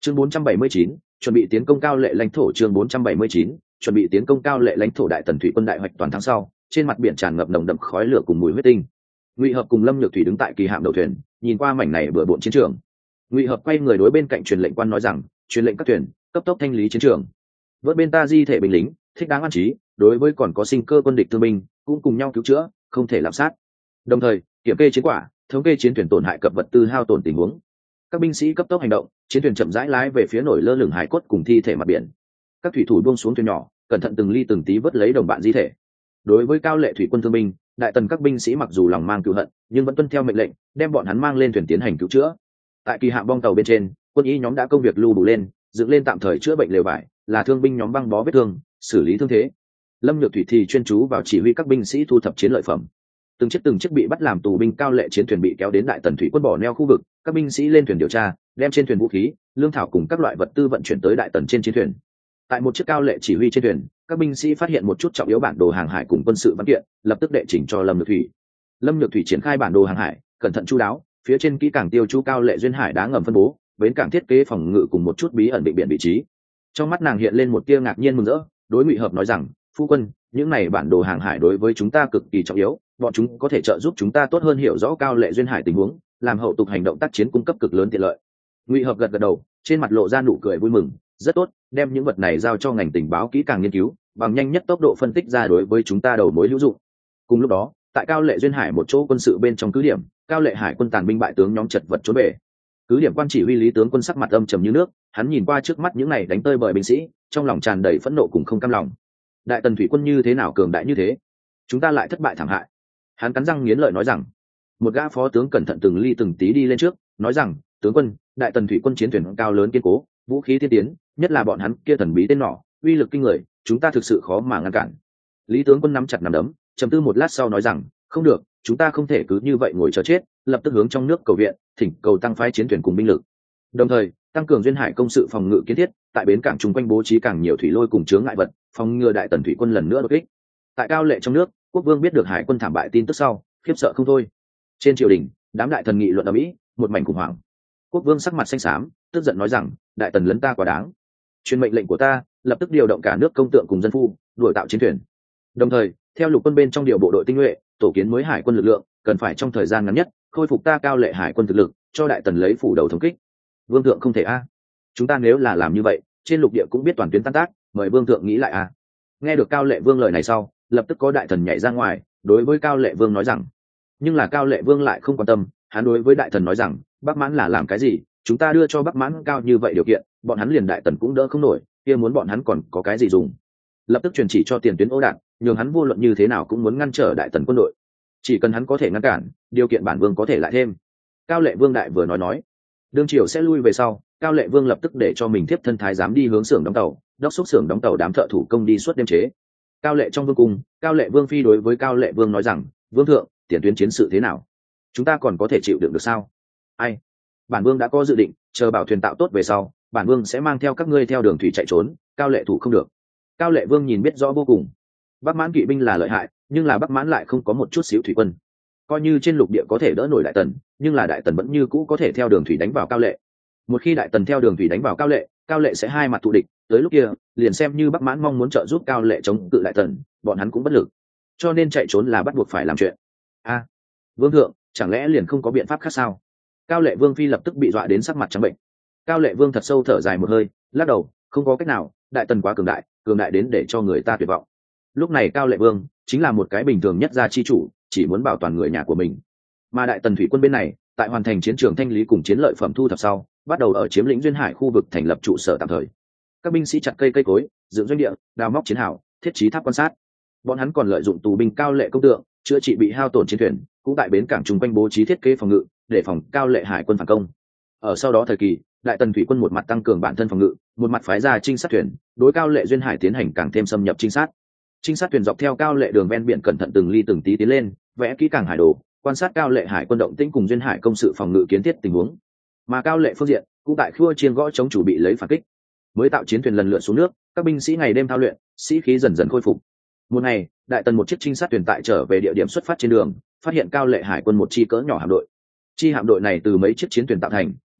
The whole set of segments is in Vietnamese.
Chương 479, chuẩn bị tiến công cao lệ lãnh thổ. Chương 479, chuẩn bị tiến công cao lệ lãnh thổ. Đại tần thủy quân đại hoạch toàn thắng sau, trên mặt biển tràn ngập nồng đậm khói lửa cùng mùi huyết tinh. Ngụy Hợp cùng Lâm Nhược Thủy đứng tại kỳ hạm đầu thuyền, nhìn qua mảnh này bừa bộn chiến trường. Ngụy Hợp quay người đối bên cạnh truyền lệnh quan nói rằng, truyền lệnh các thuyền cấp tốc thanh lý chiến trường, vớt bên ta di thể binh lính, thích đáng an trí, đối với còn có sinh cơ quân địch thương binh cũng cùng nhau cứu chữa, không thể lạm sát. Đồng thời kiểm kê chiến quả, thống kê chiến thuyền tổn hại cập vật tư hao tổn tình huống. Các binh sĩ cấp tốc hành động, chiến thuyền chậm rãi lái về phía nổi lơ lửng hải cốt cùng thi thể mặt biển. Các thủy thủ buông xuống thuyền nhỏ, cẩn thận từng ly từng tí vớt lấy đồng bạn di thể. Đối với cao lệ thủy quân thương binh, đại tần các binh sĩ mặc dù lòng mang cựu hận, nhưng vẫn tuân theo mệnh lệnh, đem bọn hắn mang lên thuyền tiến hành cứu chữa. Tại kỳ hạm bong tàu bên trên, quân y nhóm đã công việc lưu đủ lên, dựng lên tạm thời chữa bệnh lều vải, là thương binh nhóm băng bó vết thương, xử lý thương thế. Lâm Nhược Thủy thì chuyên chú vào chỉ huy các binh sĩ thu thập chiến lợi phẩm. Từng chiếc bị bắt làm tù binh cao lệ chiến thuyền bị kéo đến đại tần thủy quân bỏ neo khu vực, các binh sĩ lên thuyền điều tra, đem trên thuyền vũ khí, lương thảo cùng các loại vật tư vận chuyển tới đại tần trên chiến thuyền. Tại một chiếc cao lệ chỉ huy trên thuyền, các binh sĩ phát hiện một chút trọng yếu bản đồ hàng hải cùng quân sự văn kiện, lập tức đệ trình cho Lâm Nhược Thủy. Lâm Nhược Thủy triển khai bản đồ hàng hải, cẩn thận chu đáo, phía trên kỹ càng tiêu chú cao lệ duyên hải đá ngầm phân bố, bến cảng thiết kế phòng ngự cùng một chút bí ẩn định biển vị trí. Trong mắt nàng hiện lên một tia ngạc nhiên mừng rỡ, đối Ngụy Hợp nói rằng, phu quân, những này bản đồ hàng hải đối với chúng ta cực kỳ trọng yếu, bọn chúng có thể trợ giúp chúng ta tốt hơn hiểu rõ cao lệ duyên hải tình huống, làm hậu tục hành động tác chiến cung cấp cực lớn tiện lợi. Ngụy Hợp gật gật đầu, trên mặt lộ ra nụ cười vui mừng, rất tốt, đem những vật này giao cho ngành tình báo kỹ càng nghiên cứu, bằng nhanh nhất tốc độ phân tích ra đối với chúng ta đầu mối hữu dụng. Cùng lúc đó, tại cao lệ duyên hải một chỗ quân sự bên trong cứ điểm, cao lệ hải quân tàn binh bại tướng nhóm chật vật trốn về. Cứ điểm quan chỉ huy Lý tướng quân sắc mặt âm trầm như nước, hắn nhìn qua trước mắt những này đánh tơi bời binh sĩ, trong lòng tràn đầy phẫn nộ cùng không cam lòng. Đại tần thủy quân như thế nào cường đại như thế, chúng ta lại thất bại thảm hại. Hắn cắn răng nghiến lợi nói rằng. Một gã phó tướng cẩn thận từng ly từng tí đi lên trước, nói rằng, tướng quân, đại tần thủy quân chiến thuyền cao lớn kiên cố, vũ khí tiên tiến, nhất là bọn hắn kia thần bí tên nỏ, uy lực kinh người, chúng ta thực sự khó mà ngăn cản. Lý tướng quân nắm chặt nắm đấm, trầm tư một lát sau nói rằng, không được, chúng ta không thể cứ như vậy ngồi chờ chết, lập tức hướng trong nước cầu viện, thỉnh cầu tăng phái chiến thuyền cùng binh lực. Đồng thời, tăng cường duyên hải công sự phòng ngự kiến thiết, tại bến cảng chung quanh bố trí càng nhiều thủy lôi cùng chướng ngại vật, phòng ngừa đại tần thủy quân lần nữa đột kích. Tại cao lệ trong nước, quốc vương biết được hải quân thảm bại tin tức sau, khiếp sợ không thôi. Trên triều đình, đám đại thần nghị luận ầm ĩ, một mảnh khủng hoảng. Quốc vương sắc mặt xanh xám, tức giận nói rằng, đại tần lấn ta quá đáng. Truyền mệnh lệnh của ta, lập tức điều động cả nước công tượng cùng dân phu, đuổi tạo chiến thuyền. Đồng thời, theo lục quân bên trong điều bộ đội tinh nhuệ, tổ kiến mới hải quân lực lượng, cần phải trong thời gian ngắn nhất khôi phục ta cao lệ hải quân thực lực, cho đại tần lấy phủ đầu thống kích. Vương thượng không thể a, chúng ta nếu là làm như vậy, trên lục địa cũng biết toàn tuyến tan tác, mời vương thượng nghĩ lại a. Nghe được cao lệ vương lời này sau, lập tức có đại thần nhảy ra ngoài, đối với cao lệ vương nói rằng, nhưng là cao lệ vương lại không quan tâm, hắn đối với đại thần nói rằng, Bắc Mãn là làm cái gì, chúng ta đưa cho Bắc Mãn cao như vậy điều kiện, bọn hắn liền đại tần cũng đỡ không nổi, kia muốn bọn hắn còn có cái gì dùng. Lập tức truyền chỉ cho tiền tuyến Ô Đạt, nhường hắn vô luận như thế nào cũng muốn ngăn trở đại tần quân đội, chỉ cần hắn có thể ngăn cản, điều kiện bản vương có thể lại thêm. Cao lệ vương đại vừa nói, đương triều sẽ lui về sau, cao lệ vương lập tức để cho mình tiếp thân thái giám đi hướng xưởng đóng tàu, đốc xúc xưởng đóng tàu đám thợ thủ công đi suốt đêm chế. Cao lệ trong vương cung, cao lệ vương phi đối với cao lệ vương nói rằng, vương thượng, tiền tuyến chiến sự thế nào, chúng ta còn có thể chịu đựng được sao? Ai, bản vương đã có dự định, chờ bảo thuyền tạo tốt về sau, bản vương sẽ mang theo các ngươi theo đường thủy chạy trốn, cao lệ thủ không được. Cao lệ vương nhìn biết rõ vô cùng, Bắc Mãn kỵ binh là lợi hại, nhưng là Bắc Mãn lại không có một chút xíu thủy quân, coi như trên lục địa có thể đỡ nổi đại tần, nhưng là đại tần vẫn như cũ có thể theo đường thủy đánh vào cao lệ. Một khi đại tần theo đường thủy đánh vào cao lệ sẽ hai mặt thù địch, tới lúc kia liền xem như Bắc Mãn mong muốn trợ giúp cao lệ chống cự đại tần, bọn hắn cũng bất lực, cho nên chạy trốn là bắt buộc phải làm chuyện. A, vương thượng, chẳng lẽ liền không có biện pháp khác sao? Cao lệ vương phi lập tức bị dọa đến sắc mặt trắng bệnh. Cao lệ vương thật sâu thở dài một hơi, lắc đầu, không có cách nào, đại tần quá cường đại đến để cho người ta tuyệt vọng. Lúc này cao lệ vương chính là một cái bình thường nhất gia chi chủ, chỉ muốn bảo toàn người nhà của mình. Mà đại tần thủy quân bên này, tại hoàn thành chiến trường thanh lý cùng chiến lợi phẩm thu thập sau, bắt đầu ở chiếm lĩnh duyên hải khu vực thành lập trụ sở tạm thời. Các binh sĩ chặt cây cối, dựng doanh địa, đào móc chiến hào, thiết trí tháp quan sát. Bọn hắn còn lợi dụng tù binh cao lệ công tượng, chữa trị bị hao tổn chiến thuyền, cũng tại bến cảng chung quanh bố trí thiết kế phòng ngự, để phòng cao lệ hải quân phản công. Ở sau đó thời kỳ, đại tần thủy quân một mặt tăng cường bản thân phòng ngự, một mặt phái ra trinh sát thuyền, đối cao lệ duyên hải tiến hành càng thêm xâm nhập trinh sát. Trinh sát thuyền dọc theo cao lệ đường ven biển cẩn thận từng ly từng tí tiến lên, vẽ kỹ càng hải đồ, quan sát cao lệ hải quân động tĩnh cùng duyên hải công sự phòng ngự kiến thiết tình huống. Mà cao lệ phương diện cũng tại khua chiên gõ chống chủ bị lấy phản kích. Mới tạo chiến thuyền lần lượt xuống nước, các binh sĩ ngày đêm thao luyện, sĩ khí dần dần khôi phục. Một ngày, đại tần một chiếc trinh sát thuyền tại trở về địa điểm xuất phát trên đường, phát hiện cao lệ hải quân một chi cỡ nhỏ hạm đội. Chi hạm đội này từ mấy chiếc chiến thuyền tạo thành,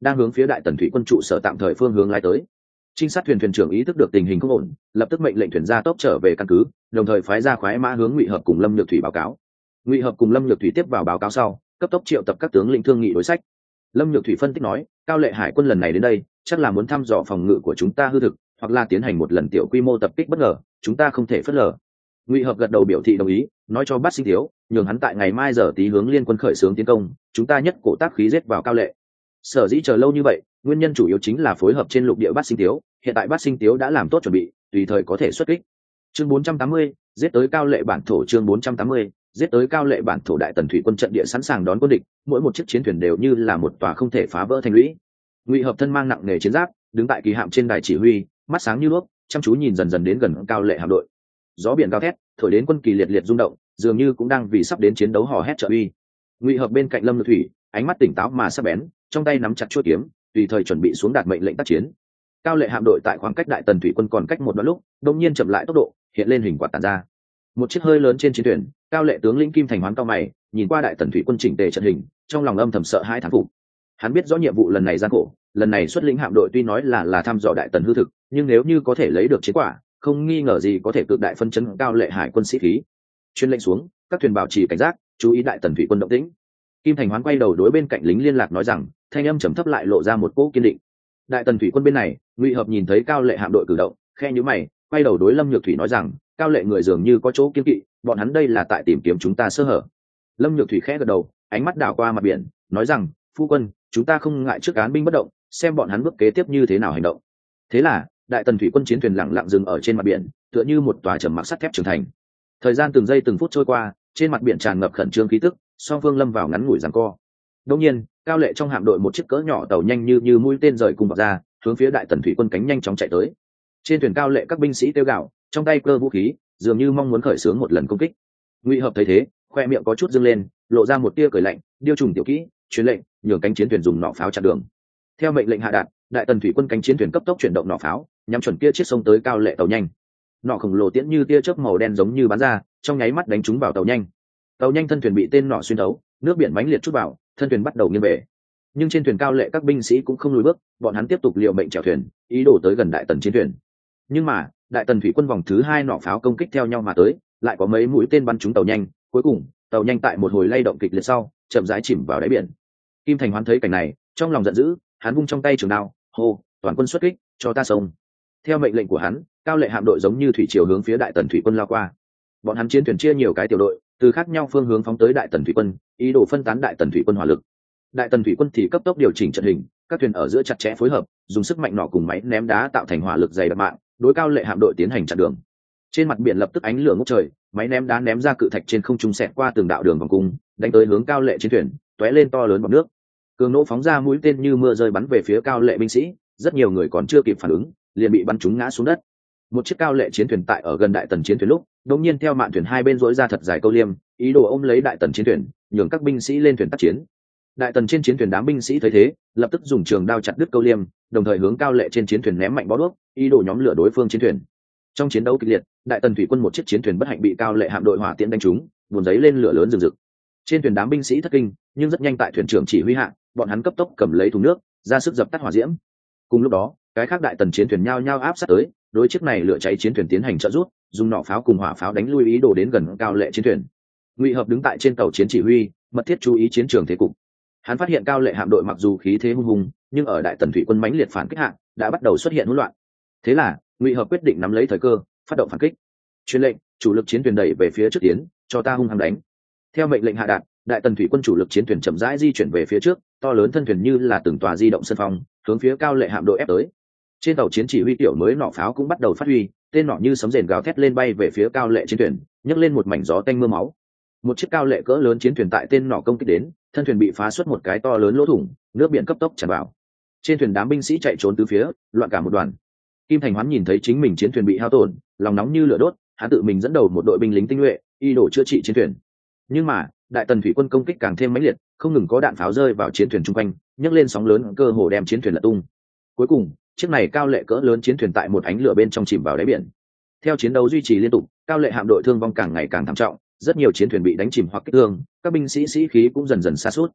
đang hướng phía đại tần thủy quân trụ sở tạm thời phương hướng lái tới. Trinh sát thuyền trưởng ý thức được tình hình không ổn, lập tức mệnh lệnh thuyền ra tốc trở về căn cứ, đồng thời phái ra khoái mã hướng Ngụy Hợp cùng Lâm Nhược Thủy báo cáo. Ngụy Hợp cùng Lâm Nhược Thủy tiếp vào báo cáo sau, cấp tốc triệu tập các tướng lĩnh thương nghị đối sách. Lâm Nhược Thủy phân tích nói, Cao Lệ Hải quân lần này đến đây, chắc là muốn thăm dò phòng ngự của chúng ta hư thực, hoặc là tiến hành một lần tiểu quy mô tập kích bất ngờ, chúng ta không thể phớt lờ. Ngụy Hợp gật đầu biểu thị đồng ý, nói cho Bát Sinh Thiếu, nhường hắn tại ngày mai giờ tí hướng liên quân khởi xướng tiến công, chúng ta nhất cổ tác khí giết vào Cao Lệ. Sở dĩ chờ lâu như vậy, nguyên nhân chủ yếu chính là phối hợp trên lục địa Bát Sinh Thiếu, hiện tại Bát Sinh Thiếu đã làm tốt chuẩn bị, tùy thời có thể xuất kích. Chương 480, giết tới Cao Lệ bản thổ. Chương 480, giết tới Cao Lệ bản thổ. Đại tần thủy quân trận địa sẵn sàng đón quân địch, mỗi một chiếc chiến thuyền đều như là một tòa không thể phá vỡ thành lũy. Ngụy Hợp thân mang nặng nề chiến giáp, đứng tại kỳ hạm trên đài chỉ huy, mắt sáng như đuốc, chăm chú nhìn dần dần đến gần Cao Lệ hạm đội. Gió biển gào thét, thổi đến quân kỳ liệt liệt rung động, dường như cũng đang vì sắp đến chiến đấu hò hét trợ uy. Ngụy Hợp bên cạnh Lâm Nhược Thủy, ánh mắt tỉnh táo mà sắc bén, trong tay nắm chặt chuôi kiếm, tùy thời chuẩn bị xuống đạt mệnh lệnh tác chiến. Cao Lệ hạm đội tại khoảng cách đại tần thủy quân còn cách một đoạn lúc, đột nhiên chậm lại tốc độ, hiện lên hình quạt tản ra. Một chiếc hơi lớn trên chiến thuyền, Cao Lệ tướng lĩnh Kim Thành Hoán cao mày, nhìn qua đại tần thủy quân chỉnh tề trận hình, trong lòng âm thầm sợ hãi thán phục. Hắn biết rõ nhiệm vụ lần này gian khổ, lần này xuất lĩnh hạm đội tuy nói là thăm dò đại tần hư thực, nhưng nếu như có thể lấy được chiến quả, không nghi ngờ gì có thể cực đại phân chấn Cao Lệ hải quân sĩ khí. Truyền lệnh xuống, các thuyền bảo trì cảnh giác, chú ý đại tần thủy quân động tĩnh. Kim Thành Hoán quay đầu đối bên cạnh lính liên lạc nói rằng, thanh âm trầm thấp lại lộ ra một cỗ kiên định. Đại tần thủy quân bên này, Ngụy Hợp nhìn thấy Cao Lệ hạm đội cử động, khe nhíu mày, quay đầu đối Lâm Nhược Thủy nói rằng, Cao Lệ người dường như có chỗ kiên kỵ, bọn hắn đây là tại tìm kiếm chúng ta sơ hở. Lâm Nhược Thủy khẽ gật đầu, ánh mắt đảo qua mặt biển, nói rằng, phu quân, chúng ta không ngại trước án binh bất động, xem bọn hắn bước kế tiếp như thế nào hành động. Thế là, đại tần thủy quân chiến thuyền lặng lặng dừng ở trên mặt biển, tựa như một tòa trầm mặc sắt thép trưởng thành. Thời gian từng giây từng phút trôi qua, trên mặt biển tràn ngập khẩn trương khí tức, song phương lâm vào ngắn ngủi giằng co. Đột nhiên, Cao Lệ trong hạm đội một chiếc cỡ nhỏ tàu nhanh như mũi tên rời cùng vào ra, hướng phía đại tần thủy quân cánh nhanh chóng chạy tới. Trên thuyền Cao Lệ các binh sĩ kêu gào, trong tay cơ vũ khí, dường như mong muốn khởi xướng một lần công kích. Ngụy Hợp thấy thế, khoe miệng có chút dâng lên, lộ ra một tia cười lạnh, điêu trùng tiểu kỹ, truyền lệnh, nhường cánh chiến thuyền dùng nỏ pháo chặn đường. Theo mệnh lệnh hạ đạt, đại tần thủy quân cánh chiến thuyền cấp tốc chuyển động nỏ pháo, nhắm chuẩn kia chiếc sông tới Cao Lệ tàu nhanh. Nỏ khổng lồ tiễn như tia chớp màu đen giống như bắn ra, trong nháy mắt đánh trúng vào tàu nhanh. Tàu nhanh thân thuyền bị tên nỏ xuyên thấu, nước biển mãnh liệt chút vào, thân thuyền bắt đầu nghiêng về. Nhưng trên thuyền Cao Lệ các binh sĩ cũng không lùi bước, bọn hắn tiếp tục liều mệnh chèo thuyền, ý đồ tới gần đại tần chiến thuyền. Nhưng mà, đại tần thủy quân vòng thứ hai nỏ pháo công kích theo nhau mà tới, lại có mấy mũi tên bắn trúng tàu nhanh, cuối cùng, tàu nhanh tại một hồi lay động kịch liệt sau, chậm rãi chìm vào đáy biển. Kim Thành Hoán thấy cảnh này, trong lòng giận dữ, hắn vung trong tay trường đao, hô, toàn quân xuất kích, cho ta sông. Theo mệnh lệnh của hắn, Cao Lệ hạm đội giống như thủy triều hướng phía đại tần thủy quân lao qua. Bọn hắn chiến thuyền chia nhiều cái tiểu đội, từ khác nhau phương hướng phóng tới đại tần thủy quân, ý đồ phân tán đại tần thủy quân hỏa lực. Đại tần thủy quân thì cấp tốc điều chỉnh trận hình, các thuyền ở giữa chặt chẽ phối hợp, dùng sức mạnh nỏ cùng máy ném đá tạo thành hỏa lực dày đặc mạng, đối Cao Lệ hạm đội tiến hành chặn đường. Trên mặt biển lập tức ánh lửa ngút trời, máy ném đá ném ra cự thạch trên không trung xẹt qua từng đạo đường vòng cung, đánh tới hướng Cao Lệ chiến thuyền, tóe lên to lớn bọt nước. Cường nỗ phóng ra mũi tên như mưa rơi bắn về phía Cao Lệ binh sĩ, rất nhiều người còn chưa kịp phản ứng, liền bị bắn trúng ngã xuống đất. Một chiếc Cao Lệ chiến thuyền tại ở gần đại tần chiến thuyền lúc, đột nhiên theo mạn thuyền hai bên rỗi ra thật dài câu liêm, ý đồ ôm lấy đại tần chiến thuyền, nhường các binh sĩ lên thuyền tác chiến. Đại tần trên chiến thuyền đám binh sĩ thấy thế, lập tức dùng trường đao chặt đứt câu liêm, đồng thời hướng Cao Lệ trên chiến thuyền ném mạnh bó đuốc, ý đồ nhóm lửa đối phương chiến thuyền. Trong chiến đấu kịch liệt, đại tần thủy quân một chiếc chiến thuyền bất hạnh bị Cao Lệ hạm đội hỏa tiễn đánh trúng, buồn giấy lên lửa lớn rừng rực. Trên thuyền đám binh sĩ thất kinh, nhưng rất nhanh tại thuyền trưởng chỉ huy hạ, bọn hắn cấp tốc cầm lấy thùng nước, ra sức dập tắt hỏa diễm. Cùng lúc đó, cái khác đại tần chiến thuyền nhao nhao áp sát tới, đối chiếc này lửa cháy chiến thuyền tiến hành trợ giúp, dùng nỏ pháo cùng hỏa pháo đánh lui ý đồ đến gần Cao Lệ chiến thuyền. Ngụy Hợp đứng tại trên tàu chiến chỉ huy, mật thiết chú ý chiến trường thế cục. Hắn phát hiện Cao Lệ hạm đội mặc dù khí thế hung hùng, nhưng ở đại tần thủy quân mãnh liệt phản kích hạ, đã bắt đầu xuất hiện hỗn loạn. Thế là, Ngụy Hợp quyết định nắm lấy thời cơ, phát động phản kích. Truyền lệnh, chủ lực chiến thuyền đẩy về phía trước tiến, cho ta hung hăng đánh. Theo mệnh lệnh hạ đạt, đại tần thủy quân chủ lực chiến thuyền chậm rãi di chuyển về phía trước, to lớn thân thuyền như là từng tòa di động sân phong, hướng phía Cao Lệ hạm đội ép tới. Trên tàu chiến chỉ huy tiểu mới nỏ pháo cũng bắt đầu phát huy, tên nỏ như sấm rền gào thét lên bay về phía Cao Lệ chiến thuyền, nhấc lên một mảnh gió tanh mưa máu. Một chiếc Cao Lệ cỡ lớn chiến thuyền tại tên nỏ công kích đến, thân thuyền bị phá xuất một cái to lớn lỗ thủng, nước biển cấp tốc tràn vào. Trên thuyền đám binh sĩ chạy trốn tứ phía, loạn cả một đoàn. Kim Thành Hoán nhìn thấy chính mình chiến thuyền bị hao tổn, lòng nóng như lửa đốt, hắn tự mình dẫn đầu một đội binh lính tinh nhuệ, y đổ chữa trị chiến thuyền. Nhưng mà, đại tần thủy quân công kích càng thêm mãnh liệt, không ngừng có đạn pháo rơi vào chiến thuyền chung quanh, nhấc lên sóng lớn cơ hồ đem chiến thuyền lật tung. Cuối cùng, chiếc này Cao Lệ cỡ lớn chiến thuyền tại một ánh lửa bên trong chìm vào đáy biển. Theo chiến đấu duy trì liên tục, Cao Lệ hạm đội thương vong càng ngày càng thảm trọng, rất nhiều chiến thuyền bị đánh chìm hoặc kích thương, các binh sĩ sĩ khí cũng dần dần sa sút.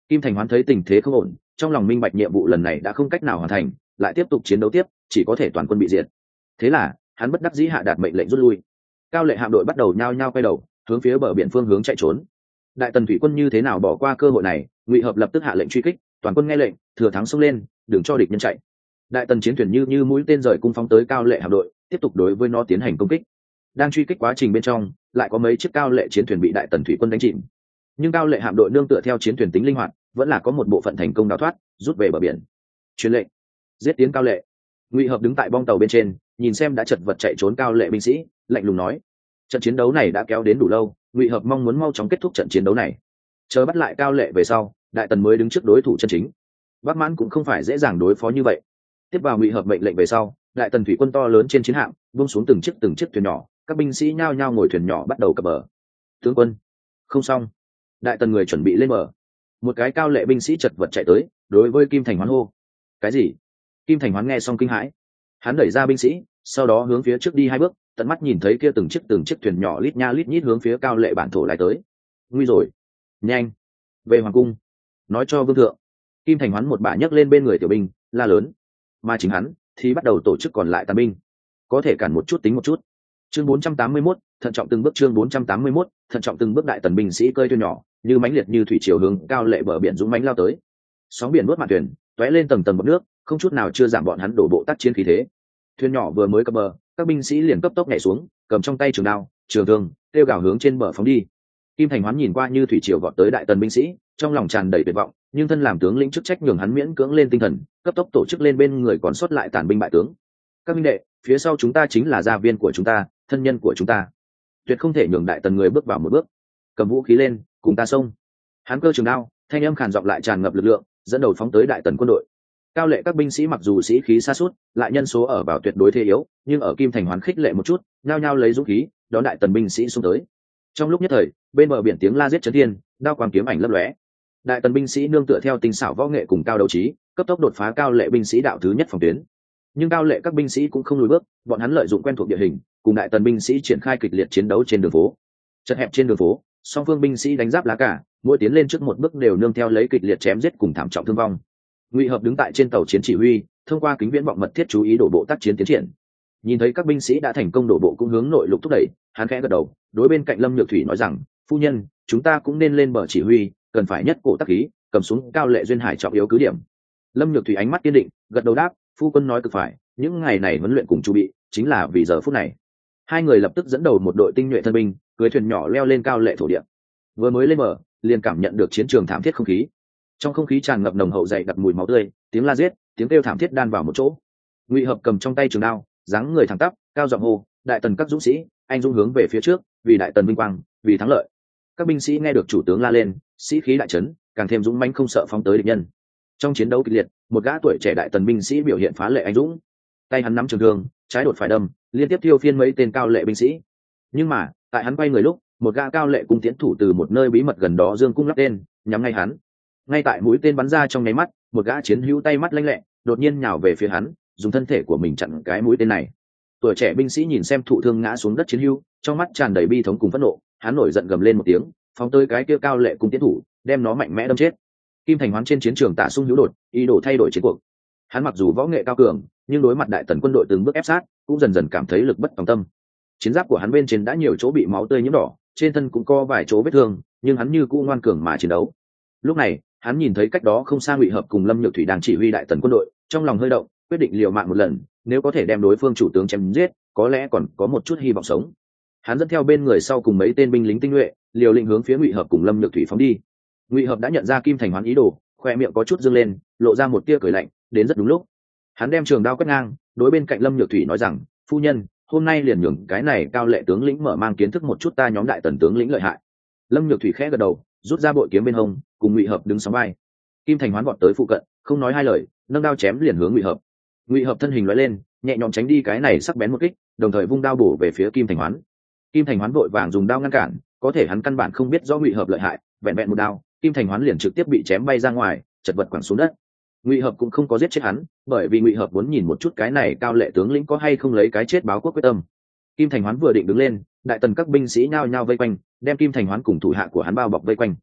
Kim Thành Hoán thấy tình thế không ổn, trong lòng minh bạch nhiệm vụ lần này đã không cách nào hoàn thành, lại tiếp tục chiến đấu tiếp chỉ có thể toàn quân bị diệt. Thế là hắn bất đắc dĩ hạ đạt mệnh lệnh rút lui. Cao lệ hạm đội bắt đầu nhao nhao quay đầu hướng phía bờ biển phương hướng chạy trốn. Đại tần thủy quân như thế nào bỏ qua cơ hội này? Ngụy Hợp lập tức hạ lệnh truy kích, toàn quân nghe lệnh, thừa thắng xông lên, đừng cho địch nhân chạy. Đại tần chiến thuyền như mũi tên rời cung phóng tới cao lệ hạm đội, tiếp tục đối với nó tiến hành công kích. Đang truy kích quá trình bên trong, lại có mấy chiếc cao lệ chiến thuyền bị đại tần thủy quân đánh chìm. Nhưng cao lệ hạm đội nương tựa theo chiến thuyền tính linh hoạt, vẫn là có một bộ phận thành công đào thoát, rút về bờ biển. Truyền lệnh, giết tiến cao lệ. Ngụy Hợp đứng tại bong tàu bên trên, nhìn xem đã chật vật chạy trốn cao lệ binh sĩ, lạnh lùng nói: trận chiến đấu này đã kéo đến đủ lâu, Ngụy Hợp mong muốn mau chóng kết thúc trận chiến đấu này, chờ bắt lại cao lệ về sau, đại tần mới đứng trước đối thủ chân chính. Bắc Mãn cũng không phải dễ dàng đối phó như vậy. Tiếp vào Ngụy Hợp mệnh lệnh về sau, đại tần thủy quân to lớn trên chiến hạm buông xuống từng chiếc thuyền nhỏ, các binh sĩ nhao nhao ngồi thuyền nhỏ bắt đầu cập bờ. Tướng quân, không xong. Đại tần người chuẩn bị lên bờ. Một cái cao lệ binh sĩ chật vật chạy tới, đối với Kim Thành Hoán hô: cái gì? Kim Thành Hoán nghe xong kinh hãi, hắn đẩy ra binh sĩ, sau đó hướng phía trước đi 2 bước, tận mắt nhìn thấy kia từng chiếc thuyền nhỏ lít nha lít nhít hướng phía cao lệ bản thổ lại tới. Nguy rồi, nhanh về hoàng cung, nói cho vương thượng. Kim Thành Hoán một bả nhấc lên bên người tiểu binh, la lớn, mà chính hắn thì bắt đầu tổ chức còn lại tàn binh, có thể cản một chút tính một chút. Chương 481, thận trọng từng bước. Chương 481, thận trọng từng bước. Đại tần binh sĩ cơi thuyền nhỏ như mãnh liệt như thủy triều hướng cao lệ bờ biển dũng mãnh lao tới. Sóng biển nuốt mạn thuyền, tóe lên tầng bọt nước, không chút nào chưa giảm bọn hắn đổ bộ tác chiến khí thế. Thuyền nhỏ vừa mới cập bờ, các binh sĩ liền cấp tốc nhảy xuống, cầm trong tay trường đao, trường thương, tiêu gào hướng trên bờ phóng đi. Kim Thành Hoán nhìn qua như thủy triều vọt tới đại tần binh sĩ, trong lòng tràn đầy tuyệt vọng, nhưng thân làm tướng lĩnh chức trách nhường hắn miễn cưỡng lên tinh thần, cấp tốc tổ chức lên bên người còn sót lại tàn binh bại tướng. Các minh đệ, phía sau chúng ta chính là gia viên của chúng ta, thân nhân của chúng ta, tuyệt không thể nhường đại tần người bước vào một bước. Cầm vũ khí lên, cùng ta xông. Hắn cơ trường đao, thanh âm khàn giọng lại tràn ngập lực lượng, dẫn đầu phóng tới đại tần quân đội. Cao lệ các binh sĩ mặc dù sĩ khí sa sút, lại nhân số ở vào tuyệt đối thế yếu, nhưng ở Kim Thành Hoán khích lệ một chút, nhao nhao lấy dũng khí đón đại tần binh sĩ xung tới. Trong lúc nhất thời, bên bờ biển tiếng la giết chấn thiên, đao quang kiếm ảnh lấp lóe. Đại tần binh sĩ nương tựa theo tinh xảo võ nghệ cùng cao đấu trí, cấp tốc đột phá cao lệ binh sĩ đạo thứ nhất phòng tuyến. Nhưng cao lệ các binh sĩ cũng không lùi bước, bọn hắn lợi dụng quen thuộc địa hình, cùng đại tần binh sĩ triển khai kịch liệt chiến đấu trên đường phố. Chật hẹp trên đường phố, song phương binh sĩ đánh giáp lá cả, mỗi tiến lên trước một bước đều nương theo lấy kịch liệt chém giết cùng thảm trọng thương vong. Ngụy Hợp đứng tại trên tàu chiến chỉ huy, thông qua kính viễn vọng mật thiết chú ý đổ bộ tác chiến tiến triển. Nhìn thấy các binh sĩ đã thành công đổ bộ cũng hướng nội lục thúc đẩy, hắn khẽ gật đầu, đối bên cạnh Lâm Nhược Thủy nói rằng: phu nhân, chúng ta cũng nên lên bờ chỉ huy, cần phải nhất cổ tác khí, cầm xuống cao lệ duyên hải trọng yếu cứ điểm. Lâm Nhược Thủy ánh mắt kiên định, gật đầu đáp: phu quân nói cực phải, những ngày này huấn luyện cùng chu bị chính là vì giờ phút này. Hai người lập tức dẫn đầu một đội tinh nhuệ thân binh, cưỡi thuyền nhỏ leo lên cao lệ thổ địa. Vừa mới lên bờ, liền cảm nhận được chiến trường thảm thiết không khí. Trong không khí tràn ngập nồng hậu dày đặc mùi máu tươi, tiếng la giết, tiếng kêu thảm thiết đan vào một chỗ. Ngụy Hợp cầm trong tay trường đao, dáng người thẳng tắp, cao giọng hô: đại tần các dũng sĩ, anh dũng hướng về phía trước, vì đại tần vinh quang, vì thắng lợi. Các binh sĩ nghe được chủ tướng la lên, sĩ khí đại chấn, càng thêm dũng mãnh không sợ phóng tới địch nhân. Trong chiến đấu kịch liệt, một gã tuổi trẻ đại tần binh sĩ biểu hiện phá lệ anh dũng, tay hắn nắm trường thương, trái đột phải đâm, liên tiếp tiêu phiên mấy tên cao lệ binh sĩ. Nhưng mà tại hắn quay người lúc, một gã cao lệ cung tiến thủ từ một nơi bí mật gần đó dương cung lắp tên, nhắm ngay hắn. Ngay tại mũi tên bắn ra trong nháy mắt, một gã chiến hữu tay mắt lanh lẹ đột nhiên nhào về phía hắn, dùng thân thể của mình chặn cái mũi tên này. Tuổi trẻ binh sĩ nhìn xem thụ thương ngã xuống đất chiến hữu, trong mắt tràn đầy bi thống cùng phẫn nộ, hắn nổi giận gầm lên một tiếng, phóng tới cái kia cao lệ cung tiến thủ, đem nó mạnh mẽ đâm chết. Kim Thành Hoán trên chiến trường tả sung hữu đột, ý đồ thay đổi chiến cuộc. Hắn mặc dù võ nghệ cao cường, nhưng đối mặt đại tần quân đội từng bước ép sát, cũng dần dần cảm thấy lực bất tòng tâm. Chiến giáp của hắn bên trên đã nhiều chỗ bị máu tươi nhiễm đỏ, trên thân cũng có vài chỗ vết thương, nhưng hắn như cũ ngoan cường mà chiến đấu. Lúc này, hắn nhìn thấy cách đó không xa Ngụy Hợp cùng Lâm Nhược Thủy đang chỉ huy đại tần quân đội, trong lòng hơi động, quyết định liều mạng một lần, nếu có thể đem đối phương chủ tướng chém giết, có lẽ còn có một chút hy vọng sống. Hắn dẫn theo bên người sau cùng mấy tên binh lính tinh nhuệ, liều lĩnh hướng phía Ngụy Hợp cùng Lâm Nhược Thủy phóng đi. Ngụy Hợp đã nhận ra Kim Thành Hoán ý đồ, khoe miệng có chút dương lên, lộ ra một tia cười lạnh, đến rất đúng lúc. Hắn đem trường đao quét ngang, đối bên cạnh Lâm Nhược Thủy nói rằng: phu nhân, hôm nay liền nhường cái này cao lệ tướng lĩnh mở mang kiến thức một chút ta nhóm đại tần tướng lĩnh lợi hại. Lâm Nhược Thủy khẽ gật đầu, rút ra bội kiếm bên hông, cùng Ngụy Hợp đứng sóng vai. Kim Thành Hoán vọt tới phụ cận, không nói hai lời, nâng đao chém liền hướng Ngụy Hợp. Ngụy Hợp thân hình lóe lên, nhẹ nhõm tránh đi cái này sắc bén một kích, đồng thời vung đao bổ về phía Kim Thành Hoán. Kim Thành Hoán vội vàng dùng đao ngăn cản, có thể hắn căn bản không biết rõ Ngụy Hợp lợi hại, vẹn vẹn một đao, Kim Thành Hoán liền trực tiếp bị chém bay ra ngoài, chật vật quẳng xuống đất. Ngụy Hợp cũng không có giết chết hắn, bởi vì Ngụy Hợp muốn nhìn một chút cái này cao lệ tướng lĩnh có hay không lấy cái chết báo quốc quyết tâm. Kim Thành Hoán vừa định đứng lên, đại tần các binh sĩ nhao nhao vây quanh, đem Kim Thành Hoán cùng thủ hạ của hắn bao bọc vây quanh.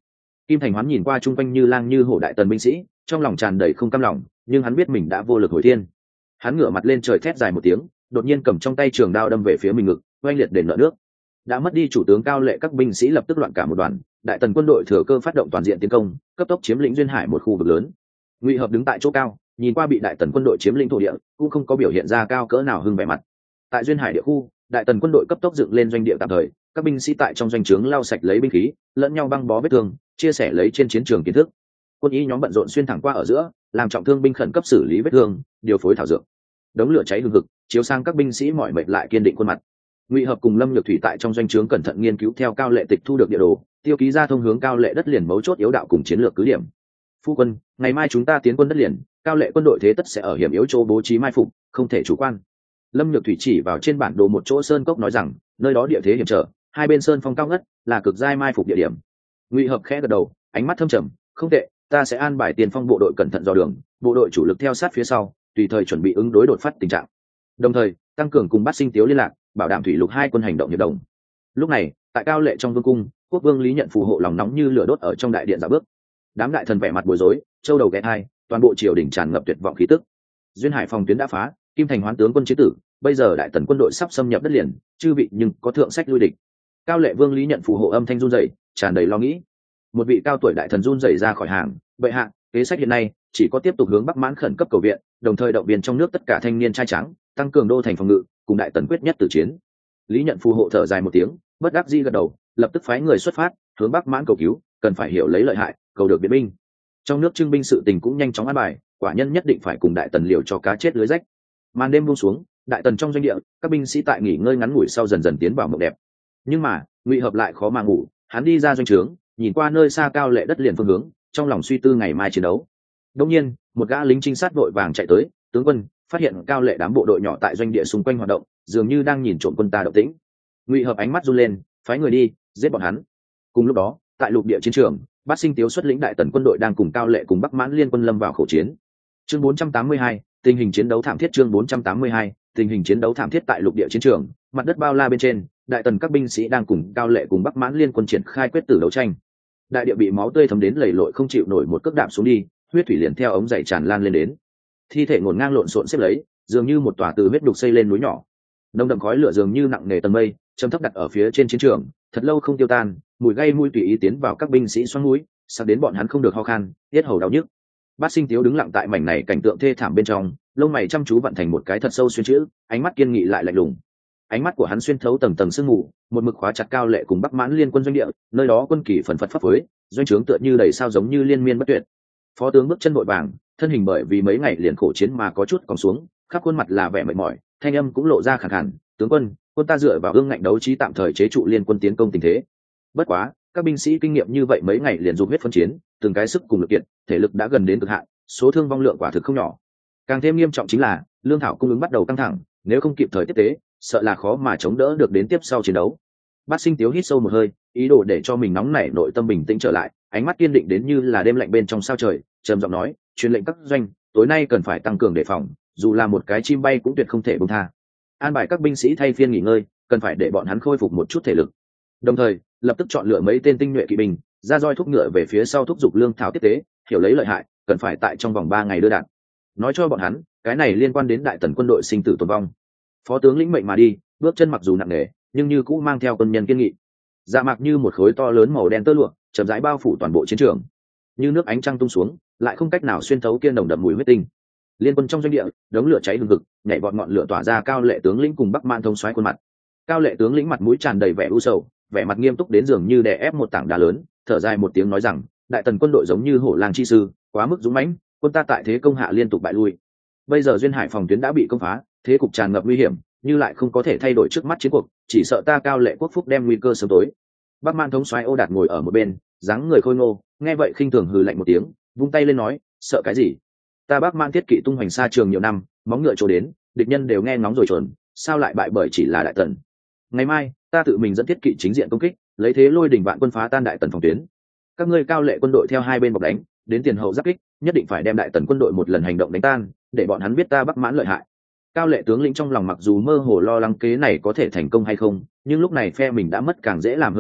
Kim Thành Hoán nhìn qua chung quanh như lang như hổ đại tần binh sĩ, trong lòng tràn đầy không cam lòng, nhưng hắn biết mình đã vô lực hồi thiên. Hắn ngửa mặt lên trời thét dài một tiếng, đột nhiên cầm trong tay trường đao đâm về phía mình ngực, oanh liệt đền nợ nước. Đã mất đi chủ tướng Cao Lệ, các binh sĩ lập tức loạn cả một đoàn, đại tần quân đội thừa cơ phát động toàn diện tiến công, cấp tốc chiếm lĩnh duyên hải một khu vực lớn. Ngụy Hợp đứng tại chỗ cao, nhìn qua bị đại tần quân đội chiếm lĩnh thổ địa, cũng không có biểu hiện ra cao cỡ nào hưng vẻ mặt. Tại duyên hải địa khu, đại tần quân đội cấp tốc dựng lên doanh địa tạm thời, các binh sĩ tại trong doanh trướng lau sạch lấy binh khí, lẫn nhau băng bó vết thương, chia sẻ lấy trên chiến trường kiến thức. Quân y nhóm bận rộn xuyên thẳng qua ở giữa, làm trọng thương binh khẩn cấp xử lý vết thương, điều phối thảo dược. Đống lửa cháy hừng hực, chiếu sang các binh sĩ mỏi mệt lại kiên định khuôn mặt. Ngụy Hợp cùng Lâm Nhược Thủy tại trong doanh trướng cẩn thận nghiên cứu theo Cao Lệ tịch thu được địa đồ, tiêu ký ra thông hướng Cao Lệ đất liền mấu chốt yếu đạo cùng chiến lược cứ điểm. Phu quân, ngày mai chúng ta tiến quân đất liền, Cao Lệ quân đội thế tất sẽ ở hiểm yếu chỗ bố trí mai phục, không thể chủ quan. Lâm Nhược Thủy chỉ vào trên bản đồ một chỗ sơn cốc nói rằng, nơi đó địa thế hiểm trở, hai bên sơn phong cao ngất, là cực giai mai phục địa điểm. Ngụy Hợp khẽ gật đầu, ánh mắt thâm trầm, không tệ, ta sẽ an bài tiền phong bộ đội cẩn thận dò đường, bộ đội chủ lực theo sát phía sau, tùy thời chuẩn bị ứng đối đột phát tình trạng. Đồng thời, tăng cường cùng Bát Sinh Tiếu liên lạc, bảo đảm thủy lục hai quân hành động hiệp đồng. Lúc này, tại Cao Lệ trong vương cung, quốc vương Lý Nhận phù hộ lòng nóng như lửa đốt ở trong đại điện dạo bước. Đám đại thần vẻ mặt bối rối, châu đầu ghé thai, toàn bộ triều đình tràn ngập tuyệt vọng khí tức. Duyên Hải phòng tuyến đã phá, Kim Thành Hoán tướng quân chiến tử, bây giờ đại tần quân đội sắp xâm nhập đất liền, chư vị nhưng có thượng sách lui địch. Cao Lệ vương Lý Nhận phù hộ âm thanh run rẩy, tràn đầy lo nghĩ. Một vị cao tuổi đại thần run rẩy ra khỏi hàng, bệ hạ, kế sách hiện nay chỉ có tiếp tục hướng Bắc Mãn khẩn cấp cầu viện, đồng thời động viên trong nước tất cả thanh niên trai trắng, tăng cường đô thành phòng ngự, cùng đại tần quyết nhất tử chiến. Lý Nhận phù hộ thở dài một tiếng, bất đắc dĩ gật đầu, lập tức phái người xuất phát hướng Bắc Mãn cầu cứu, cần phải hiểu lấy lợi hại, cầu được viện binh. Trong nước trưng binh sự tình cũng nhanh chóng an bài, quả nhân nhất định phải cùng đại tần liều cho cá chết lưới rách. Màn đêm buông xuống, đại tần trong doanh địa, các binh sĩ tại nghỉ ngơi ngắn ngủi sau dần dần tiến vào mộng đẹp. Nhưng mà Ngụy Hợp lại khó mà ngủ, hắn đi ra doanh trướng, nhìn qua nơi xa Cao Lệ đất liền phương hướng, trong lòng suy tư ngày mai chiến đấu. Đột nhiên, một gã lính trinh sát vội vàng chạy tới, tướng quân, phát hiện Cao Lệ đám bộ đội nhỏ tại doanh địa xung quanh hoạt động, dường như đang nhìn trộm quân ta động tĩnh. Ngụy Hợp ánh mắt run lên, phái người đi giết bọn hắn. Cùng lúc đó, tại lục địa chiến trường, Bát Sinh Tiếu xuất lĩnh đại tần quân đội đang cùng Cao Lệ cùng Bắc Mãn liên quân lâm vào khẩu chiến. Chương 482, tình hình chiến đấu thảm thiết. Chương 482, tình hình chiến đấu thảm thiết tại lục địa chiến trường, mặt đất bao la bên trên, đại tần các binh sĩ đang cùng Cao Lệ cùng Bắc Mãn liên quân triển khai quyết tử đấu tranh. Đại địa bị máu tươi thấm đến lầy lội không chịu nổi một cước đạp xuống đi, huyết thủy liền theo ống dày tràn lan lên đến. Thi thể ngổn ngang lộn xộn xếp lấy, dường như một tòa từ huyết đục xây lên núi nhỏ. Nồng đậm khói lửa dường như nặng nề tầng mây, trầm thấp đặt ở phía trên chiến trường, thật lâu không tiêu tan, mùi gây mũi tùy ý tiến vào các binh sĩ xoắn mũi, sặc đến bọn hắn không được ho khan, tiết hầu đau nhức. Bát Sinh Tiếu đứng lặng tại mảnh này cảnh tượng thê thảm bên trong, lông mày chăm chú vận thành một cái thật sâu xuyên chữ, ánh mắt kiên nghị lại lạnh lùng. Ánh mắt của hắn xuyên thấu tầng tầng sương mù, một mực khóa chặt Cao Lệ cùng Bắc Mãn liên quân doanh địa, nơi đó quân kỳ phần phật phấp phới, doanh trướng tựa như đầy sao giống như liên miên bất tuyệt. Phó tướng bước chân vội vàng, thân hình bởi vì mấy ngày liền khổ chiến mà có chút còng xuống, khắp khuôn mặt là vẻ mệt mỏi, thanh âm cũng lộ ra khàn khàn, tướng quân, quân ta dựa vào ương ngạnh đấu trí tạm thời chế trụ liên quân tiến công tình thế. Bất quá, các binh sĩ kinh nghiệm như vậy mấy ngày liền dùng huyết phân chiến, từng cái sức cùng lực kiện, thể lực đã gần đến cực hạn, số thương vong lượng quả thực không nhỏ. Càng thêm nghiêm trọng chính là lương thảo cung ứng bắt đầu căng thẳng, nếu không kịp thời tiếp tế, sợ là khó mà chống đỡ được đến tiếp sau chiến đấu. Bát Sinh Tiếu hít sâu một hơi, ý đồ để cho mình nóng nảy nội tâm bình tĩnh trở lại, ánh mắt kiên định đến như là đêm lạnh bên trong sao trời, trầm giọng nói, truyền lệnh các doanh, tối nay cần phải tăng cường đề phòng, dù là một cái chim bay cũng tuyệt không thể buông tha. An bài các binh sĩ thay phiên nghỉ ngơi, cần phải để bọn hắn khôi phục một chút thể lực. Đồng thời, lập tức chọn lựa mấy tên tinh nhuệ kỵ binh, ra roi thúc ngựa về phía sau thúc giục lương thảo tiếp tế, hiểu lấy lợi hại, cần phải tại trong vòng 3 ngày đưa đạn. Nói cho bọn hắn, cái này liên quan đến đại tần quân đội sinh tử tồn vong. Phó tướng lĩnh mệnh mà đi, bước chân mặc dù nặng nề, nhưng như cũng mang theo quân nhân kiên nghị. Dạ mạc như một khối to lớn màu đen tơ lụa, chậm rãi bao phủ toàn bộ chiến trường. Như nước ánh trăng tung xuống, lại không cách nào xuyên thấu kia nồng đậm mùi huyết tinh. Liên quân trong doanh địa, đống lửa cháy hừng hực, nhảy vọt ngọn lửa tỏa ra Cao Lệ tướng lĩnh cùng Bắc Mãn thông soái khuôn mặt. Cao Lệ tướng lĩnh mặt mũi tràn đầy vẻ u sầu, vẻ mặt nghiêm túc đến dường như đè ép một tảng đá lớn, thở dài một tiếng nói rằng, đại tần quân đội giống như hổ lang chi sư, quá mức dũng mãnh, quân ta tại thế công hạ liên tục bại lui. Bây giờ duyên hải phòng tuyến đã bị công phá, thế cục tràn ngập nguy hiểm, như lại không có thể thay đổi trước mắt chiến cuộc, chỉ sợ ta Cao Lệ quốc phúc đem nguy cơ sớm tối. Bắc Mãn thống soái Ô Đạt ngồi ở một bên, dáng người khôi ngô, nghe vậy khinh thường hừ lạnh một tiếng, vung tay lên nói, sợ cái gì? Ta Bắc Mãn thiết kỵ tung hoành xa trường nhiều năm, móng ngựa trổ đến, địch nhân đều nghe ngóng rồi chuẩn, sao lại bại bởi chỉ là đại tần? Ngày mai, ta tự mình dẫn thiết kỵ chính diện công kích, lấy thế lôi đỉnh vạn quân phá tan đại tần phòng tuyến. Các ngươi Cao Lệ quân đội theo hai bên bọc đánh, đến tiền hậu giáp kích, nhất định phải đem đại tần quân đội một lần hành động đánh tan, để bọn hắn biết ta Bắc Mãn lợi hại. Cao Lệ tướng lĩnh trong lòng mặc dù mơ hồ lo lắng kế này có thể thành công hay không, nhưng lúc này phe mình đã mất càng dễ làm hơn pháp,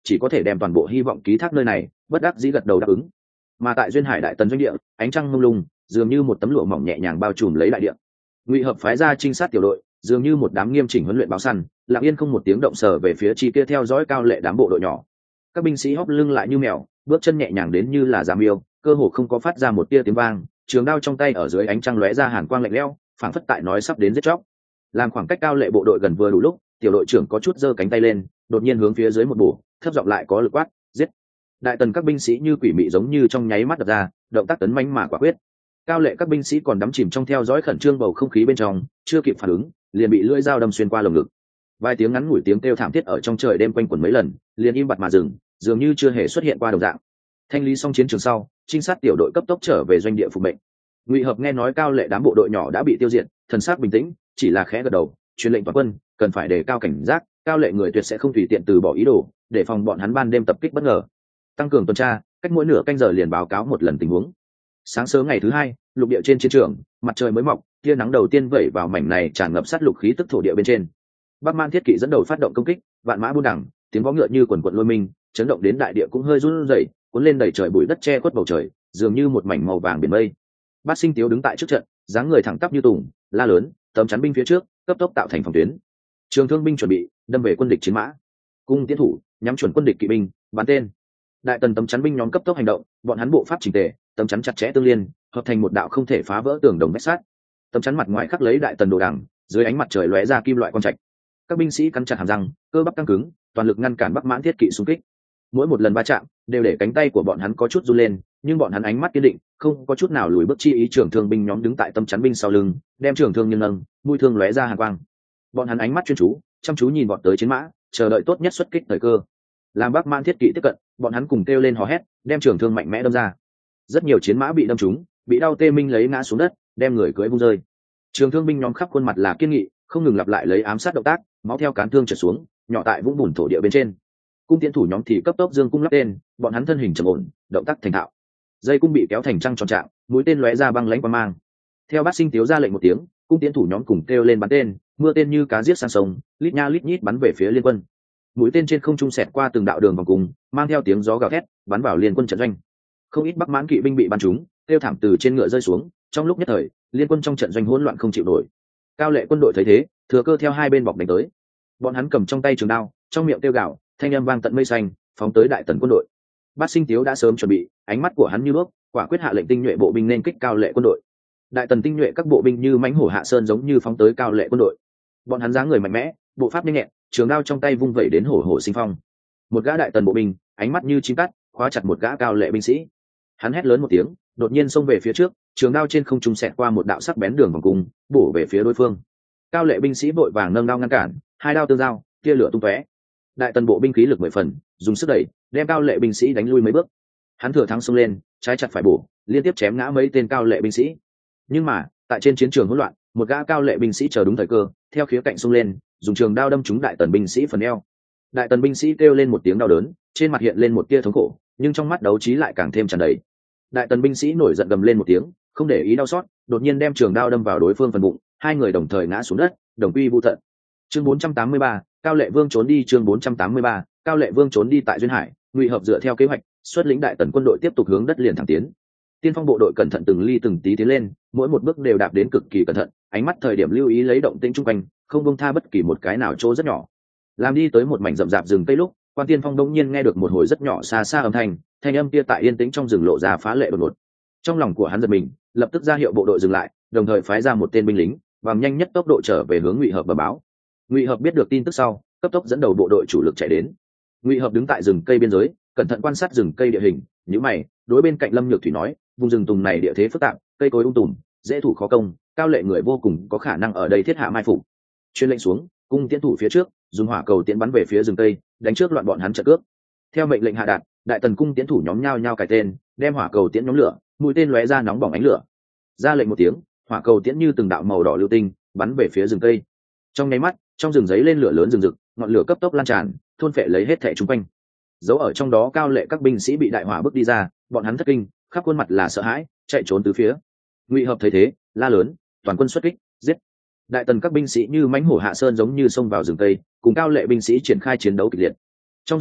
chỉ có thể đem toàn bộ hy vọng ký thác nơi này, bất đắc dĩ gật đầu đáp ứng. Mà tại duyên hải đại tần doanh địa, ánh trăng mông lung, dường như một tấm lụa mỏng nhẹ nhàng bao trùm lấy đại địa. Ngụy Hợp phái ra trinh sát tiểu đội, dường như một đám nghiêm chỉnh huấn luyện báo săn, lặng yên không một tiếng động sờ về phía chi kia theo dõi Cao Lệ đám bộ đội nhỏ. Các binh sĩ hóp lưng lại như mèo, bước chân nhẹ nhàng đến như là giảm yêu, cơ hồ không có phát ra một tia tiếng vang, trường đao trong tay ở dưới ánh trăng lóe ra hàn quang lạnh lẽo, phảng phất tại nói sắp đến giết chóc. Làm khoảng cách Cao Lệ bộ đội gần vừa đủ lúc, tiểu đội trưởng có chút giơ cánh tay lên, đột nhiên hướng phía dưới một bổ, thấp giọng lại có lực quát, giết. Đại tần các binh sĩ như quỷ mị giống như trong nháy mắt đập ra, động tác tấn mãnh mà quả quyết. Cao Lệ các binh sĩ còn đắm chìm trong theo dõi khẩn trương bầu không khí bên trong, chưa kịp phản ứng, liền bị lưỡi dao đâm xuyên qua lồng ngực. Vài tiếng ngắn ngủi tiếng kêu thảm thiết ở trong trời đêm quanh quẩn mấy lần, liền im bặt mà dừng, dường như chưa hề xuất hiện qua đồng dạng. Thanh lý xong chiến trường sau, trinh sát tiểu đội cấp tốc trở về doanh địa phục mệnh. Ngụy Hợp nghe nói Cao Lệ đám bộ đội nhỏ đã bị tiêu diệt, thần sắc bình tĩnh, chỉ là khẽ gật đầu, truyền lệnh toàn quân, cần phải đề cao cảnh giác, Cao Lệ người tuyệt sẽ không tùy tiện từ bỏ ý đồ, để phòng bọn hắn ban đêm tập kích bất ngờ. Tăng cường tuần tra, cách mỗi nửa canh giờ liền báo cáo một lần tình huống. Sáng sớm ngày thứ hai, lục địa trên chiến trường, mặt trời mới mọc, tia nắng đầu tiên vẩy vào mảnh này tràn ngập sát lục khí tức thổ địa bên trên. Bắc Man Thiết Kỵ dẫn đầu phát động công kích, vạn mã buôn đẳng, tiếng vó ngựa như quần quần lôi minh, chấn động đến đại địa cũng hơi run rẩy, cuốn lên đầy trời bụi đất che khuất bầu trời, dường như một mảnh màu vàng biển mây. Bát Sinh Tiếu đứng tại trước trận, dáng người thẳng tắp như tùng, la lớn, tấm chắn binh phía trước, cấp tốc tạo thành phòng tuyến. Trường thương binh chuẩn bị đâm về quân địch chiến mã, cung tiến thủ nhắm chuẩn quân địch kỵ binh, bắn tên. Đại tần tấm chắn binh nhóm cấp tốc hành động, bọn hắn bộ pháp chỉnh tề, tấm chắn chặt chẽ tương liên, hợp thành một đạo không thể phá vỡ tường đồng vách sắt. Tấm chắn mặt ngoài khắc lấy đại tần đồ đằng, dưới ánh mặt trời lóe ra kim loại quang trạch. Các binh sĩ cắn chặt hàm răng, cơ bắp căng cứng, toàn lực ngăn cản Bắc Mãn Thiết Kỵ xung kích. Mỗi một lần va chạm, đều để cánh tay của bọn hắn có chút run lên, nhưng bọn hắn ánh mắt kiên định, không có chút nào lùi bước chi ý. Trưởng thương binh nhóm đứng tại tấm chắn binh sau lưng, đem trường thương nghiêng nâng, mũi thương lóe ra hàn quang. Bọn hắn ánh mắt chuyên chú, chăm chú nhìn bọn tới chiến mã, chờ đợi tốt nhất xuất kích thời cơ. Làm Bắc Mãn Thiết Kỵ tiếp cận, bọn hắn cùng kêu lên hò hét, đem trường thương mạnh mẽ đâm ra. Rất nhiều chiến mã bị đâm trúng, bị đau tê minh lấy ngã xuống đất, đem người cưỡi vung rơi. Trường thương binh nhóm khắp khuôn mặt là kiên nghị, không ngừng lặp lại lấy ám sát động tác, máu theo cán thương trượt xuống, nhỏ tại vũng bùn thổ địa bên trên. Cung tiến thủ nhóm thì cấp tốc dương cung lắp tên, bọn hắn thân hình trầm ổn, động tác thành thạo. Dây cung bị kéo thành trăng tròn trạng, mũi tên lóe ra băng lãnh qua mang. Theo Bát Sinh Tiếu ra lệnh một tiếng, cung tiến thủ nhóm cùng kêu lên bắn tên, mưa tên như cá giết sang sông, lít nha lít nhít bắn về phía liên quân. Mũi tên trên không trung xẹt qua từng đạo đường vòng cung, mang theo tiếng gió gào thét, bắn vào liên quân trận doanh. Không ít Bắc Mãn kỵ binh bị bắn trúng, kêu thảm từ trên ngựa rơi xuống. Trong lúc nhất thời, liên quân trong trận doanh hỗn loạn không chịu nổi. Cao Lệ quân đội thấy thế, thừa cơ theo hai bên bọc đánh tới. Bọn hắn cầm trong tay trường đao, trong miệng kêu gào, thanh âm vang tận mây xanh, phóng tới đại tần quân đội. Bát Sinh Tiếu đã sớm chuẩn bị, ánh mắt của hắn như đuốc, quả quyết hạ lệnh tinh nhuệ bộ binh nên kích Cao Lệ quân đội. Đại tần tinh nhuệ các bộ binh như mãnh hổ hạ sơn giống như phóng tới Cao Lệ quân đội. Bọn hắn dáng người mạnh mẽ, bộ pháp nhanh nhẹn, trường đao trong tay vung vẩy đến hổ hổ sinh phong. Một gã đại tần bộ binh, ánh mắt như chim cắt, khóa chặt một gã Cao Lệ binh sĩ. Hắn hét lớn một tiếng, đột nhiên xông về phía trước, trường đao trên không trung xẹt qua một đạo sắc bén đường vòng cung, bổ về phía đối phương. Cao Lệ binh sĩ vội vàng nâng đao ngăn cản, hai đao tương giao, tia lửa tung tóe. Đại tần bộ binh khí lực 10 phần, dùng sức đẩy, đem Cao Lệ binh sĩ đánh lui mấy bước. Hắn thừa thắng xông lên, trái chặt phải bổ, liên tiếp chém ngã mấy tên Cao Lệ binh sĩ. Nhưng mà, tại trên chiến trường hỗn loạn, một gã Cao Lệ binh sĩ chờ đúng thời cơ, theo khía cạnh xông lên, dùng trường đao đâm trúng đại tần binh sĩ phần eo. Đại tần binh sĩ kêu lên một tiếng đau đớn, trên mặt hiện lên một tia thống khổ, nhưng trong mắt đấu trí lại càng thêm tràn đầy. Đại tần binh sĩ nổi giận gầm lên một tiếng, không để ý đau xót, đột nhiên đem trường đao đâm vào đối phương phần bụng, hai người đồng thời ngã xuống đất, đồng quy vu tận. Chương 483, Cao Lệ Vương trốn đi. Chương 483, Cao Lệ Vương trốn đi. Tại duyên hải, Ngụy Hợp dựa theo kế hoạch, xuất lĩnh đại tần quân đội tiếp tục hướng đất liền thẳng tiến. Tiên phong bộ đội cẩn thận từng ly từng tí tiến lên, mỗi một bước đều đạp đến cực kỳ cẩn thận, ánh mắt thời điểm lưu ý lấy động tĩnh chung quanh, không buông tha bất kỳ một cái nào chỗ rất nhỏ. Làm đi tới một mảnh rậm rạp rừng cây lúc, Quan Tiên Phong đột nhiên nghe được một hồi rất nhỏ xa xa âm thanh âm kia tại yên tĩnh trong rừng lộ ra phá lệ đột ngột. Trong lòng của hắn giật mình, lập tức ra hiệu bộ đội dừng lại, đồng thời phái ra một tên binh lính, bằng nhanh nhất tốc độ trở về hướng Ngụy Hợp bẩm báo. Ngụy Hợp biết được tin tức sau, cấp tốc dẫn đầu bộ đội chủ lực chạy đến. Ngụy Hợp đứng tại rừng cây biên giới, cẩn thận quan sát rừng cây địa hình, nhíu mày, đối bên cạnh Lâm Nhược Thủy nói, vùng rừng tùng này địa thế phức tạp, cây cối tùm, dễ thủ khó công, Cao Lệ người vô cùng có khả năng ở đây thiết hạ mai phục. Truyền lệnh xuống, cung tiễn thủ phía trước, dùng hỏa cầu tiễn bắn về phía rừng cây, đánh trước loạn bọn hắn trận cướp. Theo mệnh lệnh hạ đạt, đại tần cung tiễn thủ nhóm nhao nhao cài tên, đem hỏa cầu tiễn nhóm lửa, mũi tên lóe ra nóng bỏng ánh lửa. Ra lệnh một tiếng, hỏa cầu tiễn như từng đạo màu đỏ lưu tinh, bắn về phía rừng cây. Trong nháy mắt, trong rừng giấy lên lửa lớn rừng rực, ngọn lửa cấp tốc lan tràn, thôn phệ lấy hết thảy xung quanh. Dấu ở trong đó Cao Lệ các binh sĩ bị đại hỏa bức đi ra, bọn hắn thất kinh, khắp khuôn mặt là sợ hãi, chạy trốn tứ phía. Ngụy Hợp thấy thế, la lớn, toàn quân xuất kích, giết. Đại tần các binh sĩ như mãnh hổ hạ sơn giống như xông vào rừng cây, cùng Cao Lệ binh sĩ triển khai chiến đấu kịch liệt. Trong rừng,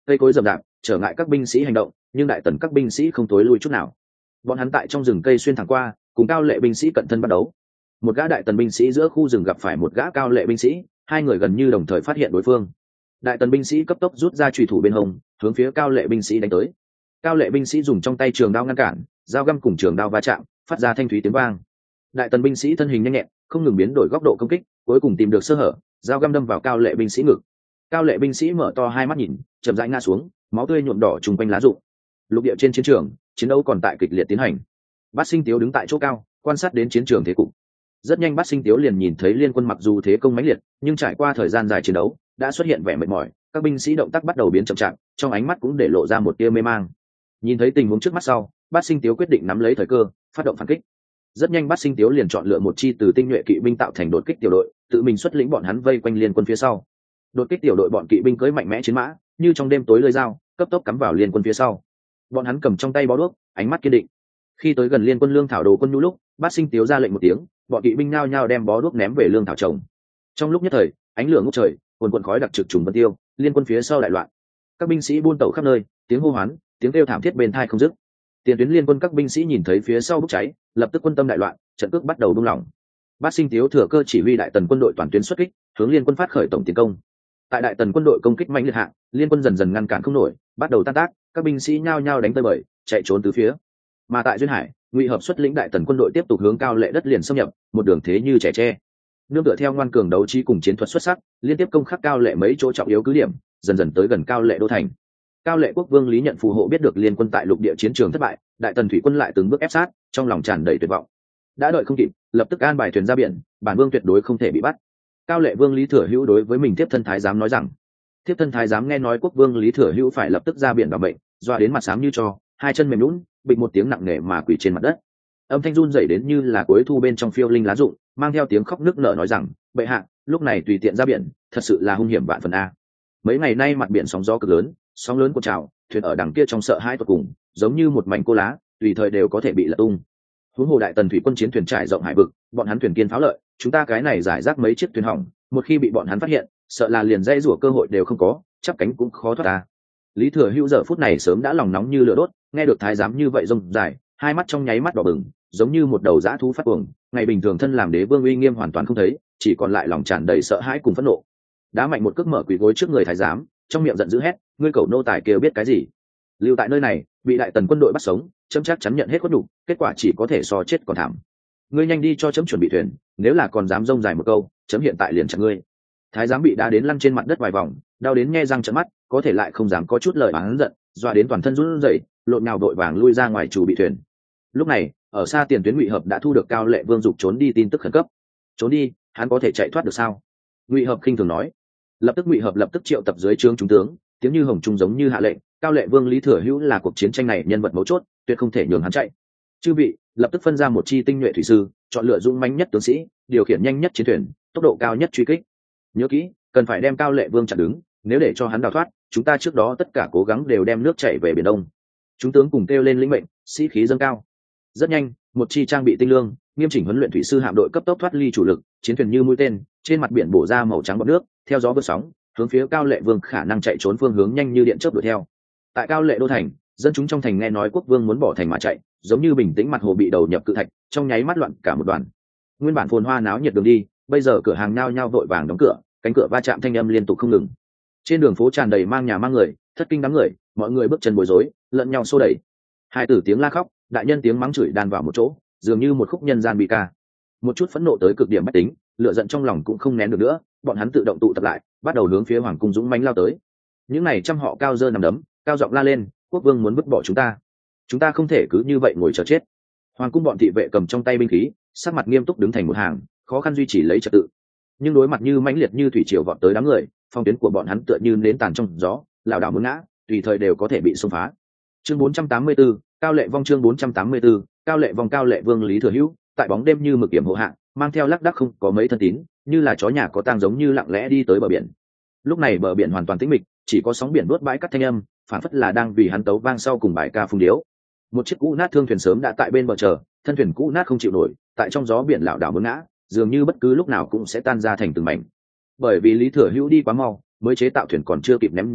cây cối rậm rạp trở ngại các binh sĩ hành động, nhưng đại tần các binh sĩ không tối lui chút nào. Bọn hắn tại trong rừng cây xuyên thẳng qua, cùng cao lệ binh sĩ cận thân bắt đấu. Một gã đại tần binh sĩ giữa khu rừng gặp phải một gã cao lệ binh sĩ, hai người gần như đồng thời phát hiện đối phương. Đại tần binh sĩ cấp tốc rút ra chùy thủ bên hông, hướng phía cao lệ binh sĩ đánh tới. Cao lệ binh sĩ dùng trong tay trường đao ngăn cản, dao găm cùng trường đao va chạm, phát ra thanh thúy tiếng vang. Đại tần binh sĩ thân hình nhanh nhẹn, không ngừng biến đổi góc độ công kích, cuối cùng tìm được sơ hở, dao găm đâm vào cao lệ binh sĩ ngực. Cao lệ binh sĩ mở to hai mắt nhìn, chậm rãi ngã xuống, máu tươi nhuộm đỏ trùng quanh lá rụng. Lục địa trên chiến trường, chiến đấu còn tại kịch liệt tiến hành. Bát Sinh Tiếu đứng tại chỗ cao, quan sát đến chiến trường thế cục. Rất nhanh Bát Sinh Tiếu liền nhìn thấy liên quân mặc dù thế công mãnh liệt, nhưng trải qua thời gian dài chiến đấu, đã xuất hiện vẻ mệt mỏi, các binh sĩ động tác bắt đầu biến chậm chạp, trong ánh mắt cũng để lộ ra một tia mê mang. Nhìn thấy tình huống trước mắt sau, Bát Sinh Tiếu quyết định nắm lấy thời cơ, phát động phản kích. Rất nhanh Bát Sinh Tiếu liền chọn lựa một chi từ tinh nhuệ kỵ binh tạo thành đột kích tiểu đội, tự mình xuất lĩnh bọn hắn vây quanh liên quân phía sau. Đột kích tiểu đội bọn kỵ binh cưỡi mạnh mẽ chiến mã, như trong đêm tối lưỡi dao, cấp tốc cắm vào liên quân phía sau. Bọn hắn cầm trong tay bó đuốc, ánh mắt kiên định. Khi tới gần liên quân lương thảo đồ quân nhu lúc, Bát Sinh Tiếu ra lệnh một tiếng, bọn kỵ binh nhao nhao đem bó đuốc ném về lương thảo trồng. Trong lúc nhất thời, ánh lửa ngút trời, cuồn cuộn khói đặc trực trùng vân tiêu, liên quân phía sau đại loạn. Các binh sĩ buôn tẩu khắp nơi, tiếng hô hoán, tiếng kêu thảm thiết bên tai không dứt. Tiền tuyến liên quân các binh sĩ nhìn thấy phía sau bốc cháy, lập tức quân tâm đại loạn, trận cước bắt đầu buông lỏng. Bát Sinh Tiếu thừa cơ chỉ huy đại tần quân đội toàn tuyến xuất kích, hướng liên quân phát khởi tổng tiến công. Tại đại tần quân đội công kích mạnh liệt hạng, liên quân dần dần ngăn cản không nổi, bắt đầu tan tác, các binh sĩ nhao nhao đánh tơi bời, chạy trốn tứ phía. Mà tại duyên hải, Ngụy Hợp xuất lĩnh đại tần quân đội tiếp tục hướng cao lệ đất liền xâm nhập, một đường thế như trẻ tre. Nương tựa theo ngoan cường đấu trí cùng chiến thuật xuất sắc, liên tiếp công khắc cao lệ mấy chỗ trọng yếu cứ điểm, dần dần tới gần cao lệ đô thành. Cao lệ quốc vương Lý Nhận phù hộ biết được liên quân tại lục địa chiến trường thất bại, đại tần thủy quân lại từng bước ép sát, trong lòng tràn đầy tuyệt vọng. Đã đợi không kịp, lập tức an bài thuyền ra biển, bản vương tuyệt đối không thể bị bắt. Cao lệ vương Lý Thừa Hữu đối với mình tiếp thân thái giám nói rằng, tiếp thân thái giám nghe nói quốc vương Lý Thừa Hữu phải lập tức ra biển bảo mệnh, doa đến mặt xám như tro, hai chân mềm nhũn, bịch một tiếng nặng nề mà quỳ trên mặt đất. Âm thanh run rẩy đến như là cuối thu bên trong phiêu linh lá rụng, mang theo tiếng khóc nức nở nói rằng, bệ hạ, lúc này tùy tiện ra biển, thật sự là hung hiểm vạn phần a. Mấy ngày nay mặt biển sóng gió cực lớn, sóng lớn cuộn trào, thuyền ở đằng kia trong sợ hãi tột cùng, giống như một mảnh cô lá, tùy thời đều có thể bị lật tung. Huống hồ đại tần thủy quân chiến thuyền trải rộng hải vực, bọn hắn thuyền kiên pháo lợi, chúng ta cái này giải rác mấy chiếc thuyền hỏng, một khi bị bọn hắn phát hiện, sợ là liền dây rủa cơ hội đều không có, chắp cánh cũng khó thoát ra. Lý Thừa Hữu giờ phút này sớm đã lòng nóng như lửa đốt, nghe được thái giám như vậy rông dài, hai mắt trong nháy mắt đỏ bừng, giống như một đầu dã thú phát cuồng. Ngày bình thường thân làm đế vương uy nghiêm hoàn toàn không thấy, chỉ còn lại lòng tràn đầy sợ hãi cùng phẫn nộ. Đá mạnh một cước mở quỳ gối trước người thái giám, trong miệng giận dữ hét, ngươi cẩu nô tài kia biết cái gì? Lưu tại nơi này, bị đại tần quân đội bắt sống, chấm chắc chắn nhận hết khuất nhục, kết quả chỉ có thể so chết còn thảm. Ngươi nhanh đi cho chấm chuẩn bị thuyền, nếu là còn dám rông dài một câu, chấm hiện tại liền chặt ngươi. Thái giám bị đá đến lăn trên mặt đất vài vòng, đau đến nhe răng trợn mắt, có thể lại không dám có chút lời oán giận, dọa đến toàn thân run rẩy, lộn nhào vội vàng lui ra ngoài chủ bị thuyền. Lúc này, ở xa tiền tuyến Ngụy Hợp đã thu được cao lệ vương dục trốn đi tin tức khẩn cấp. Trốn đi, hắn có thể chạy thoát được sao? Ngụy Hợp khinh thường nói. Lập tức Ngụy Hợp lập tức triệu tập dưới trướng chúng tướng, tiếng như hồng trung giống như hạ lệnh, cao lệ vương Lý Thừa Hữu là cuộc chiến tranh này nhân vật mấu chốt, tuyệt không thể nhường hắn chạy. Chư vị, lập tức phân ra một chi tinh nhuệ thủy sư, chọn lựa dũng mãnh nhất tướng sĩ, điều khiển nhanh nhất chiến thuyền, tốc độ cao nhất truy kích. Nhớ kỹ, cần phải đem cao lệ vương chặn đứng, nếu để cho hắn đào thoát, chúng ta trước đó tất cả cố gắng đều đem nước chảy về biển đông. Chúng tướng cùng kêu lên lĩnh mệnh, sĩ khí dâng cao. Rất nhanh, một chi trang bị tinh lương, nghiêm chỉnh huấn luyện thủy sư hạm đội cấp tốc thoát ly chủ lực, chiến thuyền như mũi tên, trên mặt biển bổ ra màu trắng bọt nước, theo gió vượt sóng, hướng phía cao lệ vương khả năng chạy trốn phương hướng nhanh như điện chớp đuổi theo. Tại cao lệ đô thành, dân chúng trong thành nghe nói quốc vương muốn bỏ thành mà chạy, giống như bình tĩnh mặt hồ bị đầu nhập cự thạch, trong nháy mắt loạn cả một đoàn. Nguyên bản phồn hoa náo nhiệt đường đi, bây giờ cửa hàng nhao nhao vội vàng đóng cửa, cánh cửa va chạm thanh âm liên tục không ngừng. Trên đường phố tràn đầy mang nhà mang người, thất kinh đám người, mọi người bước chân bối rối, lẫn nhau xô đẩy. Hai tử tiếng la khóc, đại nhân tiếng mắng chửi đan vào một chỗ, dường như một khúc nhân gian bi ca. Một chút phẫn nộ tới cực điểm bách tính, lửa giận trong lòng cũng không nén được nữa, bọn hắn tự động tụ tập lại, bắt đầu hướng phía hoàng cung dũng mãnh lao tới. Những này trăm họ cao dơ nằm đấm, cao giọng la lên, quốc vương muốn vứt bỏ chúng ta không thể cứ như vậy ngồi chờ chết. Hoàng cung bọn thị vệ cầm trong tay binh khí, sắc mặt nghiêm túc đứng thành một hàng, khó khăn duy trì lấy trật tự. Nhưng đối mặt như mãnh liệt như thủy triều vọt tới đám người, phong tuyến của bọn hắn tựa như nến tàn trong gió, lảo đảo muốn ngã, tùy thời đều có thể bị xông phá. Chương 484, cao lệ vong. Chương 484, cao lệ vong. Cao lệ vương Lý Thừa Hữu tại bóng đêm như mực kiểm hộ hạng, mang theo lác đác không có mấy thân tín, như là chó nhà có tang giống như lặng lẽ đi tới bờ biển. Lúc này bờ biển hoàn toàn tĩnh mịch, chỉ có sóng biển đuốt bãi cắt thanh âm, phản phất là đang vì hắn tấu vang sau cùng bài ca phung điếu. Một chiếc cũ nát thương thuyền sớm đã tại bên bờ chờ, thân thuyền cũ nát không chịu nổi, tại trong gió biển lảo đảo muốn ngã, dường như bất cứ lúc nào cũng sẽ tan ra thành từng mảnh. Bởi vì Lý Thừa Hữu đi quá mau, mới chế tạo thuyền còn chưa kịp ném dùng,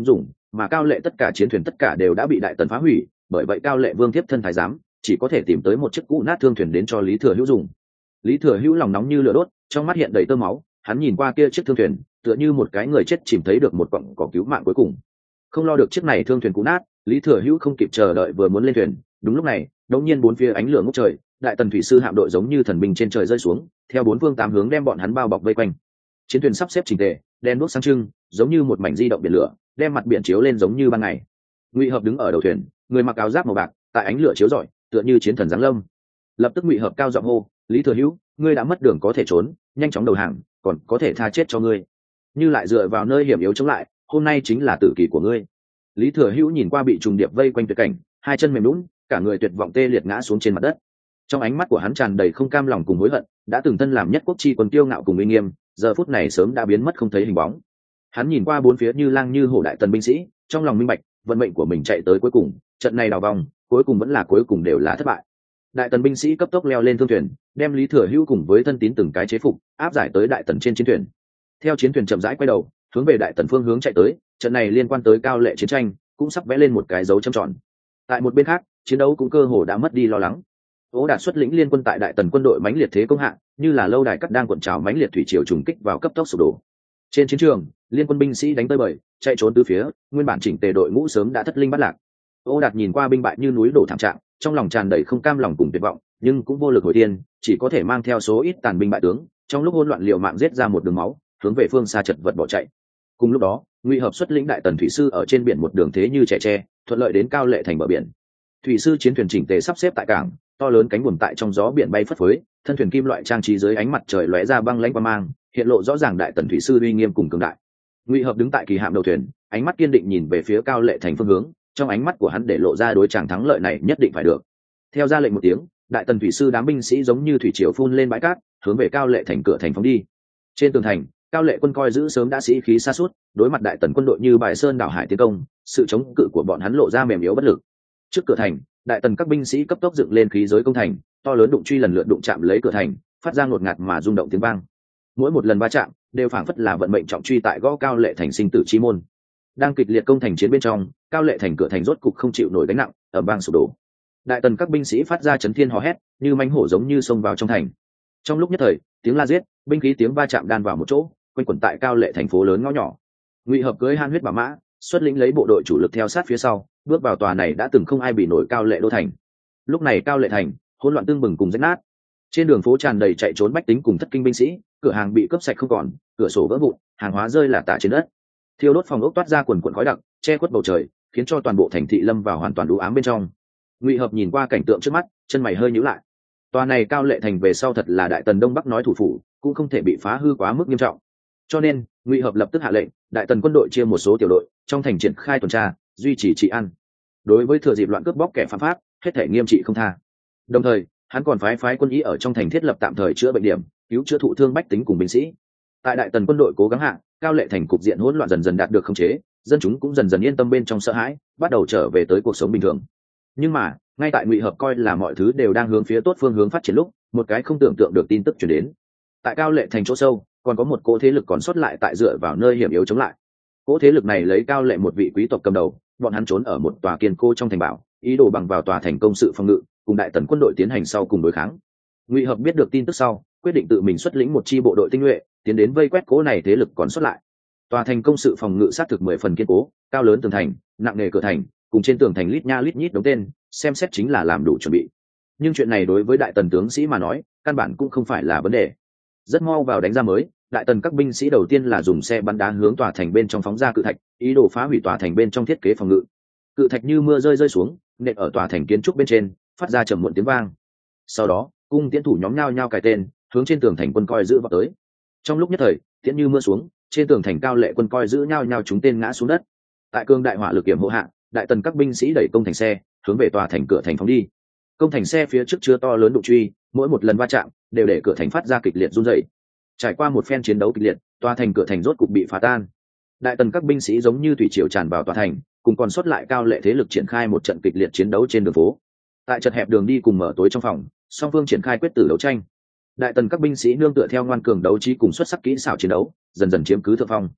mà cao lệ tất cả chiến thuyền tất cả đều đã bị đại tần phá hủy, bởi vậy cao lệ vương tiếp thân thái giám chỉ có thể tìm tới một chiếc cũ nát thương thuyền đến cho Lý Thừa Hữu dùng. Lý Thừa Hữu lòng nóng như lửa đốt, trong mắt hiện đầy tơ máu, hắn nhìn qua kia chiếc thương thuyền tựa như một cái người chết chìm thấy được một cọng cỏ cứu mạng cuối cùng. Không lo được chiếc này thương thuyền cũ nát, Lý Thừa Hữu không kịp chờ đợi vừa muốn lên thuyền. Đúng lúc này đột nhiên bốn phía ánh lửa ngút trời, đại tần thủy sư hạm đội giống như thần binh trên trời rơi xuống, theo bốn phương tám hướng đem bọn hắn bao bọc vây quanh. Chiến thuyền sắp xếp chỉnh tề, đen đuốc sáng trưng, giống như một mảnh di động biển lửa, đem mặt biển chiếu lên giống như ban ngày. Ngụy Hợp đứng ở đầu thuyền, người mặc áo giáp màu bạc, tại ánh lửa chiếu rọi, tựa như chiến thần giáng lâm. Lập tức Ngụy Hợp cao giọng hô: "Lý Thừa Hữu, ngươi đã mất đường có thể trốn, nhanh chóng đầu hàng, còn có thể tha chết cho ngươi. Như lại dựa vào nơi hiểm yếu chống lại, hôm nay chính là tử kỳ của ngươi." Lý Thừa Hữu nhìn qua bị trùng điệp vây quanh tuyệt cảnh, hai chân mềm nhũn, cả người tuyệt vọng tê liệt ngã xuống trên mặt đất. Trong ánh mắt của hắn tràn đầy không cam lòng cùng hối hận, đã từng thân làm nhất quốc chi quân kiêu ngạo cùng uy nghiêm, giờ phút này sớm đã biến mất không thấy hình bóng. Hắn nhìn qua bốn phía như lang như hổ đại tần binh sĩ, trong lòng minh bạch, vận mệnh của mình chạy tới cuối cùng, trận này đào vòng, cuối cùng vẫn là cuối cùng đều là thất bại. Đại tần binh sĩ cấp tốc leo lên thương thuyền, đem Lý Thừa Hữu cùng với thân tín từng cái chế phục, áp giải tới đại tần trên chiến thuyền. Theo chiến thuyền chậm rãi quay đầu, hướng về đại tần phương hướng chạy tới, trận này liên quan tới cao lệ chiến tranh, cũng sắp vẽ lên một cái dấu chấm tròn. Tại một bên khác, chiến đấu cũng cơ hồ đã mất đi lo lắng. Ô Đạt xuất lĩnh liên quân tại đại tần quân đội mãnh liệt thế công hạ, như là lâu đài cắt đang cuộn trào mãnh liệt thủy triều trùng kích vào cấp tốc sụp đổ. Trên chiến trường, liên quân binh sĩ đánh tới bời, chạy trốn tứ phía, nguyên bản chỉnh tề đội ngũ sớm đã thất linh bắt lạc. Ô Đạt nhìn qua binh bại như núi đổ thảm trạng, trong lòng tràn đầy không cam lòng cùng tuyệt vọng, nhưng cũng vô lực hồi tiên, chỉ có thể mang theo số ít tàn binh bại tướng, trong lúc hỗn loạn liều mạng giết ra một đường máu, hướng về phương xa chật vật bỏ chạy. Cùng lúc đó, Ngụy Hợp xuất lĩnh đại tần thủy sư ở trên biển một đường thế như trẻ tre, thuận lợi đến cao lệ thành bờ biển. Thủy sư chiến thuyền chỉnh tề sắp xếp tại cảng, to lớn cánh buồm tại trong gió biển bay phất phới, thân thuyền kim loại trang trí dưới ánh mặt trời lóe ra băng lãnh quang mang, hiện lộ rõ ràng đại tần thủy sư uy nghiêm cùng cường đại. Ngụy Hợp đứng tại kỳ hạm đầu thuyền, ánh mắt kiên định nhìn về phía cao lệ thành phương hướng, trong ánh mắt của hắn để lộ ra đối chàng thắng lợi này nhất định phải được. Theo ra lệnh một tiếng, đại tần thủy sư đám binh sĩ giống như thủy triều phun lên bãi cát, hướng về cao lệ thành cửa thành phóng đi. Trên tường thành, cao lệ quân coi giữ sớm đã sĩ khí sa sút, đối mặt đại tần quân đội như bài sơn đảo hải tiến công, sự chống cự của bọn hắn lộ ra mềm yếu bất lực. Trước cửa thành, đại tần các binh sĩ cấp tốc dựng lên khí giới công thành, to lớn đụng truy lần lượt đụng chạm lấy cửa thành, phát ra ngột ngạt mà rung động tiếng vang. Mỗi một lần va chạm đều phảng phất là vận mệnh trọng truy tại gõ cao lệ thành sinh tử chi môn. Đang kịch liệt công thành chiến bên trong, cao lệ thành cửa thành rốt cục không chịu nổi gánh nặng, ầm vang sụp đổ. Đại tần các binh sĩ phát ra chấn thiên hò hét, như mãnh hổ giống như xông vào trong thành. Trong lúc nhất thời, tiếng la giết, binh khí tiếng va chạm đan vào một chỗ, quanh quẩn tại cao lệ thành phố lớn ngõ nhỏ. Ngụy Hợp cưỡi Han huyết bảo mã, xuất lĩnh lấy bộ đội chủ lực theo sát phía sau, bước vào tòa này đã từng không ai bị nổi cao lệ đô thành. Lúc này cao lệ thành hỗn loạn tương bừng cùng rách nát, trên đường phố tràn đầy chạy trốn bách tính cùng thất kinh binh sĩ, cửa hàng bị cướp sạch không còn, cửa sổ vỡ vụn, hàng hóa rơi lả tả trên đất. Thiêu đốt phòng ốc toát ra quần quần khói đặc, che khuất bầu trời, khiến cho toàn bộ thành thị lâm vào hoàn toàn u ám bên trong. Ngụy Hợp nhìn qua cảnh tượng trước mắt, chân mày hơi nhíu lại. Tòa này cao lệ thành về sau thật là đại tần đông bắc nói thủ phủ, cũng không thể bị phá hư quá mức nghiêm trọng. Cho nên, Ngụy Hợp lập tức hạ lệnh, đại tần quân đội chia một số tiểu đội, trong thành triển khai tuần tra, duy trì trị an. Đối với thừa dịp loạn cướp bóc kẻ phạm pháp, hết thể nghiêm trị không tha. Đồng thời, hắn còn phái quân y ở trong thành thiết lập tạm thời chữa bệnh điểm, cứu chữa thụ thương bách tính cùng binh sĩ. Tại đại tần quân đội cố gắng hạ, cao lệ thành cục diện hỗn loạn dần dần đạt được khống chế, dân chúng cũng dần dần yên tâm bên trong sợ hãi, bắt đầu trở về tới cuộc sống bình thường. Nhưng mà, ngay tại Ngụy Hợp coi là mọi thứ đều đang hướng phía tốt phương hướng phát triển lúc, một cái không tưởng tượng được tin tức truyền đến. Tại cao lệ thành chỗ sâu, còn có một cỗ thế lực còn sót lại tại dựa vào nơi hiểm yếu chống lại. Cỗ thế lực này lấy cao lệ một vị quý tộc cầm đầu, bọn hắn trốn ở một tòa kiên cố trong thành bảo, ý đồ bằng vào tòa thành công sự phòng ngự, cùng đại tần quân đội tiến hành sau cùng đối kháng. Ngụy Hợp biết được tin tức sau, quyết định tự mình xuất lĩnh một chi bộ đội tinh nhuệ, tiến đến vây quét cỗ này thế lực còn sót lại. Tòa thành công sự phòng ngự sát thực 10 phần kiên cố, cao lớn tường thành, nặng nề cửa thành, cùng trên tường thành lít nha lít nhít đống tên, xem xét chính là làm đủ chuẩn bị. Nhưng chuyện này đối với đại tần tướng sĩ mà nói, căn bản cũng không phải là vấn đề. Rất mau vào đánh ra mới, đại tần các binh sĩ đầu tiên là dùng xe bắn đá hướng tòa thành bên trong phóng ra cự thạch, ý đồ phá hủy tòa thành bên trong thiết kế phòng ngự. Cự thạch như mưa rơi xuống, nện ở tòa thành kiến trúc bên trên, phát ra trầm muộn tiếng vang. Sau đó, cung tiễn thủ nhóm nhao nhao cài tên, hướng trên tường thành quân coi giữ vào tới. Trong lúc nhất thời, tiễn như mưa xuống, trên tường thành cao lệ quân coi giữ nhao nhao trúng tên ngã xuống đất. Tại cương đại hỏa lực kiểm hộ hạ, đại tần các binh sĩ đẩy công thành xe, hướng về tòa thành cửa thành phóng đi. Công thành xe phía trước chứa to lớn đụng truy, mỗi một lần va chạm đều để cửa thành phát ra kịch liệt run rẩy. Trải qua một phen chiến đấu kịch liệt, tòa thành cửa thành rốt cục bị phá tan. Đại tần các binh sĩ giống như thủy triều tràn vào tòa thành, cùng còn sót lại cao lệ thế lực triển khai một trận kịch liệt chiến đấu trên đường phố. Tại chật hẹp đường đi cùng mở tối trong phòng, song phương triển khai quyết tử đấu tranh. Đại tần các binh sĩ nương tựa theo ngoan cường đấu trí cùng xuất sắc kỹ xảo chiến đấu, dần dần chiếm cứ thượng phong.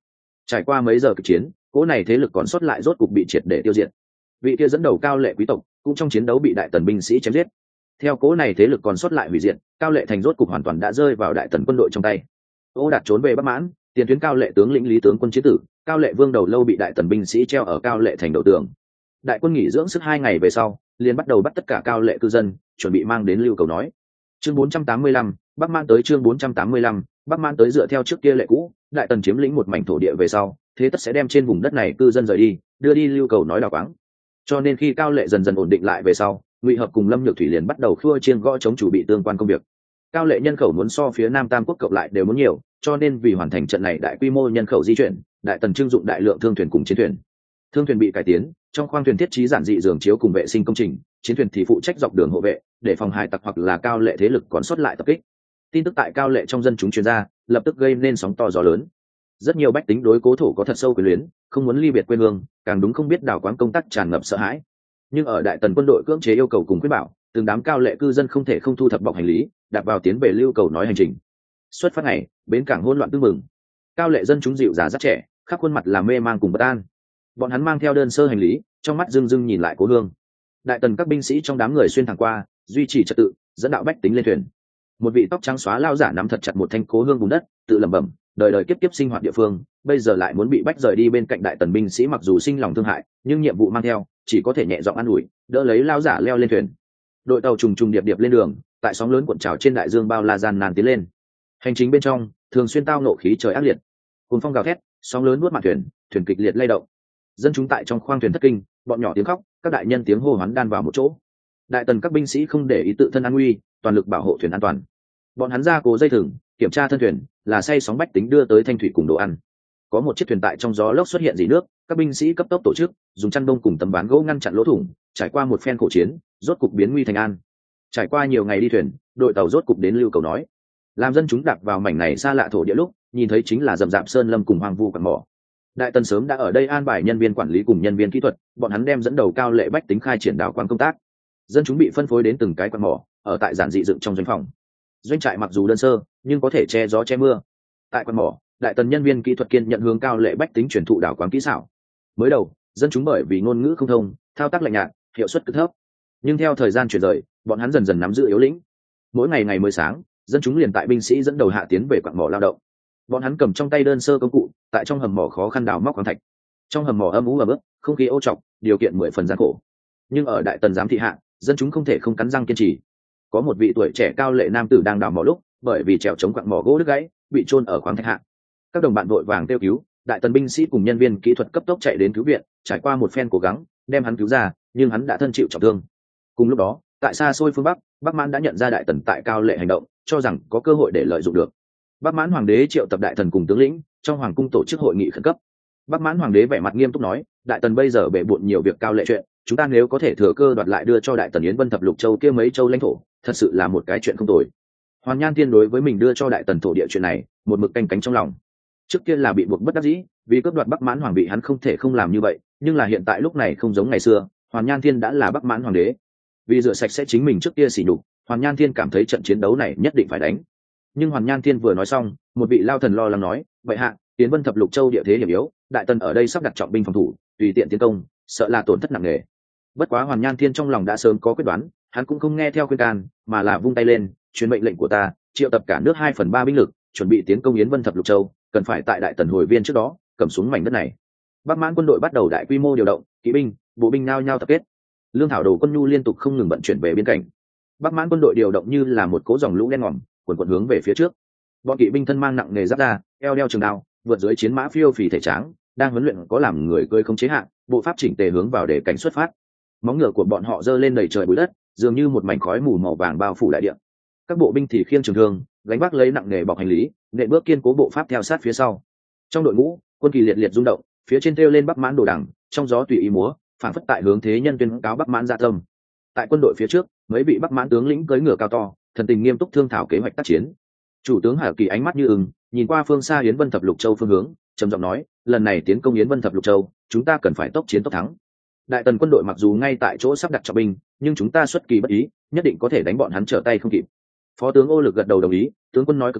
Trải qua mấy giờ kịch chiến, cỗ này thế lực còn sót lại rốt cục bị triệt để tiêu diệt. Vị kia dẫn đầu Cao Lệ quý tộc cũng trong chiến đấu bị đại tần binh sĩ chém giết. Theo cỗ này thế lực còn sót lại hủy diệt, Cao Lệ thành rốt cục hoàn toàn đã rơi vào đại tần quân đội trong tay. Ô Đạt trốn về Bắc Mãn, tiền tuyến Cao Lệ tướng lĩnh Lý tướng quân chiến tử, Cao Lệ vương đầu lâu bị đại tần binh sĩ treo ở Cao Lệ thành đầu tường. Đại quân nghỉ dưỡng sức 2 ngày về sau, liền bắt đầu bắt tất cả Cao Lệ cư dân, chuẩn bị mang đến Lưu Cầu nói. Chương 485, Bắc Mãn tới. Chương 485, Bắc Mãn tới. Dựa theo trước kia lệ cũ, đại tần chiếm lĩnh một mảnh thổ địa về sau, thế tất sẽ đem trên vùng đất này cư dân rời đi, đưa đi Lưu Cầu nói đào quáng. Cho nên khi Cao Lệ dần dần ổn định lại về sau, Ngụy Hợp cùng Lâm Nhược Thủy liền bắt đầu khua chiêng gõ chống chủ bị tương quan công việc. Cao Lệ nhân khẩu muốn so phía Nam Tam quốc cộng lại đều muốn nhiều, cho nên vì hoàn thành trận này đại quy mô nhân khẩu di chuyển, đại tần trưng dụng đại lượng thương thuyền cùng chiến thuyền. Thương thuyền bị cải tiến, trong khoang thuyền thiết trí giản dị giường chiếu cùng vệ sinh công trình, chiến thuyền thì phụ trách dọc đường hộ vệ, để phòng hải tặc hoặc là Cao Lệ thế lực còn sót lại tập kích. Tin tức tại Cao Lệ trong dân chúng truyền ra, lập tức gây nên sóng to gió lớn. Rất nhiều bách tính đối cố thổ có thật sâu quyền luyến, không muốn ly biệt quê hương, càng đúng không biết đào quáng công tác tràn ngập sợ hãi. Nhưng ở đại tần quân đội cưỡng chế yêu cầu cùng quyết bảo, từng đám Cao Lệ cư dân không thể không thu thập bọc hành lý, đạp vào tiến về Lưu Cầu nói hành trình. Xuất phát ngày, bến cảng hỗn loạn tưng bừng. Cao Lệ dân chúng dịu dàng rất trẻ, khắp khuôn mặt là mê mang cùng bất an. Bọn hắn mang theo đơn sơ hành lý, trong mắt rưng rưng nhìn lại cố hương. Đại tần các binh sĩ trong đám người xuyên thẳng qua, duy trì trật tự, dẫn đạo bách tính lên thuyền. Một vị tóc trắng xóa lao giả nắm thật chặt một thanh cố hương bùn đất, tự lẩm bẩm, đời đời kiếp kiếp sinh hoạt địa phương, bây giờ lại muốn bị bách rời đi bên cạnh đại tần binh sĩ, mặc dù sinh lòng thương hại, nhưng nhiệm vụ mang theo, chỉ có thể nhẹ giọng an ủi, đỡ lấy lao giả leo lên thuyền. Đội tàu trùng trùng điệp điệp lên đường, tại sóng lớn cuộn trào trên đại dương bao la gian nan tiến lên. Hành trình bên trong, thường xuyên tao nộ khí trời ác liệt, cuồng phong gào thét, sóng lớn nuốt mạn thuyền, thuyền kịch liệt lay động. Dân chúng tại trong khoang thuyền thất kinh, bọn nhỏ tiếng khóc, các đại nhân tiếng hô hoán đan vào một chỗ. Đại tần các binh sĩ không để ý tự thân an nguy, toàn lực bảo hộ thuyền an toàn. Bọn hắn ra cố dây thừng, kiểm tra thân thuyền, là say sóng bách tính đưa tới thanh thủy cùng đồ ăn. Có một chiếc thuyền tại trong gió lốc xuất hiện dỉ nước, các binh sĩ cấp tốc tổ chức, dùng chăn đông cùng tấm ván gỗ ngăn chặn lỗ thủng, trải qua một phen khổ chiến, rốt cục biến nguy thành an. Trải qua nhiều ngày đi thuyền, đội tàu rốt cục đến Lưu Cầu nói. Làm dân chúng đạp vào mảnh này xa lạ thổ địa lúc, nhìn thấy chính là rậm rạp sơn lâm cùng hoang vu quặng mỏ. Đại tần sớm đã ở đây an bài nhân viên quản lý cùng nhân viên kỹ thuật, bọn hắn đem dẫn đầu Cao Lệ bách tính khai triển đào quáng công tác. Dân chúng bị phân phối đến từng cái quặng mỏ, ở tại giản dị dựng trong doanh phòng. Doanh trại mặc dù đơn sơ, nhưng có thể che gió che mưa. Tại quặng mỏ, đại tần nhân viên kỹ thuật kiên nhận hướng Cao Lệ bách tính truyền thụ đào quáng kỹ xảo. Mới đầu, dân chúng bởi vì ngôn ngữ không thông, thao tác lạnh nhạt, hiệu suất cực thấp. Nhưng theo thời gian chuyển rời, bọn hắn dần dần nắm giữ yếu lĩnh. Mỗi ngày ngày mới sáng, dân chúng liền tại binh sĩ dẫn đầu hạ tiến về quặng mỏ lao động. Bọn hắn cầm trong tay đơn sơ công cụ, tại trong hầm mỏ khó khăn đào móc khoáng thạch. Trong hầm mỏ âm u ẩm ướt, không khí ô trọc, điều kiện 10 phần gian khổ. Nhưng ở đại tần giám thị hạ, dân chúng không thể không cắn răng kiên trì. Có một vị tuổi trẻ Cao Lệ nam tử đang đào mỏ lúc, bởi vì trèo chống quặng mỏ gỗ đứt gãy, bị chôn ở khoáng thạch hạ. Các đồng bạn vội vàng kêu cứu, đại tần binh sĩ cùng nhân viên kỹ thuật cấp tốc chạy đến cứu viện, trải qua một phen cố gắng, đem hắn cứu ra, nhưng hắn đã thân chịu trọng thương. Cùng lúc đó, tại xa xôi phương Bắc, Bắc Mãn đã nhận ra đại tần tại Cao Lệ hành động, cho rằng có cơ hội để lợi dụng được. Bắc Mãn hoàng đế triệu tập đại thần cùng tướng lĩnh, trong hoàng cung tổ chức hội nghị khẩn cấp. Bắc Mãn hoàng đế vẻ mặt nghiêm túc nói, đại tần bây giờ bệ bội nhiều việc Cao Lệ chuyện, chúng ta nếu có thể thừa cơ đoạt lại đưa cho đại tần Yến Vân thập lục châu kia mấy châu lãnh thổ, thật sự là một cái chuyện không tồi. Hoàn Nhan Thiên đối với mình đưa cho đại tần thổ địa chuyện này, một mực canh cánh trong lòng. Trước kia là bị buộc bất đắc dĩ, vì cướp đoạt Bắc Mãn hoàng vị hắn không thể không làm như vậy, nhưng là hiện tại lúc này không giống ngày xưa, Hoàn Nhan Thiên đã là Bắc Mãn hoàng đế. Vì rửa sạch sẽ chính mình trước kia sỉ nhục, Hoàn Nhan Thiên cảm thấy trận chiến đấu này nhất định phải đánh. Nhưng Hoàn Nhan Thiên vừa nói xong, một vị lao thần lo lắng nói, vậy hạ, Yến Vân thập lục châu địa thế hiểm yếu, đại tần ở đây sắp đặt trọng binh phòng thủ, tùy tiện tiến công, sợ là tổn thất nặng nề. Bất quá Hoàn Nhan Thiên trong lòng đã sớm có quyết đoán, hắn cũng không nghe theo khuyên can, mà là vung tay lên, truyền mệnh lệnh của ta, triệu tập cả nước 2/3 binh lực, chuẩn bị tiến công Yến Vân thập lục châu, cần phải tại đại tần hồi viên trước đó, cầm xuống mảnh đất này. Bắc Mãn quân đội bắt đầu đại quy mô điều động, kỵ binh, bộ binh nao nhao tập kết. Lương thảo đồ quân nhu liên tục không ngừng vận chuyển về biên cảnh. Bắc Mãn quân đội điều động như là một cỗ dòng lũ đen ngòm, quần hướng về phía trước. Bọn kỵ binh thân mang nặng nghề giáp da, eo đeo trường đao, vượt dưới chiến mã phiêu phì thể tráng, đang huấn luyện có làm người cơi không chế hạn, bộ pháp chỉnh tề hướng vào để cảnh xuất phát. Móng ngựa của bọn họ giơ lên đầy trời bụi đất, dường như một mảnh khói mù màu vàng bao phủ đại địa. Các bộ binh thì khiêng trường thương, gánh vác lấy nặng nghề bọc hành lý, nện bước kiên cố bộ pháp theo sát phía sau. Trong đội ngũ, quân kỳ liệt liệt rung động, phía trên treo lên Bắc Mãn đồ đằng, trong gió tùy ý múa, phản phất tại hướng thế nhân tuyên cáo Bắc Mãn dạ tâm. Tại quân đội phía trước, mấy vị Bắc Mãn tướng lĩnh cưỡi ngựa cao to, thần tình nghiêm túc thương thảo kế hoạch tác chiến. Chủ tướng Hà Kỳ ánh mắt như ưng, nhìn qua phương xa Yến Vân thập lục châu phương hướng, trầm giọng nói, lần này tiến công Yến Vân thập lục châu, chúng ta cần phải tốc chiến tốc thắng. Đại tần quân đội mặc dù ngay tại chỗ sắp đặt trọng binh, nhưng chúng ta xuất kỳ bất ý, nhất định có thể đánh bọn hắn trở tay không kịp. Phó tướng Ô Lực gật đầu đồng ý, tướng quân nói cực phải,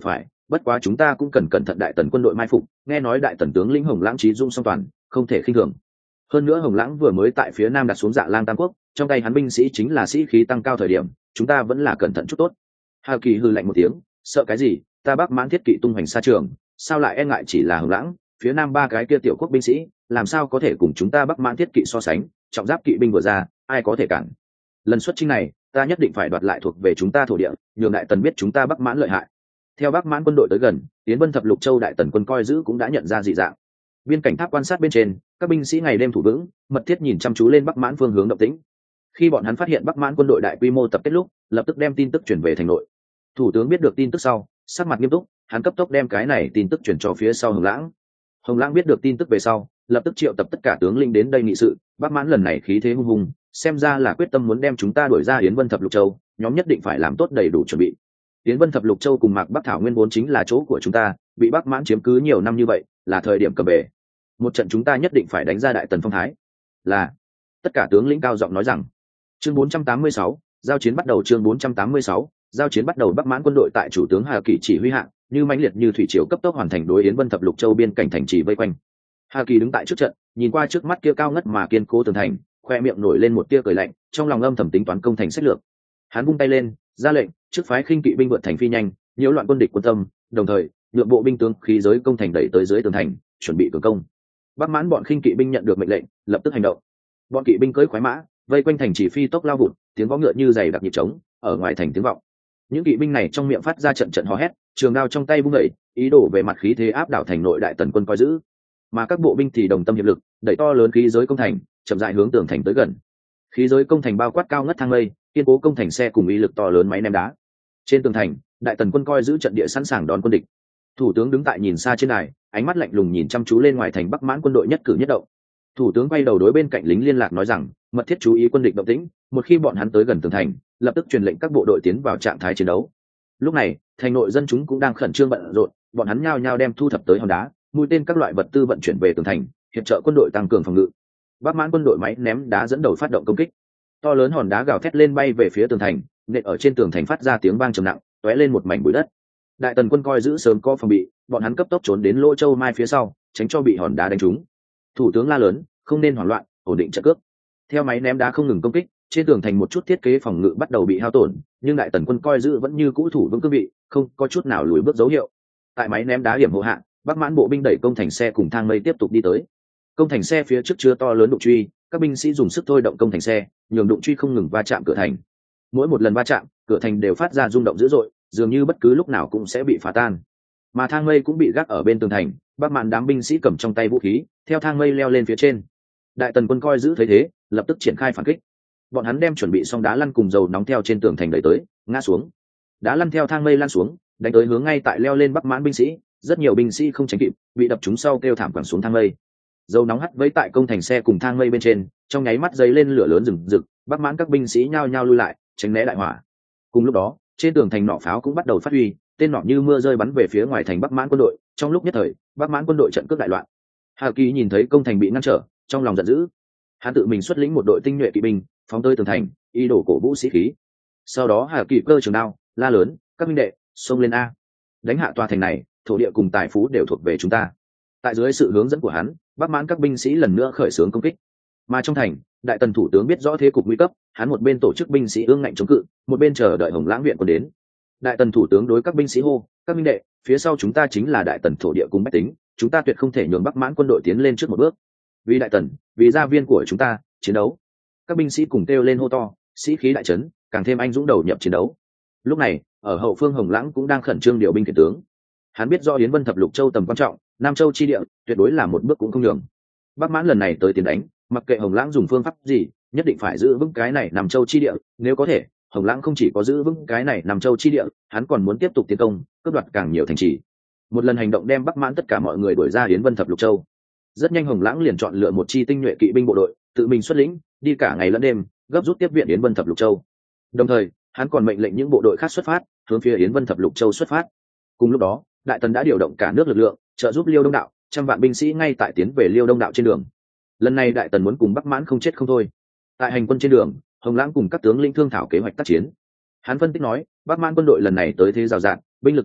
bất quá chúng ta cũng cần cẩn thận đại tần quân đội mai phục, nghe nói đại tần tướng lĩnh Hồng Lãng trí dung song toàn, không thể khinh thường. Hơn nữa Hồng Lãng vừa mới tại phía nam đặt xuống Dạ Lang Tam Quốc, trong tay hắn binh sĩ chính là sĩ khí tăng cao thời điểm, chúng ta vẫn là cẩn thận chút tốt. Hà Kỳ hừ lạnh một tiếng, sợ cái gì, ta Bắc Mãn thiết kỵ tung hoành xa trường, sao lại e ngại chỉ là Hồng Lãng, phía nam ba cái kia tiểu quốc binh sĩ, làm sao có thể cùng chúng ta Bắc Mãn thiết kỵ so sánh, trọng giáp kỵ binh vừa ra, ai có thể cản. Lần xuất chinh này, ta nhất định phải đoạt lại thuộc về chúng ta thổ địa, nhường đại tần biết chúng ta Bắc Mãn lợi hại. Theo Bắc Mãn quân đội tới gần, Tiến Vân Thập Lục Châu đại tần quân coi giữ cũng đã nhận ra dị dạng. Biên cảnh tháp quan sát bên trên, các binh sĩ ngày đêm thủ vững, mật thiết nhìn chăm chú lên Bắc Mãn phương hướng động tĩnh. Khi bọn hắn phát hiện Bắc Mãn quân đội đại quy mô tập kết lúc, lập tức đem tin tức chuyển về thành nội. Thủ tướng biết được tin tức sau, sắc mặt nghiêm túc, hắn cấp tốc đem cái này tin tức chuyển cho phía sau Hồng Lãng. Hồng Lãng biết được tin tức về sau, lập tức triệu tập tất cả tướng lĩnh đến đây nghị sự. Bắc Mãn lần này khí thế hung hùng, xem ra là quyết tâm muốn đem chúng ta đuổi ra Yến Vân Thập Lục Châu, nhóm nhất định phải làm tốt đầy đủ chuẩn bị. Yến Vân Thập Lục Châu cùng Mạc Bắc Thảo Nguyên vốn chính là chỗ của chúng ta, bị Bắc Mãn chiếm cứ nhiều năm như vậy, là thời điểm cầm bể. Một trận chúng ta nhất định phải đánh ra đại tần phong thái. Là, tất cả tướng lĩnh cao giọng nói rằng. Chương 486, giao chiến bắt đầu. Chương 486, giao chiến bắt đầu. Bắc Mãn quân đội tại chủ tướng Hà Kỳ chỉ huy hạ, như mãnh liệt như thủy triều cấp tốc hoàn thành đối Yến Vân Thập Lục Châu biên cảnh thành trì vây quanh. Hà Kỳ đứng tại trước trận, nhìn qua trước mắt kia cao ngất mà kiên cố tường thành, khoe miệng nổi lên một tia cười lạnh, trong lòng âm thầm tính toán công thành sách lược. Hắn vung tay lên, ra lệnh, trước phái khinh kỵ binh vượt thành phi nhanh, nhiễu loạn quân địch quân tâm, đồng thời nhượng bộ binh tướng khí giới công thành đẩy tới dưới tường thành, chuẩn bị cường công. Bắc Mãn bọn khinh kỵ binh nhận được mệnh lệnh, lập tức hành động. Bọn kỵ binh cưỡi khoái mã, vây quanh thành chỉ phi tốc lao vụt, tiếng vó ngựa như giày đặc nhịp trống, ở ngoài thành tiếng vọng. Những kỵ binh này trong miệng phát ra trận trận hò hét, trường đao trong tay vung dậy, ý đồ về mặt khí thế áp đảo thành nội đại tần quân coi giữ. Mà các bộ binh thì đồng tâm hiệp lực, đẩy to lớn khí giới công thành, chậm rãi hướng tường thành tới gần. Khí giới công thành bao quát cao ngất thang lây, kiên cố công thành xe cùng uy lực to lớn máy ném đá. Trên tường thành, đại tần quân coi giữ trận địa sẵn sàng đón quân địch. Thủ tướng đứng tại nhìn xa trên đài, ánh mắt lạnh lùng nhìn chăm chú lên ngoài thành Bắc Mãn quân đội nhất cử nhất động. Thủ tướng quay đầu đối bên cạnh lính liên lạc nói rằng, mật thiết chú ý quân địch động tĩnh, một khi bọn hắn tới gần tường thành, lập tức truyền lệnh các bộ đội tiến vào trạng thái chiến đấu. Lúc này, thành nội dân chúng cũng đang khẩn trương bận rộn, bọn hắn nhao nhao đem thu thập tới hòn đá, mũi tên các loại vật tư vận chuyển về tường thành, hiệp trợ quân đội tăng cường phòng ngự. Bắc Mãn quân đội máy ném đá dẫn đầu phát động công kích. To lớn hòn đá gào thét lên bay về phía tường thành, nện ở trên tường thành phát ra tiếng vang trầm nặng, tóe lên một mảnh bụi đất. Đại tần quân coi giữ sớm có phòng bị, bọn hắn cấp tốc trốn đến Lỗ Châu Mai phía sau, tránh cho bị hòn đá đánh trúng. Thủ tướng la lớn, không nên hoảng loạn, ổn định trận cước. Theo máy ném đá không ngừng công kích, trên tường thành một chút thiết kế phòng ngự bắt đầu bị hao tổn, nhưng đại tần quân coi giữ vẫn như cũ thủ vững cương vị, không có chút nào lùi bước dấu hiệu. Tại máy ném đá hiểm hộ hạ, Bắc Mãn bộ binh đẩy công thành xe cùng thang mây tiếp tục đi tới. Công thành xe phía trước chứa to lớn đụng truy, các binh sĩ dùng sức thôi động công thành xe, nhường đụng truy không ngừng va chạm cửa thành. Mỗi một lần va chạm, cửa thành đều phát ra rung động dữ dội, dường như bất cứ lúc nào cũng sẽ bị phá tan. Mà thang mây cũng bị gác ở bên tường thành, Bắc Mãn đám binh sĩ cầm trong tay vũ khí, theo thang mây leo lên phía trên. Đại tần quân coi giữ thấy thế, lập tức triển khai phản kích. Bọn hắn đem chuẩn bị xong đá lăn cùng dầu nóng theo trên tường thành đẩy tới, ngã xuống. Đá lăn theo thang mây lăn xuống, đánh tới hướng ngay tại leo lên Bắc Mãn binh sĩ, rất nhiều binh sĩ không tránh kịp, bị đập trúng sau kêu thảm quẳng xuống thang mây. Dầu nóng hắt vẫy tại công thành xe cùng thang mây bên trên, trong nháy mắt dấy lên lửa lớn rừng rực, Bắc Mãn các binh sĩ nhao nhao lui lại, tránh né đại hỏa. Cùng lúc đó, trên tường thành nỏ pháo cũng bắt đầu phát huy, tên nỏ như mưa rơi bắn về phía ngoài thành Bắc Mãn quân đội. Trong lúc nhất thời, Bắc Mãn quân đội trận cướp đại loạn. Hà Kỳ nhìn thấy công thành bị ngăn trở, trong lòng giận dữ. Hắn tự mình xuất lĩnh một đội tinh nhuệ kỵ binh, phóng tới tường thành, ý đồ cổ vũ sĩ khí. Sau đó Hà Kỳ cơ trường đao, la lớn, các minh đệ, xông lên a! Đánh hạ tòa thành này, thổ địa cùng tài phú đều thuộc về chúng ta. Tại dưới sự hướng dẫn của hắn, Bắc Mãn các binh sĩ lần nữa khởi xướng công kích. Mà trong thành, đại tần thủ tướng biết rõ thế cục nguy cấp, hắn một bên tổ chức binh sĩ ương ngạnh chống cự, một bên chờ đợi Hồng Lãng viện quân đến. Đại tần thủ tướng đối các binh sĩ hô, các minh đệ, phía sau chúng ta chính là đại tần thổ địa cùng bách tính, chúng ta tuyệt không thể nhường Bắc Mãn quân đội tiến lên trước một bước. Vì đại tần, vì gia viên của chúng ta, chiến đấu. Các binh sĩ cùng kêu lên hô to, sĩ khí đại trấn, càng thêm anh dũng đầu nhập chiến đấu. Lúc này, ở hậu phương Hồng Lãng cũng đang khẩn trương điều binh khiển tướng. Hắn biết rõ Yến Vân Thập Lục Châu tầm quan trọng, Nam Châu chi địa tuyệt đối là một bước cũng không nhường. Bắc Mãn lần này tới tiến đánh, mặc kệ Hồng Lãng dùng phương pháp gì, nhất định phải giữ vững cái này Nam Châu chi địa. Nếu có thể, Hồng Lãng không chỉ có giữ vững cái này Nam Châu chi địa, hắn còn muốn tiếp tục tiến công, cướp đoạt càng nhiều thành trì. Một lần hành động đem Bắc Mãn tất cả mọi người đuổi ra Yến Vân Thập Lục Châu. Rất nhanh Hồng Lãng liền chọn lựa một chi tinh nhuệ kỵ binh bộ đội, tự mình xuất lĩnh, đi cả ngày lẫn đêm, gấp rút tiếp viện Yến Vân Thập Lục Châu. Đồng thời, hắn còn mệnh lệnh những bộ đội khác xuất phát, hướng phía Yến Vân Thập Lục Châu xuất phát. Cùng lúc đó, đại tần đã điều động cả nước lực lượng, trợ giúp Liêu Đông Đạo, trăm vạn binh sĩ ngay tại tiến về Liêu Đông Đạo trên đường. Lần này đại tần muốn cùng Bắc Mãn không chết không thôi. Tại hành quân trên đường, Hồng Lãng cùng các tướng lĩnh thương thảo kế hoạch tác chiến. Hắn phân tích nói, Bắc Mãn quân đội lần này tới thế rào rạt, binh lực chiếm ưu,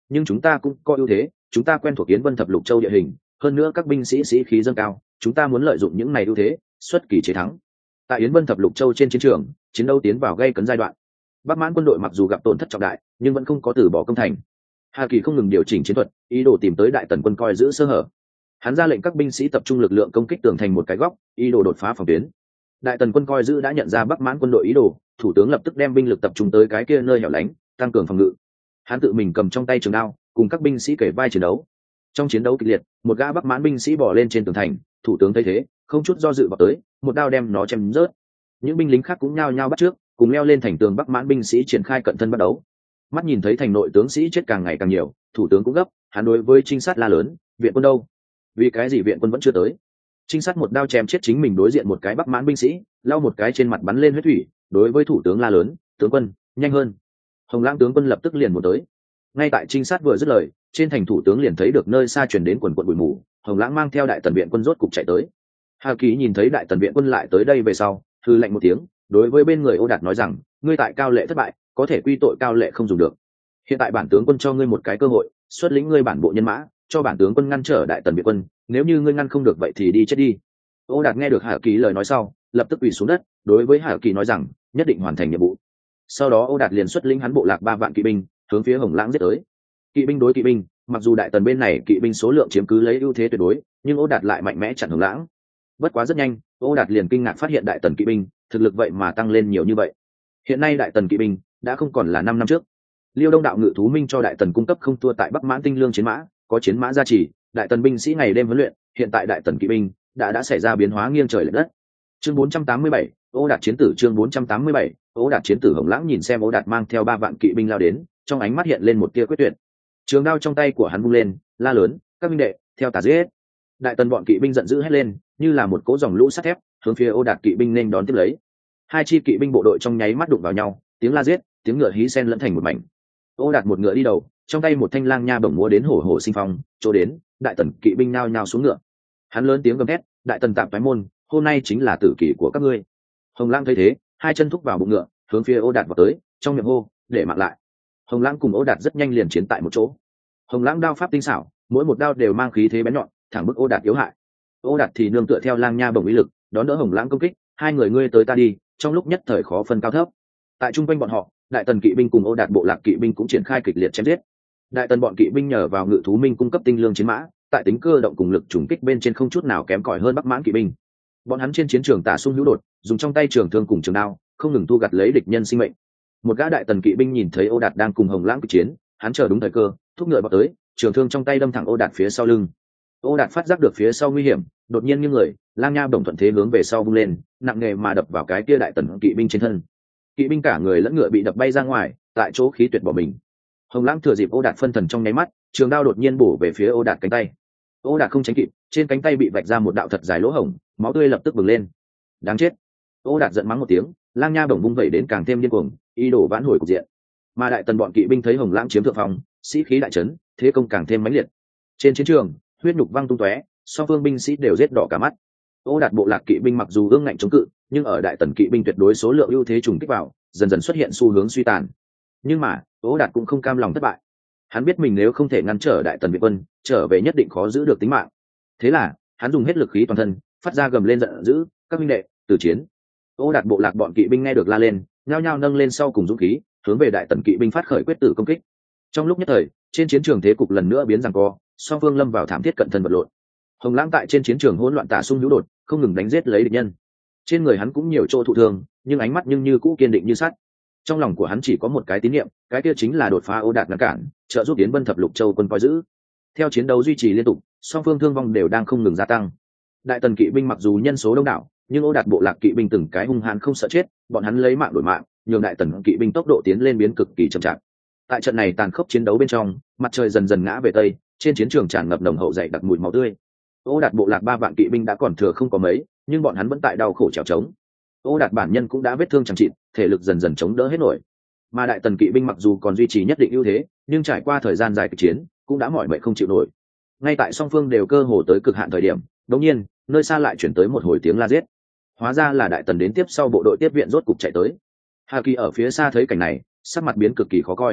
nhưng chúng ta cũng có ưu thế, chúng ta quen thuộc Yến Vân Thập Lục Châu địa hình, hơn nữa các binh sĩ sĩ khí dâng cao, chúng ta muốn lợi dụng những này ưu thế, xuất kỳ chế thắng. Tại Yến Vân Thập Lục Châu trên chiến trường, chiến đấu tiến vào gay cấn giai đoạn. Bắc Mãn quân đội mặc dù gặp tổn thất trọng đại, nhưng vẫn không có từ bỏ công thành. Hà Kỳ không ngừng điều chỉnh chiến thuật, ý đồ tìm tới Đại Tần quân coi giữ sơ hở. Hắn ra lệnh các binh sĩ tập trung lực lượng công kích tường thành một cái góc, ý đồ đột phá phòng tuyến. Đại Tần quân coi giữ đã nhận ra Bắc Mãn quân đội ý đồ, thủ tướng lập tức đem binh lực tập trung tới cái kia nơi hẻo lánh, tăng cường phòng ngự. Hắn tự mình cầm trong tay trường đao, cùng các binh sĩ kể vai chiến đấu. Trong chiến đấu kịch liệt, một gã Bắc Mãn binh sĩ bò lên trên tường thành, thủ tướng thấy thế, không chút do dự vào tới, một đao đem nó chém rớt. Những binh lính khác cũng nhao nhao bắt trước, cùng leo lên thành tường. Bắc Mãn binh sĩ triển khai cận thân bắt đấu. Mắt nhìn thấy thành nội tướng sĩ chết càng ngày càng nhiều, thủ tướng cũng gấp, hắn đối với trinh sát la lớn, viện quân đâu? Vì cái gì viện quân vẫn chưa tới? Trinh sát một đao chém chết chính mình đối diện một cái Bắc Mãn binh sĩ, lau một cái trên mặt bắn lên huyết thủy, đối với thủ tướng la lớn, tướng quân, nhanh hơn. Hồng Lãng tướng quân lập tức liền một tới. Ngay tại trinh sát vừa dứt lời, trên thành thủ tướng liền thấy được nơi xa truyền đến quần quần bụi mù, Hồng Lãng mang theo Đại Tần viện quân rốt cục chạy tới. Hà Kỳ nhìn thấy Đại Tần viện quân lại tới đây về sau, hừ lạnh một tiếng, đối với bên người Ô Đạt nói rằng, ngươi tại Cao Lệ thất bại, có thể quy tội Cao Lệ không dùng được. Hiện tại bản tướng quân cho ngươi một cái cơ hội, xuất lĩnh ngươi bản bộ nhân mã, cho bản tướng quân ngăn trở Đại Tần viện quân, nếu như ngươi ngăn không được vậy thì đi chết đi. Ô Đạt nghe được Hà Kỳ lời nói sau, lập tức quỳ xuống đất, đối với Hà Kỳ nói rằng, nhất định hoàn thành nhiệm vụ. Sau đó Ô Đạt liền xuất lĩnh hắn bộ lạc 3 vạn kỵ binh, hướng phía Hồng Lãng giết tới. Kỵ binh đối kỵ binh, mặc dù Đại Tần bên này kỵ binh số lượng chiếm cứ lấy ưu thế tuyệt đối, nhưng Ô Đạt lại mạnh mẽ chặn Hồng Lãng. Bất quá rất nhanh, Ô Đạt liền kinh ngạc phát hiện Đại Tần kỵ binh thực lực vậy mà tăng lên nhiều như vậy. Hiện nay Đại Tần kỵ binh đã không còn là 5 năm trước. Liêu Đông đạo ngự thú minh cho Đại Tần cung cấp không thua tại Bắc Mãn tinh lương chiến mã, có chiến mã gia trì, Đại Tần binh sĩ ngày đêm huấn luyện, hiện tại Đại Tần kỵ binh đã xảy ra biến hóa nghiêng trời lệch đất. Chương 487, Ô Đạt chiến tử. Chương 487, Ô Đạt chiến tử. Hồng Lãng nhìn xem Ô Đạt mang theo 3 vạn kỵ binh lao đến, trong ánh mắt hiện lên một tia quyết tuyệt. Trường đao trong tay của hắn vung lên, la lớn, các binh đệ, theo ta giết. Đại Tần bọn kỵ binh giận dữ hét lên, như là một cỗ dòng lũ sắt thép, hướng phía Ô Đạt kỵ binh nên đón tiếp lấy. Hai chi kỵ binh bộ đội trong nháy mắt đụng vào nhau, tiếng la giết, tiếng ngựa hí xen lẫn thành một mảnh. Ô Đạt một ngựa đi đầu, trong tay một thanh lang nha bổng múa đến hổ hổ sinh phong, chỗ đến, Đại Tần kỵ binh nao nhao xuống ngựa. Hắn lớn tiếng gầm thét, Đại Tần tạm phái môn, hôm nay chính là tử kỷ của các ngươi. Hồng Lãng thấy thế, hai chân thúc vào bụng ngựa, hướng phía Ô Đạt vào tới, trong miệng hô, để mạng lại. Hồng Lãng cùng Ô Đạt rất nhanh liền chiến tại một chỗ. Hồng Lãng đao pháp tinh xảo, mỗi một đao đều mang khí thế bén nhọn, thẳng bức Ô Đạt yếu hại. Ô Đạt thì nương tựa theo lang nha bổng uy lực, đón đỡ Hồng Lãng công kích, hai người ngươi tới ta đi, trong lúc nhất thời khó phân cao thấp. Tại trung quanh bọn họ, Đại Tần kỵ binh cùng Ô Đạt bộ lạc kỵ binh cũng triển khai kịch liệt chém giết. Đại Tần bọn kỵ binh nhờ vào ngự thú minh cung cấp tinh lương chiến mã, tại tính cơ động cùng lực trùng kích bên trên không chút nào kém cỏi hơn Bắc Mãn kỵ binh. Bọn hắn trên chiến trường tả xung hữu đột, dùng trong tay trường thương cùng trường đao, không ngừng thu gặt lấy địch nhân sinh mệnh. Một gã Đại Tần kỵ binh nhìn thấy Ô Đạt đang cùng Hồng Lãng kịch chiến, hắn chờ đúng thời cơ, thúc ngựa vào tới, trường thương trong tay đâm thẳng Ô Đạt phía sau lưng. Ô Đạt phát giác được phía sau nguy hiểm, đột nhiên nghiêng người, lang nha đồng thuận thế hướng về sau vung lên, nặng nề mà đập vào cái kia Đại Tần kỵ binh trên thân. Kỵ binh cả người lẫn ngựa bị đập bay ra ngoài, tại chỗ khí tuyệt bỏ mình. Hồng Lãng thừa dịp Ô Đạt phân thần trong nháy mắt, trường đao đột nhiên bổ về phía Ô Đạt cánh tay. Ô Đạt không tránh kịp, trên cánh tay bị vạch ra một đạo thật dài lỗ hổng, máu tươi lập tức bừng lên. Đáng chết! Ô Đạt giận mắng một tiếng, lang nha bổng vung vẩy đến càng thêm điên cuồng, ý đồ vãn hồi cục diện. Mà Đại Tần bọn kỵ binh thấy Hồng Lãng chiếm thượng phong, sĩ khí đại chấn, thế công càng thêm mãnh liệt. Trên chiến trường, huyết nhục văng tung tóe, song phương binh sĩ đều giết đỏ cả mắt. Ô Đạt bộ lạc kỵ binh mặc dù ương ngạnh chống cự, nhưng ở Đại Tần kỵ binh tuyệt đối số lượng ưu thế trùng kích vào, dần dần xuất hiện xu hướng suy tàn. Nhưng mà, Ô Đạt cũng không cam lòng thất bại. Hắn biết mình nếu không thể ngăn trở Đại Tần viện quân, trở về nhất định khó giữ được tính mạng. Thế là, hắn dùng hết lực khí toàn thân, phát ra gầm lên giận dữ, các huynh đệ, tử chiến. Ô Đạt bộ lạc bọn kỵ binh nghe được la lên, nhao nhao nâng lên sau cùng dũng khí, hướng về Đại Tần kỵ binh phát khởi quyết tử công kích. Trong lúc nhất thời, trên chiến trường thế cục lần nữa biến giằng co, song phương lâm vào thảm thiết cận thân vật lộn. Hồng Lãng tại trên chiến trường hỗn loạn tả xung hữu đột, không ngừng đánh giết lấy địch nhân. Trên người hắn cũng nhiều chỗ thụ thương, nhưng ánh mắt như cũ kiên định như sắt. Trong lòng của hắn chỉ có một cái tín niệm, cái kia chính là đột phá Ô Đạt ngăn cản, trợ giúp Yến Vân Thập Lục Châu quân coi giữ. Theo chiến đấu duy trì liên tục, song phương thương vong đều đang không ngừng gia tăng. Đại Tần kỵ binh mặc dù nhân số đông đảo, nhưng Ô Đạt bộ lạc kỵ binh từng cái hung hãn không sợ chết, bọn hắn lấy mạng đổi mạng, nhường Đại Tần kỵ binh tốc độ tiến lên biến cực kỳ chậm chạp. Tại trận này tàn khốc chiến đấu bên trong, mặt trời dần dần ngã về tây, trên chiến trường tràn ngập nồng hậu dày đặc mùi máu tươi. Ô Đạt bộ lạc 3 vạn kỵ binh đã còn thừa không có mấy, nhưng bọn hắn vẫn tại đau khổ trèo trống. Ô Đạt bản nhân cũng đã vết thương chẳng trị, thể lực dần dần chống đỡ hết nổi. Mà Đại Tần kỵ binh mặc dù còn duy trì nhất định ưu thế, nhưng trải qua thời gian dài kịch chiến, cũng đã mỏi mệt không chịu nổi. Ngay tại song phương đều cơ hồ tới cực hạn thời điểm, đột nhiên, nơi xa lại chuyển tới một hồi tiếng la giết. Hóa ra là Đại Tần đến tiếp sau bộ đội tiếp viện rốt cục chạy tới. Hà Kỳ ở phía xa thấy cảnh này, sắc mặt biến cực kỳ khó coi.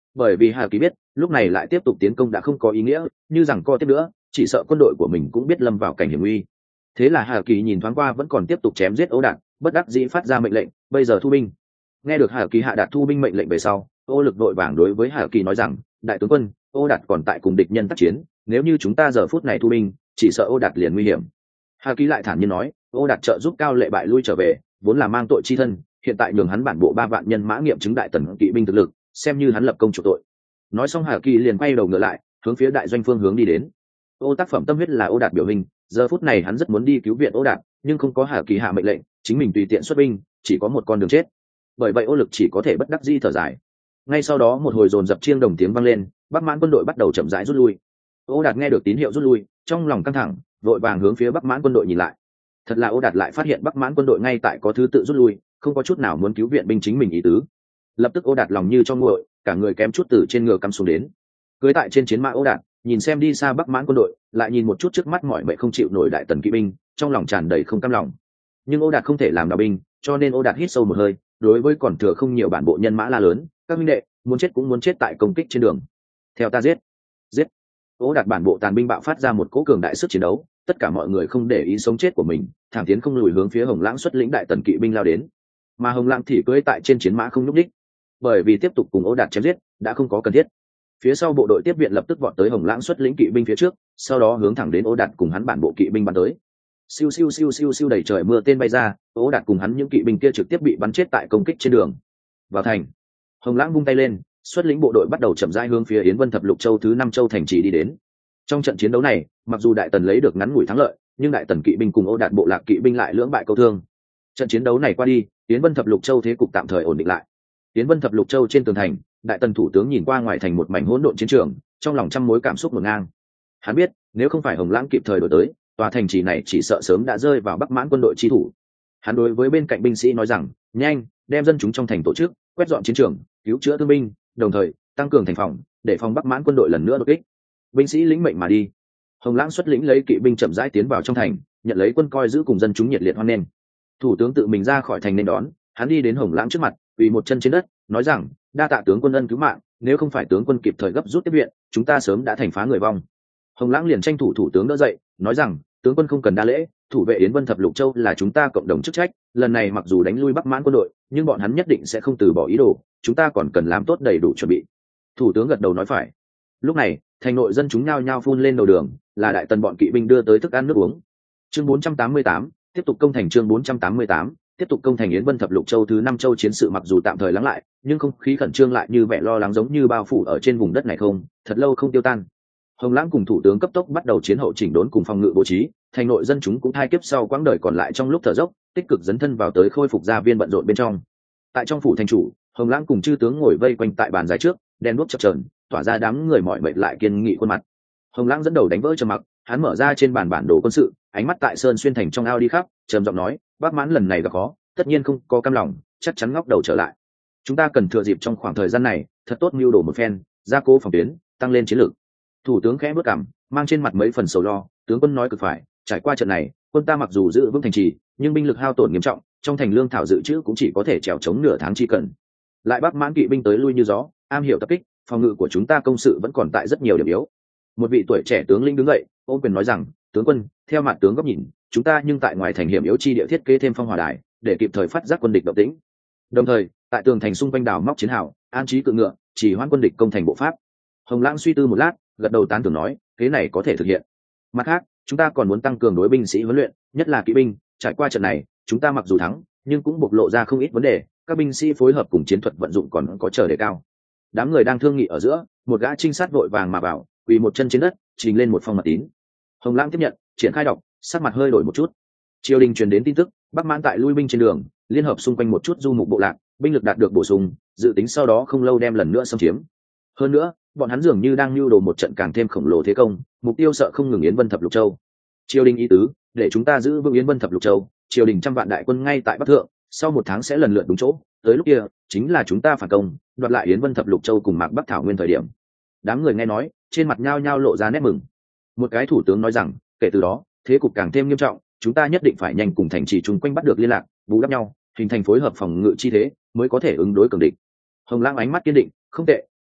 bởi vì Hà Kỳ biết lúc này lại tiếp tục tiến công đã không có ý nghĩa, như rằng co tiếp nữa chỉ sợ quân đội của mình cũng biết lâm vào cảnh hiểm nguy. Thế là Hà Kỳ nhìn thoáng qua vẫn còn tiếp tục chém giết Ô Đạt, bất đắc dĩ phát ra mệnh lệnh, bây giờ thu binh. Nghe được Hà Kỳ hạ đạt thu binh mệnh lệnh về sau, Ô Lực vội vàng đối với Hà Kỳ nói rằng, đại tướng quân, Ô Đạt còn tại cùng địch nhân tác chiến, nếu như chúng ta giờ phút này thu binh, chỉ sợ Ô Đạt liền nguy hiểm. Hà Kỳ lại thản nhiên nói, Ô Đạt trợ giúp Cao Lệ bại lui trở về, vốn là mang tội chi thân, hiện tại nhường hắn bản bộ 3 vạn nhân mã nghiệm chứng đại tần kỵ binh thực lực, xem như hắn lập công chủ tội. Nói xong Hà Kỳ liền quay đầu ngựa lại, hướng phía đại doanh phương hướng đi đến. Ô tác phẩm tâm huyết là Ô Đạt biểu hình, giờ phút này hắn rất muốn đi cứu viện Ô Đạt, nhưng không có Hà Kỳ hạ mệnh lệnh, chính mình tùy tiện xuất binh, chỉ có một con đường chết. Bởi vậy Ô Lực chỉ có thể bất đắc dĩ thở dài. Ngay sau đó một hồi dồn dập chiêng đồng tiếng vang lên, Bắc Mãn quân đội bắt đầu chậm rãi rút lui. Ô Đạt nghe được tín hiệu rút lui, trong lòng căng thẳng, vội vàng hướng phía Bắc Mãn quân đội nhìn lại. Thật là Ô Đạt lại phát hiện Bắc Mãn quân đội ngay tại có thứ tự rút lui, không có chút nào muốn cứu viện binh chính mình ý tứ. Lập tức Ô Đạt lòng như cho nguội, cả người kém chút từ trên ngựa cắm xuống đến. Cưỡi tại trên chiến mã Ô Đạt, nhìn xem đi xa Bắc Mãn quân đội, lại nhìn một chút trước mắt mỏi mệt không chịu nổi đại tần kỵ binh, trong lòng tràn đầy không cam lòng. Nhưng Ô Đạt không thể làm đạo binh, cho nên Ô Đạt hít sâu một hơi, đối với còn thừa không nhiều bản bộ nhân mã la lớn, các huynh đệ, muốn chết cũng muốn chết tại công kích trên đường. Theo ta giết, giết. Ô Đạt bản bộ tàn binh bạo phát ra một cỗ cường đại sức chiến đấu, tất cả mọi người không để ý sống chết của mình, thẳng tiến không lùi hướng phía Hồng Lãng xuất lĩnh đại tần kỵ binh lao đến. Mà Hồng Lãng thì cưỡi tại trên chiến mã không nhúc nhích, bởi vì tiếp tục cùng Ô Đạt chém giết đã không có cần thiết. Phía sau bộ đội tiếp viện lập tức vọt tới Hồng Lãng xuất lĩnh kỵ binh phía trước, sau đó hướng thẳng đến Ô Đạt cùng hắn bản bộ kỵ binh bắn tới. Siêu siêu siêu siêu siêu đầy trời mưa tên bay ra, Ô Đạt cùng hắn những kỵ binh kia trực tiếp bị bắn chết tại công kích trên đường. Vào thành, Hồng Lãng vung tay lên, xuất lĩnh bộ đội bắt đầu chậm rãi hướng phía Yến Vân Thập Lục Châu thứ 5 châu thành trì đi đến. Trong trận chiến đấu này, mặc dù đại tần lấy được ngắn ngủi thắng lợi, nhưng đại tần kỵ binh cùng Ô Đạt bộ lạc kỵ binh lại lưỡng bại câu thương. Trận chiến đấu này qua đi, Yến Vân Thập Lục Châu thế cục tạm thời ổn định lại. Yến Vân Thập Lục Châu trên tường thành, đại tần thủ tướng nhìn qua ngoài thành một mảnh hỗn độn chiến trường, trong lòng trăm mối cảm xúc ngổn ngang. Hắn biết, nếu không phải Hồng Lãng kịp thời đổi tới, tòa thành trì này chỉ sợ sớm đã rơi vào Bắc Mãn quân đội chi thủ. Hắn đối với bên cạnh binh sĩ nói rằng, nhanh, đem dân chúng trong thành tổ chức, quét dọn chiến trường, cứu chữa thương binh, đồng thời tăng cường thành phòng, để phòng Bắc Mãn quân đội lần nữa đột kích. Binh sĩ lĩnh mệnh mà đi. Hồng Lãng xuất lĩnh lấy kỵ binh chậm rãi tiến vào trong thành, nhận lấy quân coi giữ cùng dân chúng nhiệt liệt hoan nghênh. Thủ tướng tự mình ra khỏi thành nên đón, hắn đi đến Hồng Lãng trước mặt, quỳ một chân trên đất, nói rằng, đa tạ tướng quân ân cứu mạng, nếu không phải tướng quân kịp thời gấp rút tiếp viện, chúng ta sớm đã thành phá người vong. Hồng Lãng liền tranh thủ thủ tướng đỡ dậy, nói rằng, tướng quân không cần đa lễ, thủ vệ Yến Vân Thập Lục Châu là chúng ta cộng đồng chức trách, lần này mặc dù đánh lui Bắc Mãn quân đội, nhưng bọn hắn nhất định sẽ không từ bỏ ý đồ, chúng ta còn cần làm tốt đầy đủ chuẩn bị. Thủ tướng gật đầu nói phải. Lúc này, thành nội dân chúng nhao nhao phun lên đầu đường, là đại tần bọn kỵ binh đưa tới thức ăn nước uống. Chương 488, tiếp tục công thành. Chương 488, tiếp tục công thành. Yến Vân Thập Lục Châu thứ 5 châu chiến sự mặc dù tạm thời lắng lại, nhưng không khí khẩn trương lại như vẻ lo lắng giống như bao phủ ở trên vùng đất này không, thật lâu không tiêu tan. Hồng Lãng cùng thủ tướng cấp tốc bắt đầu chiến hậu chỉnh đốn cùng phòng ngự bố trí, thành nội dân chúng cũng thai kiếp sau quãng đời còn lại trong lúc thở dốc, tích cực dấn thân vào tới khôi phục gia viên bận rộn bên trong. Tại trong phủ thành chủ, Hồng Lãng cùng chư tướng ngồi vây quanh tại bàn dài trước, đèn đuốc chập chờn, tỏa ra đám người mỏi mệt lại kiên nghị khuôn mặt. Hồng Lãng dẫn đầu đánh vỡ trầm mặc, hắn mở ra trên bàn bản đồ quân sự, ánh mắt tại sơn xuyên thành trong ao đi khắp, trầm giọng nói, Bắc Mãn lần này gặp khó, tất nhiên không có cam lòng, chắc chắn ngóc đầu trở lại. Chúng ta cần thừa dịp trong khoảng thời gian này, thật tốt mưu đồ một phen, gia cố phòng tuyến, tăng lên chiến lược. Thủ tướng khẽ bước cằm, mang trên mặt mấy phần sầu lo, tướng quân nói cực phải, trải qua trận này, quân ta mặc dù giữ vững thành trì, nhưng binh lực hao tổn nghiêm trọng, trong thành lương thảo dự trữ cũng chỉ có thể trèo chống nửa tháng chi cần. Lại Bắc Mãn kỵ binh tới lui như gió, am hiểu tập kích, phòng ngự của chúng ta công sự vẫn còn tại rất nhiều điểm yếu. Một vị tuổi trẻ tướng lĩnh đứng dậy, ôm quyền nói rằng, tướng quân, theo mặt tướng góc nhìn, chúng ta nhưng tại ngoài thành hiểm yếu chi địa thiết kế thêm phong hỏa đài, để kịp thời phát giác quân địch động tĩnh. Đồng thời, tại tường thành xung quanh đào móc chiến hào, an trí cự ngựa, chỉ hoãn quân địch công thành bộ pháp. Hồng Lãng suy tư một lát, gật đầu tán thưởng nói, thế này có thể thực hiện. Mặt khác, chúng ta còn muốn tăng cường đối binh sĩ huấn luyện, nhất là kỵ binh. Trải qua trận này, chúng ta mặc dù thắng, nhưng cũng bộc lộ ra không ít vấn đề, các binh sĩ phối hợp cùng chiến thuật vận dụng còn có chờ đề cao. Đám người đang thương nghị ở giữa, một gã trinh sát vội vàng mà vào, quỳ một chân trên đất, trình lên một phong mật tín. Hồng Lãng tiếp nhận, triển khai đọc, sắc mặt hơi đổi một chút. Triều đình truyền đến tin tức, Bắc Mãn tại lui binh trên đường, liên hợp xung quanh một chút du mục bộ lạc, binh lực đạt được bổ sung, dự tính sau đó không lâu đem lần nữa xâm chiếm. Hơn nữa, bọn hắn dường như đang lưu đồ một trận càng thêm khổng lồ thế công, mục tiêu sợ không ngừng Yến Vân Thập Lục Châu. Triều đình ý tứ, để chúng ta giữ vững Yến Vân Thập Lục Châu, triều đình 100 vạn đại quân ngay tại Bắc Thượng, sau 1 tháng sẽ lần lượt đúng chỗ, tới lúc kia, chính là chúng ta phản công, đoạt lại Yến Vân Thập Lục Châu cùng Mạc Bắc Thảo Nguyên thời điểm. Đám người nghe nói, trên mặt nhao nhao lộ ra nét mừng. Một cái thủ tướng nói rằng, kể từ đó, thế cục càng thêm nghiêm trọng, chúng ta nhất định phải nhanh cùng thành trì chung quanh bắt được liên lạc, bù đắp nhau, hình thành phối hợp phòng ngự chi thế, mới có thể ứng đối cường địch. Hồng Lãng ánh mắt kiên định, không tệ,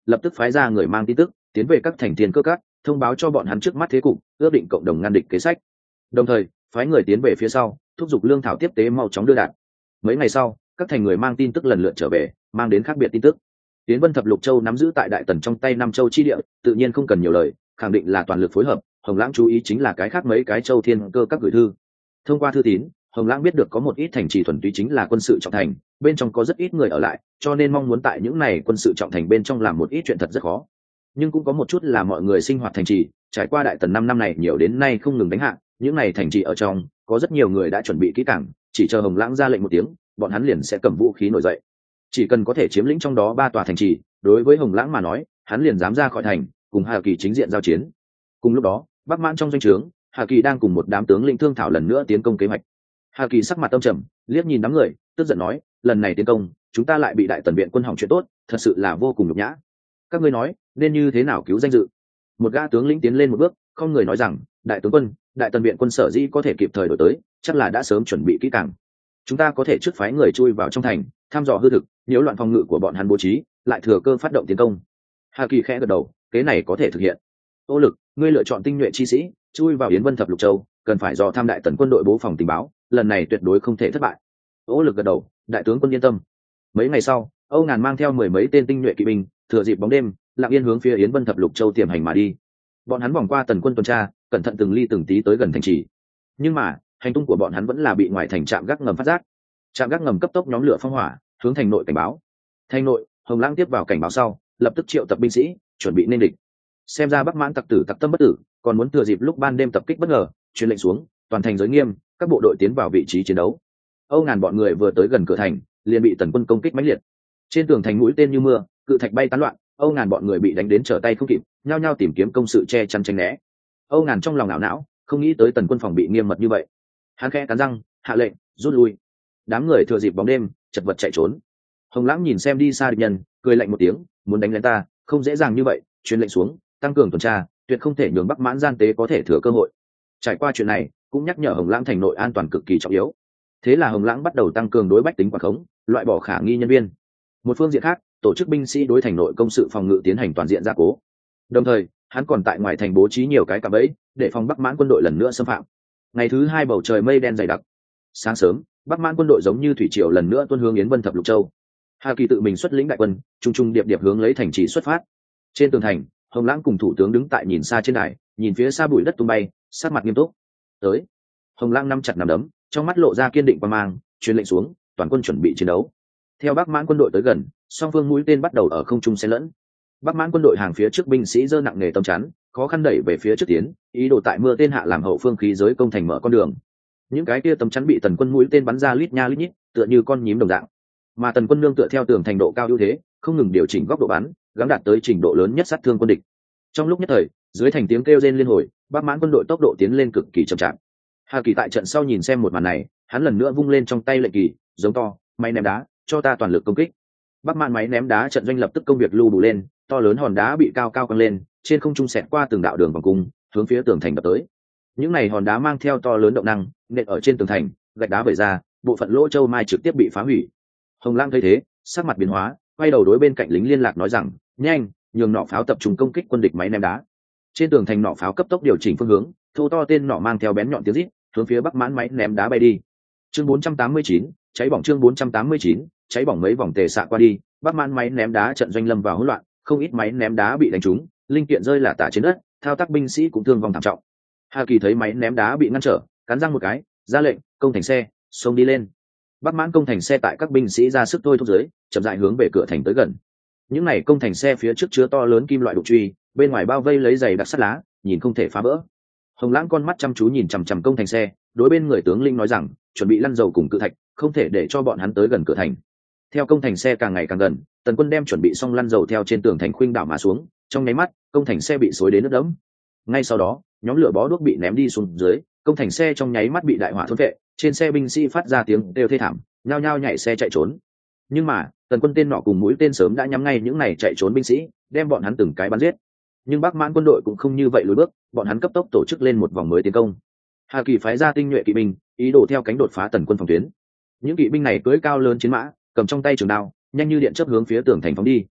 lập tức phái ra người mang tin tức tiến về các thành thiên cơ các, thông báo cho bọn hắn trước mắt thế cục, ước định cộng đồng ngăn địch kế sách. Đồng thời phái người tiến về phía sau, thúc giục lương thảo tiếp tế mau chóng đưa đạt. Mấy ngày sau, các thành người mang tin tức lần lượt trở về, mang đến khác biệt tin tức. Yến Vân Thập Lục Châu nắm giữ tại Đại Tần trong tay Nam Châu chi địa, tự nhiên không cần nhiều lời, khẳng định là toàn lực phối hợp. Hồng Lãng chú ý chính là cái khác mấy cái châu thiên cơ các gửi thư. Thông qua thư tín, Hồng Lãng biết được có một ít thành trì thuần túy chính là quân sự trọng thành, bên trong có rất ít người ở lại, cho nên mong muốn tại những này quân sự trọng thành bên trong làm một ít chuyện thật rất khó. Nhưng cũng có một chút là mọi người sinh hoạt thành trì, trải qua Đại Tần 5 năm này nhiều đến nay không ngừng đánh hạ, những này thành trì ở trong, có rất nhiều người đã chuẩn bị kỹ càng, chỉ chờ Hồng Lãng ra lệnh một tiếng, bọn hắn liền sẽ cầm vũ khí nổi dậy. Chỉ cần có thể chiếm lĩnh trong đó 3 tòa thành trì, đối với Hồng Lãng mà nói, hắn liền dám ra khỏi thành, cùng Hà Kỳ chính diện giao chiến. Cùng lúc đó, Bắc Mãn trong doanh trướng, Hà Kỳ đang cùng một đám tướng lĩnh thương thảo lần nữa tiến công kế hoạch. Hà Kỳ sắc mặt âm trầm, liếc nhìn đám người, tức giận nói, lần này tiến công, chúng ta lại bị Đại Tần viện quân hỏng chuyện tốt, thật sự là vô cùng nhục nhã. Các ngươi nói, nên như thế nào cứu danh dự? Một gã tướng lĩnh tiến lên một bước, không người nói rằng, đại tướng quân, Đại Tần viện quân sở dĩ có thể kịp thời đổi tới, chắc là đã sớm chuẩn bị kỹ càng. Chúng ta có thể trước phái người chui vào trong thành, thăm dò hư thực, nhiễu loạn phòng ngự của bọn hắn bố trí, lại thừa cơ phát động tiến công. Hà Kỳ khẽ gật đầu, kế này có thể thực hiện. Ô Lực, ngươi lựa chọn tinh nhuệ chi sĩ, chui vào Yến Vân Thập Lục Châu, cần phải dò tham Đại Tần quân đội bố phòng tình báo, lần này tuyệt đối không thể thất bại. Ô Lực gật đầu, đại tướng quân yên tâm. Mấy ngày sau, Âu Ngàn mang theo 10 mấy tên tinh nhuệ kỵ binh, thừa dịp bóng đêm, lặng yên hướng phía Yến Vân Thập Lục Châu tiềm hành mà đi. Bọn hắn vòng qua Tần quân tuần tra, cẩn thận từng ly từng tí tới gần thành trì. Nhưng mà, hành tung của bọn hắn vẫn là bị ngoài thành trạm gác ngầm phát giác. Trạm gác ngầm cấp tốc nhóm lửa phong hỏa, hướng thành nội cảnh báo. Thành nội, Hồng Lãng tiếp vào cảnh báo sau, lập tức triệu tập binh sĩ, chuẩn bị nên địch. Xem ra Bắc Mãn tặc tử tặc tâm bất tử, còn muốn thừa dịp lúc ban đêm tập kích bất ngờ, truyền lệnh xuống, toàn thành giới nghiêm, các bộ đội tiến vào vị trí chiến đấu. Âu Ngàn bọn người vừa tới gần cửa thành, liền bị Tần quân công kích mãnh liệt. Trên tường thành mũi tên như mưa, cự thạch bay tán loạn, Âu Ngàn bọn người bị đánh đến trở tay không kịp, nhao nhao tìm kiếm công sự che chắn tránh né. Âu Ngàn trong lòng ảo não, không nghĩ tới Tần quân phòng bị nghiêm mật như vậy. Hắn khẽ cắn răng, hạ lệnh rút lui. Đám người thừa dịp bóng đêm, chật vật chạy trốn. Hồng Lãng nhìn xem đi xa địch nhân, cười lạnh một tiếng, muốn đánh lén ta, không dễ dàng như vậy, truyền lệnh xuống, tăng cường tuần tra, tuyệt không thể nhường Bắc Mãn gian tế có thể thừa cơ hội. Trải qua chuyện này, cũng nhắc nhở Hồng Lãng thành nội an toàn cực kỳ trọng yếu. Thế là Hồng Lãng bắt đầu tăng cường đối bách tính quản khống, loại bỏ khả nghi nhân viên. Một phương diện khác, tổ chức binh sĩ đối thành nội công sự phòng ngự tiến hành toàn diện gia cố. Đồng thời, hắn còn tại ngoài thành bố trí nhiều cái cạm bẫy, để phòng Bắc Mãn quân đội lần nữa xâm phạm. Ngày thứ 2 bầu trời mây đen dày đặc. Sáng sớm, Bắc Mãn quân đội giống như thủy triều lần nữa tuôn hướng Yến Vân Thập Lục Châu. Hà Kỳ tự mình xuất lĩnh đại quân, trung trung điệp điệp hướng lấy thành trì xuất phát. Trên tường thành, Hồng Lãng cùng thủ tướng đứng tại nhìn xa trên đài, nhìn phía xa bụi đất tung bay, sát mặt nghiêm túc. Tới. Hồng Lãng nắm chặt nắm đấm, trong mắt lộ ra kiên định và mang, truyền lệnh xuống, toàn quân chuẩn bị chiến đấu. Theo Bắc Mãn quân đội tới gần, song phương mũi tên bắt đầu ở không trung xen lẫn. Bắc Mãn quân đội hàng phía trước binh sĩ dơ nặng nề tấm chắn, khó khăn đẩy về phía trước tiến, ý đồ tại mưa tên hạ làm hậu phương khí giới công thành mở con đường. Những cái kia tấm chắn bị Tần quân mũi tên bắn ra lít nha lít nhít, tựa như con nhím đồng dạng. Mà Tần quân nương tựa theo tường thành độ cao ưu thế, không ngừng điều chỉnh góc độ bắn, gắng đạt tới trình độ lớn nhất sát thương quân địch. Trong lúc nhất thời, dưới thành tiếng kêu rên liên hồi, Bắc Mãn quân đội tốc độ tiến lên cực kỳ chậm chạp. Hà Kỳ tại trận sau nhìn xem một màn này, hắn lần nữa vung lên trong tay lệnh kỳ, giống to, máy ném đá, cho ta toàn lực công kích. Bắc Mãn máy ném đá trận doanh lập tức công việc lưu đủ lên, to lớn hòn đá bị cao cao quăng lên, trên không trung xẹt qua từng đạo đường vòng cung, hướng phía tường thành đập tới. Những này hòn đá mang theo to lớn động năng, nện ở trên tường thành, gạch đá vẩy ra, bộ phận lỗ châu mai trực tiếp bị phá hủy. Hồng Lãng thấy thế, sắc mặt biến hóa, quay đầu đối bên cạnh lính liên lạc nói rằng, nhanh, nhường nỏ pháo tập trung công kích quân địch máy ném đá. Trên tường thành nỏ pháo cấp tốc điều chỉnh phương hướng, thô to tên nỏ mang theo bén nhọn tiếng rít, hướng phía Bắc Mãn máy ném đá bay đi. Chương 489, cháy bỏng chương 489, cháy bỏng mấy vòng tề xạ qua đi, Bắc Mãn máy ném đá trận doanh lâm vào hỗn loạn, không ít máy ném đá bị đánh trúng, linh kiện rơi lả tả trên đất, thao tác binh sĩ cũng thương vong thảm trọng. Hà Kỳ thấy máy ném đá bị ngăn trở, cắn răng một cái, ra lệnh, công thành xe, xông đi lên. Bắc Mãn công thành xe tại các binh sĩ ra sức thôi thúc dưới, chậm rãi hướng về cửa thành tới gần. Những này công thành xe phía trước chứa to lớn kim loại đục truy, bên ngoài bao vây lấy dày đặc sắt lá, nhìn không thể phá vỡ. Hồng Lãng con mắt chăm chú nhìn chằm chằm công thành xe, đối bên người tướng linh nói rằng, chuẩn bị lăn dầu cùng cự thạch, không thể để cho bọn hắn tới gần cửa thành. Theo công thành xe càng ngày càng gần, Tần quân đem chuẩn bị xong lăn dầu theo trên tường thành khuynh đảo mà xuống, trong nháy mắt, công thành xe bị xối đến nước đẫm. Ngay sau đó, nhóm lửa bó đuốc bị ném đi xuống dưới, công thành xe trong nháy mắt bị đại hỏa thôn vệ, trên xe binh sĩ phát ra tiếng kêu thê thảm, nhao nhao nhảy xe chạy trốn. Nhưng mà, Tần quân tên nọ cùng mũi tên sớm đã nhắm ngay những này chạy trốn binh sĩ, đem bọn hắn từng cái bắn giết. Nhưng Bắc Mãn quân đội cũng không như vậy lùi bước, bọn hắn cấp tốc tổ chức lên một vòng mới tiến công. Hà Kỳ phái ra tinh nhuệ kỵ binh, ý đồ theo cánh đột phá Tần quân phòng tuyến. Những kỵ binh này cưỡi cao lớn chiến mã, cầm trong tay trường đao, nhanh như điện chớp hướng phía tường thành phóng đi.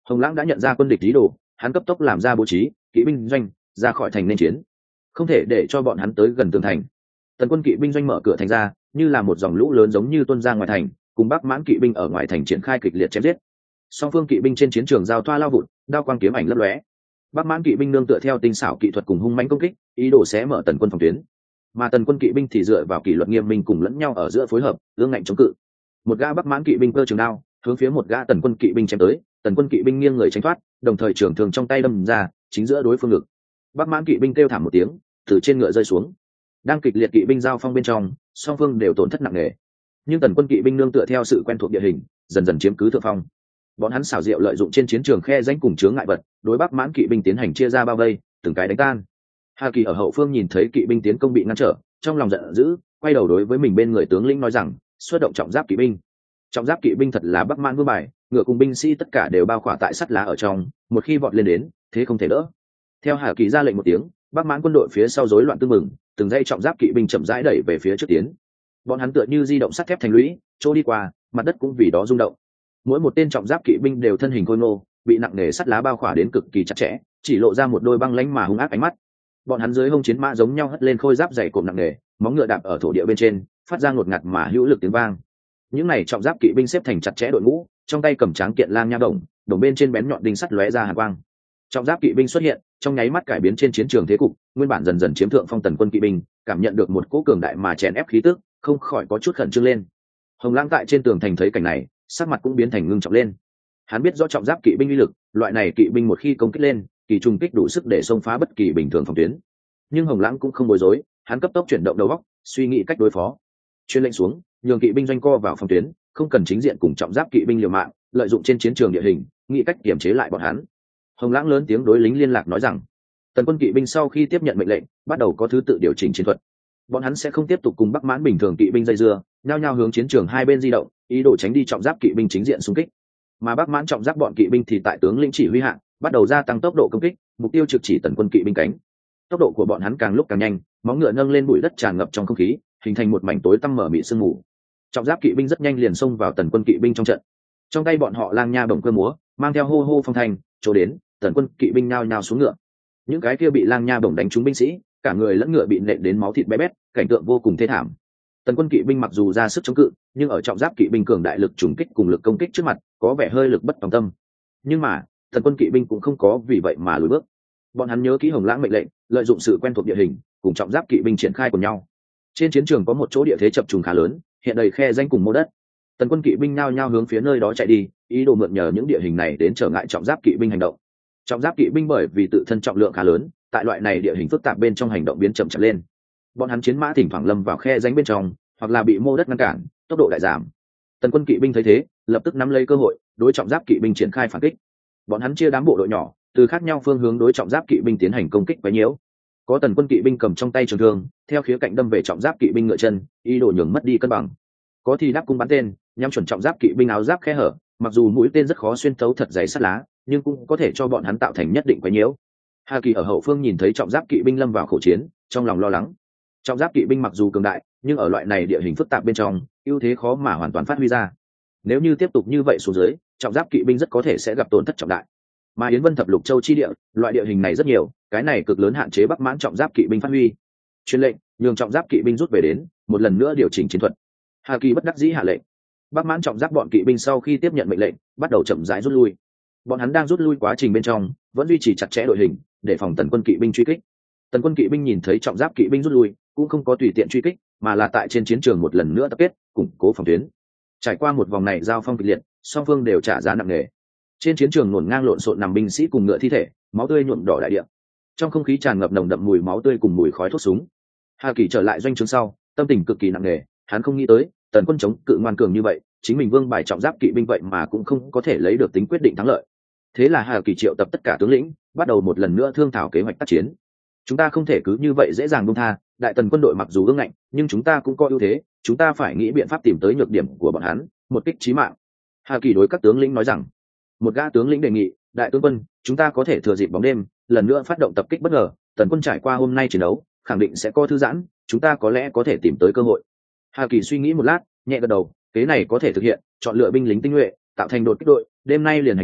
Hồng Lãng đã nhận ra quân địch ý đồ, hắn cấp tốc làm ra bố trí kỵ binh doanh ra khỏi thành nên chiến, không thể để cho bọn hắn tới gần tường thành. Tần quân kỵ binh doanh mở cửa thành ra, như là một dòng lũ lớn giống như tuôn ra ngoài thành, cùng Bắc Mãn kỵ binh ở ngoài thành triển khai kịch liệt chém giết. Song phương kỵ binh trên chiến trường giao thoa lao vụt, đao quang kiếm ảnh lấp lóe. Bắc Mãn kỵ binh nương tựa theo tinh xảo kỹ thuật cùng hung mãnh công kích, ý đồ xé mở Tần quân phòng tuyến, mà Tần quân kỵ binh thì dựa vào kỷ luật nghiêm minh cùng lẫn nhau ở giữa phối hợp, ương ngạnh chống cự. Một gã Bắc Mãn kỵ binh cơ trường đao hướng phía một gã Tần quân kỵ binh chém tới, Tần quân kỵ binh nghiêng người tránh thoát, đồng thời trường thường trong tay đâm ra chính giữa đối phương ngực. Bắc Mãn kỵ binh kêu thảm một tiếng, từ trên ngựa rơi xuống. Đang kịch liệt kỵ binh giao phong bên trong, song phương đều tổn thất nặng nề, nhưng Tần quân kỵ binh nương tựa theo sự quen thuộc địa hình, dần dần chiếm cứ thượng phong. Bọn hắn xảo diệu lợi dụng trên chiến trường khe rãnh cùng chướng ngại vật, đối Bắc Mãn kỵ binh tiến hành chia ra bao vây, từng cái đánh tan. Hà Kỳ ở hậu phương nhìn thấy kỵ binh tiến công bị ngăn trở, trong lòng giận dữ, quay đầu đối với mình bên người tướng lĩnh nói rằng, xuất động trọng giáp kỵ binh. Trọng giáp kỵ binh thật là Bắc Mãn vương bài, ngựa cùng binh sĩ tất cả đều bao khỏa tại sắt lá ở trong, một khi vọt lên đến, thế không thể đỡ. Theo Hà Kỳ ra lệnh một tiếng, Bắc Mãn quân đội phía sau rối loạn tương mừng, từng dãy trọng giáp kỵ binh chậm rãi đẩy về phía trước tiến. Bọn hắn tựa như di động sắt thép thành lũy, chỗ đi qua, mặt đất cũng vì đó rung động. Mỗi một tên trọng giáp kỵ binh đều thân hình khôi ngô, bị nặng nề sắt lá bao khỏa đến cực kỳ chặt chẽ, chỉ lộ ra một đôi băng lãnh mà hung ác ánh mắt. Bọn hắn dưới hông chiến mã giống nhau hất lên khôi giáp dày cộm nặng nề, móng ngựa đạp ở thổ địa bên trên, phát ra ngột ngạt mà hữu lực tiếng vang. Những này trọng giáp kỵ binh xếp thành chặt chẽ đội ngũ, trong tay cầm tráng kiện lang nha đồng, đồng bên trên bén nhọn đinh sắt lóe ra hàn quang. Trọng giáp kỵ binh xuất hiện, trong nháy mắt cải biến trên chiến trường thế cục, nguyên bản dần dần chiếm thượng phong Tần quân kỵ binh, cảm nhận được một cỗ cường đại mà chèn ép khí tức, không khỏi có chút khẩn trương lên. Hồng Lãng tại trên tường thành thấy cảnh này, sắc mặt cũng biến thành ngưng trọng lên. Hắn biết rõ trọng giáp kỵ binh uy lực, loại này kỵ binh một khi công kích lên, kỳ trùng kích đủ sức để xông phá bất kỳ bình thường phòng tuyến. Nhưng Hồng Lãng cũng không bối rối, hắn cấp tốc chuyển động đầu óc, suy nghĩ cách đối phó. Truyền lệnh xuống, nhường kỵ binh doanh co vào phòng tuyến, không cần chính diện cùng trọng giáp kỵ binh liều mạng, lợi dụng trên chiến trường địa hình, nghĩ cách kiểm chế lại bọn hắn. Hồng Lãng lớn tiếng đối lính liên lạc nói rằng, Tần quân kỵ binh sau khi tiếp nhận mệnh lệnh, bắt đầu có thứ tự điều chỉnh chiến thuật. Bọn hắn sẽ không tiếp tục cùng Bắc Mãn bình thường kỵ binh dây dưa, nhao nhao hướng chiến trường hai bên di động, ý đồ tránh đi trọng giáp kỵ binh chính diện xung kích. Mà Bắc Mãn trọng giáp bọn kỵ binh thì tại tướng lĩnh chỉ huy hạ, bắt đầu gia tăng tốc độ công kích, mục tiêu trực chỉ Tần quân kỵ binh cánh. Tốc độ của bọn hắn càng lúc càng nhanh, móng ngựa nâng lên bụi đất tràn ngập trong không khí, hình thành một mảnh tối tăm mở mịt sương mù. Trọng giáp kỵ binh rất nhanh liền xông vào Tần quân kỵ binh trong trận. Trong tay bọn họ lang nha bổng cơ múa, mang theo hô hô phong thanh, chỗ đến, Tần quân kỵ binh nhao nhao xuống ngựa. Những cái kia bị lang nha bổng đánh trúng binh sĩ, cả người lẫn ngựa bị nện đến máu thịt bé bét, cảnh tượng vô cùng thê thảm. Tần quân kỵ binh mặc dù ra sức chống cự, nhưng ở trọng giáp kỵ binh cường đại lực trùng kích cùng lực công kích trước mặt, có vẻ hơi lực bất tòng tâm. Nhưng mà, Tần quân kỵ binh cũng không có vì vậy mà lùi bước. Bọn hắn nhớ kỹ Hồng Lãng mệnh lệnh, lợi dụng sự quen thuộc địa hình, cùng trọng giáp kỵ binh triển khai cùng nhau. Trên chiến trường có một chỗ địa thế chập trùng khá lớn, hiện đầy khe rãnh cùng mô đất. Tần quân kỵ binh nhao nhao hướng phía nơi đó chạy đi, ý đồ mượn nhờ những địa hình này đến trở ngại trọng giáp kỵ binh hành động. Trọng giáp kỵ binh bởi vì tự thân trọng lượng khá lớn, tại loại này địa hình phức tạp bên trong hành động biến chậm chạp lên. Bọn hắn chiến mã thỉnh thoảng lâm vào khe rãnh bên trong, hoặc là bị mô đất ngăn cản, tốc độ đại giảm. Tần quân kỵ binh thấy thế, lập tức nắm lấy cơ hội, đối trọng giáp kỵ binh triển khai phản kích. Bọn hắn chia đám bộ đội nhỏ, từ khác nhau phương hướng đối trọng giáp kỵ binh tiến hành công kích quấy nhiễu. Có Tần quân kỵ binh cầm trong tay trường thương, theo khía cạnh đâm về trọng giáp kỵ binh ngựa chân, ý đồ nhường mất đi cân bằng. Có thì đáp cung bắn tên, nhắm chuẩn trọng giáp kỵ binh áo giáp khe hở, mặc dù mũi tên rất khó xuyên thấu thật dày sắt lá, nhưng cũng có thể cho bọn hắn tạo thành nhất định quấy nhiễu. Hà Kỳ ở hậu phương nhìn thấy trọng giáp kỵ binh lâm vào khẩu chiến, trong lòng lo lắng. Trọng giáp kỵ binh mặc dù cường đại, nhưng ở loại này địa hình phức tạp bên trong, ưu thế khó mà hoàn toàn phát huy ra. Nếu như tiếp tục như vậy xuống dưới, trọng giáp kỵ binh rất có thể sẽ gặp tổn thất trọng đại. Mà Yến Vân thập lục châu chi địa, loại địa hình này rất nhiều, cái này cực lớn hạn chế Bắc Mãn trọng giáp kỵ binh phát huy. Truyền lệnh, nhường trọng giáp kỵ binh rút về đến, một lần nữa điều chỉnh chiến thuật. Hà Kỳ bất đắc dĩ hạ lệnh. Bắc Mãn trọng giáp bọn kỵ binh sau khi tiếp nhận mệnh lệnh, bắt đầu chậm rãi rút lui. Bọn hắn đang rút lui quá trình bên trong, vẫn duy trì chặt chẽ đội hình, để phòng Tần quân kỵ binh truy kích. Tần quân kỵ binh nhìn thấy trọng giáp kỵ binh rút lui, cũng không có tùy tiện truy kích, mà là tại trên chiến trường một lần nữa tập kết, củng cố phòng tuyến. Trải qua một vòng này giao phong kịch liệt, song phương đều trả giá nặng nề. Trên chiến trường ngổn ngang lộn xộn nằm binh sĩ cùng ngựa thi thể, máu tươi nhuộm đỏ đại địa. Trong không khí tràn ngập nồng đậm mùi máu tươi cùng mùi khói thuốc súng. Hà Kỳ trở lại doanh trướng sau, tâm tình cực kỳ nặng nề, hắn không nghĩ tới, Tần quân chống cự ngoan cường như vậy, chính mình vương bài trọng giáp kỵ binh vậy mà cũng không có thể lấy được tính quyết định thắng lợi. Thế là Hà Kỳ triệu tập tất cả tướng lĩnh, bắt đầu một lần nữa thương thảo kế hoạch tác chiến. Chúng ta không thể cứ như vậy dễ dàng buông tha, đại Tần quân đội mặc dù ương ngạnh, nhưng chúng ta cũng có ưu thế, chúng ta phải nghĩ biện pháp tìm tới nhược điểm của bọn hắn, một kích chí mạng. Hà Kỳ đối các tướng lĩnh nói rằng. Một gã tướng lĩnh đề nghị, đại tướng quân, chúng ta có thể thừa dịp bóng đêm, lần nữa phát động tập kích bất ngờ. Tần quân trải qua hôm nay chiến đấu, khẳng định sẽ có thư giãn, chúng ta có lẽ có thể tìm tới cơ hội. Hà Kỳ suy nghĩ một lát, nhẹ gật đầu, kế này có thể thực hiện, chọn lựa binh lính tinh nhuệ, tạo thành đột kích đội, đêm nay liền hành động,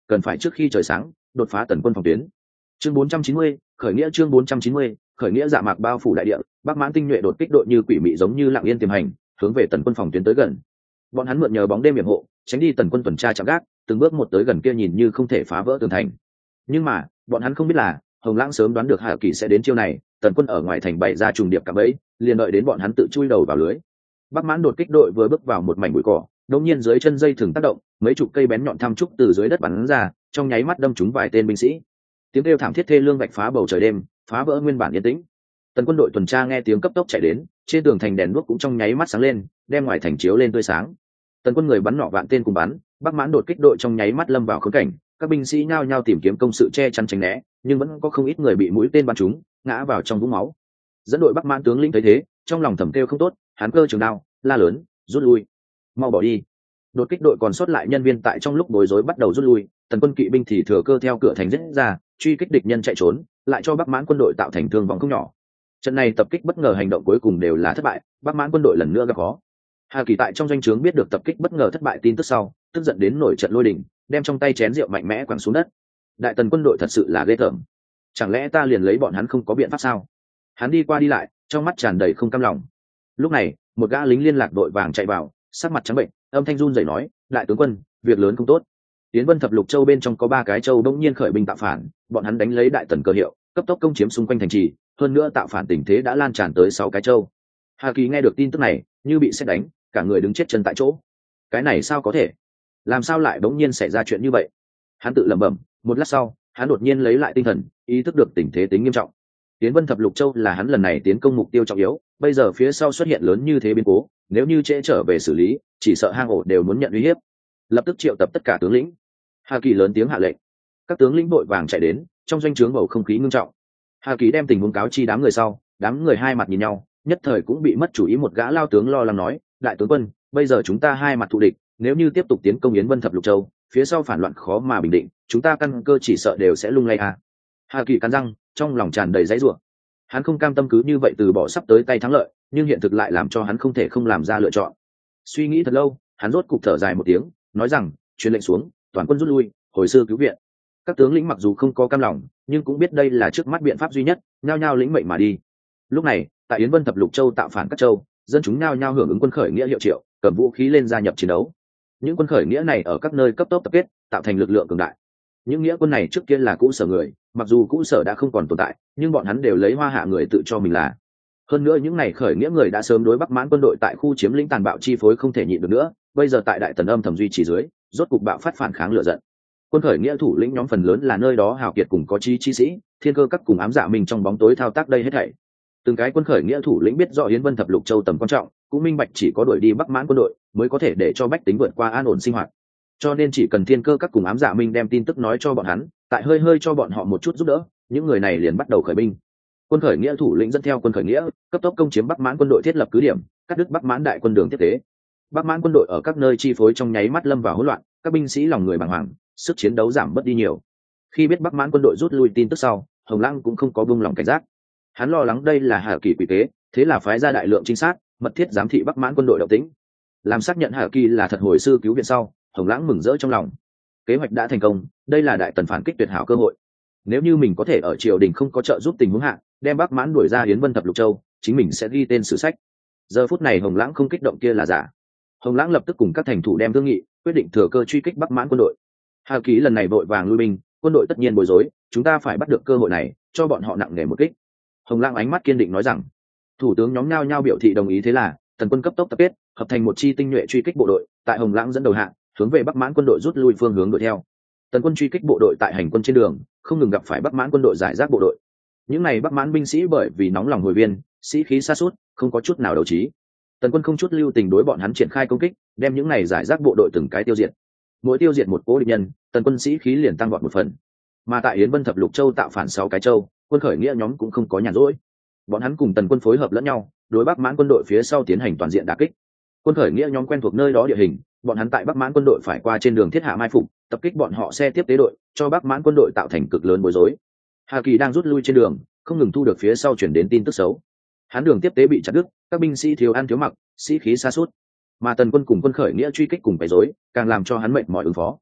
cần phải trước khi trời sáng đột phá tần quân phòng tuyến. Chương 490, khởi nghĩa. Chương 490, khởi nghĩa. Dạ mạc bao phủ đại địa, Bắc Mãn tinh nhuệ đột kích đội như quỷ mị giống như lặng yên tiềm hành, hướng về tần quân phòng tuyến tới gần. Bọn hắn mượn nhờ bóng đêm yểm hộ, tránh đi tần quân tuần tra chạm gác, từng bước một tới gần kia nhìn như không thể phá vỡ tường thành. Nhưng mà bọn hắn không biết là Hồng Lãng sớm đoán được Hạ Kỳ sẽ đến chiêu này, tần quân ở ngoài thành bày ra trùng điệp cả bẫy, liền đợi đến bọn hắn tự chui đầu vào lưới. Bắc Mãn đột kích đội vừa bước vào một mảnh bụi cỏ, đột nhiên dưới chân dây thừng tác động, mấy chục cây bén nhọn tham trúc từ dưới đất bắn ra, trong nháy mắt đâm trúng vài tên binh sĩ. Tiếng kêu thảm thiết thê lương vạch phá bầu trời đêm, phá vỡ nguyên bản yên tĩnh. Tần quân đội tuần tra nghe tiếng cấp tốc chạy đến, trên tường thành đèn đuốc cũng trong nháy mắt sáng lên, đem ngoài thành chiếu lên tươi sáng. Tần quân người bắn nỏ vạn tên cùng bắn, Bắc Mãn đột kích đội trong nháy mắt lâm vào khốn cảnh, các binh sĩ nhao nhao tìm kiếm công sự che chắn tránh né, nhưng vẫn có không ít người bị mũi tên bắn trúng, ngã vào trong vũng máu. Dẫn đội Bắc Mãn tướng lĩnh thấy thế, trong lòng thầm kêu không tốt, hắn cơ trường đao, la lớn, rút lui, mau bỏ đi. Đột kích đội còn sót lại nhân viên tại trong lúc bối rối bắt đầu rút lui, tần quân kỵ binh thì thừa cơ theo cửa thành giết ra, truy kích địch nhân chạy trốn, lại cho Bắc Mãn quân đội tạo thành thương vong không nhỏ. Trận này tập kích bất ngờ hành động cuối cùng đều là thất bại, Bắc Mãn quân đội lần nữa gặp khó. Hà Kỳ tại trong doanh trướng biết được tập kích bất ngờ thất bại tin tức sau, tức giận đến nổi trận lôi đình, đem trong tay chén rượu mạnh mẽ quẳng xuống đất. Đại tần quân đội thật sự là ghê tởm, chẳng lẽ ta liền lấy bọn hắn không có biện pháp sao? Hắn đi qua đi lại, trong mắt tràn đầy không cam lòng. Lúc này một gã lính liên lạc đội vàng chạy vào, sắc mặt trắng bệnh, âm thanh run rẩy nói, đại tướng quân, việc lớn không tốt. Tiến Vân Thập Lục Châu bên trong có 3 cái châu bỗng nhiên khởi binh tạo phản, bọn hắn đánh lấy đại tần cơ hiệu, cấp tốc công chiếm xung quanh thành trì, hơn nữa tạo phản tình thế đã lan tràn tới 6 cái châu. Hà Kỳ nghe được tin tức này, như bị sét đánh, cả người đứng chết chân tại chỗ. Cái này sao có thể? Làm sao lại bỗng nhiên xảy ra chuyện như vậy? Hắn tự lẩm bẩm, một lát sau, hắn đột nhiên lấy lại tinh thần, ý thức được tình thế tính nghiêm trọng. Tiến Vân Thập Lục Châu là hắn lần này tiến công mục tiêu trọng yếu, bây giờ phía sau xuất hiện lớn như thế biến cố, nếu như trễ trở về xử lý, chỉ sợ hang ổ đều muốn nhận uy hiếp. Lập tức triệu tập tất cả tướng lĩnh. Hà Kỳ lớn tiếng hạ lệnh. Các tướng lĩnh vội vàng chạy đến, trong doanh trướng bầu không khí ngưng trọng. Hà Kỳ đem tình huống cáo chi đám người sau, đám người hai mặt nhìn nhau, nhất thời cũng bị mất chủ ý. Một gã lao tướng lo lắng nói, đại tướng quân, bây giờ chúng ta hai mặt thù địch, nếu như tiếp tục tiến công Yến Vân Thập Lục Châu, phía sau phản loạn khó mà bình định, chúng ta căn cơ chỉ sợ đều sẽ lung lay à. Hà Kỳ cắn răng, trong lòng tràn đầy dãy rủa. Hắn không cam tâm cứ như vậy từ bỏ sắp tới tay thắng lợi, nhưng hiện thực lại làm cho hắn không thể không làm ra lựa chọn. Suy nghĩ thật lâu, hắn rốt cục thở dài một tiếng, nói rằng, truyền lệnh xuống, toàn quân rút lui, hồi sư cứu viện. Các tướng lĩnh mặc dù không có cam lòng, nhưng cũng biết đây là trước mắt biện pháp duy nhất, nhao nhao lĩnh mệnh mà đi. Lúc này, tại Yến Vân Thập Lục Châu tạo phản các châu, dân chúng nhao nhao hưởng ứng quân khởi nghĩa hiệu triệu, cầm vũ khí lên gia nhập chiến đấu. Những quân khởi nghĩa này ở các nơi cấp tốc tập kết, tạo thành lực lượng cường đại. Những nghĩa quân này trước kia là cũ sở người, mặc dù cũ sở đã không còn tồn tại, nhưng bọn hắn đều lấy hoa hạ người tự cho mình là. Hơn nữa những này khởi nghĩa người đã sớm đối Bắc Mãn quân đội tại khu chiếm lĩnh tàn bạo chi phối không thể nhịn được nữa, bây giờ tại đại tần âm thầm duy trì dưới, rốt cục bạo phát phản kháng lựa giận. Quân khởi nghĩa thủ lĩnh nhóm phần lớn là nơi đó hào kiệt cùng có chí chi sĩ, thiên cơ các cùng ám dạ mình trong bóng tối thao tác đây hết thảy. Từng cái quân khởi nghĩa thủ lĩnh biết rõ Yến Vân Thập Lục Châu tầm quan trọng, cũng minh bạch chỉ có đuổi đi Bắc Mãn quân đội mới có thể để cho bách tính vượt qua an ổn sinh hoạt. Cho nên chỉ cần thiên cơ các cùng ám dạ minh đem tin tức nói cho bọn hắn, tại hơi hơi cho bọn họ một chút giúp đỡ, những người này liền bắt đầu khởi binh. Quân khởi nghĩa thủ lĩnh dẫn theo quân khởi nghĩa, cấp tốc công chiếm Bắc Mãn quân đội thiết lập cứ điểm, cắt đứt Bắc Mãn đại quân đường tiếp tế. Bắc Mãn quân đội ở các nơi chi phối trong nháy mắt lâm vào hỗn loạn, các binh sĩ lòng người bàng hoàng, sức chiến đấu giảm bớt đi nhiều. Khi biết Bắc Mãn quân đội rút lui tin tức sau, Hồng Lăng cũng không có buông lỏng cảnh giác. Hắn lo lắng đây là Hà Kỳ quỷ kế, thế là phái ra đại lượng trinh sát, mật thiết giám thị Bắc Mãn quân đội động tĩnh. Làm xác nhận Hà Kỳ là thật hồi sư cứu viện sau, Hồng Lãng mừng rỡ trong lòng. Kế hoạch đã thành công, đây là đại tần phản kích tuyệt hảo cơ hội. Nếu như mình có thể ở triều đình không có trợ giúp tình huống hạ, đem Bắc Mãn đuổi ra Yến Vân Thập Lục Châu, chính mình sẽ ghi tên sử sách. Giờ phút này Hồng Lãng không kích động kia là giả. Hồng Lãng lập tức cùng các thành thủ đem thương nghị, quyết định thừa cơ truy kích Bắc Mãn quân đội. Hà Kỳ lần này vội vàng lui binh, quân đội tất nhiên bối rối, chúng ta phải bắt được cơ hội này, cho bọn họ nặng nề một kích. Hồng Lãng ánh mắt kiên định nói rằng. Thủ tướng nhóm nhao nhao biểu thị đồng ý, thế là tần quân cấp tốc tập kết, hợp thành một chi tinh nhuệ truy kích bộ đội, tại Hồng Lãng dẫn đầu hạ, hướng về Bắc Mãn quân đội rút lui phương hướng đuổi theo. Tần quân truy kích bộ đội tại hành quân trên đường, không ngừng gặp phải Bắc Mãn quân đội giải rác bộ đội. Những này Bắc Mãn binh sĩ bởi vì nóng lòng hồi viên, sĩ khí sa sút, không có chút nào đấu trí. Tần quân không chút lưu tình đối bọn hắn triển khai công kích, đem những này giải rác bộ đội từng cái tiêu diệt. Mỗi tiêu diệt một cố địch nhân, tần quân sĩ khí liền tăng vọt một phần. Mà tại Yến Vân Thập Lục Châu tạo phản 6 cái châu, quân khởi nghĩa nhóm cũng không có nhàn rỗi. Bọn hắn cùng tần quân phối hợp lẫn nhau, đối Bắc Mãn quân đội phía sau tiến hành toàn diện đả kích. Quân khởi nghĩa nhóm quen thuộc nơi đó địa hình, bọn hắn tại Bắc Mãn quân đội phải qua trên đường thiết hạ mai phục, tập kích bọn họ xe tiếp tế đội, cho Bắc Mãn quân đội tạo thành cực lớn bối rối. Hà Kỳ đang rút lui trên đường, không ngừng thu được phía sau chuyển đến tin tức xấu. Hắn đường tiếp tế bị chặt đứt, các binh sĩ thiếu ăn thiếu mặc, sĩ khí sa sút. Mà tần quân cùng quân khởi nghĩa truy kích cùng bối rối, càng làm cho hắn mệt mỏi ứng phó.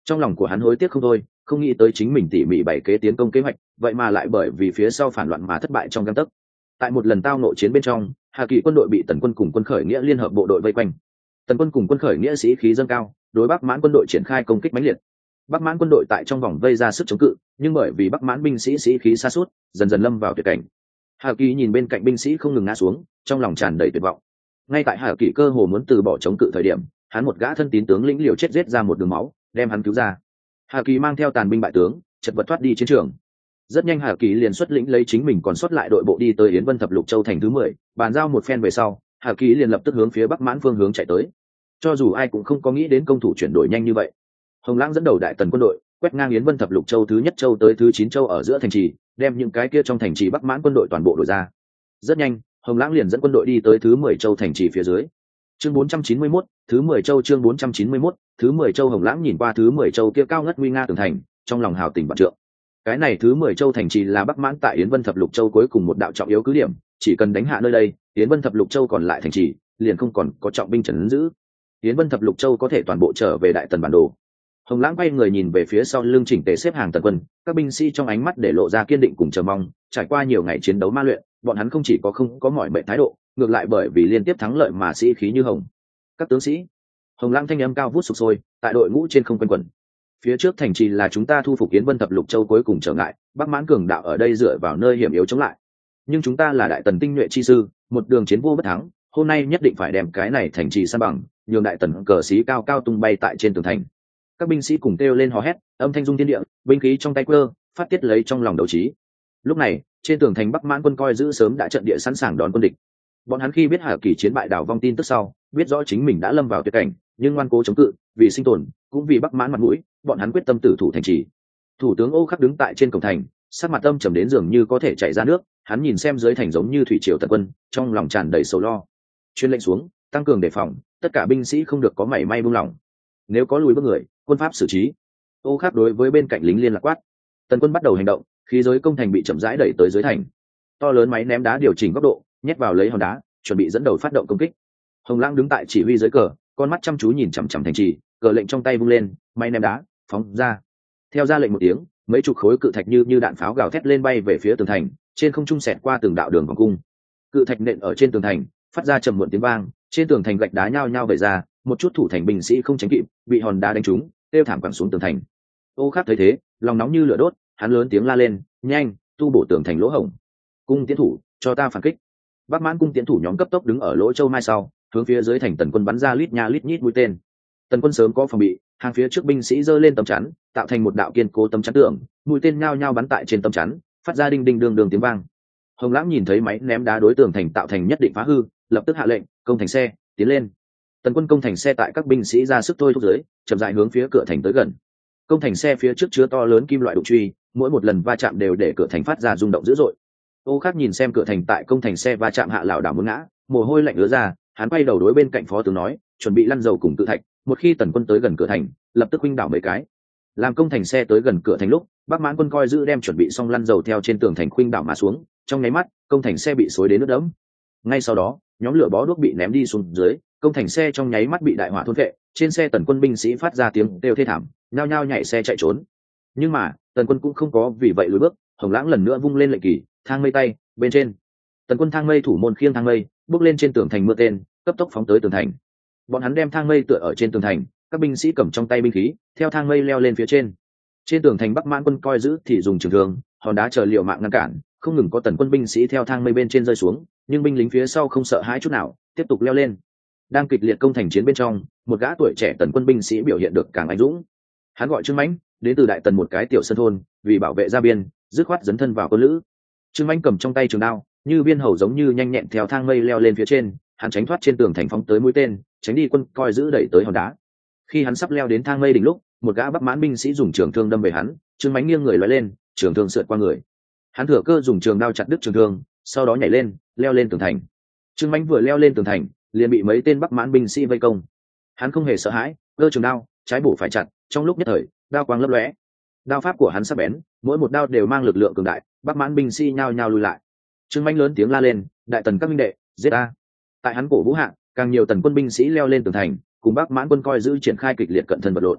Trong lòng của hắn hối tiếc không thôi, không nghĩ tới chính mình tỉ mỉ bày kế tiến công kế hoạch, vậy mà lại bởi vì phía sau phản loạn mà thất bại trong gang tấc. Tại một lần tao nội chiến bên trong, Hà Kỳ quân đội bị Tần quân cùng quân khởi nghĩa liên hợp bộ đội vây quanh. Tần quân cùng quân khởi nghĩa sĩ khí dâng cao, đối Bắc Mãn quân đội triển khai công kích mãnh liệt. Bắc Mãn quân đội tại trong vòng vây ra sức chống cự, nhưng bởi vì Bắc Mãn binh sĩ sĩ khí sa sút, dần dần lâm vào tuyệt cảnh. Hà Kỳ nhìn bên cạnh binh sĩ không ngừng ngã xuống, trong lòng tràn đầy tuyệt vọng. Ngay tại Hà Kỳ cơ hồ muốn từ bỏ chống cự thời điểm, hắn một gã thân tín tướng lĩnh liều chết giết ra một đường máu, đem hắn cứu ra. Hà Kỳ mang theo tàn binh bại tướng, chật vật thoát đi chiến trường. Rất nhanh Hà Kỳ liền xuất lĩnh lấy chính mình còn sót lại đội bộ đi tới Yến Vân Thập Lục Châu thành thứ 10, bàn giao một phen về sau, Hà Kỳ liền lập tức hướng phía Bắc Mãn phương hướng chạy tới. Cho dù ai cũng không có nghĩ đến công thủ chuyển đổi nhanh như vậy. Hồng Lãng dẫn đầu đại tần quân đội, quét ngang Yến Vân Thập Lục Châu thứ nhất châu tới thứ 9 châu ở giữa thành trì, đem những cái kia trong thành trì Bắc Mãn quân đội toàn bộ đuổi ra. Rất nhanh, Hồng Lãng liền dẫn quân đội đi tới thứ 10 châu thành trì phía dưới. Chương 491, thứ 10 châu chương 491, thứ 10 châu Hồng Lãng nhìn qua thứ 10 châu kia cao ngất nguy nga tường thành, trong lòng hào tình vạn trượng. Cái này thứ 10 châu thành trì là Bắc Mãn tại Yến Vân Thập Lục Châu cuối cùng một đạo trọng yếu cứ điểm, chỉ cần đánh hạ nơi đây, Yến Vân Thập Lục Châu còn lại thành trì, liền không còn có trọng binh trấn giữ. Yến Vân Thập Lục Châu có thể toàn bộ trở về đại tần bản đồ. Hồng Lãng quay người nhìn về phía sau lưng chỉnh tề xếp hàng tần quân, các binh sĩ trong ánh mắt để lộ ra kiên định cùng chờ mong, trải qua nhiều ngày chiến đấu ma luyện, bọn hắn không chỉ có không có mỏi mệt thái độ, ngược lại bởi vì liên tiếp thắng lợi mà sĩ khí như hồng. Các tướng sĩ, Hồng Lãng thanh âm cao vút sục sôi, tại đội ngũ trên không quanh quẩn. Phía trước thành trì là chúng ta thu phục Yến Vân Thập Lục Châu cuối cùng trở ngại, Bắc Mãn cường đạo ở đây dựa vào nơi hiểm yếu chống lại. Nhưng chúng ta là đại tần tinh nhuệ chi sư, một đường chiến vô bất thắng, hôm nay nhất định phải đem cái này thành trì san bằng, nhường đại tần cờ xí cao cao tung bay tại trên tường thành. Các binh sĩ cùng kêu lên hò hét, âm thanh rung thiên địa, binh khí trong tay quơ, phát tiết lấy trong lòng đấu trí. Lúc này, trên tường thành Bắc Mãn quân coi giữ sớm đã trận địa sẵn sàng đón quân địch. Bọn hắn khi biết Hà Kỳ chiến bại đảo vong tin tức sau, biết rõ chính mình đã lâm vào tuyệt cảnh, nhưng ngoan cố chống cự, vì sinh tồn, cũng vì Bắc Mãn mặt mũi, bọn hắn quyết tâm tử thủ thành trì. Thủ tướng Ô Khắc đứng tại trên cổng thành, sắc mặt âm trầm đến dường như có thể chảy ra nước, hắn nhìn xem dưới thành giống như thủy triều tần quân, trong lòng tràn đầy sầu lo. Truyền lệnh xuống, tăng cường đề phòng, tất cả binh sĩ không được có mảy may buông lỏng. Nếu có lùi bước người, quân pháp xử trí. Ô Khắc đối với bên cạnh lính liên lạc quát. Tần quân bắt đầu hành động, khí giới công thành bị chậm rãi đẩy tới dưới thành. To lớn máy ném đá điều chỉnh góc độ, nhét vào lấy hòn đá, chuẩn bị dẫn đầu phát động công kích. Hồng Lãng đứng tại chỉ huy dưới cờ, con mắt chăm chú nhìn chằm chằm thành trì, cờ lệnh trong tay vung lên, máy ném đá phóng ra. Theo ra lệnh một tiếng, mấy chục khối cự thạch như đạn pháo gào thét lên bay về phía tường thành, trên không trung xẹt qua từng đạo đường vòng cung. Cự thạch nện ở trên tường thành, phát ra trầm muộn tiếng vang, trên tường thành gạch đá nhao nhao vẩy ra, một chút thủ thành binh sĩ không tránh kịp, bị hòn đá đánh trúng, tiêu thảm quẳng xuống tường thành. Ô Khắc thấy thế, lòng nóng như lửa đốt, hắn lớn tiếng la lên, nhanh, tu bổ tường thành lỗ hổng. Cung tiến thủ, cho ta phản kích. Bắc Mãn cung tiến thủ nhóm cấp tốc đứng ở lỗ châu mai sau, hướng phía dưới thành tần quân bắn ra lít nha lít nhít mũi tên. Tần quân sớm có phòng bị, hàng phía trước binh sĩ giơ lên tấm chắn, tạo thành một đạo kiên cố tấm chắn tường, mũi tên nhao nhao bắn tại trên tấm chắn, phát ra đinh đinh đường đường tiếng vang. Hồng Lãng nhìn thấy máy ném đá đối tường thành tạo thành nhất định phá hư, lập tức hạ lệnh, công thành xe, tiến lên. Tần quân công thành xe tại các binh sĩ ra sức thôi thúc dưới, chậm rãi hướng phía cửa thành tới gần. Công thành xe phía trước chứa to lớn kim loại đụng truy, mỗi một lần va chạm đều để cửa thành phát ra rung động dữ dội. Ô Khắc nhìn xem cửa thành tại công thành xe va chạm hạ lảo đảo muốn ngã, mồ hôi lạnh ứa ra, hắn quay đầu đối bên cạnh phó tướng nói, chuẩn bị lăn dầu cùng tự thạch, một khi tần quân tới gần cửa thành, lập tức huynh đảo mấy cái. Làm công thành xe tới gần cửa thành lúc, Bắc Mãn quân coi giữ đem chuẩn bị xong lăn dầu theo trên tường thành khuynh đảo mà xuống, trong nháy mắt, công thành xe bị xối đến nước đẫm. Ngay sau đó, nhóm lửa bó đuốc bị ném đi xuống dưới, công thành xe trong nháy mắt bị đại hỏa thôn phệ, trên xe tần quân binh sĩ phát ra tiếng kêu thê thảm, nhao nhao nhảy xe chạy trốn. Nhưng mà, tần quân cũng không có vì vậy lùi bước, Hồng Lãng lần nữa vung lên lệnh kỳ, thang mây tay, bên trên. Tần quân thang mây thủ môn khiêng thang mây, bước lên trên tường thành mưa tên, cấp tốc phóng tới tường thành. Bọn hắn đem thang mây tựa ở trên tường thành, các binh sĩ cầm trong tay binh khí, theo thang mây leo lên phía trên. Trên tường thành Bắc Mãn quân coi giữ thì dùng trường thương, hòn đá chờ liệu mạng ngăn cản, không ngừng có tần quân binh sĩ theo thang mây bên trên rơi xuống, nhưng binh lính phía sau không sợ hãi chút nào, tiếp tục leo lên. Đang kịch liệt công thành chiến bên trong, một gã tuổi trẻ tần quân binh sĩ biểu hiện được càng anh dũng. Hắn gọi Trương Mãnh, đến từ đại tần một cái tiểu sơn thôn, vì bảo vệ gia biên, dứt khoát dấn thân vào quân lữ. Trương Mãnh cầm trong tay trường đao, như viên hầu giống như nhanh nhẹn theo thang mây leo lên phía trên, hắn tránh thoát trên tường thành phóng tới mũi tên, tránh đi quân coi giữ đẩy tới hòn đá. Khi hắn sắp leo đến thang mây đỉnh lúc, một gã Bắc Mãn binh sĩ dùng trường thương đâm về hắn, Trương Mãnh nghiêng người lói lên, trường thương sượt qua người. Hắn thừa cơ dùng trường đao chặt đứt trường thương, sau đó nhảy lên, leo lên tường thành. Trương Mãnh vừa leo lên tường thành, liền bị mấy tên Bắc Mãn binh sĩ vây công. Hắn không hề sợ hãi, giơ trường đao, trái bổ phải chặt, trong lúc nhất thời, đao quang lấp lóe. Đao pháp của hắn sắc bén, mỗi một đao đều mang lực lượng cường đại, Bắc Mãn binh sĩ nhao nhao lùi lại. Trương Mãnh lớn tiếng la lên, đại tần các minh đệ, giết ta. Tại hắn cổ vũ hạ, càng nhiều tần quân binh sĩ leo lên tường thành, cùng Bắc Mãn quân coi giữ triển khai kịch liệt cận thân vật lộn.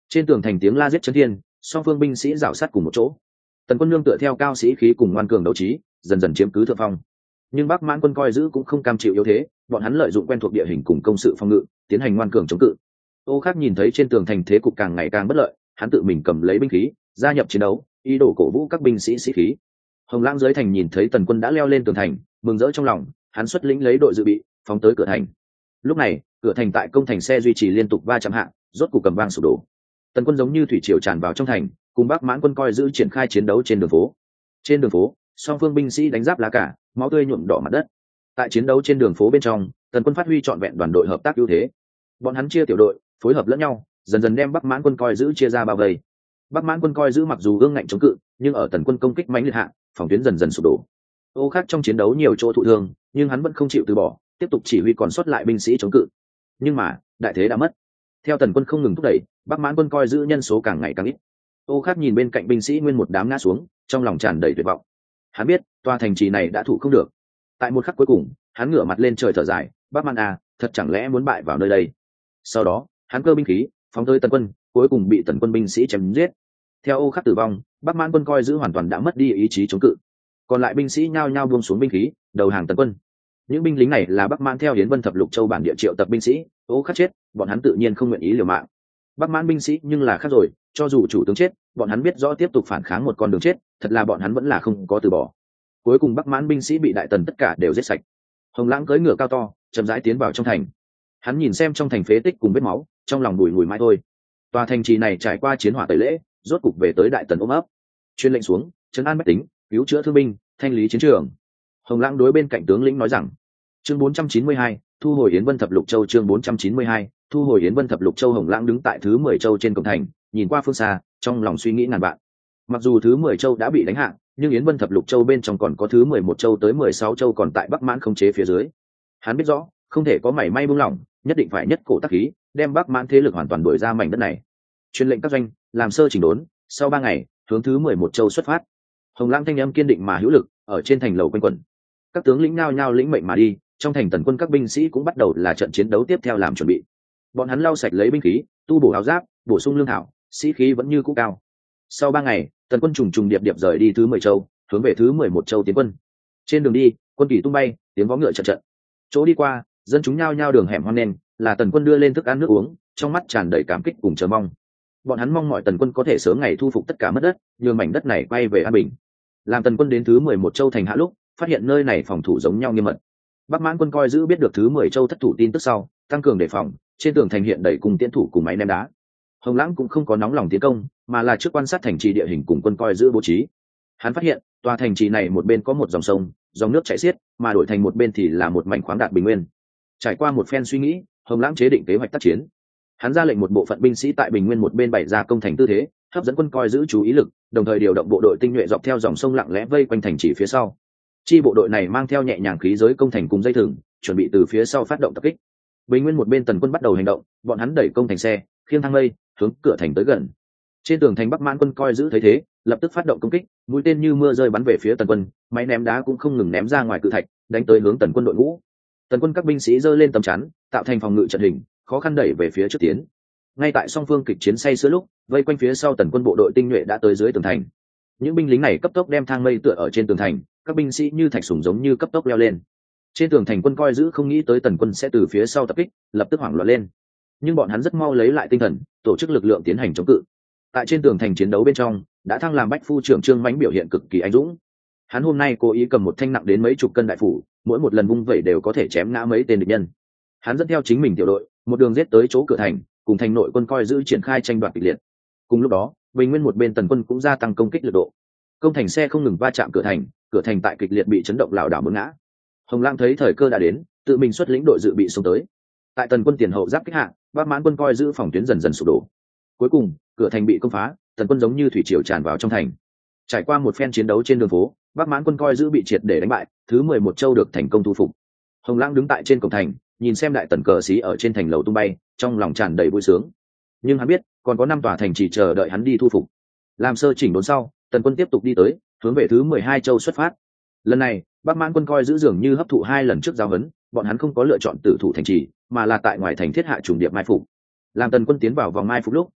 Trên tường thành tiếng la giết chấn thiên, song phương binh sĩ rảo sát cùng một chỗ. Tần quân nương tựa theo cao sĩ khí cùng ngoan cường đấu trí, dần dần chiếm cứ thượng phong. Nhưng Bắc Mãn quân coi giữ cũng không cam chịu yếu thế, bọn hắn lợi dụng quen thuộc địa hình cùng công sự phòng ngự, tiến hành ngoan cường chống cự. Ô Khắc nhìn thấy trên tường thành thế cục càng ngày càng bất lợi, hắn tự mình cầm lấy binh khí, gia nhập chiến đấu, ý đồ cổ vũ các binh sĩ sĩ khí. Hồng Lãng dưới thành nhìn thấy Tần quân đã leo lên tường thành, mừng rỡ trong lòng, hắn xuất lĩnh lấy đội dự bị, phóng tới cửa thành. Lúc này, cửa thành tại công thành xe duy trì liên tục va chạm hạ, rốt cục cầm vang sụp đổ. Tần quân giống như thủy triều tràn vào trong thành, cùng Bắc Mãn quân coi giữ triển khai chiến đấu trên đường phố. Trên đường phố, song phương binh sĩ đánh giáp lá cả, máu tươi nhuộm đỏ mặt đất. Tại chiến đấu trên đường phố bên trong, Tần quân phát huy trọn vẹn đoàn đội hợp tác ưu thế. Bọn hắn chia tiểu đội, phối hợp lẫn nhau, dần dần đem Bắc Mãn quân coi giữ chia ra bao vây. Bắc Mãn quân coi giữ mặc dù ương ngạnh chống cự, nhưng ở Tần quân công kích mãnh liệt hạ, phòng tuyến dần dần sụp đổ. Ô Khắc trong chiến đấu nhiều chỗ thụ thương, nhưng hắn vẫn không chịu từ bỏ, tiếp tục chỉ huy còn sót lại binh sĩ chống cự. Nhưng mà, đại thế đã mất. Theo Tần quân không ngừng thúc đẩy, Bắc Mãn quân coi giữ nhân số càng ngày càng ít. Ô Khắc nhìn bên cạnh binh sĩ nguyên một đám ngã xuống, trong lòng tràn đầy tuyệt vọng. Hắn biết, tòa thành trì này đã thủ không được. Tại một khắc cuối cùng, hắn ngửa mặt lên trời thở dài, Bắc Mãn à, thật chẳng lẽ muốn bại vào nơi đây. Sau đó, hắn cơ binh khí, phóng tới Tần quân, cuối cùng bị Tần quân binh sĩ chém giết. Theo Ô Khắc tử vong, Bắc Mãn quân coi giữ hoàn toàn đã mất đi ý chí chống cự. Còn lại binh sĩ nhao nhao buông xuống binh khí, đầu hàng Tần quân. Những binh lính này là Bắc Mãn theo Yến Vân Thập Lục Châu bản địa triệu tập binh sĩ, Ô Khắc chết, bọn hắn tự nhiên không nguyện ý liều mạng. Bắc Mãn binh sĩ nhưng là khác rồi, cho dù chủ tướng chết, bọn hắn biết rõ tiếp tục phản kháng một con đường chết, thật là bọn hắn vẫn là không có từ bỏ. Cuối cùng Bắc Mãn binh sĩ bị Đại Tần tất cả đều giết sạch. Hồng Lãng cưỡi ngựa cao to, chậm rãi tiến vào trong thành. Hắn nhìn xem trong thành phế tích cùng vết máu, trong lòng bùi ngùi mãi thôi. Tòa thành trì này trải qua chiến hỏa tẩy lễ, rốt cục về tới Đại Tần ôm ấp. Truyền lệnh xuống, trấn an bách tính, cứu chữa thương binh, thanh lý chiến trường. Hồng Lãng đối bên cạnh tướng lĩnh nói rằng: chương 492, thu hồi Yến Vân Thập Lục Châu. Chương 492, thu hồi Yến Vân Thập Lục Châu. Hồng Lãng đứng tại thứ 10 châu trên cổng thành, nhìn qua phương xa, trong lòng suy nghĩ ngàn vạn. Mặc dù thứ 10 châu đã bị đánh hạ, nhưng Yến Vân Thập Lục Châu bên trong còn có thứ 11 châu tới 16 châu còn tại Bắc Mãn khống chế phía dưới. Hắn biết rõ, không thể có mảy may buông lỏng, nhất định phải nhất cổ tác khí, đem Bắc Mãn thế lực hoàn toàn đuổi ra mảnh đất này. Truyền lệnh các doanh, làm sơ chỉnh đốn, sau 3 ngày, hướng thứ 11 châu xuất phát. Hồng Lãng thanh âm kiên định mà hữu lực, ở trên thành lầu quanh quẩn. Các tướng lĩnh nhao nhao lĩnh mệnh mà đi, trong thành Tần quân các binh sĩ cũng bắt đầu là trận chiến đấu tiếp theo làm chuẩn bị. Bọn hắn lau sạch lấy binh khí, tu bổ áo giáp, bổ sung lương thảo, sĩ khí vẫn như cũ cao. Sau 3 ngày, Tần quân trùng trùng điệp điệp rời đi thứ 10 châu, hướng về thứ 11 châu tiến quân. Trên đường đi, quân kỳ tung bay, tiếng vó ngựa trận trận. Chỗ đi qua, dân chúng nhao nhao đường hẻm hoang nên, là Tần quân đưa lên thức ăn nước uống, trong mắt tràn đầy cảm kích cùng chờ mong. Bọn hắn mong mọi Tần quân có thể sớm ngày thu phục tất cả mất đất, nhường mảnh đất này quay về an bình. Làm Tần quân đến thứ 11 châu thành hạ lúc, phát hiện nơi này phòng thủ giống nhau nghiêm mật. Bắc Mãn quân coi giữ biết được thứ 10 châu thất thủ tin tức sau, tăng cường đề phòng, trên tường thành hiện đầy cùng tiến thủ cùng máy ném đá. Hồng Lãng cũng không có nóng lòng tiến công, mà là trước quan sát thành trì địa hình cùng quân coi giữ bố trí. Hắn phát hiện, tòa thành trì này một bên có một dòng sông, dòng nước chảy xiết, mà đổi thành một bên thì là một mảnh khoáng đạt bình nguyên. Trải qua một phen suy nghĩ, Hồng Lãng chế định kế hoạch tác chiến. Hắn ra lệnh một bộ phận binh sĩ tại bình nguyên một bên bày ra công thành tư thế, hấp dẫn quân coi giữ chú ý lực, đồng thời điều động bộ đội tinh nhuệ dọc theo dòng sông lặng lẽ vây quanh thành trì phía sau. Chi bộ đội này mang theo nhẹ nhàng khí giới công thành cùng dây thừng, chuẩn bị từ phía sau phát động tập kích. Bình nguyên một bên Tần quân bắt đầu hành động, bọn hắn đẩy công thành xe, khiêng thang lây, hướng cửa thành tới gần. Trên tường thành Bắc Mãn quân coi giữ thấy thế, lập tức phát động công kích, mũi tên như mưa rơi bắn về phía Tần quân, máy ném đá cũng không ngừng ném ra ngoài cự thạch, đánh tới hướng Tần quân đội ngũ. Tần quân các binh sĩ giơ lên tấm chắn, tạo thành phòng ngự trận hình, khó khăn đẩy về phía trước tiến. Ngay tại song phương kịch chiến say sưa lúc, vây quanh phía sau Tần quân bộ đội tinh nhuệ đã tới dưới tường thành. Những binh lính này cấp tốc đem thang mây tựa ở trên tường thành, các binh sĩ như thạch sùng giống như cấp tốc leo lên. Trên tường thành quân coi giữ không nghĩ tới Tần quân sẽ từ phía sau tập kích, lập tức hoảng loạn lên. Nhưng bọn hắn rất mau lấy lại tinh thần, tổ chức lực lượng tiến hành chống cự. Tại trên tường thành chiến đấu bên trong, đã thăng làm bách phu trưởng Trương Mãnh biểu hiện cực kỳ anh dũng. Hắn hôm nay cố ý cầm một thanh nặng đến mấy chục cân đại phủ, mỗi một lần vung vẩy đều có thể chém ngã mấy tên địch nhân. Hắn dẫn theo chính mình tiểu đội, một đường giết tới chỗ cửa thành, cùng thành nội quân coi giữ triển khai tranh đoạt kịch liệt. Cùng lúc đó, bình nguyên một bên Tần quân cũng gia tăng công kích lực độ. Công thành xe không ngừng va chạm cửa thành tại kịch liệt bị chấn động lảo đảo muốn ngã. Hồng Lãng thấy thời cơ đã đến, tự mình xuất lĩnh đội dự bị xông tới. Tại Tần quân tiền hậu giáp kích hạ, Bắc Mãn quân coi giữ phòng tuyến dần dần sụp đổ. Cuối cùng, cửa thành bị công phá, Tần quân giống như thủy triều tràn vào trong thành. Trải qua một phen chiến đấu trên đường phố, Bắc Mãn quân coi giữ bị triệt để đánh bại, thứ 11 châu được thành công thu phục. Hồng Lãng đứng tại trên cổng thành, nhìn xem đại tần cờ xí ở trên thành lầu tung bay, trong lòng tràn đầy vui sướng. Nhưng hắn biết, còn có 5 tòa thành chỉ chờ đợi hắn đi thu phục. Làm sơ chỉnh đốn sau, Tần quân tiếp tục đi tới, hướng về thứ 12 châu xuất phát. Lần này, Bắc Mãn quân coi giữ dường như hấp thụ 2 lần trước giao huấn, bọn hắn không có lựa chọn tử thủ thành trì, mà là tại ngoài thành thiết hạ trùng điệp mai phục. Làm Tần quân tiến vào vòng mai phục lúc,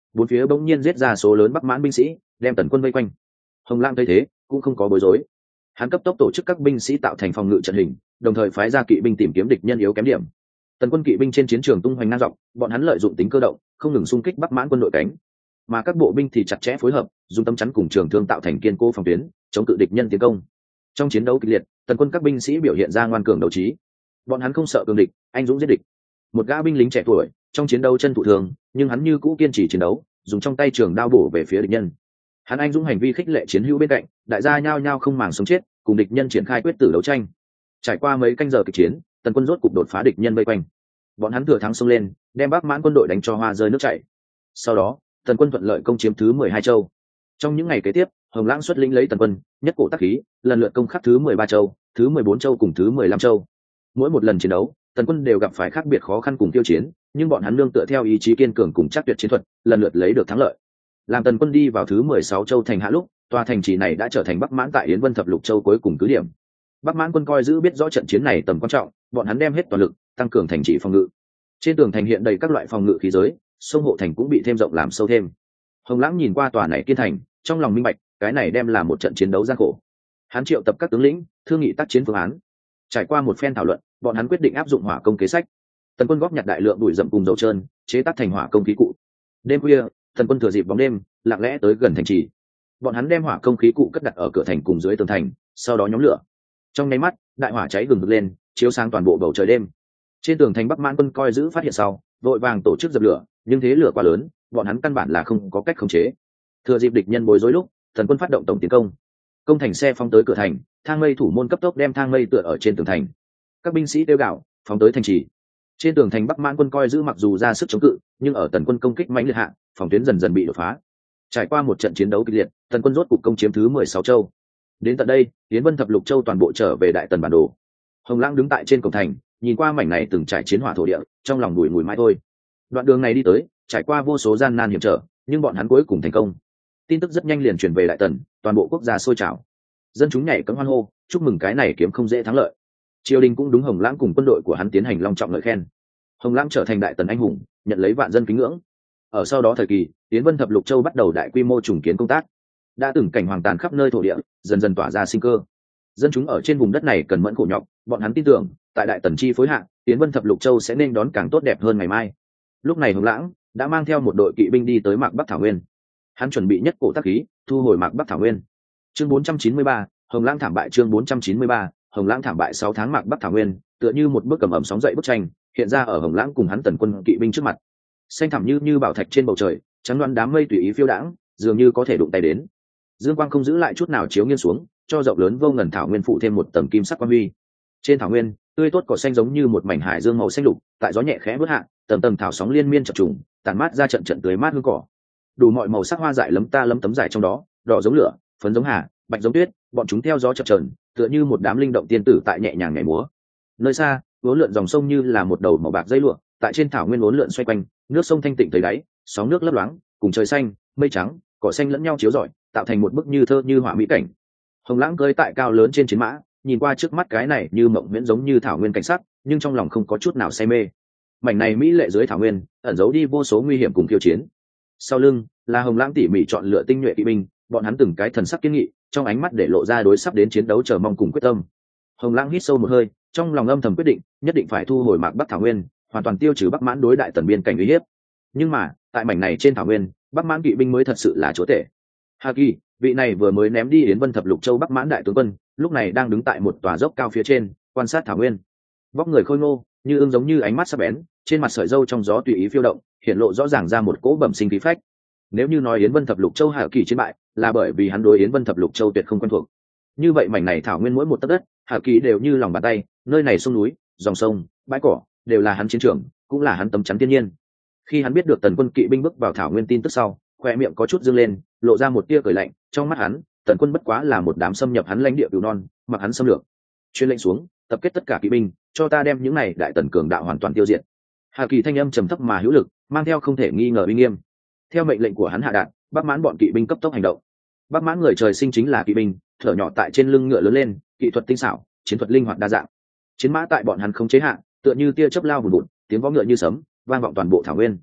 bốn phía bỗng nhiên giết ra số lớn Bắc Mãn binh sĩ, đem Tần quân vây quanh. Hồng Lãng thấy thế cũng không có bối rối, hắn cấp tốc tổ chức các binh sĩ tạo thành phòng ngự trận hình, đồng thời phái ra kỵ binh tìm kiếm địch nhân yếu kém điểm. Tần quân kỵ binh trên chiến trường tung hoành ngang dọc, bọn hắn lợi dụng tính cơ động, không ngừng xung kích Bắc Mãn quân đội cánh, mà các bộ binh thì chặt chẽ phối hợp, dùng tấm chắn cùng trường thương tạo thành kiên cố phòng tuyến, chống cự địch nhân tiến công. Trong chiến đấu kịch liệt, Tần quân các binh sĩ biểu hiện ra ngoan cường đấu trí, bọn hắn không sợ cường địch, anh dũng giết địch. Một gã binh lính trẻ tuổi trong chiến đấu chân thụ thương, nhưng hắn như cũ kiên trì chiến đấu, dùng trong tay trường đao bổ về phía địch nhân. Hắn anh dũng hành vi khích lệ chiến hữu bên cạnh, đại gia nhao nhao không màng sống chết, cùng địch nhân triển khai quyết tử đấu tranh. Trải qua mấy canh giờ kịch chiến, Tần quân rốt cục đột phá địch nhân vây quanh, bọn hắn thừa thắng xông lên, đem Bắc Mãn quân đội đánh cho hoa rơi nước chảy. Sau đó Tần quân thuận lợi công chiếm thứ 12 châu. Trong những ngày kế tiếp, Hồng Lãng xuất lĩnh lấy Tần quân nhất cổ tác khí, lần lượt công khắc thứ 13 châu, thứ 14 châu cùng thứ 15 châu. Mỗi một lần chiến đấu, Tần quân đều gặp phải khác biệt khó khăn cùng tiêu chiến, nhưng bọn hắn nương tựa theo ý chí kiên cường cùng chắc tuyệt chiến thuật, lần lượt lấy được thắng lợi. Làm Tần quân đi vào thứ 16 châu thành hạ lúc, tòa thành trì này đã trở thành Bắc Mãn tại Yến Vân Thập Lục Châu cuối cùng cứ điểm. Bắc Mãn quân coi giữ biết rõ trận chiến này tầm quan trọng, bọn hắn đem hết toàn lực tăng cường thành trì phòng ngự. Trên tường thành hiện đầy các loại phòng ngự khí giới, sông hộ thành cũng bị thêm rộng làm sâu thêm. Hồng Lãng nhìn qua tòa này kiên thành, trong lòng minh bạch, cái này đem là một trận chiến đấu gian khổ. Hắn triệu tập các tướng lĩnh, thương nghị tác chiến phương án. Trải qua một phen thảo luận, bọn hắn quyết định áp dụng hỏa công kế sách. Tần quân góp nhặt đại lượng bụi rậm cùng dầu trơn, chế tác thành hỏa công khí cụ. Đêm khuya, Tần quân thừa dịp bóng đêm, lặng lẽ tới gần thành trì. Bọn hắn đem hỏa công khí cụ cất đặt ở cửa thành cùng dưới tường thành, sau đó nhóm lửa. Trong nháy mắt, đại hỏa cháy gừng lên, chiếu sáng toàn bộ bầu trời đêm. Trên tường thành Bắc Mãn quân coi giữ phát hiện sau, vội vàng tổ chức dập lửa, nhưng thế lửa quá lớn, bọn hắn căn bản là không có cách khống chế. Thừa dịp địch nhân bối rối lúc, Tần quân phát động tổng tiến công. Công thành xe phóng tới cửa thành, thang mây thủ môn cấp tốc đem thang mây tựa ở trên tường thành. Các binh sĩ kêu gào, phóng tới thành trì. Trên tường thành Bắc Mãn quân coi giữ mặc dù ra sức chống cự, nhưng ở Tần quân công kích mãnh liệt hạ, phòng tuyến dần dần bị đột phá. Trải qua một trận chiến đấu kịch liệt, Tần quân rốt cục công chiếm thứ 16 châu. Đến tận đây, Yến Vân Thập Lục Châu toàn bộ trở về Đại Tần bản đồ. Hồng Lãng đứng tại trên cổng thành, nhìn qua mảnh này từng trải chiến hỏa thổ địa, trong lòng bùi ngùi mãi thôi. Đoạn đường này đi tới, trải qua vô số gian nan hiểm trở, nhưng bọn hắn cuối cùng thành công. Tin tức rất nhanh liền truyền về Đại Tần, toàn bộ quốc gia sôi trào. Dân chúng nhảy cẫng hoan hô, chúc mừng cái này kiếm không dễ thắng lợi. Triều đình cũng đúng Hồng Lãng cùng quân đội của hắn tiến hành long trọng ngợi khen. Hồng Lãng trở thành Đại Tần anh hùng, nhận lấy vạn dân kính ngưỡng. Ở sau đó thời kỳ, Yến Vân Thập Lục Châu bắt đầu đại quy mô trùng kiến công tác. Đã từng cảnh hoàng tàn khắp nơi thổ địa, dần dần tỏa ra sinh cơ. Dân chúng ở trên vùng đất này cần mẫn khổ nhọc, bọn hắn tin tưởng, tại Đại Tần chi phối hạ, Yến Vân Thập Lục Châu sẽ nên đón càng tốt đẹp hơn ngày mai. Lúc này Hồng Lãng đã mang theo một đội kỵ binh đi tới Mạc Bắc Thảo Nguyên. Hắn chuẩn bị nhất cổ tác khí, thu hồi Mạc Bắc Thảo Nguyên. Chương 493, Hồng Lãng thảm bại. Chương 493, Hồng Lãng thảm bại. 6 tháng Mạc Bắc Thảo Nguyên, tựa như một bức cầm ẩm sóng dậy bức tranh, hiện ra ở Hồng Lãng cùng hắn Tần quân kỵ binh trước mặt. Xanh thẳm như bảo thạch trên bầu trời, trắng đoán đám mây tùy ý phiêu đãng, dường như có thể đụng tay đến. Dương quang không giữ lại chút nào chiếu nghiêng xuống, cho rộng lớn vô ngần thảo nguyên phụ thêm một tầng kim sắc quang huy. Trên thảo nguyên, tươi tốt cỏ xanh giống như một mảnh hải dương màu xanh lục, tại gió nhẹ khẽ vút hạ, tầng tầng thảo sóng liên miên chập trùng, tàn mát ra trận trận tưới mát hương cỏ. Đủ mọi màu sắc hoa dại lấm ta lấm tấm dại trong đó, đỏ giống lửa, phấn giống hà, bạch giống tuyết, bọn chúng theo gió chập chờn, tựa như một đám linh động tiên tử tại nhẹ nhàng nhảy múa. Nơi xa, uốn lượn dòng sông như là một đầu màu bạc dây lụa, tại trên thảo nguyên uốn lượn xoay quanh, nước sông thanh tịnh tới đáy, sóng nước lấp loáng, cùng trời xanh, mây trắng, cỏ xanh lẫn nhau chiếu rọi, tạo thành một bức như thơ như họa mỹ cảnh. Hồng Lãng cưỡi tại cao lớn trên chiến mã, nhìn qua trước mắt cái này như mộng viễn giống như thảo nguyên cảnh sắc, nhưng trong lòng không có chút nào say mê. Mảnh này mỹ lệ dưới thảo nguyên, ẩn giấu đi vô số nguy hiểm cùng khiêu chiến. Sau lưng là Hồng Lãng tỉ mỉ chọn lựa tinh nhuệ kỵ binh, bọn hắn từng cái thần sắc kiên nghị, trong ánh mắt để lộ ra đối sắp đến chiến đấu chờ mong cùng quyết tâm. Hồng Lãng hít sâu một hơi, trong lòng âm thầm quyết định, nhất định phải thu hồi Mạc Bắc Thảo Nguyên, hoàn toàn tiêu trừ Bắc Mãn đối Đại Tần biên cảnh uy hiếp. Nhưng mà, tại mảnh này trên thảo nguyên, Bắc Mãn kỵ binh mới thật sự là chúa tể. Hà Kỳ, vị này vừa mới ném đi Yến Vân Thập Lục Châu Bắc Mãn đại tướng quân, lúc này đang đứng tại một tòa dốc cao phía trên, quan sát thảo nguyên. Vóc người khôi ngô, như ương giống như ánh mắt sắc bén, trên mặt sợi râu trong gió tùy ý phiêu động, hiện lộ rõ ràng ra một cỗ bẩm sinh khí phách. Nếu như nói Yến Vân Thập Lục Châu Hà Kỳ chiến bại, là bởi vì hắn đối Yến Vân Thập Lục Châu tuyệt không quen thuộc. Như vậy mảnh này thảo nguyên mỗi một tấc đất, Hà Kỳ đều như lòng bàn tay, nơi này sông núi, dòng sông, bãi cỏ, đều là hắn chiến trường, cũng là hắn tấm chắn thiên nhiên. Khi hắn biết được Tần quân kỵ binh bước vào thảo nguyên tin tức sau, khoe miệng có chút dương lên, lộ ra một tia cười lạnh. Trong mắt hắn, Tần quân bất quá là một đám xâm nhập hắn lãnh địa cừu non, mặc hắn xâm lược. Truyền lệnh xuống, tập kết tất cả kỵ binh, cho ta đem những này đại tần cường đạo hoàn toàn tiêu diệt. Hà Kỳ thanh âm trầm thấp mà hữu lực, mang theo không thể nghi ngờ uy nghiêm. Theo mệnh lệnh của hắn hạ đạn, Bắc Mãn bọn kỵ binh cấp tốc hành động. Bắc Mãn người trời sinh chính là kỵ binh, thở nhỏ tại trên lưng ngựa lớn lên, kỹ thuật tinh xảo, chiến thuật linh hoạt đa dạng. Chiến mã tại bọn hắn không chế hạn, tựa như tia chớp lao vùn vụt, tiếng vó ngựa như sấm, vang vọng toàn bộ thảo nguyên.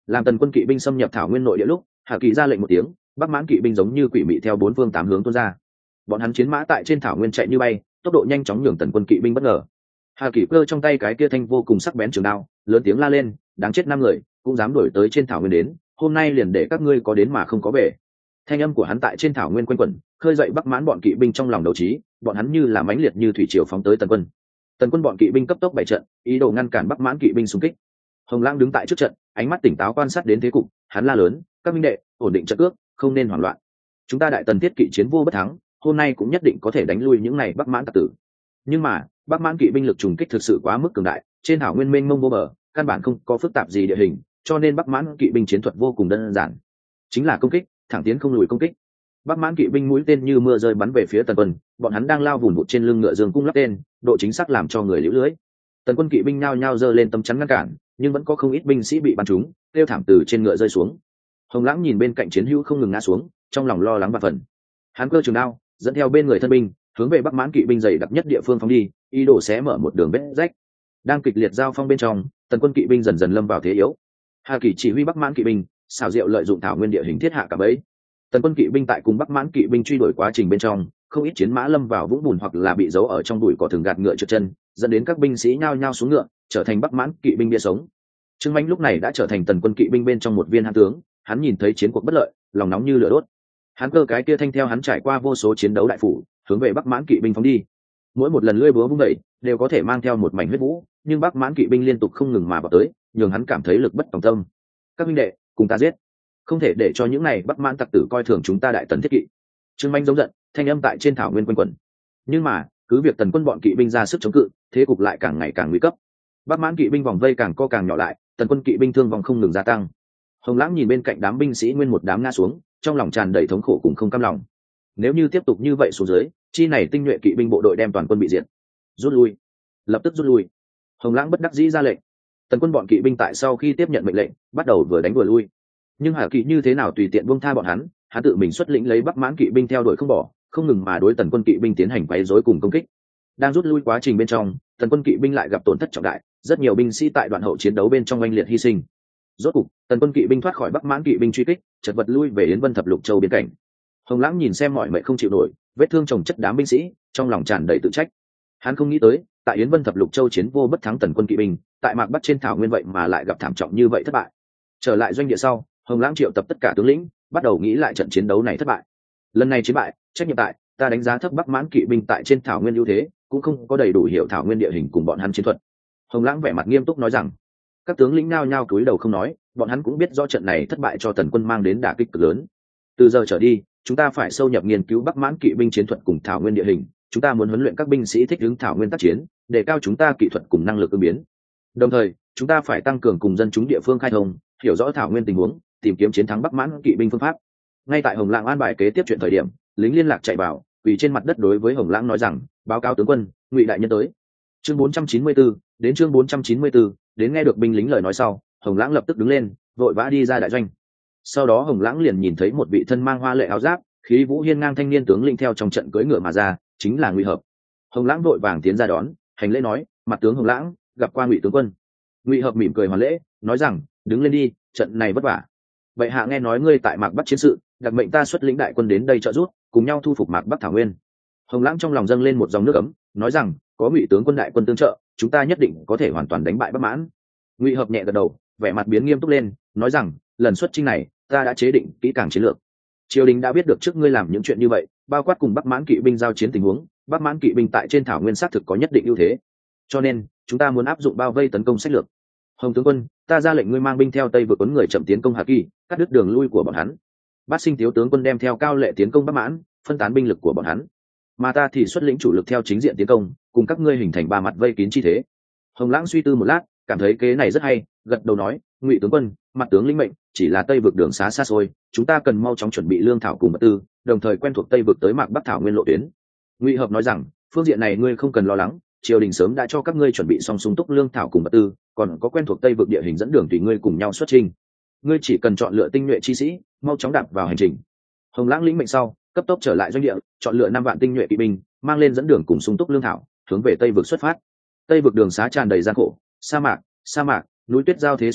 Làm tần quân kỵ binh xâm nhập thảo nguyên nội địa lúc, Hà Kỳ ra lệnh một tiếng, Bắc Mãn kỵ binh giống như quỷ mị theo bốn phương tám hướng tuôn ra. Bọn hắn chiến mã tại trên thảo nguyên chạy như bay, tốc độ nhanh chóng nhường tần quân kỵ binh bất ngờ. Hà Kỳ cơ trong tay cái kia thanh vô cùng sắc bén trường đao, lớn tiếng la lên, đáng chết 5 người, cũng dám đuổi tới trên thảo nguyên đến, hôm nay liền để các ngươi có đến mà không có về. Thanh âm của hắn tại trên thảo nguyên quanh quẩn, khơi dậy Bắc Mãn bọn kỵ binh trong lòng đấu trí, bọn hắn như là mãnh liệt như thủy triều phóng tới tần quân. Tần quân bọn kỵ binh cấp tốc bày trận, ý đồ ngăn cản Bắc Mãn kỵ binh xung kích. Hồng Lãng đứng tại trước trận, ánh mắt tỉnh táo quan sát đến thế cục, hắn la lớn, các minh đệ, ổn định trận cước, không nên hoảng loạn. Chúng ta đại tần thiết kỵ chiến vô bất thắng, hôm nay cũng nhất định có thể đánh lui những này Bắc Mãn tặc tử. Nhưng mà Bắc Mãn kỵ binh lực trùng kích thực sự quá mức cường đại, trên thảo nguyên mênh mông vô bờ, căn bản không có phức tạp gì địa hình, cho nên Bắc Mãn kỵ binh chiến thuật vô cùng đơn giản, chính là công kích, thẳng tiến không lùi công kích. Bắc Mãn kỵ binh mũi tên như mưa rơi bắn về phía tần quân, bọn hắn đang lao vùn vụt trên lưng ngựa dương cung lắp tên, độ chính xác làm cho người liễu lưới. Tần quân kỵ binh nhao nhao giơ lên tấm chắn ngăn cản, nhưng vẫn có không ít binh sĩ bị bắn trúng, kêu thảm từ trên ngựa rơi xuống. Hồng Lãng nhìn bên cạnh chiến hữu không ngừng ngã xuống, trong lòng lo lắng và phần. Hắn cơ trường đao, dẫn theo bên người thân binh, hướng về Bắc Mãn kỵ binh dày đặc nhất địa phương phóng đi, ý đồ xé mở một đường vết rách. Đang kịch liệt giao phong bên trong, tần quân kỵ binh dần dần lâm vào thế yếu. Hà Kỳ chỉ huy Bắc Mãn kỵ binh, xảo diệu lợi dụng thảo nguyên địa hình thiết hạ cả bẫy. Tần quân kỵ binh tại cùng Bắc Mãn kỵ binh truy đuổi quá trình bên trong, không ít chiến mã lâm vào vũng bùn hoặc là bị giấu ở trong bụi cỏ thường gạt ngựa trượt chân, dẫn đến các binh sĩ nhao nhao xuống ngựa, trở thành Bắc Mãn kỵ binh bia sống. Trương Mạnh lúc này đã trở thành tần quân kỵ binh bên trong một viên hãn tướng, hắn nhìn thấy chiến cuộc bất lợi, lòng nóng như lửa đốt. Hắn cơ cái kia thanh theo hắn trải qua vô số chiến đấu đại phủ, hướng về Bắc Mãn kỵ binh phóng đi. Mỗi một lần lưỡi búa vung dậy, đều có thể mang theo một mảnh huyết vũ, nhưng Bắc Mãn kỵ binh liên tục không ngừng mà vào tới, nhường hắn cảm thấy lực bất tòng tâm. Các huynh đệ, cùng ta giết, không thể để cho những này Bắc Mãn tặc tử coi thường chúng ta đại tần thiết kỵ. Trương Mạnh giống giận, thanh âm tại trên thảo nguyên quanh quẩn. Nhưng mà cứ việc tần quân bọn kỵ binh ra sức chống cự, thế cục lại càng ngày càng nguy cấp. Bắc Mãn kỵ binh vòng vây càng co càng nhỏ lại, tần quân kỵ binh thương vong không ngừng gia tăng. Hồng Lãng nhìn bên cạnh đám binh sĩ nguyên một đám ngã xuống, trong lòng tràn đầy thống khổ cùng không cam lòng. Nếu như tiếp tục như vậy xuống dưới, chi này tinh nhuệ kỵ binh bộ đội đem toàn quân bị diệt. Rút lui, lập tức rút lui. Hồng Lãng bất đắc dĩ ra lệnh. Tần quân bọn kỵ binh tại sau khi tiếp nhận mệnh lệnh, bắt đầu vừa đánh vừa lui. Nhưng Hà Kỵ như thế nào tùy tiện buông tha bọn hắn, hắn tự mình xuất lĩnh lấy Bắc Mãn kỵ binh theo đuổi không bỏ, không ngừng mà đối tần quân kỵ binh tiến hành quấy rối cùng công kích. Đang rút lui quá trình bên trong, tần quân kỵ binh lại gặp tổn thất trọng đại, rất nhiều binh sĩ tại đoạn hậu chiến đấu bên trong oanh liệt hy sinh. Rốt cục, tần quân kỵ binh thoát khỏi Bắc Mãn kỵ binh truy kích, chật vật lui về Yến Vân Thập Lục Châu biên cảnh. Hồng Lãng nhìn xem mọi mệnh không chịu nổi, vết thương chồng chất đám binh sĩ, trong lòng tràn đầy tự trách. Hắn không nghĩ tới, tại Yến Vân Thập Lục Châu chiến vô bất thắng tần quân kỵ binh, tại Mạc Bắc trên thảo nguyên vậy mà lại gặp thảm trọng như vậy thất bại. Trở lại doanh địa sau, Hồng Lãng triệu tập tất cả tướng lĩnh, bắt đầu nghĩ lại trận chiến đấu này thất bại. Lần này chiến bại, trách nhiệm tại ta đánh giá thấp Bắc Mãn kỵ binh tại trên thảo nguyên ưu thế, cũng không có đầy đủ hiểu thảo nguyên địa hình cùng bọn hắn chiến thuật. Hồng Lãng vẻ mặt nghiêm túc nói rằng, các tướng lĩnh nao nhao cúi đầu không nói, bọn hắn cũng biết rõ trận này thất bại cho tần quân mang đến đả kích cực lớn. Từ giờ trở đi, chúng ta phải sâu nhập nghiên cứu Bắc Mãn kỵ binh chiến thuật cùng thảo nguyên địa hình, chúng ta muốn huấn luyện các binh sĩ thích ứng thảo nguyên tác chiến, để cao chúng ta kỹ thuật cùng năng lực ứng biến. Đồng thời, chúng ta phải tăng cường cùng dân chúng địa phương khai thông, hiểu rõ thảo nguyên tình huống, tìm kiếm chiến thắng Bắc Mãn kỵ binh phương pháp. Ngay tại Hồng Lãng an bài kế tiếp chuyện thời điểm, lính liên lạc chạy vào, quỳ trên mặt đất đối với Hồng Lãng nói rằng, báo cáo tướng quân, Ngụy đại nhân tới. Chương 494, đến chương 494, đến nghe được binh lính lời nói sau, Hồng Lãng lập tức đứng lên, vội vã đi ra đại doanh. Sau đó Hồng Lãng liền nhìn thấy một vị thân mang hoa lệ áo giáp, khí vũ hiên ngang thanh niên tướng lĩnh theo trong trận cưỡi ngựa mà ra, chính là Ngụy Hợp. Hồng Lãng vội vàng tiến ra đón, hành lễ nói, mặt tướng Hồng Lãng gặp qua Ngụy tướng quân. Ngụy Hợp mỉm cười hoàn lễ, nói rằng, đứng lên đi, trận này vất vả. Vậy hạ nghe nói ngươi tại Mạc Bắc chiến sự, đặc mệnh ta xuất lĩnh đại quân đến đây trợ giúp, cùng nhau thu phục Mạc Bắc thảo nguyên. Hồng Lãng trong lòng dâng lên một dòng nước ấm, nói rằng, có Ngụy tướng quân đại quân tương trợ, chúng ta nhất định có thể hoàn toàn đánh bại Bắc Mãn. Ngụy Hợp nhẹ gật đầu, vẻ mặt biến nghiêm túc lên, nói rằng, lần xuất chinh này, ta đã chế định kỹ càng chiến lược. Triều đình đã biết được trước ngươi làm những chuyện như vậy, bao quát cùng Bắc Mãn kỵ binh giao chiến tình huống, Bắc Mãn kỵ binh tại trên thảo nguyên xác thực có nhất định ưu thế, cho nên chúng ta muốn áp dụng bao vây tấn công sách lược. Hồng tướng quân, ta ra lệnh ngươi mang binh theo tây vượt cuốn người chậm tiến công Hà Kỳ, cắt đứt đường lui của bọn hắn. Bát Sinh thiếu tướng quân đem theo Cao Lệ tiến công Bắc Mãn, phân tán binh lực của bọn hắn, mà ta thì xuất lĩnh chủ lực theo chính diện tiến công, cùng các ngươi hình thành ba mặt vây kín chi thế. Hồng Lãng suy tư một lát, cảm thấy kế này rất hay, gật đầu nói, Ngụy tướng quân, mặt tướng lĩnh mệnh, chỉ là tây vực đường xá xa xôi, chúng ta cần mau chóng chuẩn bị lương thảo cùng vật tư, đồng thời quen thuộc tây vực tới Mạc Bắc thảo nguyên lộ tuyến. Ngụy Hợp nói rằng, phương diện này ngươi không cần lo lắng, triều đình sớm đã cho các ngươi chuẩn bị xong sung túc lương thảo cùng vật tư, còn có quen thuộc tây vực địa hình dẫn đường tùy ngươi cùng nhau xuất trình. Ngươi chỉ cần chọn lựa tinh nhuệ chi sĩ, mau chóng đạp vào hành trình. Hồng Lãng lĩnh mệnh sau, cấp tốc trở lại doanh địa, chọn lựa 5 vạn tinh nhuệ kỵ binh, mang lên dẫn đường cùng sung túc lương thảo, hướng về tây vực xuất phát. Tây vực đường xá tràn đầy gian khổ, sa mạc, núi tuyết giao thế xuất hiện,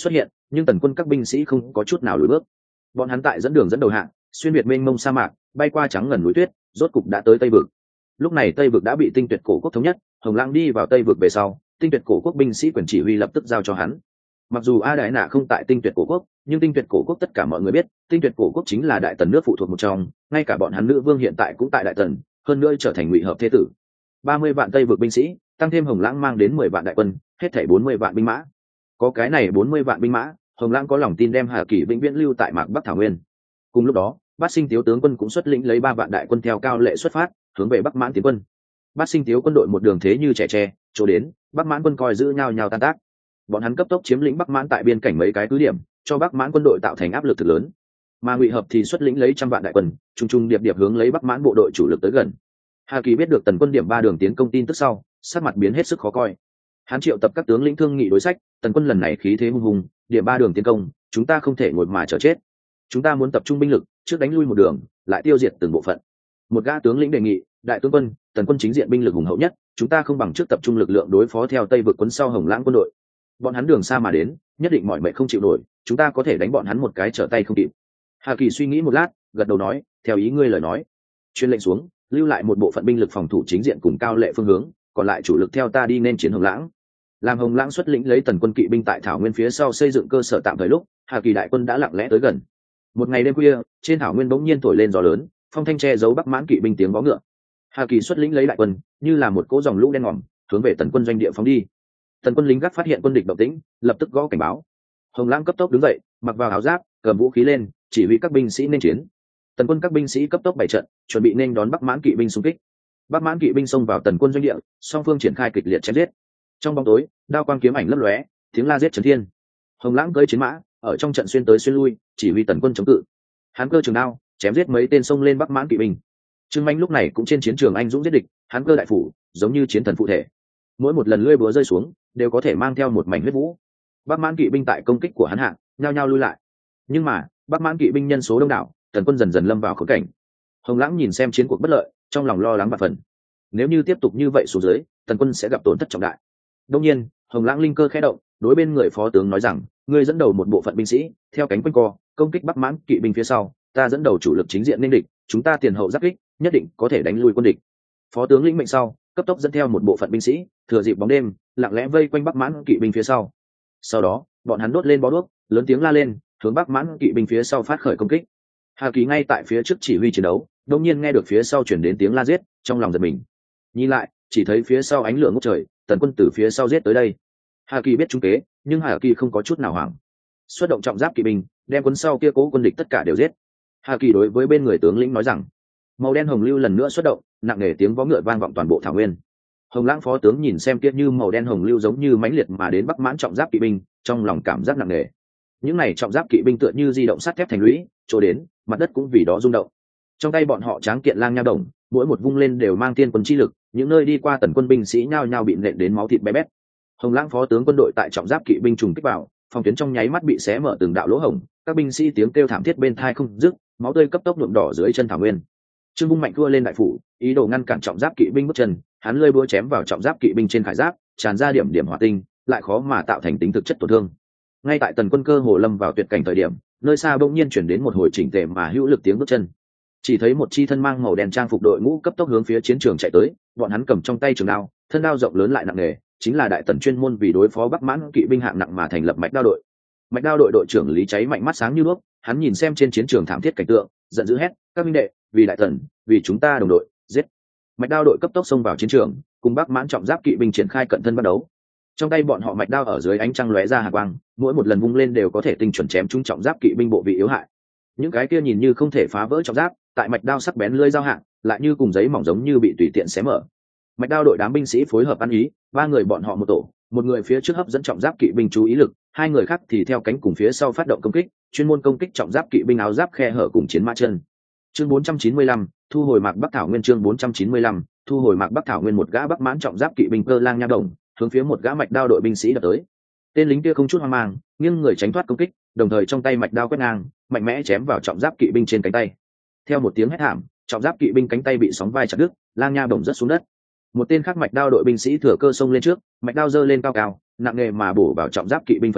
nhưng tần quân các binh sĩ không có chút nào lùi bước. Bọn hắn tại dẫn đường dẫn đầu hạng xuyên việt mênh mông sa mạc, bay qua trắng ngần núi tuyết, rốt cục đã tới Tây vực. Lúc này Tây vực đã bị Tinh Tuyệt cổ quốc thống nhất, Hồng Lãng đi vào Tây vực về sau, Tinh Tuyệt cổ quốc binh sĩ quyền chỉ huy lập tức giao cho hắn. Mặc dù A Đại Nạ không tại Tinh Tuyệt cổ quốc, nhưng Tinh Tuyệt cổ quốc tất cả mọi người biết, Tinh Tuyệt cổ quốc chính là Đại Tần nước phụ thuộc một trong, ngay cả bọn hắn nữ vương hiện tại cũng tại Đại Tần, hơn nữa trở thành ngụy hợp thế tử. 30 vạn Tây vực binh sĩ, tăng thêm Hồng Lãng mang đến 10 vạn đại quân, hết thảy 40 vạn binh mã. Có cái này 40 vạn binh mã, Hồng Lãng có lòng tin đem Hà Kỳ vĩnh viễn lưu tại Mạc Bắc Thảo Nguyên. Cùng lúc đó, Bát Sinh Tiếu tướng quân cũng xuất lĩnh lấy 3 vạn đại quân theo Cao Lệ xuất phát, hướng về Bắc Mãn tiến quân. Bát Sinh Tiếu quân đội một đường thế như trẻ tre, chỗ đến, Bắc Mãn quân coi giữ nhau nhau tan tác. Bọn hắn cấp tốc chiếm lĩnh Bắc Mãn tại biên cảnh mấy cái cứ điểm, cho Bắc Mãn quân đội tạo thành áp lực thực lớn. Mà Ngụy Hợp thì xuất lĩnh lấy trăm vạn đại quân, trùng trùng điệp điệp hướng lấy Bắc Mãn bộ đội chủ lực tới gần. Hà Kỳ biết được Tần quân điểm 3 đường tiến công tin tức sau, sắc mặt biến hết sức khó coi. Hắn triệu tập các tướng lĩnh thương nghị đối sách, Tần quân lần này khí thế hung hùng, điểm 3 đường tiến công, chúng ta không thể ngồi mà chờ chết. Chúng ta muốn tập trung binh lực, trước đánh lui một đường, lại tiêu diệt từng bộ phận. Một gã tướng lĩnh đề nghị, đại tướng quân, Tần quân chính diện binh lực hùng hậu nhất, chúng ta không bằng trước tập trung lực lượng đối phó theo Tây vực quân sau Hồng Lãng quân đội. Bọn hắn đường xa mà đến, nhất định mọi mệnh không chịu nổi, chúng ta có thể đánh bọn hắn một cái trở tay không kịp. Hà Kỳ suy nghĩ một lát, gật đầu nói, theo ý ngươi lời nói. Truyền lệnh xuống, lưu lại một bộ phận binh lực phòng thủ chính diện cùng Cao Lệ phương hướng, còn lại chủ lực theo ta đi nên chiến Hồng Lãng. Làm Hồng Lãng xuất lĩnh lấy Tần quân kỵ binh tại Thảo Nguyên phía sau xây dựng cơ sở tạm thời lúc, Hà Kỳ đại quân đã lặng lẽ tới gần. Một ngày đêm khuya, trên Thảo Nguyên bỗng nhiên thổi lên gió lớn, phong thanh che giấu Bắc Mãn kỵ binh tiếng vó ngựa. Hà Kỳ xuất lĩnh lấy đại quân, như là một cỗ dòng lũ đen ngòm, hướng về Tần quân doanh địa phóng đi. Tần quân lính gác phát hiện quân địch động tĩnh, lập tức gõ cảnh báo. Hồng Lãng cấp tốc đứng dậy, mặc vào áo giáp, cầm vũ khí lên, chỉ huy các binh sĩ nên chiến. Tần quân các binh sĩ cấp tốc bày trận, chuẩn bị nên đón Bắc Mãn kỵ binh xung kích. Bắc Mãn kỵ binh xông vào Tần quân doanh địa, song phương triển khai kịch liệt chém giết. Trong bóng tối, đao quang kiếm ảnh lấp lóe, tiếng la giết chấn thiên. Hồng Lãng cưỡi chiến mã, ở trong trận xuyên tới xuyên lui, chỉ huy Tần quân chống cự. Hắn cơ trường đao, chém giết mấy tên xông lên Bắc Mãn kỵ binh. Trương Mạnh lúc này cũng trên chiến trường anh dũng giết địch, hắn cơ đại phủ, giống như chiến thần phụ thể. Mỗi một lần lưỡi búa rơi xuống, đều có thể mang theo một mảnh huyết vũ. Bắc Mãn kỵ binh tại công kích của hắn hạng, nhao nhao lui lại. Nhưng mà, Bắc Mãn kỵ binh nhân số đông đảo, Tần quân dần dần lâm vào khốn cảnh. Hồng Lãng nhìn xem chiến cuộc bất lợi, trong lòng lo lắng bạt phần. Nếu như tiếp tục như vậy xuống dưới, Tần quân sẽ gặp tổn thất trọng đại. Đương nhiên, Hồng Lãng linh cơ khẽ động, đối bên người phó tướng nói rằng, ngươi dẫn đầu một bộ phận binh sĩ, theo cánh quanh co, công kích Bắc Mãn kỵ binh phía sau, ta dẫn đầu chủ lực chính diện nên địch, chúng ta tiền hậu giáp kích, nhất định có thể đánh lui quân địch. Phó tướng lĩnh mệnh sau, cấp tốc dẫn theo một bộ phận binh sĩ, thừa dịp bóng đêm, lặng lẽ vây quanh Bắc Mãn kỵ binh phía sau. Sau đó, bọn hắn đốt lên bó đuốc, lớn tiếng la lên, hướng Bắc Mãn kỵ binh phía sau phát khởi công kích. Hà Kỳ ngay tại phía trước chỉ huy chiến đấu, đột nhiên nghe được phía sau truyền đến tiếng la giết, trong lòng giật mình. Nhìn lại, chỉ thấy phía sau ánh lửa ngút trời, Tần quân từ phía sau giết tới đây. Hà Kỳ biết trúng kế, nhưng Hà Kỳ không có chút nào hoảng. Xuất động trọng giáp kỵ binh, đem quân sau kia cố quân địch tất cả đều giết. Hà Kỳ đối với bên người tướng lĩnh nói rằng, màu đen hồng lưu lần nữa xuất động, nặng nề tiếng vó ngựa vang vọng toàn bộ Thảo Nguyên. Hồng Lãng phó tướng nhìn xem kia như màu đen hồng lưu giống như mãnh liệt mà đến Bắc Mãn trọng giáp kỵ binh, trong lòng cảm giác nặng nề. Những này trọng giáp kỵ binh tựa như di động sắt thép thành lũy, chỗ đến, mặt đất cũng vì đó rung động. Trong tay bọn họ tráng kiện lang nha đồng, mỗi một vung lên đều mang tiên quân chi lực, những nơi đi qua Tần quân binh sĩ nhao nhao bị nện đến máu thịt bé bét. Hồng Lãng phó tướng quân đội tại trọng giáp kỵ binh trùng kích vào, phòng tuyến trong nháy mắt bị xé mở từng đạo lỗ hổng, các binh sĩ tiếng kêu thảm thiết bên tai không dứt, máu tươi cấp tốc nhuộm đỏ dưới chân Thảo Nguyên. Trương Vung mạnh thua lên đại phủ, ý đồ ngăn cản trọng giáp kỵ binh bước chân, hắn lơi búa chém vào trọng giáp kỵ binh trên khải giáp, tràn ra điểm điểm hỏa tinh, lại khó mà tạo thành tính thực chất tổn thương. Ngay tại Tần quân cơ hồ lâm vào tuyệt cảnh thời điểm, nơi xa bỗng nhiên chuyển đến một hồi chỉnh tề mà hữu lực tiếng bước chân. Chỉ thấy một chi thân mang màu đen trang phục đội ngũ cấp tốc hướng phía chiến trường chạy tới, bọn hắn cầm trong tay trường đao, thân đao rộng lớn lại nặng nề, chính là Đại Tần chuyên môn vì đối phó Bắc Mãn kỵ binh hạng nặng mà thành lập Mạch Đao đội. Mạch Đao đội đội trưởng Lý Cháy mạnh mắt sáng như đuốc, hắn nhìn xem trên chiến trường thảm thiết cảnh tượng, giận dữ hét, các minh đệ, vì Đại Tần, vì chúng ta đồng đội, giết. Mạch Đao đội cấp tốc xông vào chiến trường, cùng Bắc Mãn trọng giáp kỵ binh triển khai cận thân bắt đấu. Trong tay bọn họ mạch đao ở dưới ánh trăng lóe ra hàn quang, mỗi một lần vung lên đều có thể tinh chuẩn chém trúng trọng giáp kỵ binh bộ vị yếu hại. Những cái kia nhìn như không thể phá vỡ trọng giáp, tại mạch đao sắc bén lưỡi dao hạng, lại như cùng giấy mỏng giống như bị tùy tiện xé mở. Mạch đao đội đám binh sĩ phối hợp ăn ý, 3 người bọn họ một tổ, một người phía trước hấp dẫn trọng giáp kỵ binh chú ý lực, 2 người khác thì theo cánh cùng phía sau phát động công kích, chuyên môn công kích trọng giáp kỵ binh áo giáp khe hở cùng chiến mã chân. Chương 495, thu hồi Mạc Bắc Thảo Nguyên. Chương 495, thu hồi Mạc Bắc Thảo Nguyên. Một gã Bắc Mãn trọng giáp kỵ binh cơ lang nha đồng, hướng phía một gã mạch đao đội binh sĩ đập tới. Tên lính kia không chút hoang mang, nghiêng người tránh thoát công kích, đồng thời trong tay mạch đao quét ngang, mạnh mẽ chém vào trọng giáp kỵ binh trên cánh tay. Theo một tiếng hét thảm, trọng giáp kỵ binh cánh tay bị sóng vai chặt đứt, lang nha bổng rớt xuống đất. Một tên khác mạch đao đội binh sĩ thừa cơ xông lên trước, mạch đao giơ lên cao cao, nặng nề mà bổ vào trọng giáp kỵ binh phần cổ,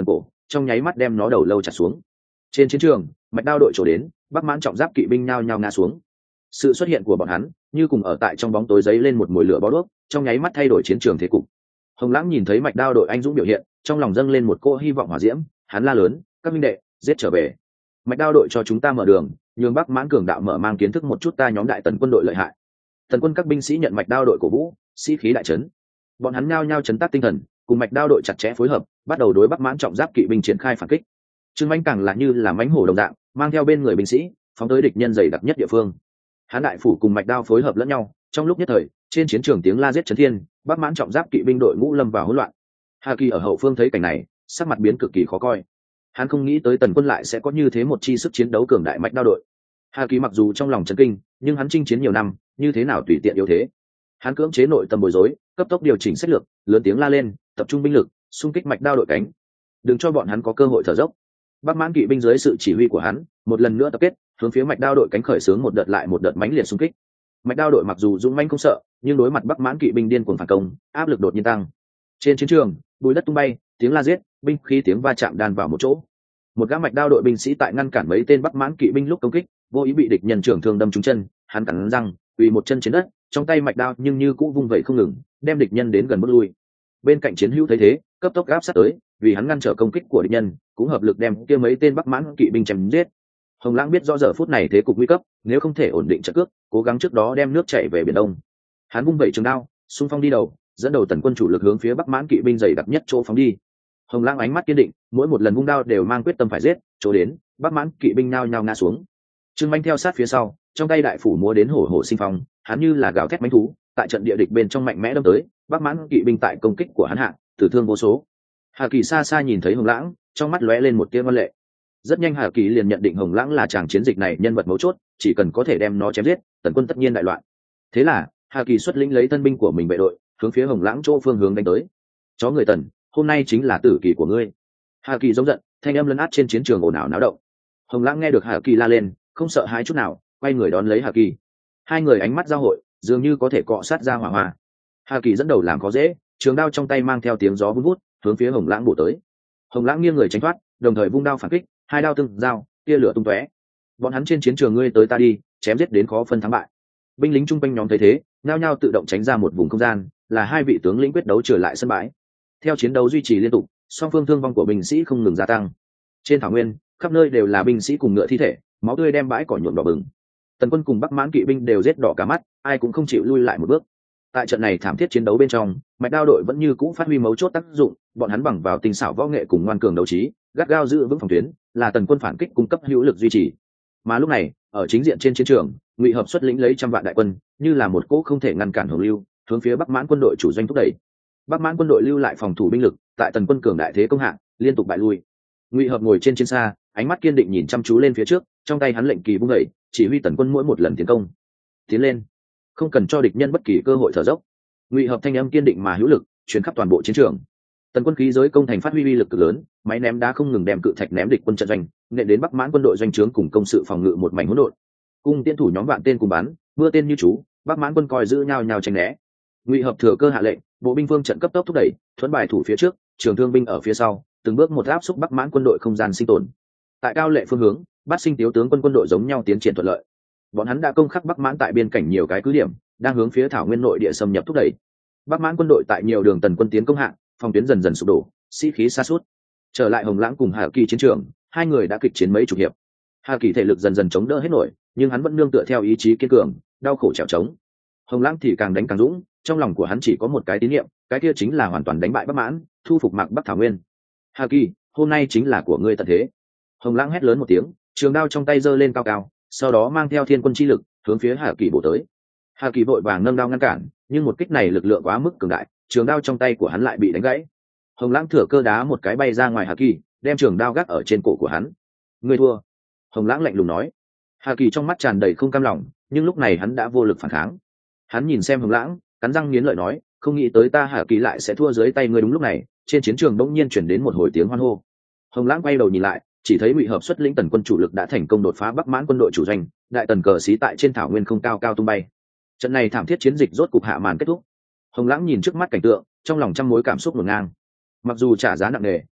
trong nháy mắt đem nó đầu lâu chặt xuống. Trên chiến trường, mạch đao đội trổ đến, Bắc Mãn trọng giáp kỵ binh nhao nhao ngã xuống. Sự xuất hiện của bọn hắn như cùng ở tại trong bóng tối giấy lên một mùi lửa bó đuốc, trong nháy mắt thay đổi chiến trường thế cục. Hồng Lãng nhìn thấy mạch đao đội anh dũng biểu hiện, trong lòng dâng lên một cỗ hy vọng hỏa diễm, hắn la lớn, các minh đệ, giết trở về. Mạch đao đội cho chúng ta mở đường, nhường Bắc Mãn cường đạo mở mang kiến thức một chút ta nhóm đại tần quân đội lợi hại. Tần quân các binh sĩ nhận mạch đao đội cổ vũ, sĩ khí đại trấn. Bọn hắn nhao nhao chấn tác tinh thần, cùng mạch đao đội chặt chẽ phối hợp, bắt đầu đối Bắc Mãn trọng giáp kỵ binh triển khai phản kích. Trương Mãnh càng là như là mãnh hổ đồng dạng, mang theo bên người binh sĩ, phóng tới địch nhân dày đặc nhất địa phương. Hán đại phủ cùng mạch đao phối hợp lẫn nhau, trong lúc nhất thời, trên chiến trường tiếng la giết chấn thiên, Bắc Mãn trọng giáp kỵ binh đội ngũ lâm vào hỗn loạn. Hà Kỳ ở hậu phương thấy cảnh này, sắc mặt biến cực kỳ khó coi. Hắn không nghĩ tới tần quân lại sẽ có như thế một chi sức chiến đấu cường đại mạch đao đội. Hà Kỳ mặc dù trong lòng chấn kinh, nhưng hắn chinh chiến nhiều năm, như thế nào tùy tiện yếu thế. Hắn cưỡng chế nội tâm bối rối, cấp tốc điều chỉnh sách lược, lớn tiếng la lên, tập trung binh lực, xung kích mạch đao đội cánh, đừng cho bọn hắn có cơ hội thở dốc. Bắc Mãn kỵ binh dưới sự chỉ huy của hắn, một lần nữa tập kết, hướng phía mạch đao đội cánh khởi xướng một đợt lại một đợt mãnh liệt xung kích. Mạch đao đội mặc dù dũng mãnh không sợ, nhưng đối mặt Bắc Mãn kỵ binh điên cuồng phản công, áp lực đột nhiên tăng. Trên chiến trường, bụi đất tung bay, tiếng la giết, binh khí tiếng va chạm đan vào một chỗ. Một gã mạch đao đội binh sĩ tại ngăn cản mấy tên Bắc Mãn kỵ binh lúc công kích, vô ý bị địch nhân trưởng thương đâm trúng chân, hắn cắn răng, quỳ một chân trên đất, trong tay mạch đao nhưng như cũ vung vẩy không ngừng, đem địch nhân đến gần bước lui. Bên cạnh chiến hữu thấy thế, cấp tốc áp sát tới, vì hắn ngăn trở công kích của địch nhân, cũng hợp lực đem kia mấy tên Bắc Mãn kỵ binh chém giết. Hồng Lãng biết rõ giờ phút này thế cục nguy cấp, nếu không thể ổn định trận cước, cố gắng trước đó đem nước chảy về biển đông. Hắn vung vẩy trường đao, xung phong đi đầu, dẫn đầu tần quân chủ lực hướng phía Bắc Mãn kỵ binh dày đặc nhất chỗ phóng đi. Hồng Lãng ánh mắt kiên định, mỗi một lần vung đao đều mang quyết tâm phải giết, chỗ đến, Bắc Mãn kỵ binh nhao nhao ngã xuống. Trương Manh theo sát phía sau, trong tay đại phủ múa đến hổ hổ sinh phong, hắn như là gào thét mãnh thú, tại trận địa địch bên trong mạnh mẽ đâm tới, Bắc Mãn kỵ binh tại công kích của hắn hạ, tử thương vô số. Hà Kỳ xa xa nhìn thấy Hồng Lãng, trong mắt lóe lên một tia ngoan lệ. Rất nhanh Hà Kỳ liền nhận định Hồng Lãng là chàng chiến dịch này nhân vật mấu chốt, chỉ cần có thể đem nó chém giết, tần quân tất nhiên đại loạn. Thế là, Hà Kỳ xuất lĩnh lấy thân binh của mình vệ đội, hướng phía Hồng Lãng chỗ phương hướng đánh tới. Chó người Tần, hôm nay chính là tử kỳ của ngươi. Hà Kỳ giống giận, thanh âm lấn át trên chiến trường ồn ào náo động. Hồng Lãng nghe được Hà Kỳ la lên, không sợ hãi chút nào, quay người đón lấy Hà Kỳ. Hai người ánh mắt giao hội, dường như có thể cọ sát ra hỏa hoa. Hà Kỳ dẫn đầu làm khó dễ, trường đao trong tay mang theo tiếng gió vun vút, hướng phía Hồng Lãng bổ tới. Hồng Lãng nghiêng người tránh thoát, đồng thời vung đao phản kích, hai đao tương giao, tia lửa tung tóe. Bọn hắn trên chiến trường ngươi tới ta đi, chém giết đến khó phân thắng bại. Binh lính trung quanh nhóm thấy thế, nhao nhao tự động tránh ra một vùng không gian, là hai vị tướng lĩnh quyết đấu trở lại sân bãi. Theo chiến đấu duy trì liên tục, song phương thương vong của binh sĩ không ngừng gia tăng. Trên thảo nguyên, khắp nơi đều là binh sĩ cùng ngựa thi thể, máu tươi đem bãi cỏ nhuộm đỏ bừng. Tần quân cùng Bắc Mãn kỵ binh đều giết đỏ cả mắt, ai cũng không chịu lui lại một bước. Tại trận này thảm thiết chiến đấu bên trong, mạch đao đội vẫn như cũ phát huy mấu chốt tác dụng, bọn hắn bằng vào tinh xảo võ nghệ cùng ngoan cường đấu trí, gắt gao giữ vững phòng tuyến, là tần quân phản kích cung cấp hữu lực duy trì. Mà lúc này, ở chính diện trên chiến trường, Ngụy Hợp xuất lĩnh lấy trăm vạn đại quân, như là một cỗ không thể ngăn cản hồng lưu, hướng phía Bắc Mãn quân đội chủ doanh thúc đẩy. Bắc Mãn quân đội lưu lại phòng thủ binh lực, tại tần quân cường đại thế công hạng, liên tục bại lui. Ngụy Hợp ngồi trên chiến xa, ánh mắt kiên định nhìn chăm chú lên phía trước, trong tay hắn lệnh kỳ vung dậy, chỉ huy tần quân mỗi một lần tiến công. Tiến lên, không cần cho địch nhân bất kỳ cơ hội thở dốc. Ngụy Hợp thanh âm kiên định mà hữu lực, truyền khắp toàn bộ chiến trường. Tần quân khí giới công thành phát huy uy lực cực lớn, máy ném đá không ngừng đem cự thạch ném địch quân trận doanh, nện đến Bắc Mãn quân đội doanh trướng cùng công sự phòng ngự một mảnh hỗn độn. Cung tiễn thủ nhóm vạn tên cùng bắn, mưa tên như chú, Bắc Mãn quân coi giữ nhau nhau tránh né. Ngụy Hợp thừa cơ hạ lệnh, bộ binh phương trận cấp tốc thúc đẩy, thuẫn bài thủ phía trước, trường thương binh ở phía sau, từng bước một áp xúc Bắc Mãn quân đội không gian sinh tồn. Tại cao lệ phương hướng, Bát Sinh Tiếu tướng quân đội giống nhau tiến triển thuận lợi. Bọn hắn đã công khắc Bắc Mãn tại biên cảnh nhiều cái cứ điểm, đang hướng phía thảo nguyên nội địa xâm nhập thúc đẩy. Bắc Mãn quân đội tại nhiều đường tần quân tiến công hạng, phòng tuyến dần dần sụp đổ, sĩ khí sa sút. Trở lại Hồng Lãng cùng Hà Kỳ chiến trường, hai người đã kịch chiến mấy chục hiệp. Hà Kỳ thể lực dần dần chống đỡ hết nổi, nhưng hắn vẫn nương tựa theo ý chí kiên cường, đau khổ trèo trống. Hồng Lãng thì càng đánh càng dũng, trong lòng của hắn chỉ có một cái tín niệm, cái kia chính là hoàn toàn đánh bại Bắc Mãn, thu phục Mạc Bắc thảo nguyên. Hà Kỳ, hôm nay chính là của ngươi tận thế. Hồng Lãng hét lớn một tiếng, trường đao trong tay giơ lên cao cao, sau đó mang theo thiên quân chi lực, hướng phía Hà Kỳ bổ tới. Hà Kỳ vội vàng nâng đao ngăn cản, nhưng một kích này lực lượng quá mức cường đại, trường đao trong tay của hắn lại bị đánh gãy. Hồng Lãng thừa cơ đá một cái bay ra ngoài Hà Kỳ, đem trường đao gác ở trên cổ của hắn. Ngươi thua. Hồng Lãng lạnh lùng nói. Hà Kỳ trong mắt tràn đầy không cam lòng, nhưng lúc này hắn đã vô lực phản kháng. Hắn nhìn xem Hồng Lãng, cắn răng nghiến lợi nói, không nghĩ tới ta Hà Kỳ lại sẽ thua dưới tay ngươi. Đúng lúc này, trên chiến trường bỗng nhiên chuyển đến một hồi tiếng hoan hô. Hồng Lãng quay đầu nhìn lại, chỉ thấy Ngụy Hợp xuất lĩnh tần quân chủ lực đã thành công đột phá Bắc Mãn quân đội chủ doanh, đại tần cờ xí tại trên thảo nguyên không cao cao tung bay. Trận này thảm thiết chiến dịch rốt cục hạ màn kết thúc. Hồng Lãng nhìn trước mắt cảnh tượng, trong lòng trăm mối cảm xúc ngổn ngang. Mặc dù trả giá nặng nề,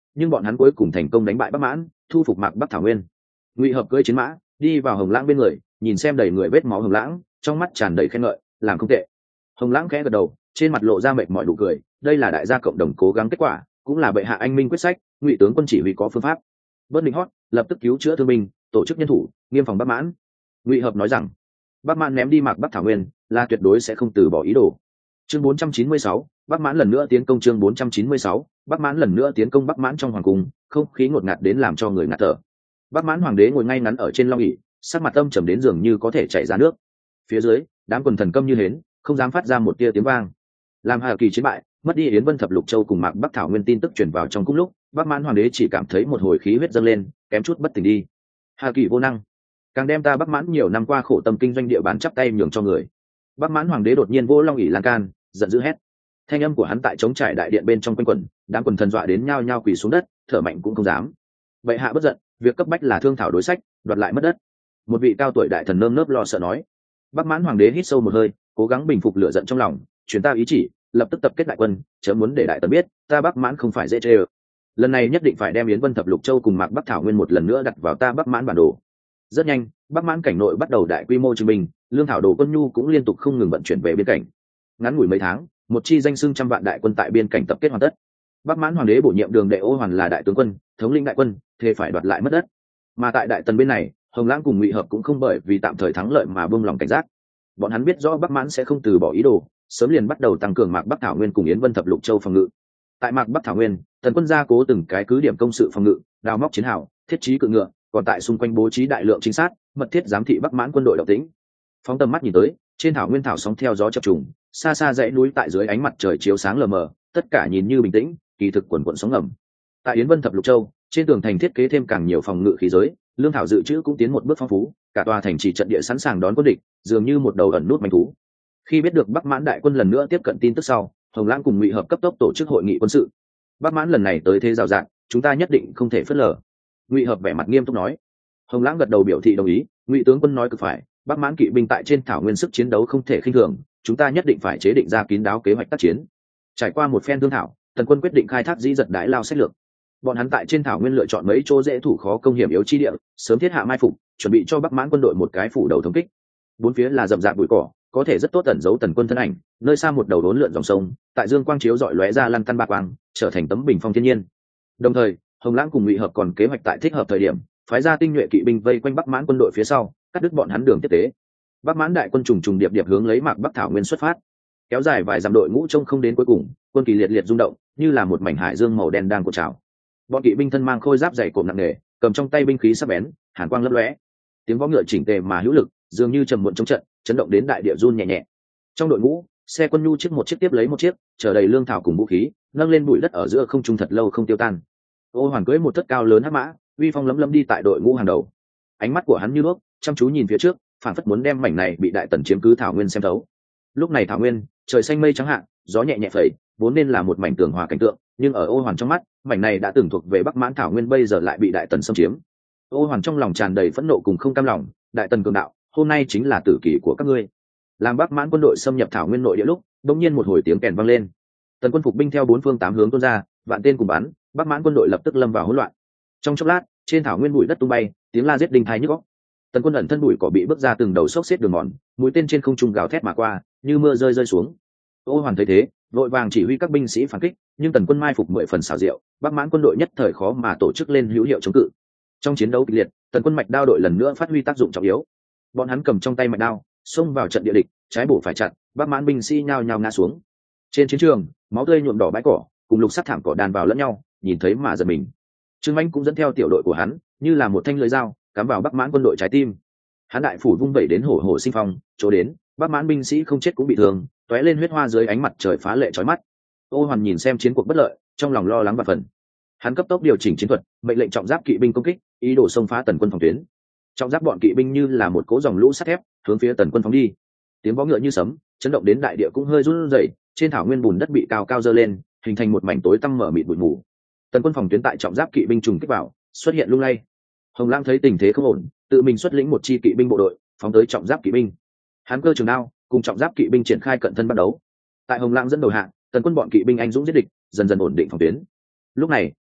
nhưng bọn hắn cuối cùng thành công đánh bại Bắc Mãn, thu phục Mạc Bắc thảo nguyên. Ngụy Hợp cưỡi chiến mã đi vào Hồng Lãng bên người, nhìn xem đầy người vết máu Hồng Lãng, trong mắt tràn đầy khen ngợi, làm không tệ. Hồng Lãng khẽ gật đầu, trên mặt lộ ra mệt mỏi nụ cười, đây là đại gia cộng đồng cố gắng kết quả, cũng là bệ hạ anh minh quyết sách, Ngụy tướng quân chỉ huy có phương pháp. Bớt Ninh hót, lập tức cứu chữa thương binh, tổ chức nhân thủ, nghiêm phòng Bắc Mãn. Ngụy Hợp nói rằng, Bắc Mãn ném đi Mạc Bắc thảo nguyên, là tuyệt đối sẽ không từ bỏ ý đồ. Chương 496, Bắc Mãn lần nữa tiến công. Chương 496, Bắc Mãn lần nữa tiến công. Bắc Mãn trong hoàng cung, không khí ngột ngạt đến làm cho người ngạt thở. Bắc Mãn hoàng đế ngồi ngay ngắn ở trên long ỷ, sắc mặt âm trầm đến dường như có thể chảy ra nước. Phía dưới, đám quần thần câm như hến, không dám phát ra một tia tiếng vang. Làm Hà Kỳ chiến bại, mất đi Yến Vân thập lục châu cùng Mạc Bắc thảo nguyên tin tức truyền vào trong cung lúc, Bắc Mãn hoàng đế chỉ cảm thấy một hồi khí huyết dâng lên, kém chút bất tỉnh đi. Hà Kỳ vô năng, càng đem ta Bắc Mãn nhiều năm qua khổ tâm kinh doanh địa bán chắp tay nhường cho người. Bắc Mãn hoàng đế đột nhiên vô long ỷ lan can, giận dữ hét. Thanh âm của hắn tại trống trải đại điện bên trong quanh quẩn, đám quần thần dọa đến nhao nhao quỳ xuống đất, thở mạnh cũng không dám. Bệ hạ bất giận, việc cấp bách là thương thảo đối sách, đoạt lại mất đất. Một vị cao tuổi đại thần nơm nớp lo sợ nói. Bắc Mãn hoàng đế hít sâu một hơi, cố gắng bình phục lửa giận trong lòng, truyền ta ý chỉ, lập tức tập kết đại quân, chớ muốn để đại tần biết, ta Bắc Mãn không phải dễ chơi. Lần này nhất định phải đem Yến Vân thập lục châu cùng Mạc Bắc thảo nguyên một lần nữa đặt vào ta Bắc Mãn bản đồ. Rất nhanh, Bắc Mãn cảnh nội bắt đầu đại quy mô chứng minh, lương thảo đồ quân nhu cũng liên tục không ngừng vận chuyển về biên cảnh. Ngắn ngủi mấy tháng, một chi danh xưng trăm vạn đại quân tại biên cảnh tập kết hoàn tất. Bắc Mãn hoàng đế bổ nhiệm Đường Đệ Ô Hoàn là đại tướng quân, thống lĩnh đại quân, thề phải đoạt lại mất đất. Mà tại đại tần bên này, Hồng Lãng cùng Ngụy Hợp cũng không bởi vì tạm thời thắng lợi mà buông lòng cảnh giác. Bọn hắn biết rõ Bắc Mãn sẽ không từ bỏ ý đồ, sớm liền bắt đầu tăng cường Mạc Bắc thảo nguyên cùng Yến Vân thập lục châu phòng ngự. Tại Mạc Bắc thảo nguyên, tần quân gia cố từng cái cứ điểm công sự phòng ngự, đào móc chiến hào, thiết trí cự ngựa, còn tại xung quanh bố trí đại lượng trinh sát, mật thiết giám thị Bắc Mãn quân đội động tĩnh. Phóng tầm mắt nhìn tới, trên thảo nguyên thảo sóng theo gió chập trùng, xa xa dãy núi tại dưới ánh mặt trời chiếu sáng lờ mờ, tất cả nhìn như bình tĩnh, kỳ thực quần quần sóng ngầm. Tại Yến Vân thập lục châu, trên tường thành thiết kế thêm càng nhiều phòng ngự khí giới, lương thảo dự trữ cũng tiến một bước phong phú, cả tòa thành trì trận địa sẵn sàng đón quân địch, dường như một đầu ẩn nút manh thú. Khi biết được Bắc Mãn đại quân lần nữa tiếp cận tin tức sau, Hồng Lãng cùng Ngụy Hợp cấp tốc tổ chức hội nghị quân sự. Bắc Mãn lần này tới thế rào rạng, chúng ta nhất định không thể phớt lờ. Ngụy Hợp vẻ mặt nghiêm túc nói. Hồng Lãng gật đầu biểu thị đồng ý. Ngụy tướng quân nói cực phải, Bắc Mãn kỵ binh tại trên thảo nguyên sức chiến đấu không thể khinh thường, chúng ta nhất định phải chế định ra kín đáo kế hoạch tác chiến. Trải qua một phen thương thảo, tần quân quyết định khai thác dĩ giật đái lao sách lược. Bọn hắn tại trên thảo nguyên lựa chọn mấy chỗ dễ thủ khó công hiểm yếu chi địa, sớm thiết hạ mai phục, chuẩn bị cho Bắc Mãn quân đội một cái phủ đầu thống kích. Bốn phía là rậm rạp bụi cỏ, có thể rất tốt tẩn giấu tần quân thân ảnh. Nơi xa một đầu đốn lượn dòng sông, tại dương quang chiếu dọi lóe ra lăn tăn ba quang, trở thành tấm bình phong thiên nhiên. Đồng thời, Hồng Lãng cùng Ngụy Hợp còn kế hoạch tại thích hợp thời điểm, phái ra tinh nhuệ kỵ binh vây quanh Bắc Mãn quân đội phía sau, cắt đứt bọn hắn đường tiếp tế. Bắc Mãn đại quân trùng trùng điệp điệp hướng lấy Mạc Bắc thảo nguyên xuất phát, kéo dài vài dặm đội ngũ trông không đến cuối cùng, quân kỳ liệt liệt rung động, như là một mảnh hải dương màu đen đang cuộn trào. Bọn kỵ binh thân mang khôi giáp dày cộm nặng nề, cầm trong tay binh khí sắc bén, hàn quang lấp lóe. Tiếng vó ngựa chỉnh tề mà hữu lực, dường như trầm muộn trong trận, chấn động đến đại địa run nhẹ nhẹ. Trong đội ngũ, xe quân nhu chiếc một chiếc tiếp lấy một chiếc, chở đầy lương thảo cùng vũ khí, nâng lên bụi đất ở giữa không trung thật lâu không tiêu tan. Ô Hoàn cưỡi một thất cao lớn hắc mã, uy phong lấm lấm đi tại đội ngũ hàng đầu. Ánh mắt của hắn như đuốc, chăm chú nhìn phía trước, phảng phất muốn đem mảnh này bị đại tần chiếm cứ thảo nguyên xem thấu. Lúc này thảo nguyên, trời xanh mây trắng hạ, gió nhẹ nhẹ phẩy, vốn nên là một mảnh tường hòa cảnh tượng, nhưng ở Ô Hoàn trong mắt, mảnh này đã từng thuộc về Bắc Mãn thảo nguyên bây giờ lại bị đại tần xâm chiếm. Ô Hoàn trong lòng tràn đầy phẫn nộ cùng không cam lòng, đại tần cường đạo, hôm nay chính là tử kỳ của các ngươi. Làm Bắc Mãn quân đội xâm nhập thảo nguyên nội địa lúc, đột nhiên một hồi tiếng kèn vang lên. Tần quân phục binh theo bốn phương tám hướng tuôn ra, vạn tên cùng bắn, Bắc Mãn quân đội lập tức lâm vào hỗn loạn. Trong chốc lát, trên thảo nguyên bụi đất tung bay, tiếng la giết đinh thái nhức óc. Tần quân ẩn thân bụi cỏ bị bước ra từng đầu xốc xếp đường mòn, mũi tên trên không trung gào thét mà qua, như mưa rơi rơi xuống. Ô Hoàn thấy thế, vội vàng chỉ huy các binh sĩ phản kích, nhưng tần quân mai phục 10 phần xảo diệu, Bắc Mãn quân đội nhất thời khó mà tổ chức lên hữu hiệu chống cự. Trong chiến đấu kịch liệt, tần quân mạch đao đội lần nữa phát huy tác dụng trọng yếu. Bọn hắn cầm trong tay mạch đao, xông vào trận địa địch, trái bổ phải chặn, Bắc Mãn binh sĩ nhao nhao ngã xuống. Trên chiến trường, máu tươi nhuộm đỏ bãi cỏ, cùng lục sắt thảm cỏ đàn vào lẫn nhau, nhìn thấy mà giật mình. Trương Mạnh cũng dẫn theo tiểu đội của hắn, như là một thanh lưỡi dao, cắm vào Bắc Mãn quân đội trái tim. Hắn đại phủ vung vẩy đến hổ hổ sinh phong, chỗ đến, Bắc Mãn binh sĩ không chết cũng bị thương, tóe lên huyết hoa dưới ánh mặt trời phá lệ chói mắt. Ô Hoàn nhìn xem chiến cuộc bất lợi, trong lòng lo lắng và phần. Hắn cấp tốc điều chỉnh chiến thuật, mệnh lệnh trọng giáp kỵ binh công kích, ý đồ xông phá tần quân phòng tuyến. Trọng giáp bọn kỵ binh như là một cỗ dòng lũ sắt thép, hướng phía tần quân phóng đi. Tiếng vó ngựa như sấm, chấn động đến đại địa cũng hơi run rẩy, trên thảo nguyên bùn đất bị cao cao dơ lên, hình thành một mảnh tối tăm mở mịt bụi mù. Tần quân phòng tuyến tại trọng giáp kỵ binh trùng kích vào, xuất hiện lung lay. Hồng Lãng thấy tình thế không ổn, tự mình xuất lĩnh một chi kỵ binh bộ đội, phóng tới trọng giáp kỵ binh. Hắn cơ trường đao, cùng trọng giáp kỵ binh triển khai cận thân bắt đấu. Tại Hồng Lãng dẫn đầu hạ, tần quân bọn kỵ binh anh dũng giết địch, dần dần ổn định phòng tuyến. Lúc này,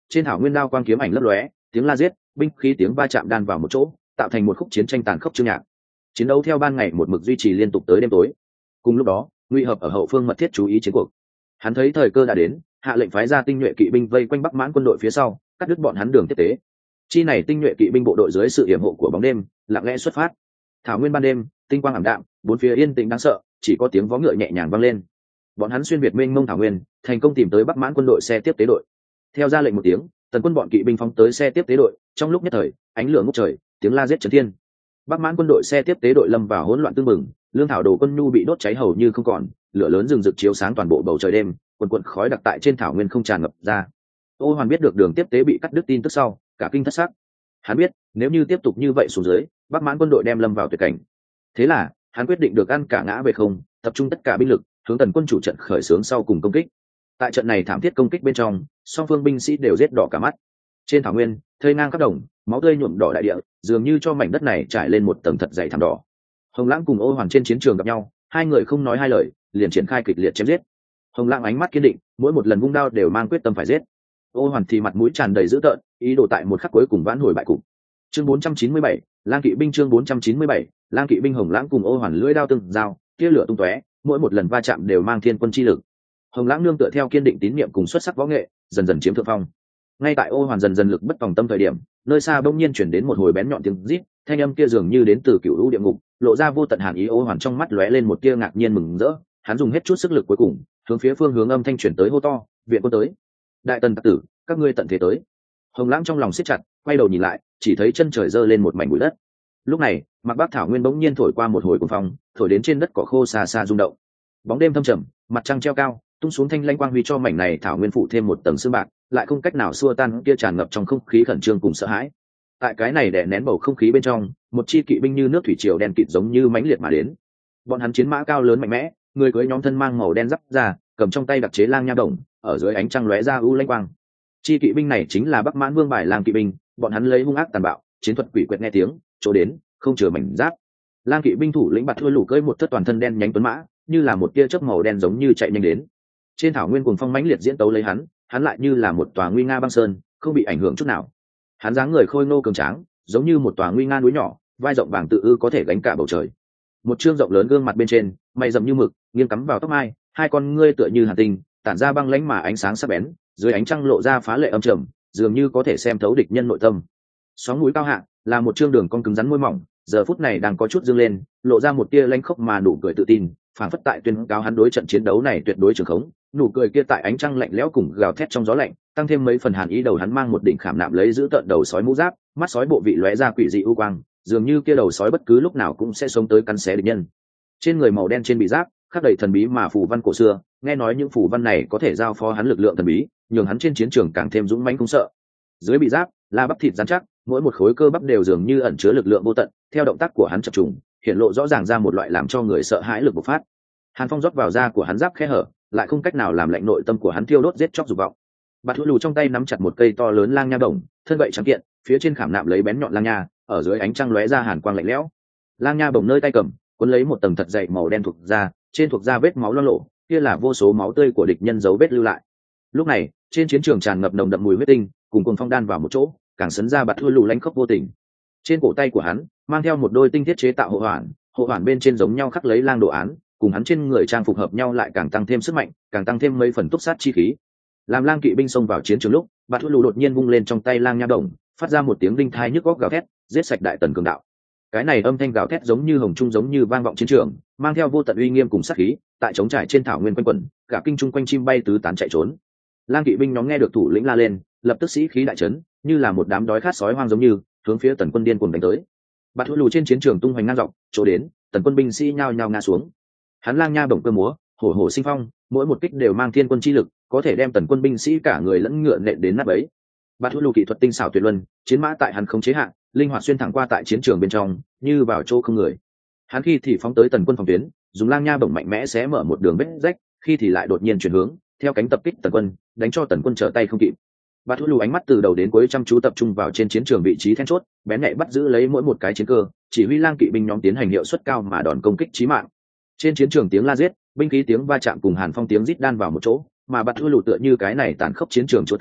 trên thảo nguyên đao quang kiếm ảnh lấp lóe, tiếng la giết, binh khí tiếng va chạm đan vào một chỗ, tạo thành một khúc chiến tranh tàn khốc chương nhạc. Chiến đấu theo ban ngày một mực duy trì liên tục tới đêm tối. Cùng lúc đó, Ngụy Hợp ở hậu phương mật thiết chú ý chiến cuộc. Hắn thấy thời cơ đã đến, hạ lệnh phái ra tinh nhuệ kỵ binh vây quanh Bắc Mãn quân đội phía sau, cắt đứt bọn hắn đường tiếp tế. Chi này tinh nhuệ kỵ binh bộ đội dưới sự yểm hộ của bóng đêm, lặng lẽ xuất phát. Thảo nguyên ban đêm, tinh quang ảm đạm, bốn phía yên tĩnh đáng sợ, chỉ có tiếng vó ngựa nhẹ nhàng vang lên. Bọn hắn xuyên việt mênh mông thảo nguyên, thành công tìm tới Bắc Mãn quân đội xe tiếp tế đội. Theo ra lệnh một tiếng, tần quân bọn kỵ binh phóng tới xe tiếp tế đội, trong lúc nhất thời, ánh lửa ngút trời, tiếng la giết chấn thiên. Bắc Mãn quân đội xe tiếp tế đội lâm vào hỗn loạn tương mừng, lương thảo đồ quân nhu bị đốt cháy hầu như không còn, lửa lớn rừng rực chiếu sáng toàn bộ bầu trời đêm, quần quần khói đặc tại trên thảo nguyên không tràn ngập ra. Ô Hoàn biết được đường tiếp tế bị cắt đứt tin tức sau, cả kinh thất sắc. Hắn biết, nếu như tiếp tục như vậy xuống dưới, Bắc Mãn quân đội đem lâm vào tuyệt cảnh. Thế là, hắn quyết định được ăn cả ngã về không, tập trung tất cả binh lực, hướng tần quân chủ trận khởi xướng sau cùng công kích. Tại trận này thảm thiết công kích bên trong, song phương binh sĩ đều giết đỏ cả mắt. Trên thảo nguyên, thây ngang khắp đồng, máu tươi nhuộm đỏ đại địa, dường như cho mảnh đất này trải lên một tầng thật dày thảm đỏ. Hồng Lãng cùng Ô Hoàn trên chiến trường gặp nhau, hai người không nói hai lời, liền triển khai kịch liệt chém giết. Hồng Lãng ánh mắt kiên định, mỗi một lần vung đao đều mang quyết tâm phải giết. Ô Hoàn thì mặt mũi tràn đầy dữ tợn, ý đồ tại một khắc cuối cùng vãn hồi bại cục. Chương 497, Lang kỵ binh chương 497, Lang kỵ binh. Hồng Lãng cùng Ô Hoàn lưỡi đao tương giao, tia lửa tung tóe, mỗi một lần va chạm đều mang thiên quân chi lực. Hồng Lãng nương tựa theo kiên định tín niệm cùng xuất sắc võ nghệ, dần dần chiếm thượng phong. Ngay tại Ô Hoàn dần dần lực bất tòng tâm thời điểm, nơi xa bỗng nhiên chuyển đến một hồi bén nhọn tiếng rít, thanh âm kia dường như đến từ cựu lũ địa ngục, lộ ra vô tận hàn ý. Ô Hoàn trong mắt lóe lên một tia ngạc nhiên mừng rỡ, hắn dùng hết chút sức lực cuối cùng, hướng phía phương hướng âm thanh chuyển tới hô to, viện quân tới. Đại tần tặc tử, các ngươi tận thế tới. Hồng Lãng trong lòng siết chặt, quay đầu nhìn lại, chỉ thấy chân trời giơ lên một mảnh bụi đất. Lúc này, Mạc Bắc Thảo Nguyên bỗng nhiên thổi qua một hồi cuồng phong, thổi đến trên đất cỏ khô xa xa rung động. Bóng đêm thâm trầm, mặt trăng treo cao, tung xuống thanh lanh quang huy cho mảnh này thảo nguyên phụ thêm một tầng sương bạc, lại không cách nào xua tan kia tràn ngập trong không khí khẩn trương cùng sợ hãi. Tại cái này đè nén bầu không khí bên trong, một chi kỵ binh như nước thủy triều đen kịt giống như mãnh liệt mà đến. Bọn hắn chiến mã cao lớn mạnh mẽ, người cưỡi nhóm thân mang màu đen giáp ra, cầm trong tay đặc chế lang nha đồng, ở dưới ánh trăng lóe ra u lanh quang. Chi kỵ binh này chính là Bắc Mãn Vương bài Lang kỵ binh, bọn hắn lấy hung ác tàn bạo, chiến thuật quỷ quyệt nghe tiếng, chỗ đến, không chừa mảnh giáp. Lang kỵ binh thủ lĩnh Bạt Thua Lù cưỡi một thất toàn thân đen nhánh tuấn mã, như là một tia chớp màu đen giống như chạy nhanh đến. Trên thảo nguyên cuồng phong mãnh liệt diễn tấu lấy hắn lại như là một tòa nguy nga băng sơn, không bị ảnh hưởng chút nào. Hắn dáng người khôi ngô cường tráng, giống như một tòa nguy nga núi nhỏ, vai rộng vàng tự ư có thể gánh cả bầu trời. Một trương rộng lớn gương mặt bên trên, mày rậm như mực, nghiêng cắm vào tóc mai, hai con ngươi tựa như hàn tinh, tản ra băng lãnh mà ánh sáng sắc bén, dưới ánh trăng lộ ra phá lệ âm trầm, dường như có thể xem thấu địch nhân nội tâm. Sóng núi cao hạ, là một trương đường cong cứng rắn môi mỏng, giờ phút này đang có chút dương lên, lộ ra một tia lanh khốc mà nụ cười tự tin, phảng phất tại tuyên cáo hắn đối trận chiến đấu này tuyệt đối trường khống. Nụ cười kia tại ánh trăng lạnh lẽo cùng gào thét trong gió lạnh, tăng thêm mấy phần hàn ý. Đầu hắn mang một đỉnh khảm nạm lấy giữ tợn đầu sói mũ giáp, mắt sói bộ vị lóe ra quỷ dị u quang, dường như kia đầu sói bất cứ lúc nào cũng sẽ sống tới cắn xé địch nhân. Trên người màu đen trên bị giáp khắc đầy thần bí mà phù văn cổ xưa, nghe nói những phù văn này có thể giao phó hắn lực lượng thần bí, nhường hắn trên chiến trường càng thêm dũng mãnh không sợ. Dưới bị giáp là bắp thịt rắn chắc, mỗi một khối cơ bắp đều dường như ẩn chứa lực lượng vô tận, theo động tác của hắn chập trùng, hiện lộ rõ ràng ra một loại làm cho người sợ hãi lực bộc phát. Hàn phong rót vào da của hắn giáp khe hở, lại không cách nào làm lạnh nội tâm của hắn thiêu đốt giết chóc dục vọng. Bạt Thua Lù trong tay nắm chặt một cây to lớn lang nha bổng, thân gậy trắng kiện, phía trên khảm nạm lấy bén nhọn lang nha, ở dưới ánh trăng lóe ra hàn quang lạnh lẽo. Lang nha bổng nơi tay cầm, cuốn lấy một tầng thật dày màu đen thuộc da, trên thuộc da vết máu loang lổ, kia là vô số máu tươi của địch nhân dấu vết lưu lại. Lúc này, trên chiến trường tràn ngập nồng đậm mùi huyết tinh, cùng cuồng phong đan vào một chỗ, càng sấn ra Bạt Thua Lù lanh khốc vô tình. Trên cổ tay của hắn mang theo một đôi tinh thiết chế tạo hộ hoàn bên trên giống nhau khắc lấy lang đồ án, cùng hắn trên người trang phục hợp nhau lại càng tăng thêm sức mạnh, càng tăng thêm mấy phần túc sát chi khí. Làm lang kỵ binh xông vào chiến trường lúc, Bạt Thua Lù đột nhiên vung lên trong tay lang nha đồng, phát ra một tiếng đinh thai nhức góc gào thét, giết sạch đại tần cường đạo. Cái này âm thanh gào thét giống như hồng trung giống như vang vọng chiến trường, mang theo vô tận uy nghiêm cùng sát khí, tại trống trải trên thảo nguyên quanh quẩn, cả kinh trung quanh chim bay tứ tán chạy trốn. Lang kỵ binh nhóm nghe được thủ lĩnh la lên, lập tức sĩ khí đại chấn, như là một đám đói khát sói hoang giống như hướng phía tần quân điên cuồng đánh tới. Bạt Thua Lù trên chiến trường tung hoành ngang dọc, chỗ đến, tần quân binh sĩ nhao nhao ngã xuống. Hắn lang nha bổng cơ múa, hổ hổ sinh phong, mỗi một kích đều mang thiên quân chi lực, có thể đem tần quân binh sĩ cả người lẫn ngựa nện đến nát bấy. Bạt Thua Lù kỹ thuật tinh xảo tuyệt luân, chiến mã tại hắn không chế hạn, linh hoạt xuyên thẳng qua tại chiến trường bên trong, như vào chỗ không người. Hắn khi thì phóng tới tần quân phòng tuyến, dùng lang nha bổng mạnh mẽ xé mở một đường vết rách, khi thì lại đột nhiên chuyển hướng, theo cánh tập kích tần quân, đánh cho tần quân trở tay không kịp. Bạt Thua Lù ánh mắt từ đầu đến cuối chăm chú tập trung vào trên chiến trường vị trí then chốt, bén nhạy bắt giữ lấy mỗi một cái chiến cơ, chỉ huy lang kỵ binh nhóm tiến hành hiệu suất cao mà đòn công kích chí mạng. Trên chiến trường tiếng la giết, binh khí tiếng va chạm cùng hàn phong tiếng rít đan vào một chỗ, mà Bạt Thua Lù tựa như cái này tàn khốc chiến trường chúa tể,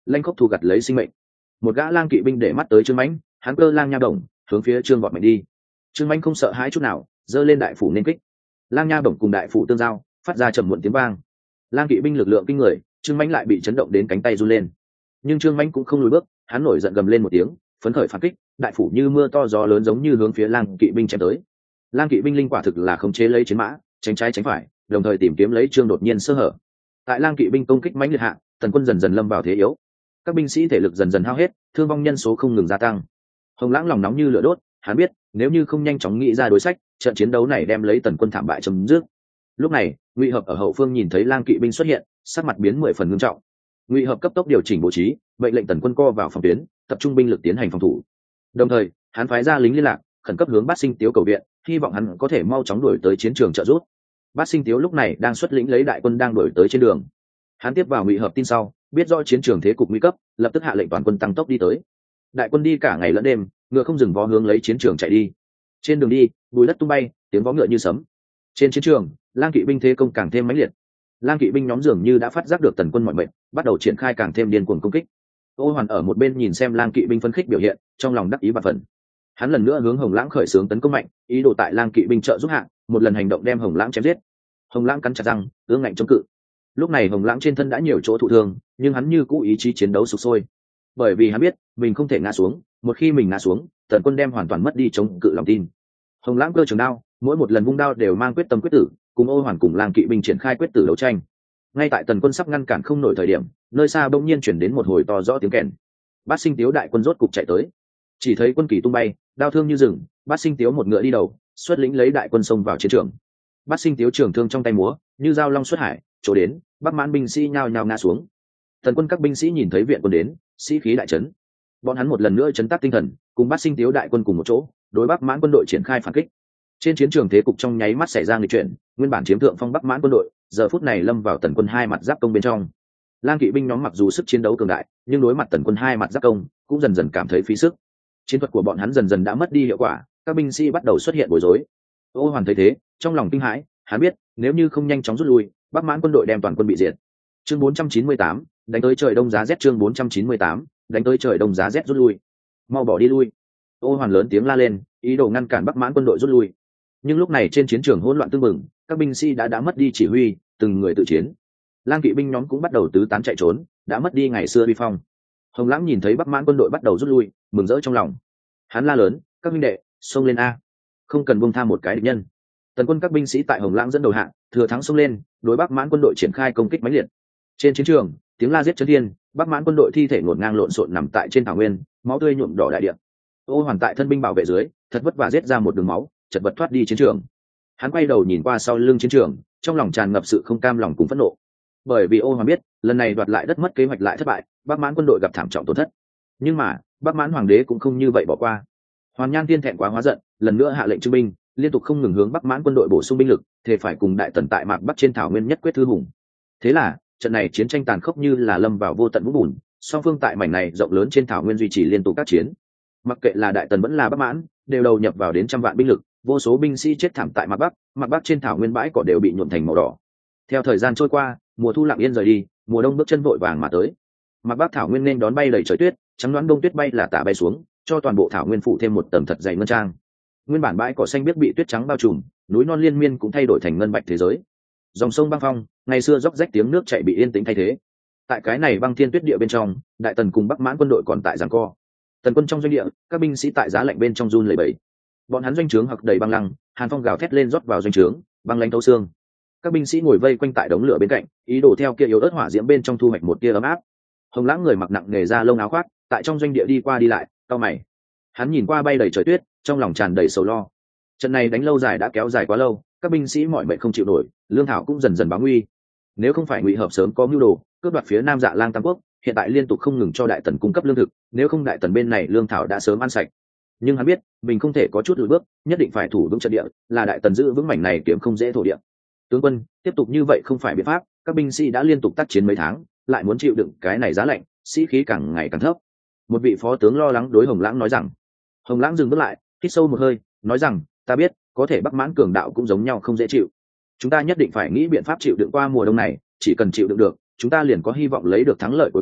lanh khốc thu gặt lấy sinh mệnh. Một gã lang kỵ binh để mắt tới Trương Mãnh, hắn cơ lang nha bổng hướng phía Trương vọt mạnh đi. Trương Mãnh không sợ hãi chút nào, giơ lên đại phủ nên kích. Lang nha bổng cùng đại phủ tương giao, phát ra trầm muộn tiếng vang. Lang kỵ binh lực lượng kinh người, Trương Mãnh lại bị chấn động đến cánh tay run lên. Nhưng Trương Mãnh cũng không lùi bước, hắn nổi giận gầm lên một tiếng, phấn khởi phản kích, đại phủ như mưa to gió lớn giống như hướng phía lang kỵ binh chém tới. Lang kỵ binh linh quả thực là khống chế lấy chiến mã, tránh trái tránh phải, đồng thời tìm kiếm lấy Trương đột nhiên sơ hở. Tại lang kỵ binh công kích mãnh liệt hạ, tần quân dần dần lâm vào thế yếu. Các binh sĩ thể lực dần dần hao hết, thương vong nhân số không ngừng gia tăng. Hồng Lãng lòng nóng như lửa đốt, hắn biết nếu như không nhanh chóng nghĩ ra đối sách, trận chiến đấu này đem lấy tần quân thảm bại chấm dứt. Lúc này, Ngụy Hợp ở hậu phương nhìn thấy lang kỵ binh xuất hiện, sắc mặt biến 10 phần nghiêm trọng. Ngụy Hợp cấp tốc điều chỉnh bố trí, mệnh lệnh tần quân co vào phòng tuyến, tập trung binh lực tiến hành phòng thủ. Đồng thời, hắn phái ra lính liên lạc, khẩn cấp hướng Bát Sinh Tiếu cầu viện, hy vọng hắn có thể mau chóng đuổi tới chiến trường trợ giúp. Bát Sinh Tiếu lúc này đang xuất lĩnh lấy đại quân đang đuổi tới trên đường. Hắn tiếp vào Ngụy Hợp tin sau, biết rõ chiến trường thế cục nguy cấp, lập tức hạ lệnh toàn quân tăng tốc đi tới. Đại quân đi cả ngày lẫn đêm, ngựa không dừng vó hướng lấy chiến trường chạy đi. Trên đường đi, bùi đất tung bay, tiếng vó ngựa như sấm. Trên chiến trường, lang kỵ binh thế công càng thêm mãnh liệt. Lang kỵ binh nhóm dường như đã phát giác được tần quân mọi mệnh, bắt đầu triển khai càng thêm điên cuồng công kích. Ô Hoàn ở một bên nhìn xem lang kỵ binh phấn khích biểu hiện, trong lòng đắc ý và phần. Hắn lần nữa hướng Hồng Lãng khởi xướng tấn công mạnh, ý đồ tại lang kỵ binh trợ giúp hạ, một lần hành động đem Hồng Lãng chém giết. Hồng Lãng cắn chặt răng, ương ngạnh chống cự. Lúc này Hồng Lãng trên thân đã nhiều chỗ thụ thương, nhưng hắn như cũ ý chí chiến đấu sục sôi. Bởi vì hắn biết, mình không thể ngã xuống, một khi mình ngã xuống, tần quân đem hoàn toàn mất đi chống cự lòng tin. Hồng Lãng cơ trường đao, mỗi một lần vung đao đều mang quyết tâm quyết tử, cùng Ô Hoàn cùng lang kỵ binh triển khai quyết tử đấu tranh. Ngay tại tần quân sắp ngăn cản không nổi thời điểm, nơi xa bỗng nhiên chuyển đến một hồi to rõ tiếng kèn. Bát Sinh Tiếu đại quân rốt cục chạy tới. Chỉ thấy quân kỳ tung bay, đao thương như rừng, Bát Sinh Tiếu một ngựa đi đầu, xuất lĩnh lấy đại quân xông vào chiến trường. Bát Sinh Tiếu trường thương trong tay múa, như dao long xuất hải, chỗ đến, Bắc Mãn binh sĩ nhao nhao ngã xuống. Tần quân các binh sĩ nhìn thấy viện quân đến, sĩ khí đại chấn. Bọn hắn một lần nữa chấn tác tinh thần, cùng Bát Sinh Tiếu đại quân cùng một chỗ, đối Bắc Mãn quân đội triển khai phản kích. Trên chiến trường thế cục trong nháy mắt xảy ra nghịch chuyển, nguyên bản chiếm thượng phong Bắc Mãn quân đội, giờ phút này lâm vào tần quân hai mặt giáp công bên trong. Lang kỵ binh nhóm mặc dù sức chiến đấu cường đại, nhưng đối mặt tần quân hai mặt giáp công, cũng dần dần cảm thấy phí sức. Chiến thuật của bọn hắn dần dần đã mất đi hiệu quả, các binh sĩ bắt đầu xuất hiện bối rối. Ô Hoàn thấy thế, trong lòng kinh hãi, hắn biết, nếu như không nhanh chóng rút lui, Bắc Mãn quân đội đem toàn quân bị diệt. Chương 498, đánh tới trời đông giá rét. Chương 498, đánh tới trời đông giá rét, rút lui. Mau bỏ đi lui. Ô Hoàn lớn tiếng la lên, ý đồ ngăn cản Bắc Mãn quân đội rút lui. Nhưng lúc này trên chiến trường hỗn loạn tương mừng, các binh sĩ đã mất đi chỉ huy, từng người tự chiến. Lang kỵ binh nhóm cũng bắt đầu tứ tán chạy trốn, đã mất đi ngày xưa uy phong. Hồng Lãng nhìn thấy Bắc Mãn quân đội bắt đầu rút lui, mừng rỡ trong lòng. Hắn la lớn, các huynh đệ, xông lên a, không cần buông tha một cái địch nhân. Tần quân các binh sĩ tại Hồng Lãng dẫn đầu hạng, thừa thắng xông lên, đối Bắc Mãn quân đội triển khai công kích mãnh liệt. Trên chiến trường, tiếng la giết chấn thiên, Bắc Mãn quân đội thi thể ngổn ngang lộn xộn nằm tại trên thảo nguyên, máu tươi nhuộm đỏ đại địa. Ô Hoàn tại thân binh bảo vệ dưới, thật vất vả giết ra một đường máu, chật vật thoát đi chiến trường. Hắn quay đầu nhìn qua sau lưng chiến trường, trong lòng tràn ngập sự không cam lòng cùng phẫn nộ. Bởi vì Ô Hoàn biết, lần này đoạt lại đất mất kế hoạch lại thất bại, Bắc Mãn quân đội gặp thảm trọng tổn thất. Nhưng mà, Bắc Mãn hoàng đế cũng không như vậy bỏ qua. Hoàn Nhan Tiên thẹn quá hóa giận, lần nữa hạ lệnh trưng binh, liên tục không ngừng hướng Bắc Mãn quân đội bổ sung binh lực, thể phải cùng đại tần tại Mạc Bắc trên thảo nguyên nhất quyết thư hùng. Thế là, trận này chiến tranh tàn khốc như là lâm vào vô tận vũng bùn, song phương tại mảnh này rộng lớn trên thảo nguyên duy trì liên tục các chiến. Mặc kệ là đại tần vẫn là Bắc Mãn, đều đầu nhập vào đến trăm vạn binh lực, vô số binh sĩ chết thảm tại Mạc Bắc trên thảo nguyên bãi cỏ đều bị nhuộm thành màu đỏ. Theo thời gian trôi qua, mùa thu lặng yên rời đi, mùa đông bước chân vội vàng mà tới. Mạc Bắc thảo nguyên nên đón bay đầy trời tuyết, trắng đoán đông tuyết bay là tả bay xuống, cho toàn bộ thảo nguyên phủ thêm một tầng thật dày ngân trang. Nguyên bản bãi cỏ xanh biếc bị tuyết trắng bao trùm, núi non liên miên cũng thay đổi thành ngân bạch thế giới. Dòng sông băng phong, ngày xưa róc rách tiếng nước chảy bị yên tĩnh thay thế. Tại cái này băng thiên tuyết địa bên trong, đại tần cùng Bắc Mãn quân đội còn tại giằng co. Tần quân trong doanh địa, các binh sĩ tại giá lạnh bên trong run lẩy bẩy. Bọn hắn doanh trướng hặc đầy băng lăng, hàn phong gào thét lên rót vào doanh trướng, băng lãnh thấu xương. Các binh sĩ ngồi vây quanh tại đống lửa bên cạnh, ý đồ theo kia yếu ớt hỏa diễm bên trong thu hoạch một tia ấm áp. Hồng Lãng người mặc nặng nề da lông áo khoác, tại trong doanh địa đi qua đi lại, cau mày. Hắn nhìn qua bay đầy trời tuyết, trong lòng tràn đầy sầu lo. Trận này đánh lâu dài đã kéo dài quá lâu, các binh sĩ mỏi mệt không chịu nổi, lương thảo cũng dần dần báo nguy. Nếu không phải Ngụy Hợp sớm có mưu đồ cướp đoạt phía Nam Dạ Lang Tam Quốc, hiện tại liên tục không ngừng cho đại tần cung cấp lương thực, nếu không đại tần bên này lương thảo đã sớm ăn sạch. Nhưng hắn biết mình không thể có chút lùi bước, nhất định phải thủ vững trận địa, là đại tần giữ vững mảnh này kiếm không dễ thổ địa. Tướng quân, tiếp tục như vậy không phải biện pháp, các binh sĩ đã liên tục tác chiến mấy tháng, lại muốn chịu đựng cái này giá lạnh, sĩ khí càng ngày càng thấp. Một vị phó tướng lo lắng đối Hồng Lãng nói rằng. Hồng Lãng dừng bước lại, hít sâu một hơi, nói rằng, ta biết, có thể Bắc Mãn cường đạo cũng giống nhau không dễ chịu. Chúng ta nhất định phải nghĩ biện pháp chịu đựng qua mùa đông này, chỉ cần chịu đựng được, chúng ta liền có hy vọng lấy được thắng lợi cuối cùng,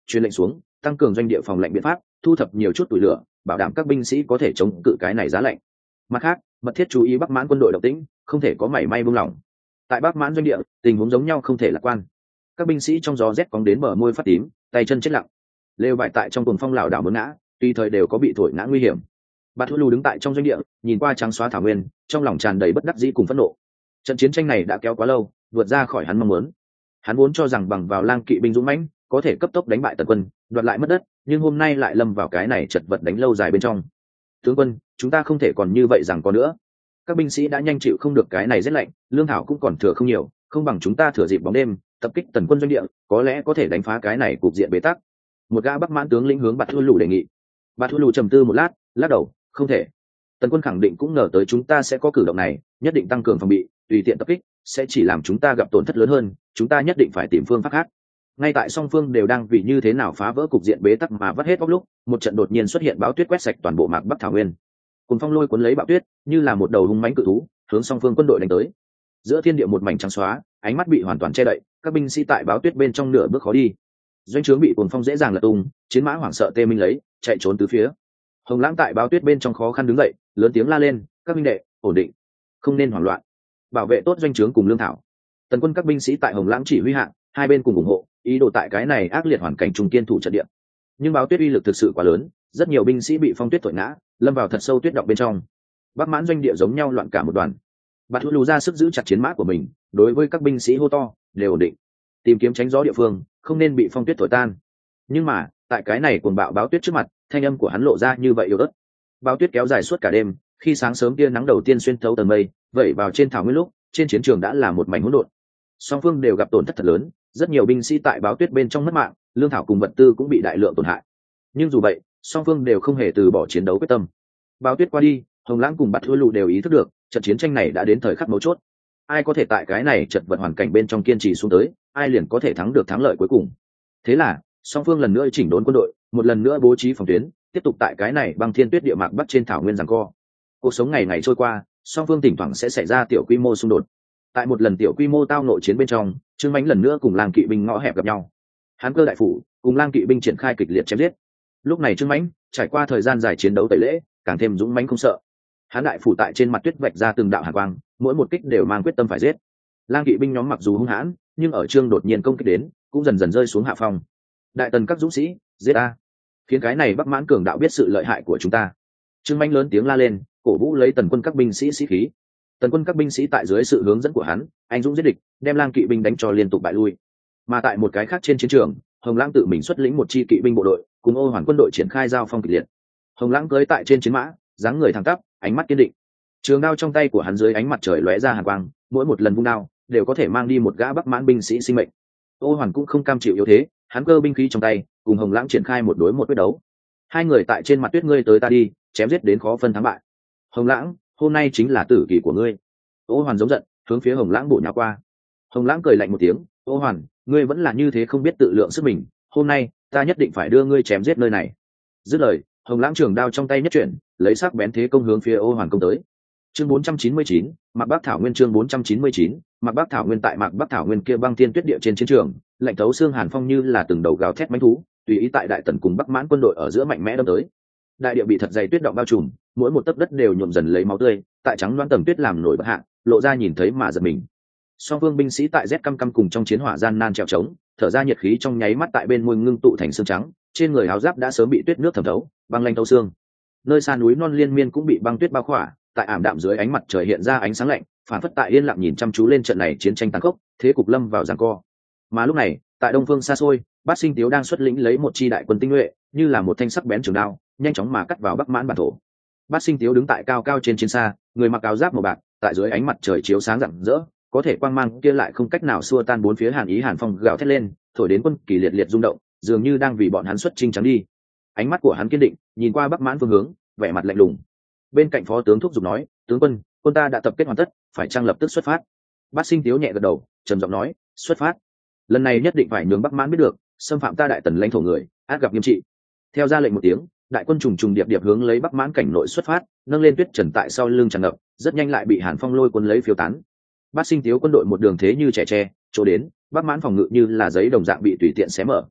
truyền lệnh xuống, tăng cường doanh địa phòng lạnh biện pháp, thu thập nhiều chút tuổi lửa, bảo đảm các binh sĩ có thể chống cự cái này giá lạnh. Mặt khác, mật thiết chú ý Bắc Mãn quân đội động tĩnh, không thể có mảy may buông lỏng. Tại Bắc Mãn doanh địa, tình huống giống nhau không thể lạc quan. Các binh sĩ trong gió rét cóng đến bờ môi phát tím, tay chân chết lặng. Lều bại tại trong cuồng phong lảo đảo muốn ngã, tùy thời đều có bị thổi ngã nguy hiểm. Bạt Thu Lù đứng tại trong doanh địa, nhìn qua trắng xóa thảo nguyên, trong lòng tràn đầy bất đắc dĩ cùng phẫn nộ. Trận chiến tranh này đã kéo quá lâu, vượt ra khỏi hắn mong muốn. Hắn vốn cho rằng bằng vào lang kỵ binh dũng mãnh, có thể cấp tốc đánh bại Tần quân, đoạt lại mất đất, nhưng hôm nay lại lâm vào cái này chật vật đánh lâu dài bên trong. Tướng quân, chúng ta không thể còn như vậy rằng có nữa. Các binh sĩ đã nhanh chịu không được cái này rét lạnh, lương thảo cũng còn thừa không nhiều, không bằng chúng ta thừa dịp bóng đêm, tập kích Tần quân doanh địa, có lẽ có thể đánh phá cái này cục diện bế tắc. Một gã Bắc Mãn tướng lĩnh hướng Bạt Thu Lù đề nghị. Bạt Thu Lù trầm tư một lát, lắc đầu, không thể. Tần quân khẳng định cũng ngờ tới chúng ta sẽ có cử động này, nhất định tăng cường phòng bị, tùy tiện tập kích sẽ chỉ làm chúng ta gặp tổn thất lớn hơn, chúng ta nhất định phải tìm phương pháp khác. Ngay tại song phương đều đang vì như thế nào phá vỡ cục diện bế tắc mà vắt hết óc lúc, một trận đột nhiên xuất hiện bão tuyết quét sạch toàn bộ mạc Bắc thảo nguyên. Cùng phong lôi cuốn lấy bão tuyết, như là một đầu hung mãnh cự thú, hướng song phương quân đội đánh tới. Giữa thiên địa một mảnh trắng xóa, ánh mắt bị hoàn toàn che đậy, các binh sĩ tại bão tuyết bên trong nửa bước khó đi. Doanh trướng bị cuồng phong dễ dàng lật tung, chiến mã hoảng sợ tê minh lấy, chạy trốn tứ phía. Hồng Lãng tại bão tuyết bên trong khó khăn đứng dậy, lớn tiếng la lên, các binh đệ, ổn định, không nên hoảng loạn, bảo vệ tốt doanh trướng cùng lương thảo. Tần quân các binh sĩ tại Hồng Lãng chỉ huy hạ, hai bên cùng ủng hộ, ý đồ tại cái này ác liệt hoàn cảnh trùng kiên thủ trận địa. Nhưng bão tuyết uy lực thực sự quá lớn, rất nhiều binh sĩ bị phong tuyết thổi ngã, lâm vào thật sâu tuyết động bên trong. Bắc Mãn doanh địa giống nhau loạn cả một đoàn. Bạt Thu Lù ra sức giữ chặt chiến mã của mình, đối với các binh sĩ hô to, đều ổn định, tìm kiếm tránh gió địa phương, không nên bị phong tuyết thổi tan. Nhưng mà, tại cái này cuồng bạo bão tuyết trước mặt, thanh âm của hắn lộ ra như vậy yếu ớt. Bão tuyết kéo dài suốt cả đêm, khi sáng sớm tia nắng đầu tiên xuyên thấu tầng mây, vẩy vào trên thảo nguyên lúc, trên chiến trường đã là một mảnh hỗn độn. Song phương đều gặp tổn thất thật lớn, rất nhiều binh sĩ tại bão tuyết bên trong mất mạng, lương thảo cùng vật tư cũng bị đại lượng tổn hại. Nhưng dù vậy, song phương đều không hề từ bỏ chiến đấu quyết tâm. Bão tuyết qua đi, Hồng Lãng cùng Bạt Thu Lù đều ý thức được, trận chiến tranh này đã đến thời khắc mấu chốt. Ai có thể tại cái này chật vật hoàn cảnh bên trong kiên trì xuống tới, ai liền có thể thắng được thắng lợi cuối cùng. Thế là, song phương lần nữa chỉnh đốn quân đội, một lần nữa bố trí phòng tuyến, tiếp tục tại cái này băng thiên tuyết địa mạc Bắc trên thảo nguyên giằng co. Cuộc sống ngày ngày trôi qua, song phương thỉnh thoảng sẽ xảy ra tiểu quy mô xung đột. Tại một lần tiểu quy mô tao nội chiến bên trong, Trương Mãnh lần nữa cùng Lang kỵ binh ngõ hẹp gặp nhau. Hán Cơ đại phủ cùng Lang kỵ binh triển khai kịch liệt chém giết. Lúc này Trương Mãnh trải qua thời gian dài chiến đấu tẩy lễ, càng thêm dũng mãnh không sợ. Hán đại phủ tại trên mặt tuyết vạch ra từng đạo hàn quang, mỗi một kích đều mang quyết tâm phải giết. Lang kỵ binh nhóm mặc dù hung hãn, nhưng ở Trương đột nhiên công kích đến, cũng dần dần rơi xuống hạ phong. Đại tần các dũng sĩ, giết a! Khiến cái này Bắc Mãn cường đạo biết sự lợi hại của chúng ta. Trương Mãnh lớn tiếng la lên, cổ vũ lấy tần quân các binh sĩ sĩ khí. Tần quân các binh sĩ tại dưới sự hướng dẫn của hắn, anh dũng giết địch, đem Lang kỵ binh đánh cho liên tục bại lui. Mà tại một cái khác trên chiến trường, Hồng Lãng tự mình xuất lĩnh một chi kỵ binh bộ đội, cùng Ô Hoàn quân đội triển khai giao phong kịch liệt. Hồng Lãng cưỡi tại trên chiến mã, dáng người thẳng tắp, ánh mắt kiên định. Trường đao trong tay của hắn dưới ánh mặt trời lóe ra hàn quang, mỗi một lần vung đao đều có thể mang đi một gã Bắc Mãn binh sĩ sinh mệnh. Ô Hoàn cũng không cam chịu yếu thế, hắn cơ binh khí trong tay, cùng Hồng Lãng triển khai một đối một quyết đấu. Hai người tại trên mặt tuyết ngươi tới ta đi, chém giết đến khó phân thắng bại. Hồng Lãng, hôm nay chính là tử kỳ của ngươi. Ô Hoàn giống giận, hướng phía Hồng Lãng bổ nhào qua. Hồng Lãng cười lạnh một tiếng, Ô Hoàn, ngươi vẫn là như thế không biết tự lượng sức mình, hôm nay ta nhất định phải đưa ngươi chém giết nơi này. Dứt lời, Hồng Lãng trường đao trong tay nhất chuyển, lấy sắc bén thế công hướng phía Ô Hoàn công tới. Chương 499, Mạc Bắc Thảo Nguyên chương 499, Mạc Bắc Thảo Nguyên tại Mạc Bắc Thảo Nguyên kia băng thiên tuyết địa trên chiến trường, lạnh thấu xương hàn phong như là từng đầu gào thét mãnh thú, tùy ý tại đại tần cùng Bắc Mãn quân đội ở giữa mạnh mẽ đâm tới. Đại địa bị thật dày tuyết động bao trùm, mỗi một tấc đất đều nhuộm dần lấy máu tươi, tại trắng loãng tầng tuyết làm nổi bật hạ, lộ ra nhìn thấy mà giật mình. Song phương binh sĩ tại rét căm căm cùng trong chiến hỏa gian nan trèo trống, thở ra nhiệt khí trong nháy mắt tại bên môi ngưng tụ thành xương trắng, trên người áo giáp đã sớm bị tuyết nước thẩm thấu, băng lanh thấu xương. Nơi xa núi non liên miên cũng bị băng tuyết bao khỏa, tại ảm đạm dưới ánh mặt trời hiện ra ánh sáng lạnh, phản phất tại yên lặng nhìn chăm chú lên trận này chiến tranh tàn khốc, thế cục lâm vào giằng co. Mà lúc này, tại đông phương xa xôi, Bát Sinh Tiếu đang xuất lĩnh lấy một chi đại quân tinh nhuệ, như là một thanh sắc bén trường đao, nhanh chóng mà cắt vào Bắc Mãn bản thổ. Bát Sinh Tiếu đứng tại cao cao trên chiến xa, người mặc áo giáp màu bạc, tại dưới ánh mặt trời chiếu sáng rạng rỡ, có thể quang mang kia lại không cách nào xua tan bốn phía hàn ý hàn phong gào thét lên, thổi đến quân kỳ liệt liệt rung động, dường như đang vì bọn hắn xuất chinh trắng đi. Ánh mắt của hắn kiên định, nhìn qua Bắc Mãn phương hướng, vẻ mặt lạnh lùng. Bên cạnh phó tướng thúc giục nói, tướng quân, quân ta đã tập kết hoàn tất, phải chăng lập tức xuất phát? Bát Sinh Tiếu nhẹ gật đầu, trầm giọng nói, xuất phát. Lần này nhất định phải nhường Bắc Mãn biết được, xâm phạm ta đại tần lãnh thổ người, át gặp nghiêm trị. Theo ra lệnh một tiếng, đại quân trùng trùng điệp điệp hướng lấy Bắc Mãn cảnh nội xuất phát, nâng lên tuyết trần tại sau lưng tràn ngập, rất nhanh lại bị hàn phong lôi cuốn lấy phiêu tán. Bát Sinh Tiếu quân đội một đường thế như trẻ tre, chỗ đến Bắc Mãn phòng ngự như là giấy đồng dạng bị tùy tiện xé mở.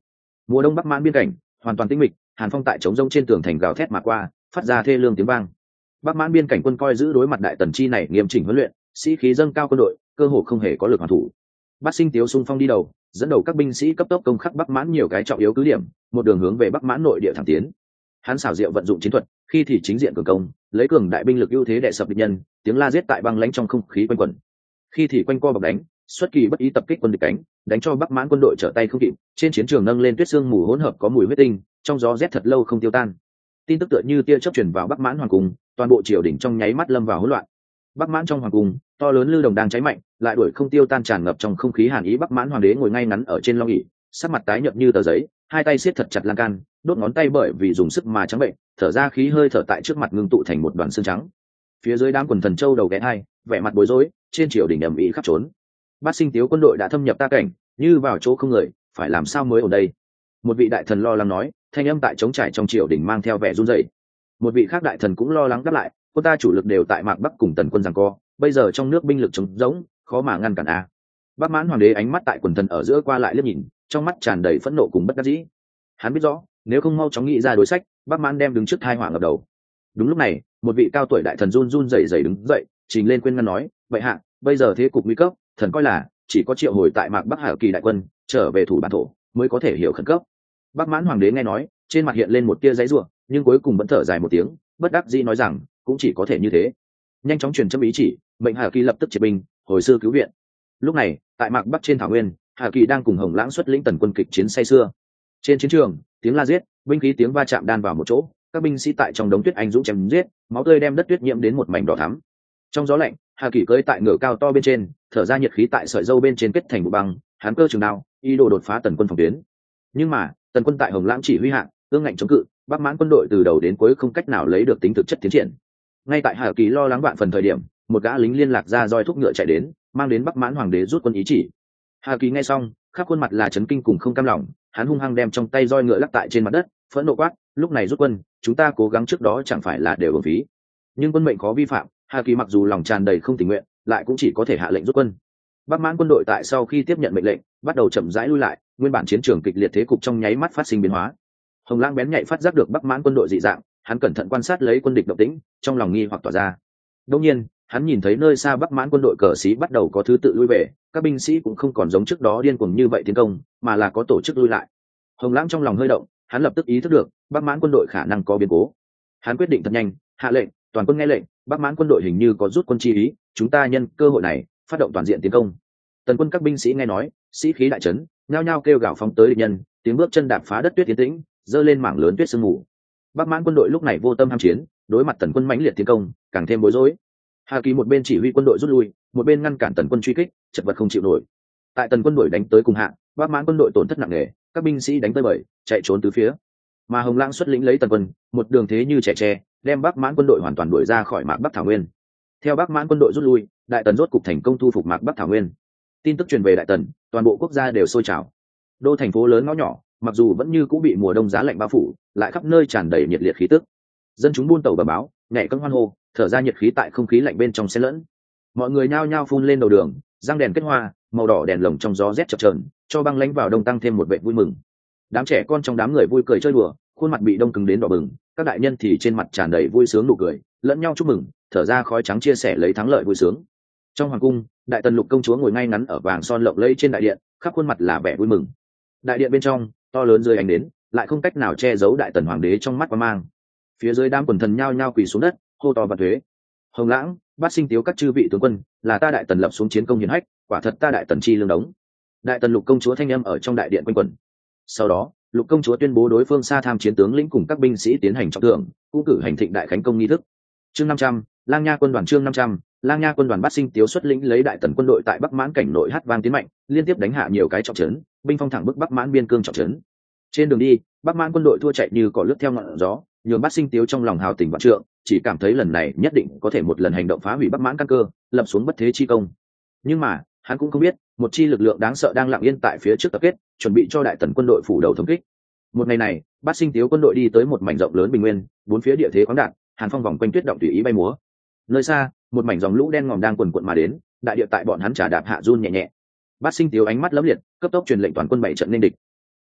Mùa đông Bắc Mãn biên cảnh hoàn toàn tĩnh mịch, hàn phong tại trống rông trên tường thành gào thét mà qua, phát ra thê lương tiếng vang. Bắc Mãn biên cảnh quân coi giữ đối mặt đại tần chi này nghiêm chỉnh huấn luyện, sĩ khí dâng cao quân đội, cơ hồ không hề có lực hoàn thủ. Bát Sinh Tiếu xung phong đi đầu, dẫn đầu các binh sĩ cấp tốc công khắc Bắc Mãn nhiều cái trọng yếu cứ điểm, một đường hướng về Bắc Mãn nội địa thẳng tiến. Hắn xảo diệu vận dụng chiến thuật, khi thì chính diện cường công, lấy cường đại binh lực ưu thế đè sập địch nhân, tiếng la giết tại băng lãnh trong không khí quanh quẩn. Khi thì quanh co bọc đánh, xuất kỳ bất ý tập kích quân địch cánh, đánh cho Bắc Mãn quân đội trở tay không kịp, trên chiến trường nâng lên tuyết sương mù hỗn hợp có mùi huyết tinh, trong gió rét thật lâu không tiêu tan. Tin tức tựa như tia chớp truyền vào Bắc Mãn hoàng cung, toàn bộ triều đình trong nháy mắt lâm vào hỗn loạn. Bắc Mãn trong hoàng cung, to lớn lư đồng đang cháy mạnh, lại đuổi không tiêu tan tràn ngập trong không khí hàn ý. Bắc Mãn hoàng đế ngồi ngay ngắn ở trên long ỷ, sắc mặt tái nhợt như tờ giấy, hai tay siết thật chặt lan can, đốt ngón tay bởi vì dùng sức mà trắng bệnh, thở ra khí hơi thở tại trước mặt ngưng tụ thành một đoàn xương trắng. Phía dưới đám quần thần châu đầu ghé hai, vẻ mặt bối rối, trên triều đình ầm ĩ khắp trốn. Bát Sinh Tiếu quân đội đã thâm nhập ta cảnh, như vào chỗ không người, phải làm sao mới ở đây? Một vị đại thần lo lắng nói, thanh âm tại trống trải trong triều đình mang theo vẻ run rẩy. Một vị khác đại thần cũng lo lắng đáp lại, quân ta chủ lực đều tại mạc bắc cùng tần quân giằng co, bây giờ trong nước binh lực trống rỗng, khó mà ngăn cản a. Bắc Mãn hoàng đế ánh mắt tại quần thần ở giữa qua lại liếc nhìn, trong mắt tràn đầy phẫn nộ cùng bất đắc dĩ. Hắn biết rõ, nếu không mau chóng nghĩ ra đối sách, Bắc Mãn đem đứng trước tai họa ngập đầu. Đúng lúc này, một vị cao tuổi đại thần run run rẩy rẩy đứng dậy, trình lên khuyên ngăn nói, vậy hạ, bây giờ thế cục nguy cấp, thần coi là chỉ có triệu hồi tại mạc bắc Hà Kỳ đại quân trở về thủ bản thổ mới có thể hiểu khẩn cấp. Bắc Mãn hoàng đế nghe nói, trên mặt hiện lên một tia giãy giụa, nhưng cuối cùng vẫn thở dài một tiếng, bất đắc dĩ nói rằng, cũng chỉ có thể như thế. Nhanh chóng truyền chấm ý chỉ, mệnh Hà Kỳ lập tức triệt binh, hồi sư cứu viện. Lúc này, tại mạc bắc trên thảo nguyên, Hà Kỳ đang cùng Hồng Lãng xuất lĩnh tần quân kịch chiến say sưa. Trên chiến trường, tiếng la giết, binh khí tiếng va chạm đan vào một chỗ, các binh sĩ tại trong đống tuyết anh dũng chém giết, máu tươi đem đất tuyết nhiễm đến một mảnh đỏ thắm. Trong gió lạnh, Hà Kỳ cưỡi tại ngựa cao to bên trên, thở ra nhiệt khí tại sợi râu bên trên kết thành vụ băng, hắn cơ trường đao, ý đồ đột phá tần quân phòng tuyến. Nhưng mà, tần quân tại Hồng Lãng chỉ huy hạ, ương ngạnh chống cự, Bắc Mãn quân đội từ đầu đến cuối không cách nào lấy được tính thực chất tiến triển. Ngay tại Hà Kỳ lo lắng vạn phần thời điểm, một gã lính liên lạc ra roi thúc ngựa chạy đến, mang đến Bắc Mãn hoàng đế rút quân ý chỉ. Hà Kỳ nghe xong, khắp khuôn mặt là chấn kinh cùng không cam lòng, hắn hung hăng đem trong tay roi ngựa lắc tại trên mặt đất, phẫn nộ quát, lúc này rút quân, chúng ta cố gắng trước đó chẳng phải là đều uổng phí. Nhưng quân mệnh khó vi phạm, Hà Kỳ mặc dù lòng tràn đầy không tình nguyện, lại cũng chỉ có thể hạ lệnh rút quân. Bắc Mãn quân đội tại sau khi tiếp nhận mệnh lệnh, bắt đầu chậm rãi lui lại, nguyên bản chiến trường kịch liệt thế cục trong nháy mắt phát sinh biến hóa. Hồng Lãng bén nhạy phát giác được Bắc Mãn quân đội dị dạng, hắn cẩn thận quan sát lấy quân địch động tĩnh, trong lòng nghi hoặc tỏa ra. Đương nhiên, hắn nhìn thấy nơi xa Bắc Mãn quân đội cờ xí bắt đầu có thứ tự lui về, các binh sĩ cũng không còn giống trước đó điên cuồng như vậy tiến công, mà là có tổ chức lui lại. Hồng Lãng trong lòng hơi động, hắn lập tức ý thức được Bắc Mãn quân đội khả năng có biến cố. Hắn quyết định thật nhanh, hạ lệnh, toàn quân nghe lệnh, Bắc Mãn quân đội hình như có rút quân chi ý, chúng ta nhân cơ hội này phát động toàn diện tiến công. Tần quân các binh sĩ nghe nói, sĩ khí đại chấn, nhao nhao kêu gào phóng tới địch nhân, tiếng bước chân đạp phá đất tuyết tiến tĩnh, dơ lên mảng lớn tuyết sương mù. Bắc Mãn quân đội lúc này vô tâm ham chiến, đối mặt tần quân mãnh liệt tiến công, càng thêm bối rối. Hà Kỳ một bên chỉ huy quân đội rút lui, một bên ngăn cản tần quân truy kích, chật vật không chịu nổi. Tại tần quân đuổi đánh tới cùng hạ, Bắc Mãn quân đội tổn thất nặng nề, các binh sĩ đánh tới bời, chạy trốn tứ phía. Mà Hồng Lãng xuất lĩnh lấy tần quân, một đường thế như trẻ tre, đem Bắc Mãn quân đội hoàn toàn đuổi ra khỏi mạc Bắc thảo nguyên. Theo Bắc Mãn quân đội rút lui, đại tần rốt cục thành công thu phục mạc Bắc thảo nguyên. Tin tức truyền về đại tần, toàn bộ quốc gia đều sôi trào. Đô thành phố lớn ngõ nhỏ, mặc dù vẫn như cũng bị mùa đông giá lạnh bao phủ, lại khắp nơi tràn đầy nhiệt liệt khí tức. Dân chúng buôn tàu bờ báo, nhảy cẫng hoan hô, thở ra nhiệt khí tại không khí lạnh bên trong xen lẫn. Mọi người nhao nhao phun lên đầu đường, răng đèn kết hoa, màu đỏ đèn lồng trong gió rét chập chờn, cho băng lãnh vào đông tăng thêm một vẻ vui mừng. Đám trẻ con trong đám người vui cười chơi đùa, khuôn mặt bị đông cứng đến đỏ bừng, các đại nhân thì trên mặt tràn đầy vui sướng nụ cười, lẫn nhau chúc mừng, thở ra khói trắng chia sẻ lấy thắng lợi vui sướng. Trong hoàng cung, đại tần Lục công chúa ngồi ngay ngắn ở vàng son lộng lẫy trên đại điện, khắp khuôn mặt là vẻ vui mừng. Đại điện bên trong, to lớn dưới ánh đến, lại không cách nào che giấu đại tần hoàng đế trong mắt quang mang. Phía dưới đám quần thần nhao nhao quỳ xuống đất, hô to vạn thuế. Hồng Lãng, Bát Sinh Tiếu các chư vị tướng quân, là ta đại tần lập xuống chiến công hiển hách, quả thật ta đại tần chi lương đống. Đại tần Lục công chúa thanh âm ở trong đại điện quanh quẩn. Sau đó, Lục công chúa tuyên bố đối phương xa tham chiến tướng lĩnh cùng các binh sĩ tiến hành trọng thưởng, cũng cử hành thịnh đại khánh công nghi thức. Chương 500, Lang Nha quân đoàn chương 500, Lang Nha quân đoàn Bát Sinh Tiếu xuất lĩnh lấy đại tần quân đội tại Bắc Mãn cảnh nội hát vang tiến mạnh, liên tiếp đánh hạ nhiều cái trọng trấn, binh phong thẳng bức Bắc Mãn biên cương trọng trấn. Trên đường đi, Bắc Mãn quân đội thua chạy như cỏ lướt theo ngọn gió, nhường Bát Sinh Tiếu trong lòng hào tình vạn trượng, chỉ cảm thấy lần này nhất định có thể một lần hành động phá hủy Bắc Mãn căn cơ, lập xuống bất thế chi công. Nhưng mà, hắn cũng không biết, một chi lực lượng đáng sợ đang lặng yên tại phía trước tập kết, chuẩn bị cho đại tần quân đội phủ đầu thống kích. Một ngày này, Bát Sinh Tiếu quân đội đi tới một mảnh rộng lớn bình nguyên, bốn phía địa thế khoáng đạt, hàn phong vòng quanh tuyết động tùy ý bay múa. Nơi xa, một mảnh dòng lũ đen ngòm đang quần quận mà đến, đại địa tại bọn hắn trà đạp hạ run nhẹ nhẹ. Bát Sinh Tiếu ánh mắt lấm liệt, cấp tốc truyền lệnh toàn quân bảy trận nên địch.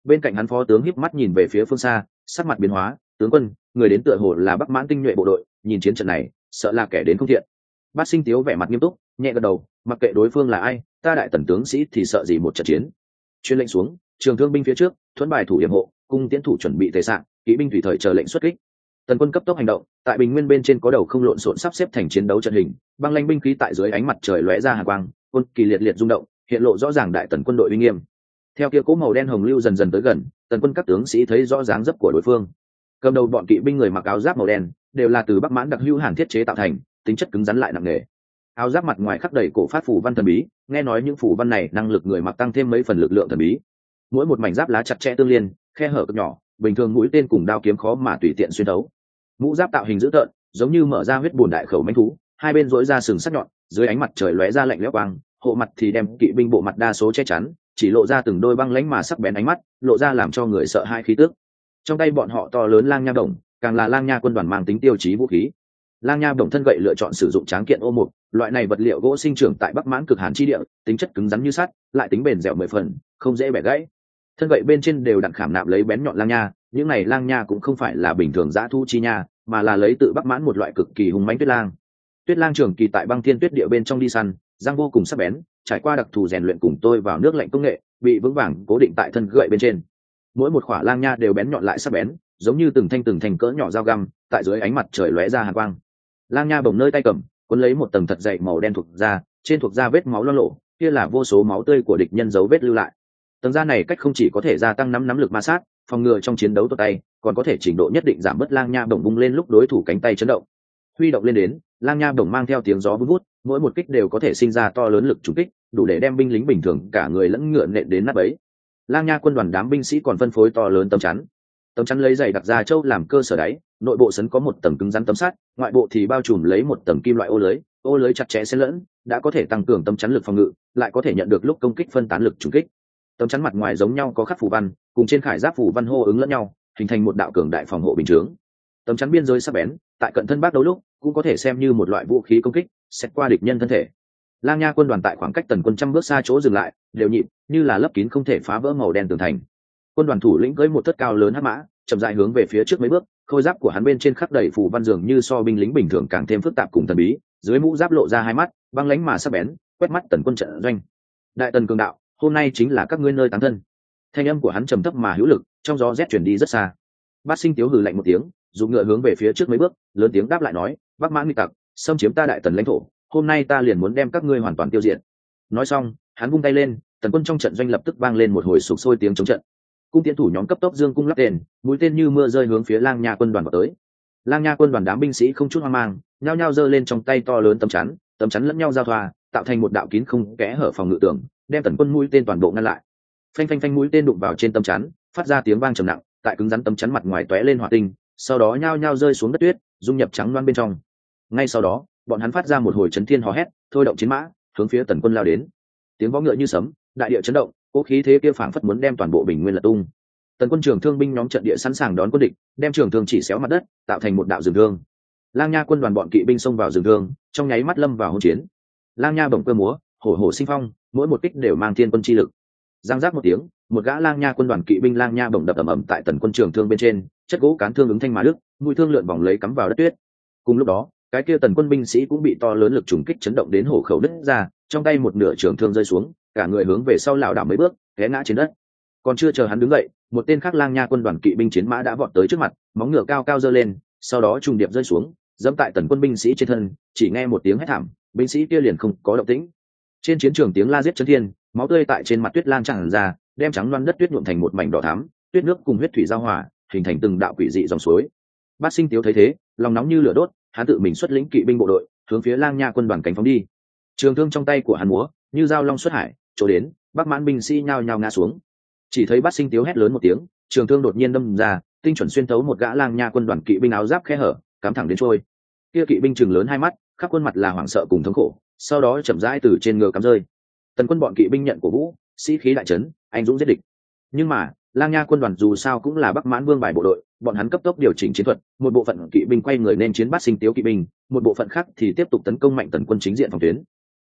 Bên cạnh hắn phó tướng híp mắt nhìn về phía phương xa, sắc mặt biến hóa. Tướng quân, người đến tựa hồ là Bắc Mãn tinh nhuệ bộ đội, nhìn chiến trận này sợ là kẻ đến không thiện. Bát Sinh Tiếu vẻ mặt nghiêm túc, nhẹ gật đầu, mặc kệ đối phương là ai, ta đại tần tướng sĩ thì sợ gì một trận chiến. Truyền lệnh xuống, trường thương binh phía trước, thuẫn bài thủ điểm hộ, cung tiến thủ chuẩn bị tề sạn, kỵ binh thủy thời chờ lệnh xuất kích. Tần quân cấp tốc hành động, tại bình nguyên bên trên có đầu không lộn xộn sắp xếp thành chiến đấu trận hình, băng lanh binh khí tại dưới ánh mặt trời lóe ra hàn quang, quân kỳ liệt liệt rung động, hiện lộ rõ ràng đại tần quân đội uy nghiêm. Theo kia cỗ màu đen hồng lưu dần dần tới gần, tần quân các tướng sĩ thấy rõ dáng dấp của đối phương. Cầm đầu bọn kỵ binh người mặc áo giáp màu đen, đều là từ Bắc Mãn đặc hữu hàn thiết chế tạo thành, tính chất cứng rắn lại nặng nề. Áo giáp mặt ngoài khắc đầy cổ phát phù văn thần bí, nghe nói những phù văn này năng lực người mặc tăng thêm mấy phần lực lượng thần bí. Mỗi một mảnh giáp lá chặt chẽ tương liên, khe hở cực nhỏ, bình thường mũi tên cùng đao kiếm khó mà tùy tiện xuyên thấu. Mũ giáp tạo hình dữ tợn, giống như mở ra huyết bùn đại khẩu mãnh thú, hai bên rỗi ra sừng sắc nhọn, dưới ánh mặt trời lóe ra lạnh lẽo quang, hộ mặt thì đem kỵ binh bộ mặt đa số che chắn, chỉ lộ ra từng đôi băng lãnh mà sắc bén ánh mắt, lộ ra làm cho người sợ hãi khí tức. Trong tay bọn họ to lớn lang nha đồng, càng là lang nha quân đoàn mang tính tiêu chí vũ khí. Lang nha đồng thân gậy lựa chọn sử dụng tráng kiện ô mục, loại này vật liệu gỗ sinh trưởng tại Bắc Mãn cực hàn chi địa, tính chất cứng rắn như sắt, lại tính bền dẻo 10 phần, không dễ bẻ gãy. Thân gậy bên trên đều đặn khảm nạm lấy bén nhọn lang nha, những này lang nha cũng không phải là bình thường dã thu chi nha, mà là lấy tự Bắc Mãn một loại cực kỳ hung mãnh tuyết lang. Tuyết lang trường kỳ tại băng thiên tuyết địa bên trong đi săn, răng vô cùng sắc bén, trải qua đặc thù rèn luyện cùng tôi vào nước lạnh công nghệ, bị vững vàng cố định tại thân gậy bên trên. Mỗi một khỏa lang nha đều bén nhọn lại sắc bén, giống như từng thanh cỡ nhỏ dao găm, tại dưới ánh mặt trời lóe ra hàn quang. Lang nha bồng nơi tay cầm, cuốn lấy một tầng thật dày màu đen thuộc da, trên thuộc da vết máu loang lổ, kia là vô số máu tươi của địch nhân dấu vết lưu lại. Tầng da này cách không chỉ có thể gia tăng nắm lực ma sát, phòng ngừa trong chiến đấu tốt tay, còn có thể trình độ nhất định giảm bớt lang nha bồng bung lên lúc đối thủ cánh tay chấn động. Huy động lên đến, lang nha bồng mang theo tiếng gió vun vút, mỗi một kích đều có thể sinh ra to lớn lực trùng kích, đủ để đem binh lính bình thường cả người lẫn ngựa nện đến nát bấy. Lang nha quân đoàn đám binh sĩ còn phân phối to lớn tấm chắn lấy dày đặc da trâu làm cơ sở đáy, nội bộ sấn có một tầng cứng rắn tấm sắt, ngoại bộ thì bao trùm lấy một tầng kim loại ô lưới chặt chẽ xen lẫn, đã có thể tăng cường tấm chắn lực phòng ngự, lại có thể nhận được lúc công kích phân tán lực trùng kích. Tấm chắn mặt ngoài giống nhau có khắc phù văn, cùng trên khải giáp phù văn hô ứng lẫn nhau, hình thành một đạo cường đại phòng hộ bình chướng. Tấm chắn biên giới sắc bén, tại cận thân bác đấu lúc cũng có thể xem như một loại vũ khí công kích, xét qua địch nhân thân thể. Lang nha quân đoàn tại khoảng cách tần quân trăm bước xa chỗ dừng lại, đều nhịp, như là lấp kín không thể phá vỡ màu đen tường thành. Quân đoàn thủ lĩnh cưỡi một thất cao lớn hắc mã, chậm rãi hướng về phía trước mấy bước, khôi giáp của hắn bên trên khắc đầy phù văn dường như so binh lính bình thường càng thêm phức tạp cùng thần bí, dưới mũ giáp lộ ra hai mắt băng lãnh mà sắc bén, quét mắt tần quân trận doanh. Đại tần cường đạo, hôm nay chính là các ngươi nơi táng thân. Thanh âm của hắn trầm thấp mà hữu lực, trong gió rét truyền đi rất xa. Bát Sinh Tiếu hừ lạnh một tiếng, dùng ngựa hướng về phía trước mấy bước, lớn tiếng đáp lại nói: Bắc Mãn nghịch tặc, xâm chiếm ta đại tần lãnh thổ, hôm nay ta liền muốn đem các ngươi hoàn toàn tiêu diệt. Nói xong, hắn vung tay lên, tần quân trong trận doanh lập tức vang lên một hồi sục sôi tiếng chống trận. Cung tiến thủ nhóm cấp tốc dương cung lắp tên, mũi tên như mưa rơi hướng phía lang nha quân đoàn vào tới. Lang nha quân đoàn đám binh sĩ không chút hoang mang, nhao nhao giơ lên trong tay to lớn tấm chắn lẫn nhau giao thoa, tạo thành một đạo kín không kẽ hở phòng ngự tường, đem tần quân mũi tên toàn bộ ngăn lại. Phanh phanh phanh, mũi tên đụng vào trên tấm chắn, phát ra tiếng vang trầm nặng, tại cứng rắn tấm chắn mặt ngoài tóe lên hỏa tinh, sau đó nhao nhao rơi xuống đất tuyết, dung nhập trắng loang bên trong. Ngay sau đó, bọn hắn phát ra một hồi chấn thiên hò hét, thôi động chiến mã, hướng phía tần quân lao đến. Tiếng vó ngựa như sấm, đại địa chấn động, cố khí thế kia phảng phất muốn đem toàn bộ bình nguyên lật tung. Tần quân trường thương binh nhóm trận địa sẵn sàng đón quân địch, đem trường thương chỉ xéo mặt đất, tạo thành một đạo rừng thương. Lang nha quân đoàn bọn kỵ binh xông vào rừng thương, trong nháy mắt lâm vào hỗn chiến. Lang nha bổng cơ múa, hổ hổ sinh phong, mỗi một kích đều mang thiên quân chi lực. Giang giác một tiếng, một gã lang nha quân đoàn kỵ binh lang nha bổng đập ầm ầm tại tần quân trường thương bên trên, chất gỗ cán thương ứng thanh mà đứt, mũi thương lượn vòng lấy cắm vào đất tuyết. Cùng lúc đó, cái kia tần quân binh sĩ cũng bị to lớn lực trùng kích chấn động đến hổ khẩu đứt ra, trong tay một nửa trường thương rơi xuống, cả người hướng về sau lảo đảo mấy bước, té ngã trên đất. Còn chưa chờ hắn đứng dậy, một tên khác lang nha quân đoàn kỵ binh chiến mã đã vọt tới trước mặt, móng ngựa cao cao giơ lên, sau đó trùng điệp rơi xuống, dẫm tại tần quân binh sĩ trên thân, chỉ nghe một tiếng hét thảm, binh sĩ kia liền không có động tĩnh. Trên chiến trường tiếng la giết chấn thiên, máu tươi tại trên mặt tuyết lan tràn ra, đem trắng loăn đất tuyết nhuộm thành một mảnh đỏ thắm, tuyết nước cùng huyết thủy giao hòa, hình thành từng đạo quỷ dị dòng suối. Bát Sinh Tiếu thấy thế, lòng nóng như lửa đốt, hắn tự mình xuất lĩnh kỵ binh bộ đội, hướng phía lang nha quân đoàn cánh phóng đi. Trường thương trong tay của hắn múa, như dao long xuất hải, chỗ đến, Bắc Mãn binh sĩ nhao nhao ngã xuống. Chỉ thấy Bát Sinh Tiếu hét lớn một tiếng, trường thương đột nhiên đâm ra, tinh chuẩn xuyên thấu một gã lang nha quân đoàn kỵ binh áo giáp khe hở, cắm thẳng đến trôi. Kia kỵ binh trừng lớn hai mắt, khắp khuôn mặt là hoảng sợ cùng thống khổ, sau đó chậm rãi từ trên ngựa cắm rơi. Tần quân bọn kỵ binh nhận của vũ, sĩ khí đại trấn, anh dũng giết địch. Nhưng mà, lang nha quân đoàn dù sao cũng là Bắc Mãn vương bài bộ đội, bọn hắn cấp tốc điều chỉnh chiến thuật, một bộ phận kỵ binh quay người nên chiến Bát Sinh Tiếu kỵ binh, một bộ phận khác thì tiếp tục tấn công mạnh tần quân chính diện phòng tuyến.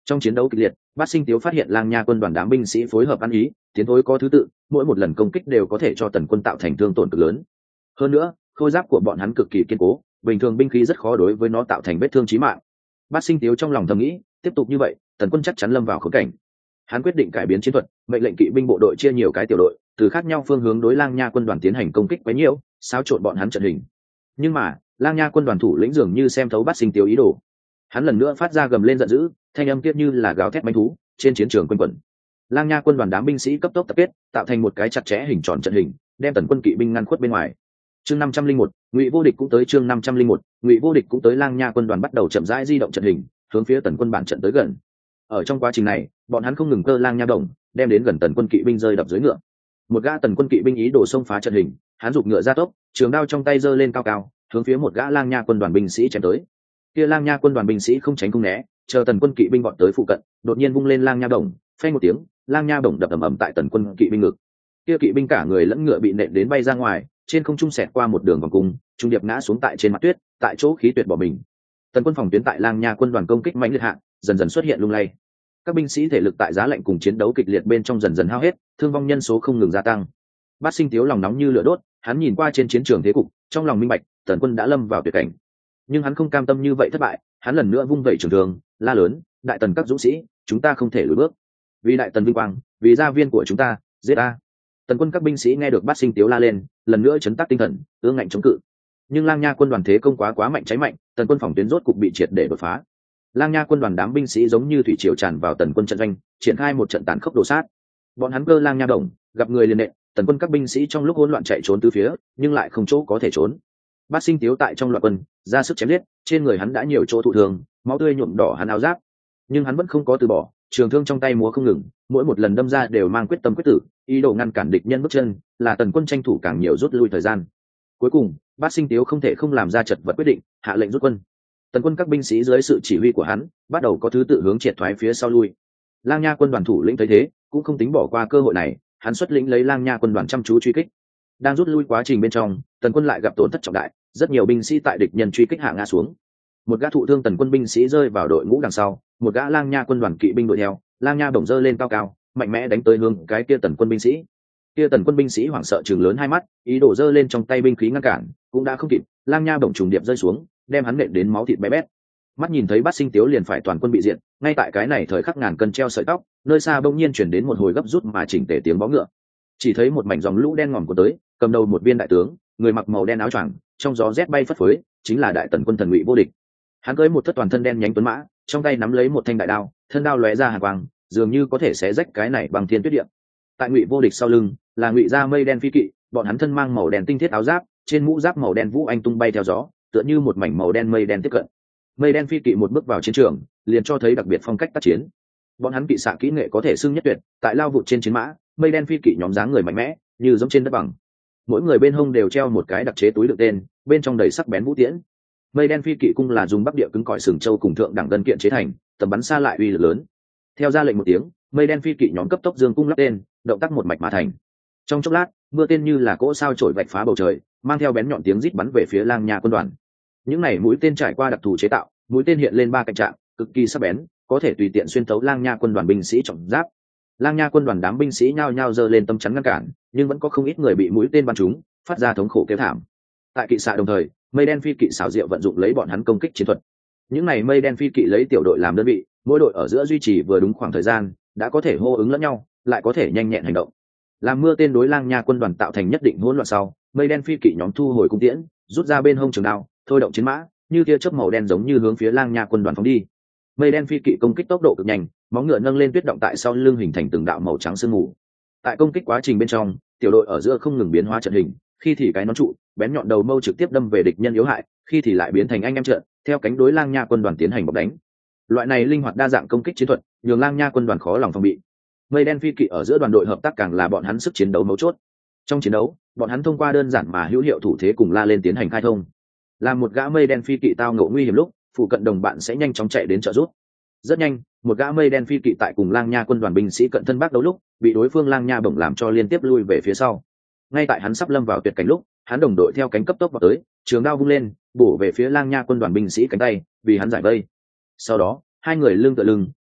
Trong chiến đấu kịch liệt, Bát Sinh Tiếu phát hiện Lang Nha quân đoàn đám binh sĩ phối hợp ăn ý, tiến thối có thứ tự, mỗi một lần công kích đều có thể cho tần quân tạo thành thương tổn cực lớn. Hơn nữa, khôi giáp của bọn hắn cực kỳ kiên cố, bình thường binh khí rất khó đối với nó tạo thành vết thương chí mạng. Bát Sinh Tiếu trong lòng thầm nghĩ, tiếp tục như vậy, tần quân chắc chắn lâm vào khốn cảnh. Hắn quyết định cải biến chiến thuật, mệnh lệnh kỵ binh bộ đội chia nhiều cái tiểu đội, từ khác nhau phương hướng đối Lang Nha quân đoàn tiến hành công kích quấy nhiễu, xáo trộn bọn hắn trận hình. Nhưng mà, Lang Nha quân đoàn thủ lĩnh dường như xem thấu Bát Sinh Tiếu ý đồ. Hắn lần nữa phát ra gầm lên giận dữ, thanh âm kia như là gào thét mãnh thú, trên chiến trường quanh quẩn. Lang Nha quân đoàn đám binh sĩ cấp tốc tập kết, tạo thành một cái chặt chẽ hình tròn trận hình, đem tần quân kỵ binh ngăn khuất bên ngoài. Chương 501, Ngụy Vô Địch cũng tới. Chương 501, Ngụy Vô Địch cũng tới. Lang Nha quân đoàn bắt đầu chậm rãi di động trận hình, hướng phía tần quân bản trận tới gần. Ở trong quá trình này, bọn hắn không ngừng cơ Lang Nha đồng, đem đến gần tần quân kỵ binh rơi đập dưới ngựa. Một gã tần quân kỵ binh ý đồ xông phá trận hình, hắn giục ngựa ra tốc, trường đao trong tay giơ lên cao cao, hướng phía một gã Lang Nha quân đoàn binh sĩ chém tới. Kia Lang Nha quân đoàn binh sĩ không tránh không né, chờ tần quân kỵ binh bọn tới phụ cận, đột nhiên vung lên Lang Nha đồng, phanh một tiếng, Lang Nha đồng đập ầm ầm tại tần quân kỵ binh ngực. Kia kỵ binh cả người lẫn ngựa bị nện đến bay ra ngoài, trên không trung xẹt qua một đường vòng cung, trung điệp ngã xuống tại trên mặt tuyết, tại chỗ khí tuyệt bỏ mình. Tần quân phòng tuyến tại Lang Nha quân đoàn công kích mãnh liệt hạ, dần dần xuất hiện lung lay. Các binh sĩ thể lực tại giá lạnh cùng chiến đấu kịch liệt bên trong dần dần hao hết, thương vong nhân số không ngừng gia tăng. Bát Sinh Tiếu lòng nóng như lửa đốt, hắn nhìn qua trên chiến trường thế cục, trong lòng minh bạch, tần quân đã lâm vào tuyệt cảnh. Nhưng hắn không cam tâm như vậy thất bại, hắn lần nữa vung vẩy trường thương, la lớn, đại tần các dũng sĩ, chúng ta không thể lùi bước. Vì đại tần vinh quang, vì gia viên của chúng ta, giết a. Tần quân các binh sĩ nghe được Bát Sinh Tiếu la lên, lần nữa chấn tác tinh thần, ương ngạnh chống cự. Nhưng Lang Nha quân đoàn thế công quá mạnh cháy mạnh, tần quân phòng tuyến rốt cục bị triệt để đột phá. Lang Nha quân đoàn đám binh sĩ giống như thủy triều tràn vào tần quân trận doanh, triển khai một trận tàn khốc đồ sát. Bọn hắn cơ Lang Nha đồng, gặp người liền nện, tần quân các binh sĩ trong lúc hỗn loạn chạy trốn tứ phía, nhưng lại không chỗ có thể trốn. Bát Sinh Tiếu tại trong loạn quân, ra sức chém giết, trên người hắn đã nhiều chỗ thụ thương, máu tươi nhuộm đỏ hắn áo giáp, nhưng hắn vẫn không có từ bỏ, trường thương trong tay múa không ngừng, mỗi một lần đâm ra đều mang quyết tâm quyết tử, ý đồ ngăn cản địch nhân bước chân, là tần quân tranh thủ càng nhiều rút lui thời gian. Cuối cùng, Bát Sinh Tiếu không thể không làm ra chật vật quyết định, hạ lệnh rút quân. Tần quân các binh sĩ dưới sự chỉ huy của hắn, bắt đầu có thứ tự hướng triệt thoái phía sau lui. Lang Nha quân đoàn thủ lĩnh thấy thế, cũng không tính bỏ qua cơ hội này, hắn xuất lĩnh lấy Lang Nha quân đoàn chăm chú truy kích. Đang rút lui quá trình bên trong, tần quân lại gặp tổn thất trọng đại, rất nhiều binh sĩ tại địch nhân truy kích hạ ngã xuống. Một gã thụ thương tần quân binh sĩ rơi vào đội ngũ đằng sau, một gã Lang Nha quân đoàn kỵ binh đuổi theo, Lang Nha bổng dơ lên cao cao, mạnh mẽ đánh tới hướng cái kia tần quân binh sĩ. Kia tần quân binh sĩ hoảng sợ trừng lớn hai mắt, ý đồ dơ lên trong tay binh khí ngăn cản, cũng đã không kịp, Lang Nha bổng trùng điệp rơi xuống, đem hắn nện đến máu thịt bé bét. Mắt nhìn thấy Bát Sinh Tiếu liền phải toàn quân bị diệt, ngay tại cái này thời khắc ngàn cân treo sợi tóc, nơi xa bỗng nhiên chuyển đến một hồi gấp rút mà chỉnh tề tiếng vó ngựa. Chỉ thấy một mảnh dòng lũ đen ngòm của tới, cầm đầu một viên đại tướng, người mặc màu đen áo choàng, trong gió rét bay phất phới, chính là đại tần quân thần Ngụy Vô Địch. Hắn cưỡi một thất toàn thân đen nhánh tuấn mã, trong tay nắm lấy một thanh đại đao, thân đao lóe ra hàn quang, dường như có thể xé rách cái này bằng thiên tuyết địa. Tại Ngụy Vô Địch sau lưng là Ngụy gia mây đen phi kỵ, bọn hắn thân mang màu đen tinh thiết áo giáp, trên mũ giáp màu đen vũ anh tung bay theo gió, tựa như một mảnh màu đen mây đen tiếp cận. Mây đen phi kỵ một bước vào chiến trường, liền cho thấy đặc biệt phong cách tác chiến. Bọn hắn kỵ xạ kỹ nghệ có thể xưng nhất tuyệt, tại lao vụt trên chiến mã, mây đen phi kỵ nhóm dáng người mạnh mẽ, như giống trên đất bằng. Mỗi người bên hông đều treo một cái đặc chế túi đựng tên, bên trong đầy sắc bén vũ tiễn. Mây đen phi kỵ cung là dùng bắc địa cứng cỏi sừng châu cùng thượng đẳng đơn kiện chế thành, tầm bắn xa lại uy lực lớn. Theo ra lệnh một tiếng, mây đen phi kỵ nhóm cấp tốc dương cung lắp tên, động tác một mạch mà thành. Trong chốc lát, mưa tên như là cỗ sao trổi vạch phá bầu trời, mang theo bén nhọn tiếng rít bắn về phía Lang Nha quân đoàn. Những này mũi tên trải qua đặc thù chế tạo, mũi tên hiện lên ba cạnh trạng, cực kỳ sắc bén, có thể tùy tiện xuyên thấu Lang Nha quân đoàn binh sĩ trọng giáp. Lang Nha quân đoàn đám binh sĩ nhao nhao giơ lên tâm chắn ngăn cản, nhưng vẫn có không ít người bị mũi tên bắn trúng, phát ra thống khổ kêu thảm. Tại kỵ xạ đồng thời, mây đen phi kỵ xảo diệu vận dụng lấy bọn hắn công kích chiến thuật. Những này mây đen phi kỵ lấy tiểu đội làm đơn vị, mỗi đội ở giữa duy trì vừa đúng khoảng thời gian, đã có thể hô ứng lẫn nhau, lại có thể nhanh nhẹn hành động. Làm mưa tên đối Lang Nha quân đoàn tạo thành nhất định hỗn loạn sau, mây đen phi kỵ nhóm thu hồi cung tiễn, rút ra bên hông trường đao, thôi động chiến mã, như tia chớp màu đen giống như hướng phía Lang Nha quân đoàn phóng đi. Mây đen phi kỵ công kích tốc độ cực nhanh, móng ngựa nâng lên tuyết động tại sau lưng hình thành từng đạo màu trắng sương mù. Tại công kích quá trình bên trong, tiểu đội ở giữa không ngừng biến hóa trận hình, khi thì cái nón trụ, bén nhọn đầu mâu trực tiếp đâm về địch nhân yếu hại, khi thì lại biến thành anh em trận, theo cánh đối Lang Nha quân đoàn tiến hành bọc đánh. Loại này linh hoạt đa dạng công kích chiến thuật, nhường Lang Nha quân đoàn khó lòng phòng bị. Mây đen phi kỵ ở giữa đoàn đội hợp tác càng là bọn hắn sức chiến đấu mấu chốt. Trong chiến đấu, bọn hắn thông qua đơn giản mà hữu hiệu thủ thế cùng la lên tiến hành khai thông. Làm một gã mây đen phi kỵ tao ngộ nguy hiểm lúc, phụ cận đồng bạn sẽ nhanh chóng chạy đến trợ giúp. Rất nhanh, một gã mây đen phi kỵ tại cùng Lang Nha quân đoàn binh sĩ cận thân bác đấu lúc, bị đối phương Lang Nha bổng làm cho liên tiếp lui về phía sau. Ngay tại hắn sắp lâm vào tuyệt cảnh lúc, hắn đồng đội theo cánh cấp tốc vào tới, trường đao vung lên, bổ về phía Lang Nha quân đoàn binh sĩ cánh tay, vì hắn giải vây. Sau đó, hai người lưng tựa lưng,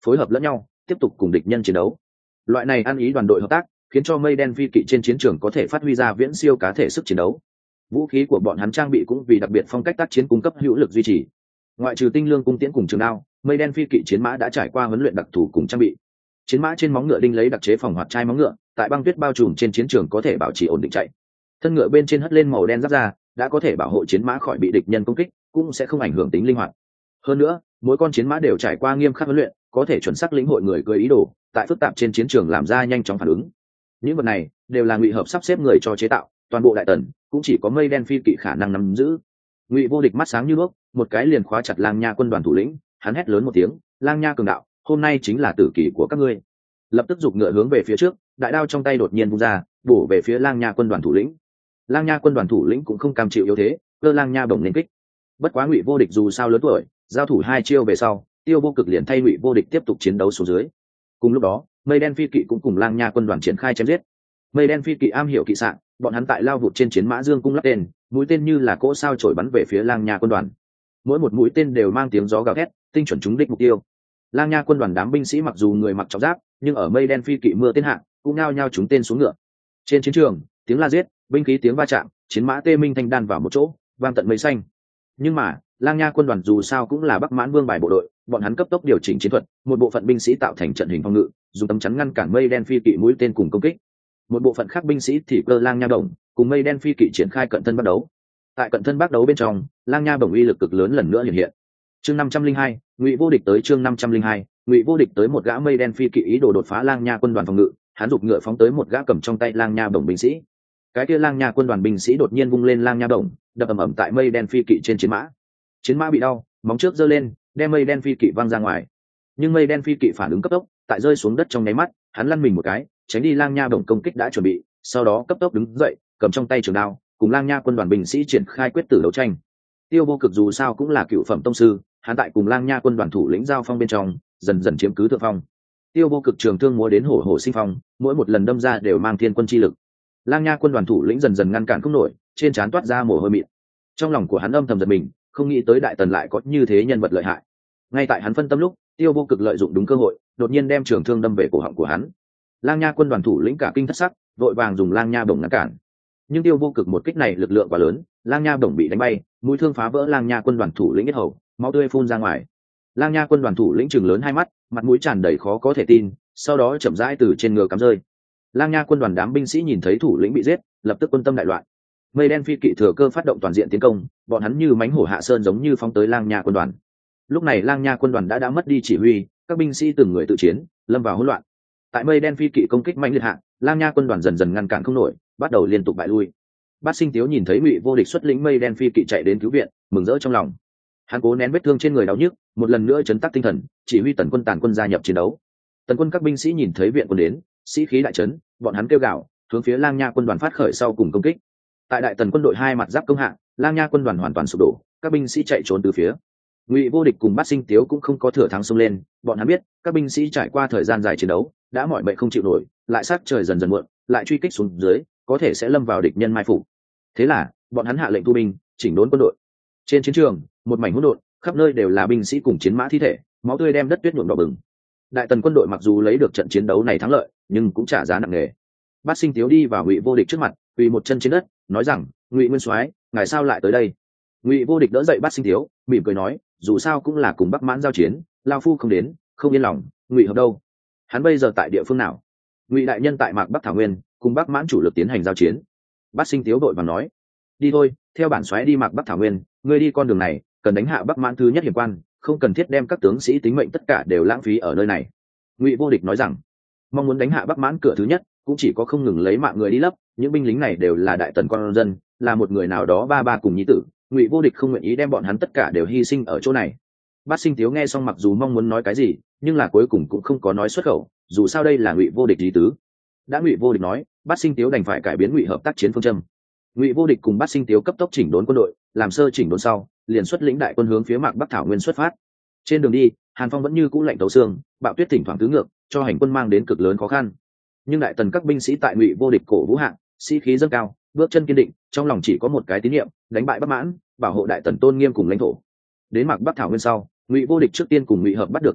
phối hợp lẫn nhau tiếp tục cùng địch nhân chiến đấu. Loại này ăn ý đoàn đội hợp tác khiến cho mây đen phi kỵ trên chiến trường có thể phát huy ra viễn siêu cá thể sức chiến đấu. Vũ khí của bọn hắn trang bị cũng vì đặc biệt phong cách tác chiến cung cấp hữu lực duy trì. Ngoại trừ tinh lương cung tiễn cùng trường đao, mây đen phi kỵ chiến mã đã trải qua huấn luyện đặc thù cùng trang bị. Chiến mã trên móng ngựa đinh lấy đặc chế phòng hoạt chai móng ngựa, tại băng tuyết bao trùm trên chiến trường có thể bảo trì ổn định chạy. Thân ngựa bên trên hất lên màu đen giáp da, đã có thể bảo hộ chiến mã khỏi bị địch nhân công kích, cũng sẽ không ảnh hưởng tính linh hoạt. Hơn nữa, mỗi con chiến mã đều trải qua nghiêm khắc huấn luyện, có thể chuẩn xác lĩnh hội người cưỡi ý đồ, tại phức tạp trên chiến trường làm ra nhanh chóng phản ứng. Những vật này đều là Ngụy Hợp sắp xếp người cho chế tạo, toàn bộ đại tần cũng chỉ có mây đen phi kỵ khả năng nắm giữ. Ngụy Vô Địch mắt sáng như đuốc, một cái liền khóa chặt Lang Nha quân đoàn thủ lĩnh, hắn hét lớn một tiếng, "Lang Nha cường đạo, hôm nay chính là tử kỳ của các ngươi!" Lập tức giục ngựa hướng về phía trước, đại đao trong tay đột nhiên vung ra, bổ về phía Lang Nha quân đoàn thủ lĩnh. Lang Nha quân đoàn thủ lĩnh cũng không cam chịu yếu thế, cơ Lang Nha bổng lên kích. Bất quá Ngụy Vô Địch dù sao lớn tuổi, giao thủ hai chiêu về sau, Tiêu Vô Cực liền thay Ngụy Vô Địch tiếp tục chiến đấu xuống dưới. Cùng lúc đó, mây đen phi kỵ cũng cùng Lang Nha quân đoàn triển khai chém giết. Mây đen phi kỵ am hiểu kỵ xạ, bọn hắn tại lao vụt trên chiến mã dương cung lắp tên, mũi tên như là cỗ sao chổi bắn về phía Lang Nha quân đoàn. Mỗi một mũi tên đều mang tiếng gió gào thét, tinh chuẩn trúng đích mục tiêu. Lang Nha quân đoàn đám binh sĩ mặc dù người mặc trọng giáp, nhưng ở mây đen phi kỵ mưa tên hạ, cũng nhao nhao trúng tên xuống ngựa. Trên chiến trường, tiếng la giết, binh khí tiếng va chạm, chiến mã tê minh thanh đan vào một chỗ, vang tận mây xanh. Nhưng mà, Lang Nha quân đoàn dù sao cũng là Bắc Mãn Vương bài bộ đội, bọn hắn cấp tốc điều chỉnh chiến thuật, một bộ phận binh sĩ tạo thành trận hình phòng ngự, dùng tấm chắn ngăn cản mây đen phi kỵ mũi tên cùng công kích. Một bộ phận khác binh sĩ thì cơ Lang Nha đồng, cùng mây đen phi kỵ triển khai cận thân bắt đấu. Tại cận thân bắt đấu bên trong, Lang Nha bổng uy lực cực lớn lần nữa hiện hiện. Chương 502, Ngụy Vô Địch tới chương 502, Ngụy Vô Địch tới một gã mây đen phi kỵ ý đồ đột phá Lang Nha quân đoàn phòng ngự, hắn giục ngựa phóng tới một gã cầm trong tay Lang Nha bổng binh sĩ. Cái kia Lang Nha quân đoàn binh sĩ đột nhiên vung lên Lang Nha bổng, đập ầm ầm tại mây đen phi kỵ trên chiến mã. Chiến mã bị đau, móng trước giơ lên, đem mây đen phi kỵ văng ra ngoài. Nhưng mây đen phi kỵ phản ứng cấp tốc, tại rơi xuống đất trong nháy mắt, hắn lăn mình một cái, tránh đi Lang Nha bổng công kích đã chuẩn bị, sau đó cấp tốc đứng dậy, cầm trong tay trường đao, cùng Lang Nha quân đoàn binh sĩ triển khai quyết tử đấu tranh. Tiêu Vô Cực dù sao cũng là cựu phẩm tông sư, hắn tại cùng Lang Nha quân đoàn thủ lĩnh giao phong bên trong, dần dần chiếm cứ thượng phong. Tiêu Vô Cực trường thương múa đến hổ hổ sinh phong, mỗi một lần đâm ra đều mang thiên quân chi lực. Lang Nha quân đoàn thủ lĩnh dần dần ngăn cản không nổi, trên trán toát ra mồ hôi mịn. Trong lòng của hắn âm thầm giật mình, không nghĩ tới đại tần lại có như thế nhân vật lợi hại. Ngay tại hắn phân tâm lúc, Tiêu Vô Cực lợi dụng đúng cơ hội, đột nhiên đem trường thương đâm về cổ họng của hắn. Lang Nha quân đoàn thủ lĩnh cả kinh thất sắc, vội vàng dùng Lang Nha bổng ngăn cản. Nhưng Tiêu Vô Cực một kích này lực lượng quá lớn, Lang Nha bổng bị đánh bay, mũi thương phá vỡ Lang Nha quân đoàn thủ lĩnh yết hầu, máu tươi phun ra ngoài. Lang Nha quân đoàn thủ lĩnh trừng lớn hai mắt, mặt mũi tràn đầy khó có thể tin, sau đó chậm rãi từ trên ngựa cắm rơi. Lang Nha quân đoàn đám binh sĩ nhìn thấy thủ lĩnh bị giết, lập tức quân tâm đại loạn. Mây đen phi kỵ thừa cơ phát động toàn diện tiến công, bọn hắn như mãnh hổ hạ sơn giống như phóng tới Lang Nha quân đoàn. Lúc này Lang Nha quân đoàn đã mất đi chỉ huy, các binh sĩ từng người tự chiến, lâm vào hỗn loạn. Tại mây đen phi kỵ công kích mạnh liệt hạ, Lang Nha quân đoàn dần dần ngăn cản không nổi, bắt đầu liên tục bại lui. Bát Sinh Tiếu nhìn thấy Ngụy Vô Địch xuất lĩnh mây đen phi kỵ chạy đến cứu viện, mừng rỡ trong lòng. Hắn cố nén vết thương trên người đau nhức, một lần nữa trấn tác tinh thần, chỉ huy tần quân tàn quân gia nhập chiến đấu. Tần quân các binh sĩ nhìn thấy viện quân đến, sĩ khí đại trấn, bọn hắn kêu gào, hướng phía Lang Nha quân đoàn phát khởi sau cùng công kích. Tại đại tần quân đội hai mặt giáp công hạ, Lang Nha quân đoàn hoàn toàn sụp đổ, các binh sĩ chạy trốn từ phía. Ngụy Vô Địch cùng Bát Sinh Tiếu cũng không có thừa thắng xông lên, bọn hắn biết, các binh sĩ trải qua thời gian dài chiến đấu, đã mỏi mệt không chịu nổi, lại sát trời dần dần muộn, lại truy kích xuống dưới, có thể sẽ lâm vào địch nhân mai phục. Thế là, bọn hắn hạ lệnh thu binh, chỉnh đốn quân đội. Trên chiến trường, một mảnh hỗn độn, khắp nơi đều là binh sĩ cùng chiến mã thi thể, máu tươi đem đất tuyết nhuộm đỏ bừng. Đại tần quân đội mặc dù lấy được trận chiến đấu này thắng lợi, nhưng cũng trả giá nặng nề. Bát Sinh Tiếu đi vào Ngụy Vô Địch trước mặt, quỳ một chân trên đất, nói rằng: "Ngụy Nguyên Soái, ngài sao lại tới đây?" Ngụy Vô Địch đỡ dậy Bát Sinh Tiếu, mỉm cười nói: "Dù sao cũng là cùng Bắc Mãn giao chiến, lao phu không đến, không yên lòng. Ngụy Hợp đâu? Hắn bây giờ tại địa phương nào?" Ngụy đại nhân tại Mạc Bắc Thảo Nguyên, cùng Bắc Mãn chủ lực tiến hành giao chiến. Bát Sinh Tiếu đội vàng nói: "Đi thôi, theo bản soái đi Mạc Bắc Thảo Nguyên, ngươi đi con đường này, cần đánh hạ Bắc Mãn thứ nhất hiểm quan, không cần thiết đem các tướng sĩ tính mệnh tất cả đều lãng phí ở nơi này." Ngụy Vô Địch nói rằng: "Mong muốn đánh hạ Bắc Mãn cửa thứ nhất, cũng chỉ có không ngừng lấy mạng người đi lấp, những binh lính này đều là đại tần con dân, là một người nào đó ba cùng nhi tử, Ngụy Vô Địch không nguyện ý đem bọn hắn tất cả đều hy sinh ở chỗ này." Bát Sinh Tiếu nghe xong mặc dù mong muốn nói cái gì, nhưng là cuối cùng cũng không có nói xuất khẩu, dù sao đây là Ngụy Vô Địch ý tứ. Đã Ngụy Vô Địch nói, Bát Sinh Tiếu đành phải cải biến Ngụy Hợp tác chiến phương châm. Ngụy Vô Địch cùng Bát Sinh Tiếu cấp tốc chỉnh đốn quân đội, làm sơ chỉnh đốn sau, liền xuất lĩnh đại quân hướng phía Mạc Bắc Thảo Nguyên xuất phát. Trên đường đi, Hàn Phong vẫn như cũ lạnh tấu xương, bạo tuyết thỉnh thoảng tứ ngược, cho hành quân mang đến cực lớn khó khăn. Nhưng đại tần các binh sĩ tại Ngụy Vô Địch cổ vũ hạng, sĩ khí dâng cao, bước chân kiên định, trong lòng chỉ có một cái tín niệm, đánh bại Bắc Mãn, bảo hộ đại tần tôn nghiêm cùng lãnh thổ. Đến Mạc Bắc Thảo Nguyên sau, Ngụy Vô Địch trước tiên cùng Ngụy Hợp bắt được liên lạc,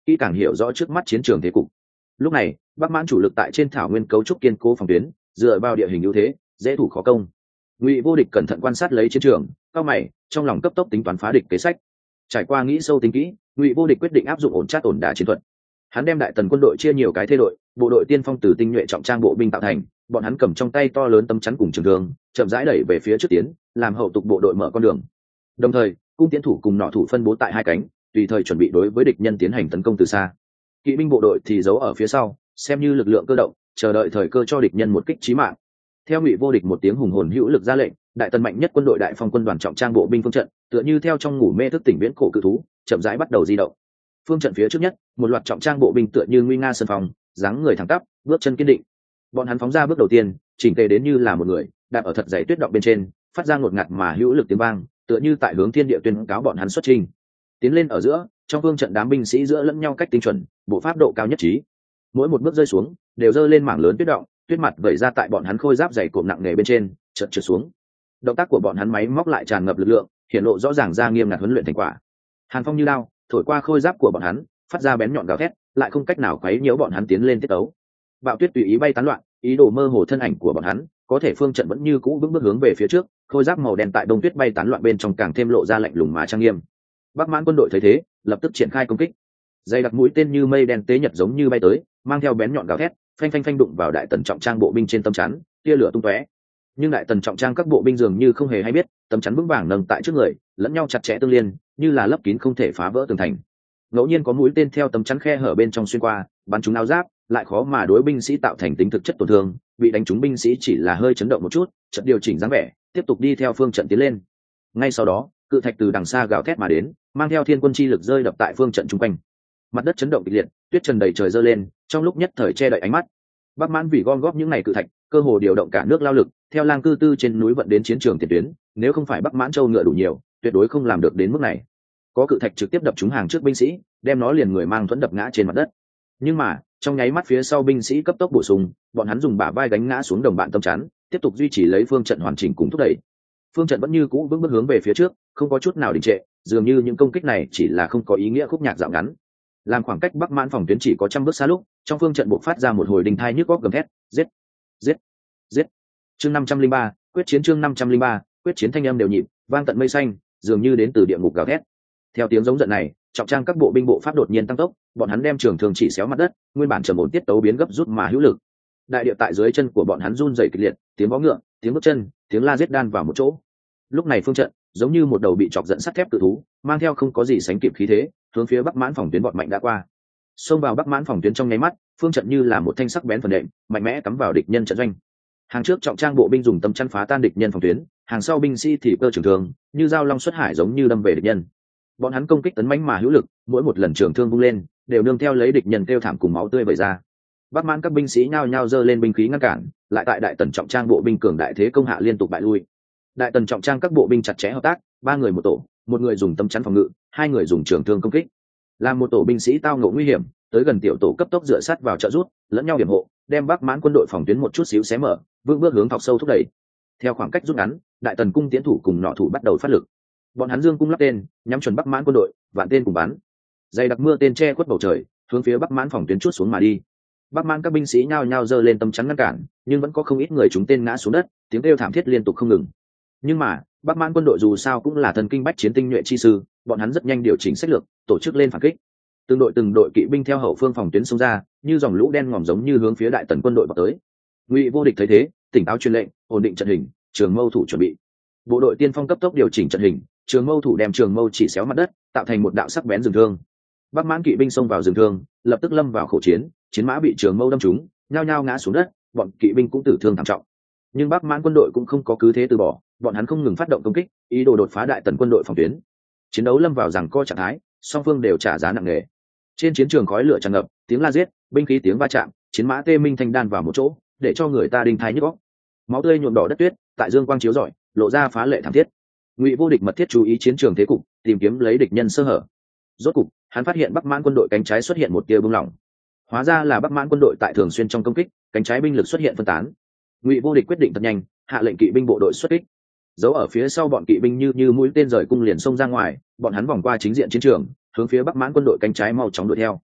kỹ càng hiểu rõ trước mắt chiến trường thế cục. Lúc này Bắc Mãn chủ lực tại trên thảo nguyên cấu trúc kiên cố phòng tuyến, dựa vào địa hình ưu thế dễ thủ khó công. Ngụy Vô Địch cẩn thận quan sát lấy chiến trường, cao mày trong lòng cấp tốc tính toán phá địch kế sách. Trải qua nghĩ sâu tính kỹ, Ngụy Vô Địch quyết định áp dụng ổn chát ổn đả chiến thuật. Hắn đem đại tần quân đội chia nhiều cái thế đội, bộ đội tiên phong từ tinh nhuệ trọng trang bộ binh tạo thành, bọn hắn cầm trong tay to lớn tấm chắn cùng trường thương, chậm rãi đẩy về phía trước tiến, làm hậu tục bộ đội mở con đường. Đồng thời, cung tiến thủ cùng nỏ thủ phân bố tại hai cánh, tùy thời chuẩn bị đối với địch nhân tiến hành tấn công từ xa. Kỵ binh bộ đội thì giấu ở phía sau, xem như lực lượng cơ động, chờ đợi thời cơ cho địch nhân một kích chí mạng. Theo Ngụy Vô Địch một tiếng hùng hồn hữu lực ra lệnh, đại tần mạnh nhất quân đội đại phong quân đoàn trọng trang bộ binh phương trận, tựa như theo trong ngủ mê thức tỉnh viễn cổ cự thú, chậm rãi bắt đầu di động. Phương trận phía trước nhất, một loạt trọng trang bộ binh tựa như nguy nga sân phòng, dáng người thẳng tắp, bước chân kiên định. Bọn hắn phóng ra bước đầu tiên, chỉnh tề đến như là một người, đạp ở thật dày tuyết động bên trên, phát ra ngột ngạt mà hữu lực tiếng vang, tựa như tại hướng thiên địa tuyên cáo bọn hắn xuất trình. Tiến lên ở giữa, trong phương trận đám binh sĩ giữa lẫn nhau cách tinh chuẩn, bộ pháp độ cao nhất trí. Mỗi một bước rơi xuống, đều rơi lên mảng lớn tuyết động, tuyết mặt vẩy ra tại bọn hắn khôi giáp dày cộm nặng nề bên trên, chợt trượt xuống. Động tác của bọn hắn máy móc lại tràn ngập lực lượng, hiện lộ rõ ràng ra nghiêm ngặt huấn luyện thành quả. Hàn phong như đao, thổi qua khôi giáp của bọn hắn, phát ra bén nhọn gào thét, lại không cách nào quấy nhiễu bọn hắn tiến lên tiết tấu. Bạo tuyết tùy ý bay tán loạn, ý đồ mơ hồ thân ảnh của bọn hắn, có thể phương trận vẫn như cũ vững bước hướng về phía trước, khôi giáp màu đen tại đông tuyết bay tán loạn bên trong càng thêm lộ ra lạnh lùng mà trang nghiêm. Bắc Mãn quân đội thấy thế, lập tức triển khai công kích. Dây đặc mũi tên như mây đen tế nhật giống như bay tới, mang theo bén nhọn gào thét, phanh phanh phanh đụng vào đại tần trọng trang bộ binh trên tấm chắn, tia lửa tung tóe. Nhưng đại tần trọng trang các bộ binh dường như không hề hay biết, tấm chắn vững vàng nâng tại trước người, lẫn nhau chặt chẽ tương liên, như là lấp kín không thể phá vỡ tường thành. Ngẫu nhiên có mũi tên theo tấm chắn khe hở bên trong xuyên qua, bắn trúng áo giáp, lại khó mà đối binh sĩ tạo thành tính thực chất tổn thương, bị đánh trúng binh sĩ chỉ là hơi chấn động một chút, chợt điều chỉnh dáng vẻ, tiếp tục đi theo phương trận tiến lên. Ngay sau đó, cự thạch từ đằng xa gào thét mà đến, mang theo thiên quân chi lực rơi đập tại phương trận trung quanh. Mặt đất chấn động kịch liệt, tuyết trần đầy trời dơ lên, trong lúc nhất thời che đậy ánh mắt. Bắc Mãn vì gom góp những này cự thạch, cơ hồ điều động cả nước lao lực, theo lang cư tư trên núi vận đến chiến trường tiền tuyến, nếu không phải Bắc Mãn châu ngựa đủ nhiều, tuyệt đối không làm được đến mức này. Có cự thạch trực tiếp đập trúng hàng trước binh sĩ, đem nó liền người mang thuẫn đập ngã trên mặt đất. Nhưng mà, trong nháy mắt phía sau binh sĩ cấp tốc bổ sung, bọn hắn dùng bả vai gánh ngã xuống đồng bạn tâm chắn, tiếp tục duy trì lấy phương trận hoàn chỉnh cùng thúc đẩy. Phương trận vẫn như cũ vững bước hướng về phía trước, không có chút nào đình trệ, dường như những công kích này chỉ là không có ý nghĩa khúc nhạc dạo ngắn. Làm khoảng cách Bắc Mãn phòng tuyến chỉ có trăm bước xa lúc, trong phương trận bộc phát ra một hồi đình thai nhức óc gầm thét, giết, giết, giết. Chương 503, quyết chiến chương 503, quyết chiến thanh âm đều nhịp, vang tận mây xanh, dường như đến từ địa ngục gào thét. Theo tiếng giống giận này, trọng trang các bộ binh bộ pháp đột nhiên tăng tốc, bọn hắn đem trường thương chỉ xéo mặt đất, nguyên bản trầm ổn tiết tấu biến gấp rút mà hữu lực. Đại địa tại dưới chân của bọn hắn run rẩy kịch liệt, tiếng vó ngựa, tiếng bước chân, tiếng la giết đan vào một chỗ. Lúc này phương trận giống như một đầu bị chọc giận sắt thép cự thú, mang theo không có gì sánh kịp khí thế, hướng phía Bắc Mãn phòng tuyến bọn mạnh đã qua. Xông vào Bắc Mãn phòng tuyến trong nháy mắt, phương trận như là một thanh sắc bén phần đệm, mạnh mẽ cắm vào địch nhân trận doanh. Hàng trước trọng trang bộ binh dùng tấm chắn phá tan địch nhân phòng tuyến, hàng sau binh sĩ thì cơ trường thương, như dao long xuất hải giống như đâm về địch nhân. Bọn hắn công kích tấn mãnh mà hữu lực, mỗi một lần trường thương vung lên, đều nương theo lấy địch nhân kêu thảm cùng máu tươi vẩy ra. Bắc Mãn các binh sĩ nhao nhao giơ lên binh khí ngăn cản, lại tại đại tần trọng trang bộ binh cường đại thế công hạ liên tục bại lui. Đại tần trọng trang các bộ binh chặt chẽ hợp tác, ba người một tổ, một người dùng tấm chắn phòng ngự, hai người dùng trường thương công kích. Làm một tổ binh sĩ tao ngộ nguy hiểm, tới gần tiểu tổ cấp tốc dựa sát vào trợ rút, lẫn nhau hiểm hộ, đem Bắc Mãn quân đội phòng tuyến một chút xíu xé mở, vững bước hướng thọc sâu thúc đẩy. Theo khoảng cách rút ngắn, đại tần cung tiến thủ cùng nọ thủ bắt đầu phát lực. Bọn hắn dương cung lắp tên, nhắm chuẩn Bắc Mãn quân đội, vạn tên cùng bắn. Dày đặc mưa tên che khuất bầu trời, hướng phía Bắc Mãn phòng tuyến chuốt xuống mà đi. Bắc Mãn các binh sĩ nhao nhao giơ lên tấm chắn ngăn cản, nhưng vẫn có không ít người trúng tên ngã xuống đất, tiếng kêu thảm thiết liên tục không ngừng. Nhưng mà Bắc Mãn quân đội dù sao cũng là thần kinh bách chiến tinh nhuệ chi sư, bọn hắn rất nhanh điều chỉnh sách lược, tổ chức lên phản kích. Từng đội kỵ binh theo hậu phương phòng tuyến xông ra, như dòng lũ đen ngòm giống như hướng phía đại tần quân đội vào tới. Ngụy Vô Địch thấy thế, tỉnh táo truyền lệnh, ổn định trận hình, trường mâu thủ chuẩn bị. Bộ đội tiên phong cấp tốc điều chỉnh trận hình, trường mâu thủ đem trường mâu chỉ xéo mặt đất, tạo thành một đạo sắc bén rừng thương. Bắc Mãn kỵ binh xông vào rừng thương, lập tức lâm vào khổ chiến, chiến mã bị trường mâu đâm trúng, nhao nhao ngã xuống đất, bọn kỵ binh cũng tử thương thảm trọng. Nhưng Bắc Mãn quân đội cũng không có cứ thế từ bỏ, bọn hắn không ngừng phát động công kích, ý đồ đột phá đại tần quân đội phòng tuyến. Chiến đấu lâm vào giằng co trạng thái, song phương đều trả giá nặng nề. Trên chiến trường khói lửa tràn ngập, tiếng la giết, binh khí tiếng va chạm, chiến mã tê minh thanh đan vào một chỗ, để cho người ta đinh thái nhức óc. Máu tươi nhuộm đỏ đất tuyết, tại dương quang chiếu rọi, lộ ra phá lệ thảm thiết. Ngụy Vô Địch mật thiết chú ý chiến trường thế cục, tìm kiếm lấy địch nhân sơ hở. Rốt cục, hắn phát hiện Bắc Mãn quân đội cánh trái xuất hiện một tia bùng lỏng. Hóa ra là Bắc Mãn quân đội tại thường xuyên trong công kích, cánh trái binh lực xuất hiện phân tán. Ngụy Vô Địch quyết định thật nhanh, hạ lệnh kỵ binh bộ đội xuất kích. Giấu ở phía sau bọn kỵ binh như mũi tên rời cung liền xông ra ngoài, bọn hắn vòng qua chính diện chiến trường, hướng phía Bắc Mãn quân đội cánh trái mau chóng đuổi theo.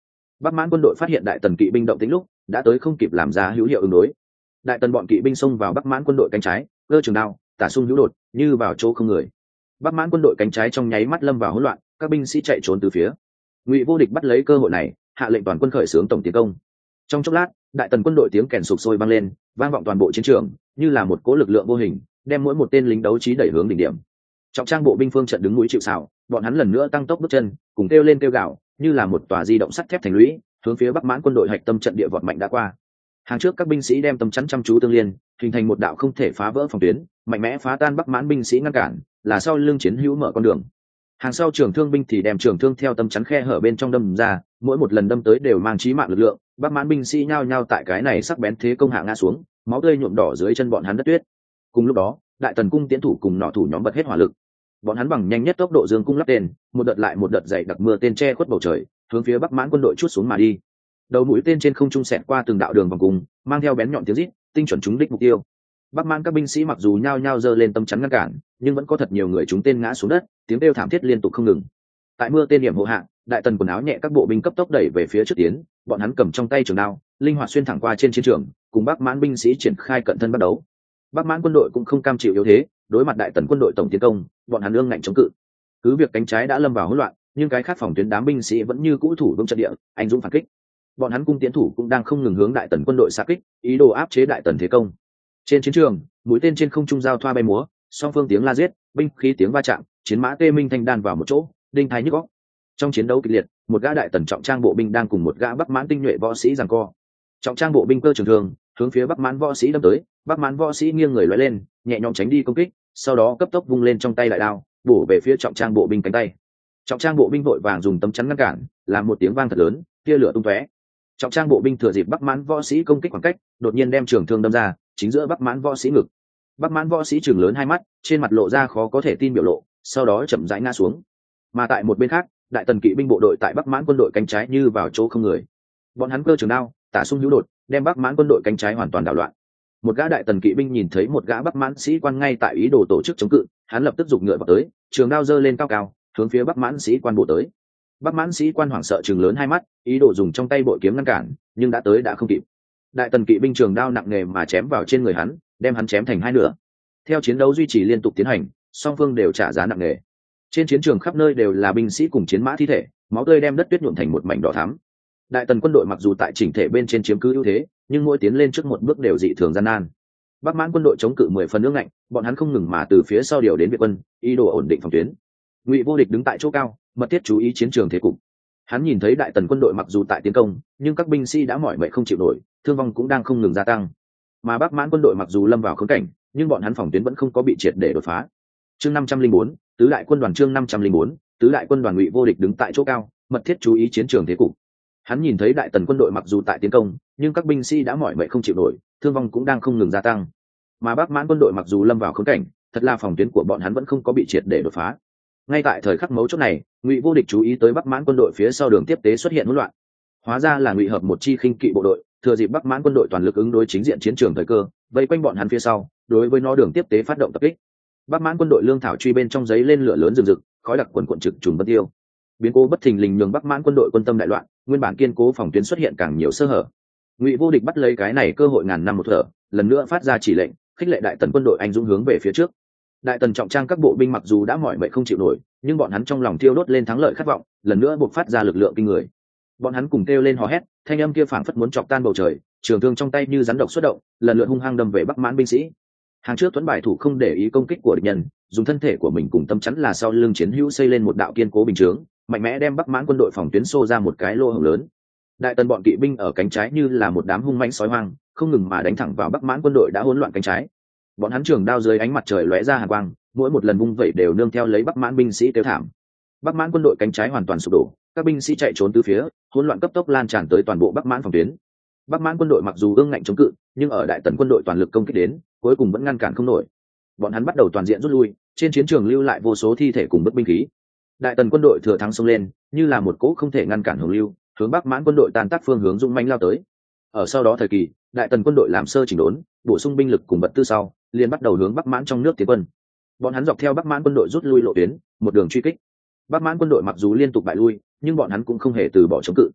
Bắc Mãn quân đội phát hiện đại tần kỵ binh động tĩnh lúc đã tới không kịp làm ra hữu hiệu ứng đối. Đại tần bọn kỵ binh xông vào Bắc Mãn quân đội cánh trái, cơ trường đao tả xung hữu đột như vào chỗ không người. Bắc Mãn quân đội cánh trái trong nháy mắt lâm vào hỗn loạn, các binh sĩ chạy trốn từ phía. Ngụy Vô Địch bắt lấy cơ hội này, hạ lệnh toàn quân khởi xướng tổng tiến công. Trong chốc lát, đại tần quân đội tiếng kèn sục sôi vang lên, vang vọng toàn bộ chiến trường, như là một cỗ lực lượng vô hình, đem mỗi một tên lính đấu trí đẩy hướng đỉnh điểm. Trọng trang bộ binh phương trận đứng núi chịu sào, bọn hắn lần nữa tăng tốc bước chân, cùng kêu lên kêu gào, như là một tòa di động sắt thép thành lũy, hướng phía Bắc Mãn quân đội hạch tâm trận địa vọt mạnh đã qua. Hàng trước các binh sĩ đem tầm chắn chăm chú tương liên, hình thành một đạo không thể phá vỡ phòng tuyến, mạnh mẽ phá tan Bắc Mãn binh sĩ ngăn cản, là sau lưng chiến hữu mở con đường. Hàng sau trường thương binh thì đem trường thương theo tấm chắn khe hở bên trong đâm ra, mỗi một lần đâm tới đều mang chí mạng lực lượng. Bắc Mãn binh sĩ nhao nhao tại cái này sắc bén thế công hạ ngã xuống, máu tươi nhuộm đỏ dưới chân bọn hắn đất tuyết. Cùng lúc đó, đại tần cung tiến thủ cùng nỏ thủ nhóm bật hết hỏa lực, bọn hắn bằng nhanh nhất tốc độ dương cung lắp tên, một đợt lại một đợt dày đặc mưa tên che khuất bầu trời, hướng phía Bắc Mãn quân đội chuốt xuống mà đi. Đầu mũi tên trên không trung xẹt qua từng đạo đường vòng cung, mang theo bén nhọn tiếng rít, tinh chuẩn trúng đích mục tiêu. Bắc Mãn các binh sĩ mặc dù nhao nhao giơ lên tấm chắn ngăn cản, nhưng vẫn có thật nhiều người trúng tên ngã xuống đất, tiếng kêu thảm thiết liên tục không ngừng. Tại mưa tên điểm hộ hạ, đại tần quần áo nhẹ các bộ binh cấp tốc đẩy về phía trước tiến, bọn hắn cầm trong tay trường đao, linh hoạt xuyên thẳng qua trên chiến trường, cùng Bắc Mãn binh sĩ triển khai cận thân bắt đấu. Bắc Mãn quân đội cũng không cam chịu yếu thế, đối mặt đại tần quân đội tổng tiến công, bọn hắn ương ngạnh chống cự. Cứ việc cánh trái đã lâm vào hỗn loạn, nhưng cái khác phòng tuyến đám binh sĩ vẫn như cũ thủ vững trận địa, anh dũng phản kích. Bọn hắn cung tiến thủ cũng đang không ngừng hướng đại tần quân đội xạ kích, ý đồ áp chế đại tần thế công. Trên chiến trường, mũi tên trên không trung giao thoa bay múa, song phương tiếng la giết, binh khí tiếng va chạm, chiến mã tê minh thanh đan vào một chỗ, đinh thái nhức óc. Trong chiến đấu kịch liệt, một gã đại tần trọng trang bộ binh đang cùng một gã Bắc Mãn tinh nhuệ võ sĩ giằng co. Trọng trang bộ binh cơ trường thương hướng phía Bắc Mãn võ sĩ đâm tới, Bắc Mãn võ sĩ nghiêng người lóe lên, nhẹ nhõm tránh đi công kích, sau đó cấp tốc vung lên trong tay đại đao, bổ về phía trọng trang bộ binh cánh tay. Trọng trang bộ binh vội vàng dùng tấm chắn ngăn cản, làm một tiếng vang thật lớn, tia lửa tung tóe. Trọng trang bộ binh thừa dịp Bắc Mãn võ sĩ công kích khoảng cách, đột nhiên đem trường thương đâm ra, chính giữa Bắc Mãn võ sĩ ngực. Bắc Mãn võ sĩ trừng lớn hai mắt, trên mặt lộ ra khó có thể tin biểu lộ, sau đó chậm rãi ngã xuống. Mà tại một bên khác, đại tần kỵ binh bộ đội tại Bắc Mãn quân đội cánh trái như vào chỗ không người. Bọn hắn cơ trường đao, tả xung hữu đột, đem Bắc Mãn quân đội cánh trái hoàn toàn đảo loạn. Một gã đại tần kỵ binh nhìn thấy một gã Bắc Mãn sĩ quan ngay tại ý đồ tổ chức chống cự, hắn lập tức giục ngựa vào tới, trường đao giơ lên cao cao, hướng phía Bắc Mãn sĩ quan bộ tới. Bắc Mãn sĩ quan hoảng sợ trừng lớn hai mắt, ý đồ dùng trong tay bội kiếm ngăn cản, nhưng đã tới đã không kịp. Đại tần kỵ binh trường đao nặng nề mà chém vào trên người hắn, đem hắn chém thành hai nửa. Theo chiến đấu duy trì liên tục tiến hành, song phương đều trả giá nặng nề. Trên chiến trường khắp nơi đều là binh sĩ cùng chiến mã thi thể, máu tươi đem đất tuyết nhuộm thành một mảnh đỏ thắm. Đại tần quân đội mặc dù tại chỉnh thể bên trên chiếm cứ ưu thế, nhưng mỗi tiến lên trước một bước đều dị thường gian nan. Bắc Mãn quân đội chống cự 10 phần ương ngạnh, bọn hắn không ngừng mà từ phía sau điều đến viện quân, ý đồ ổn định phòng tuyến. Ngụy Vô Địch đứng tại chỗ cao, mật thiết chú ý chiến trường thế cục. Hắn nhìn thấy đại tần quân đội mặc dù tại tiến công, nhưng các binh sĩ đã mỏi mệt không chịu nổi, thương vong cũng đang không ngừng gia tăng. Mà Bắc Mãn quân đội mặc dù lâm vào khốn cảnh, nhưng bọn hắn phòng tuyến vẫn không có bị triệt để đột phá. Chương 504, tứ đại quân đoàn chương 504, tứ đại quân đoàn Ngụy Vô Địch đứng tại chỗ cao, mật thiết chú ý chiến trường thế cục. Hắn nhìn thấy đại tần quân đội mặc dù tại tiến công, nhưng các binh sĩ đã mỏi mệt không chịu nổi, thương vong cũng đang không ngừng gia tăng. Mà Bắc Mãn quân đội mặc dù lâm vào khốn cảnh, thật là phòng tuyến của bọn hắn vẫn không có bị triệt để đột phá. Ngay tại thời khắc mấu chốt này, Ngụy Vô Địch chú ý tới Bắc Mãn quân đội phía sau đường tiếp tế xuất hiện hỗn loạn. Hóa ra là Ngụy Hợp một chi khinh kỵ bộ đội, thừa dịp Bắc Mãn quân đội toàn lực ứng đối chính diện chiến trường thời cơ, vây quanh bọn hắn phía sau, đối với nó đường tiếp tế phát động tập kích. Bắc Mãn quân đội lương thảo truy bên trong giấy lên lửa lớn rừng rực, khói đặc quần quần trực trùng vân tiêu. Biến cố bất thình lình nhường Bắc Mãn quân đội quân tâm đại loạn, nguyên bản kiên cố phòng tuyến xuất hiện càng nhiều sơ hở. Ngụy Vô Địch bắt lấy cái này cơ hội ngàn năm một thở, lần nữa phát ra chỉ lệnh, khích lệ đại tần quân đội anh dũng hướng về phía trước. Đại tần trọng trang các bộ binh mặc dù đã mỏi mệt không chịu nổi, nhưng bọn hắn trong lòng thiêu đốt lên thắng lợi khát vọng, lần nữa buộc phát ra lực lượng kinh người. Bọn hắn cùng kêu lên hò hét, thanh âm kia phảng phất muốn chọc tan bầu trời, trường thương trong tay như rắn độc xuất động, lần lượt hung hăng đâm về Bắc Mãn binh sĩ. Hàng trước Tuấn Bài thủ không để ý công kích của địch nhân, dùng thân thể của mình cùng tâm chắn là sau lưng chiến hữu xây lên một đạo kiên cố bình chướng, mạnh mẽ đem Bắc Mãn quân đội phòng tuyến xô ra một cái lỗ hổng lớn. Đại tần bọn kỵ binh ở cánh trái như là một đám hung mãnh sói hoang, không ngừng mà đánh thẳng vào Bắc Mãn quân đội đã hỗn loạn cánh trái. Bọn hắn trường đao dưới ánh mặt trời lóe ra hàn quang, mỗi một lần vung vẩy đều nương theo lấy Bắc Mãn binh sĩ tiêu thảm. Bắc Mãn quân đội cánh trái hoàn toàn sụp đổ, các binh sĩ chạy trốn từ phía, hỗn loạn cấp tốc lan tràn tới toàn bộ Bắc Mãn phòng tuyến. Bắc Mãn quân đội mặc dù ương ngạnh chống cự, nhưng ở đại tần quân đội toàn lực công kích đến, cuối cùng vẫn ngăn cản không nổi. Bọn hắn bắt đầu toàn diện rút lui, trên chiến trường lưu lại vô số thi thể cùng bức binh khí. Đại tần quân đội thừa thắng xông lên, như là một cỗ không thể ngăn cản hồng lưu, hướng Bắc Mãn quân đội tan tác phương hướng dũng mãnh lao tới. Ở sau đó thời kỳ, đại tần quân đội làm sơ chỉnh đốn, bổ sung binh lực cùng vật tư sau, liền bắt đầu hướng Bắc Mãn trong nước tiến quân. Bọn hắn dọc theo Bắc Mãn quân đội rút lui lộ tuyến, một đường truy kích. Bắc Mãn quân đội mặc dù liên tục bại lui, nhưng bọn hắn cũng không hề từ bỏ chống cự.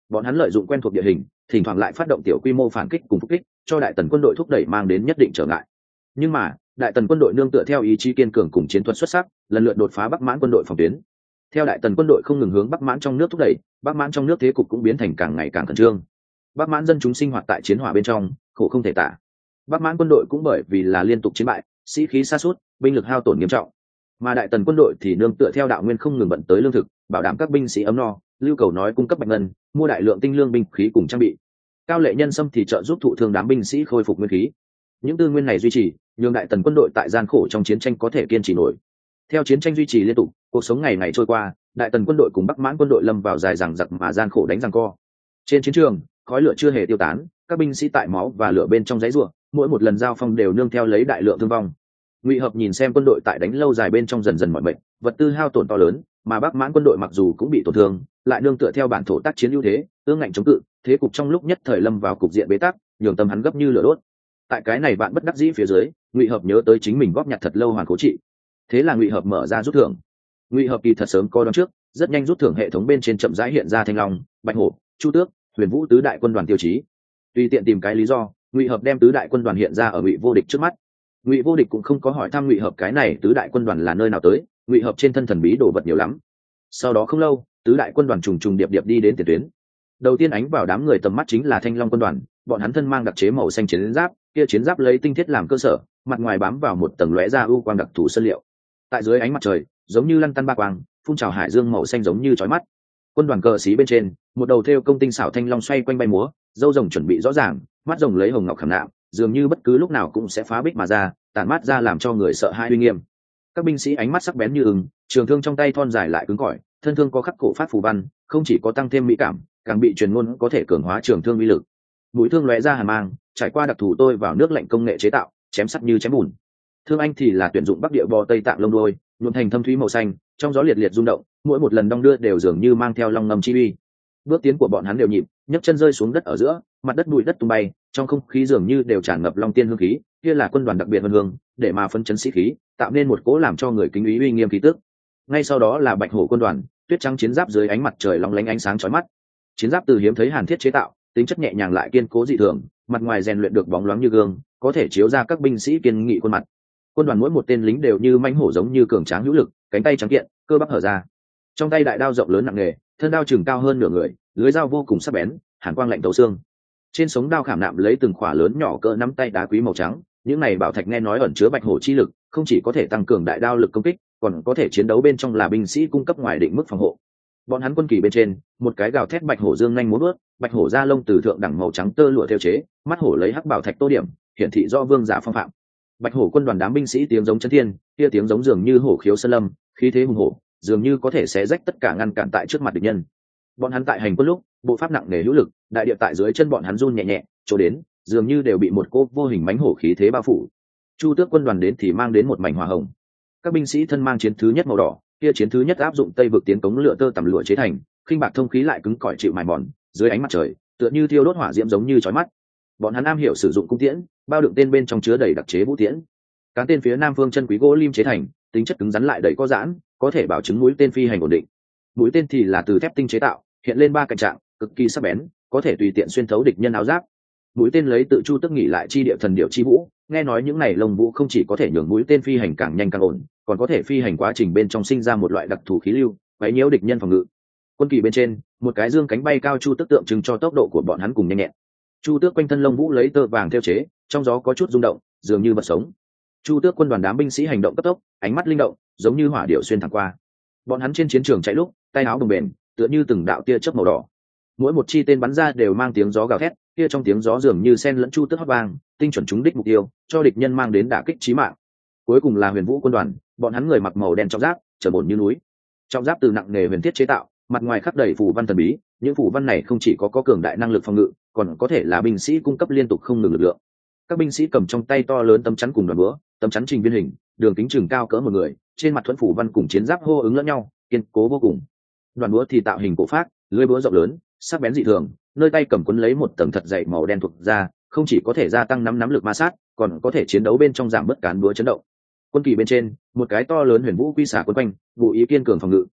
Bọn hắn lợi dụng quen thuộc địa hình, thỉnh thoảng lại phát động tiểu quy mô phản kích cùng phục kích, cho đại tần quân đội thúc đẩy mang đến nhất định trở ngại. Nhưng mà đại tần quân đội nương tựa theo ý chí kiên cường cùng chiến thuật xuất sắc, lần lượt đột phá Bắc Mãn quân đội phòng tuyến. Theo đại tần quân đội không ngừng hướng Bắc Mãn trong nước thúc đẩy, Bắc Mãn trong nước thế cục cũng biến thành càng ngày càng khẩn trương. Bắc Mãn dân chúng sinh hoạt tại chiến hỏa bên trong, khổ không thể tả. Bắc Mãn quân đội cũng bởi vì là liên tục chiến bại, sĩ khí sa sút, binh lực hao tổn nghiêm trọng. Mà đại tần quân đội thì nương tựa theo đạo nguyên không ngừng bận tới lương thực, bảo đảm các binh sĩ ấm no, lưu cầu nói cung cấp bạch ngân, mua đại lượng tinh lương binh khí cùng trang bị. Cao lệ nhân sâm thì trợ giúp thụ thương đám binh sĩ khôi phục nguyên khí. Những tư nguyên này duy trì, nhường đại tần quân đội tại gian khổ trong chiến tranh có thể kiên trì nổi. Theo chiến tranh duy trì liên tục, cuộc sống ngày ngày trôi qua, đại tần quân đội cùng Bắc Mãn quân đội lâm vào dài dằng dặc mà gian khổ đánh giằng co. Trên chiến trường, khói lửa chưa hề tiêu tán, các binh sĩ tại máu và lửa bên trong dãy rủa, mỗi một lần giao phong đều nương theo lấy đại lượng thương vong. Ngụy Hợp nhìn xem quân đội tại đánh lâu dài bên trong dần dần mỏi mệt, vật tư hao tổn to lớn, mà Bắc Mãn quân đội mặc dù cũng bị tổn thương, lại nương tựa theo bản thổ tác chiến ưu thế, ương ngạnh chống cự, thế cục trong lúc nhất thời lâm vào cục diện bế tắc, nhường tâm hắn gấp như lửa đốt. Tại cái này bạn bất đắc dĩ phía dưới, Ngụy Hợp nhớ tới chính mình góp nhặt thật lâu hoàn cố trị. Thế là Ngụy Hợp mở ra rút thưởng. Ngụy Hợp kỳ thật sớm coi đoán trước, rất nhanh rút thưởng hệ thống bên trên chậm rãi hiện ra Thanh Long, Bạch Hổ, Chu Tước, Huyền Vũ tứ đại quân đoàn tiêu chí. Tùy tiện tìm cái lý do, Ngụy Hợp đem tứ đại quân đoàn hiện ra ở Ngụy Vô Địch trước mắt. Ngụy Vô Địch cũng không có hỏi thăm Ngụy Hợp cái này tứ đại quân đoàn là nơi nào tới, Ngụy Hợp trên thân thần bí đồ vật nhiều lắm. Sau đó không lâu, tứ đại quân đoàn trùng trùng điệp điệp đi đến tiền tuyến. Đầu tiên ánh vào đám người tầm mắt chính là Thanh Long quân đoàn, bọn hắn thân mang đặc chế màu xanh chiến giáp, kia chiến giáp lấy tinh thiết làm cơ sở, mặt ngoài bám vào một tầng lóe ra ưu quang đặc thù sơn liệu. Tại dưới ánh mặt trời, giống như lăn tăn ba quang, phun trào hải dương màu xanh giống như chói mắt. Quân đoàn cờ xí bên trên, một đầu thêu công tinh xảo thanh long xoay quanh bay múa, râu rồng chuẩn bị rõ ràng, mắt rồng lấy hồng ngọc khảm nạm, dường như bất cứ lúc nào cũng sẽ phá bích mà ra, tản mát ra làm cho người sợ hãi uy nghiêm. Các binh sĩ ánh mắt sắc bén như ưng, trường thương trong tay thon dài lại cứng cỏi, thân thương có khắc cổ phát phù văn, không chỉ có tăng thêm mỹ cảm, càng bị truyền ngôn có thể cường hóa trường thương uy lực. Mũi thương lóe ra hàn mang, trải qua đặc thù tôi vào nước lạnh công nghệ chế tạo, chém sắc như chém bùn. Thương anh thì là tuyển dụng bắc địa bò tây tạng lông đuôi, nhuộm thành thâm thúy màu xanh, trong gió liệt liệt rung động, mỗi một lần đong đưa đều dường như mang theo long ngâm chi uy. Bước tiến của bọn hắn đều nhịp, nhấc chân rơi xuống đất ở giữa, mặt đất bụi đất tung bay, trong không khí dường như đều tràn ngập long tiên hương khí, kia là quân đoàn đặc biệt vân hương, để mà phấn chấn sĩ khí, tạo nên một cỗ làm cho người kính ý uy nghiêm khí tức. Ngay sau đó là Bạch Hổ quân đoàn, tuyết trắng chiến giáp dưới ánh mặt trời long lánh ánh sáng chói mắt. Chiến giáp từ hiếm thấy hàn thiết chế tạo, tính chất nhẹ nhàng lại kiên cố dị thường, mặt ngoài rèn luyện được bóng loáng như gương, có thể chiếu ra các binh sĩ kiên nghị khuôn mặt. Quân đoàn mỗi một tên lính đều như mãnh hổ giống như cường tráng hữu lực, cánh tay trắng kiện, cơ bắp hở ra. Trong tay đại đao rộng lớn nặng nề, thân đao chừng cao hơn nửa người, lưới dao vô cùng sắc bén, hàn quang lạnh thấu xương. Trên sống đao khảm nạm lấy từng khỏa lớn nhỏ cỡ nắm tay đá quý màu trắng, những này bảo thạch nghe nói ẩn chứa bạch hổ chi lực, không chỉ có thể tăng cường đại đao lực công kích, còn có thể chiến đấu bên trong là binh sĩ cung cấp ngoài định mức phòng hộ. Bọn hắn quân kỳ bên trên, một cái gào thét bạch hổ dương nhanh múa vớt, bạch hổ da lông từ thượng đẳng màu trắng tơ lụa theo chế, mắt hổ lấy hắc bảo thạch tô điểm, hiển thị do vương giả phong phạm. Bạch hổ quân đoàn đám binh sĩ tiếng giống chấn thiên, kia tiếng giống dường như hổ khiếu sơn lâm, khí thế hùng hổ, dường như có thể xé rách tất cả ngăn cản tại trước mặt địch nhân. Bọn hắn tại hành quân lúc, bộ pháp nặng nề hữu lực, đại địa tại dưới chân bọn hắn run nhẹ nhẹ, chỗ đến, dường như đều bị một cô vô hình mãnh hổ khí thế bao phủ. Chu Tước quân đoàn đến thì mang đến một mảnh hỏa hồng. Các binh sĩ thân mang chiến thứ nhất màu đỏ, kia chiến thứ nhất áp dụng tây vực tiến cống lửa tơ tằm lụa chế thành, khinh bạc thông khí lại cứng cỏi chịu mài mòn, dưới ánh mặt trời, tựa như thiêu đốt hỏa diễm giống như chói mắt. Bọn hắn am hiểu sử dụng cung tiễn, bao đựng tên bên trong chứa đầy đặc chế vũ tiễn. Cán tên phía nam phương chân quý gỗ lim chế thành, tính chất cứng rắn lại đầy có giãn, có thể bảo chứng mũi tên phi hành ổn định. Mũi tên thì là từ thép tinh chế tạo, hiện lên ba cạnh trạng, cực kỳ sắc bén, có thể tùy tiện xuyên thấu địch nhân áo giáp. Mũi tên lấy tự Chu Tước nghỉ lại chi địa thần điệu chi vũ, nghe nói những này lông vũ không chỉ có thể nhường mũi tên phi hành càng nhanh càng ổn, còn có thể phi hành quá trình bên trong sinh ra một loại đặc thù khí lưu, quấy nhiễu địch nhân phòng ngự. Quân kỳ bên trên, một cái dương cánh bay cao chu tước tượng trưng cho tốc độ của bọn hắn cùng nhanh nhẹn. Chu tước quanh thân lông vũ lấy tơ vàng theo chế, trong gió có chút rung động, dường như vật sống. Chu tước quân đoàn đám binh sĩ hành động cấp tốc, ánh mắt linh động, giống như hỏa điệu xuyên thẳng qua. Bọn hắn trên chiến trường chạy lúc, tay áo bồng bềnh, tựa như từng đạo tia chớp màu đỏ. Mỗi một chi tên bắn ra đều mang tiếng gió gào thét, kia trong tiếng gió dường như sen lẫn chu tước hót vang, tinh chuẩn trúng đích mục tiêu, cho địch nhân mang đến đả kích chí mạng. Cuối cùng là Huyền Vũ quân đoàn, bọn hắn người mặc màu đen trọng giáp, trầm ổn như núi. Trọng giáp từ nặng nghề huyền thiết chế tạo, mặt ngoài khắc đầy phù văn thần bí, những phù văn này không chỉ có cường đại năng lực phòng ngự, còn có thể là binh sĩ cung cấp liên tục không ngừng lực lượng. Các binh sĩ cầm trong tay to lớn tấm chắn cùng đoàn búa, tấm chắn trình viên hình, đường kính chừng cao cỡ một người, trên mặt thuẫn phù văn cùng chiến giáp hô ứng lẫn nhau, kiên cố vô cùng. Đoàn búa thì tạo hình cổ phác, lưỡi búa rộng lớn, sắc bén dị thường, nơi tay cầm quấn lấy một tầng thật dày màu đen thuộc ra, không chỉ có thể gia tăng nắm lực ma sát, còn có thể chiến đấu bên trong giảm bớt cán búa chấn động. Quân kỳ bên trên, một cái to lớn huyền vũ quy xả quấn quanh, vụ ý kiên cường phòng ngự.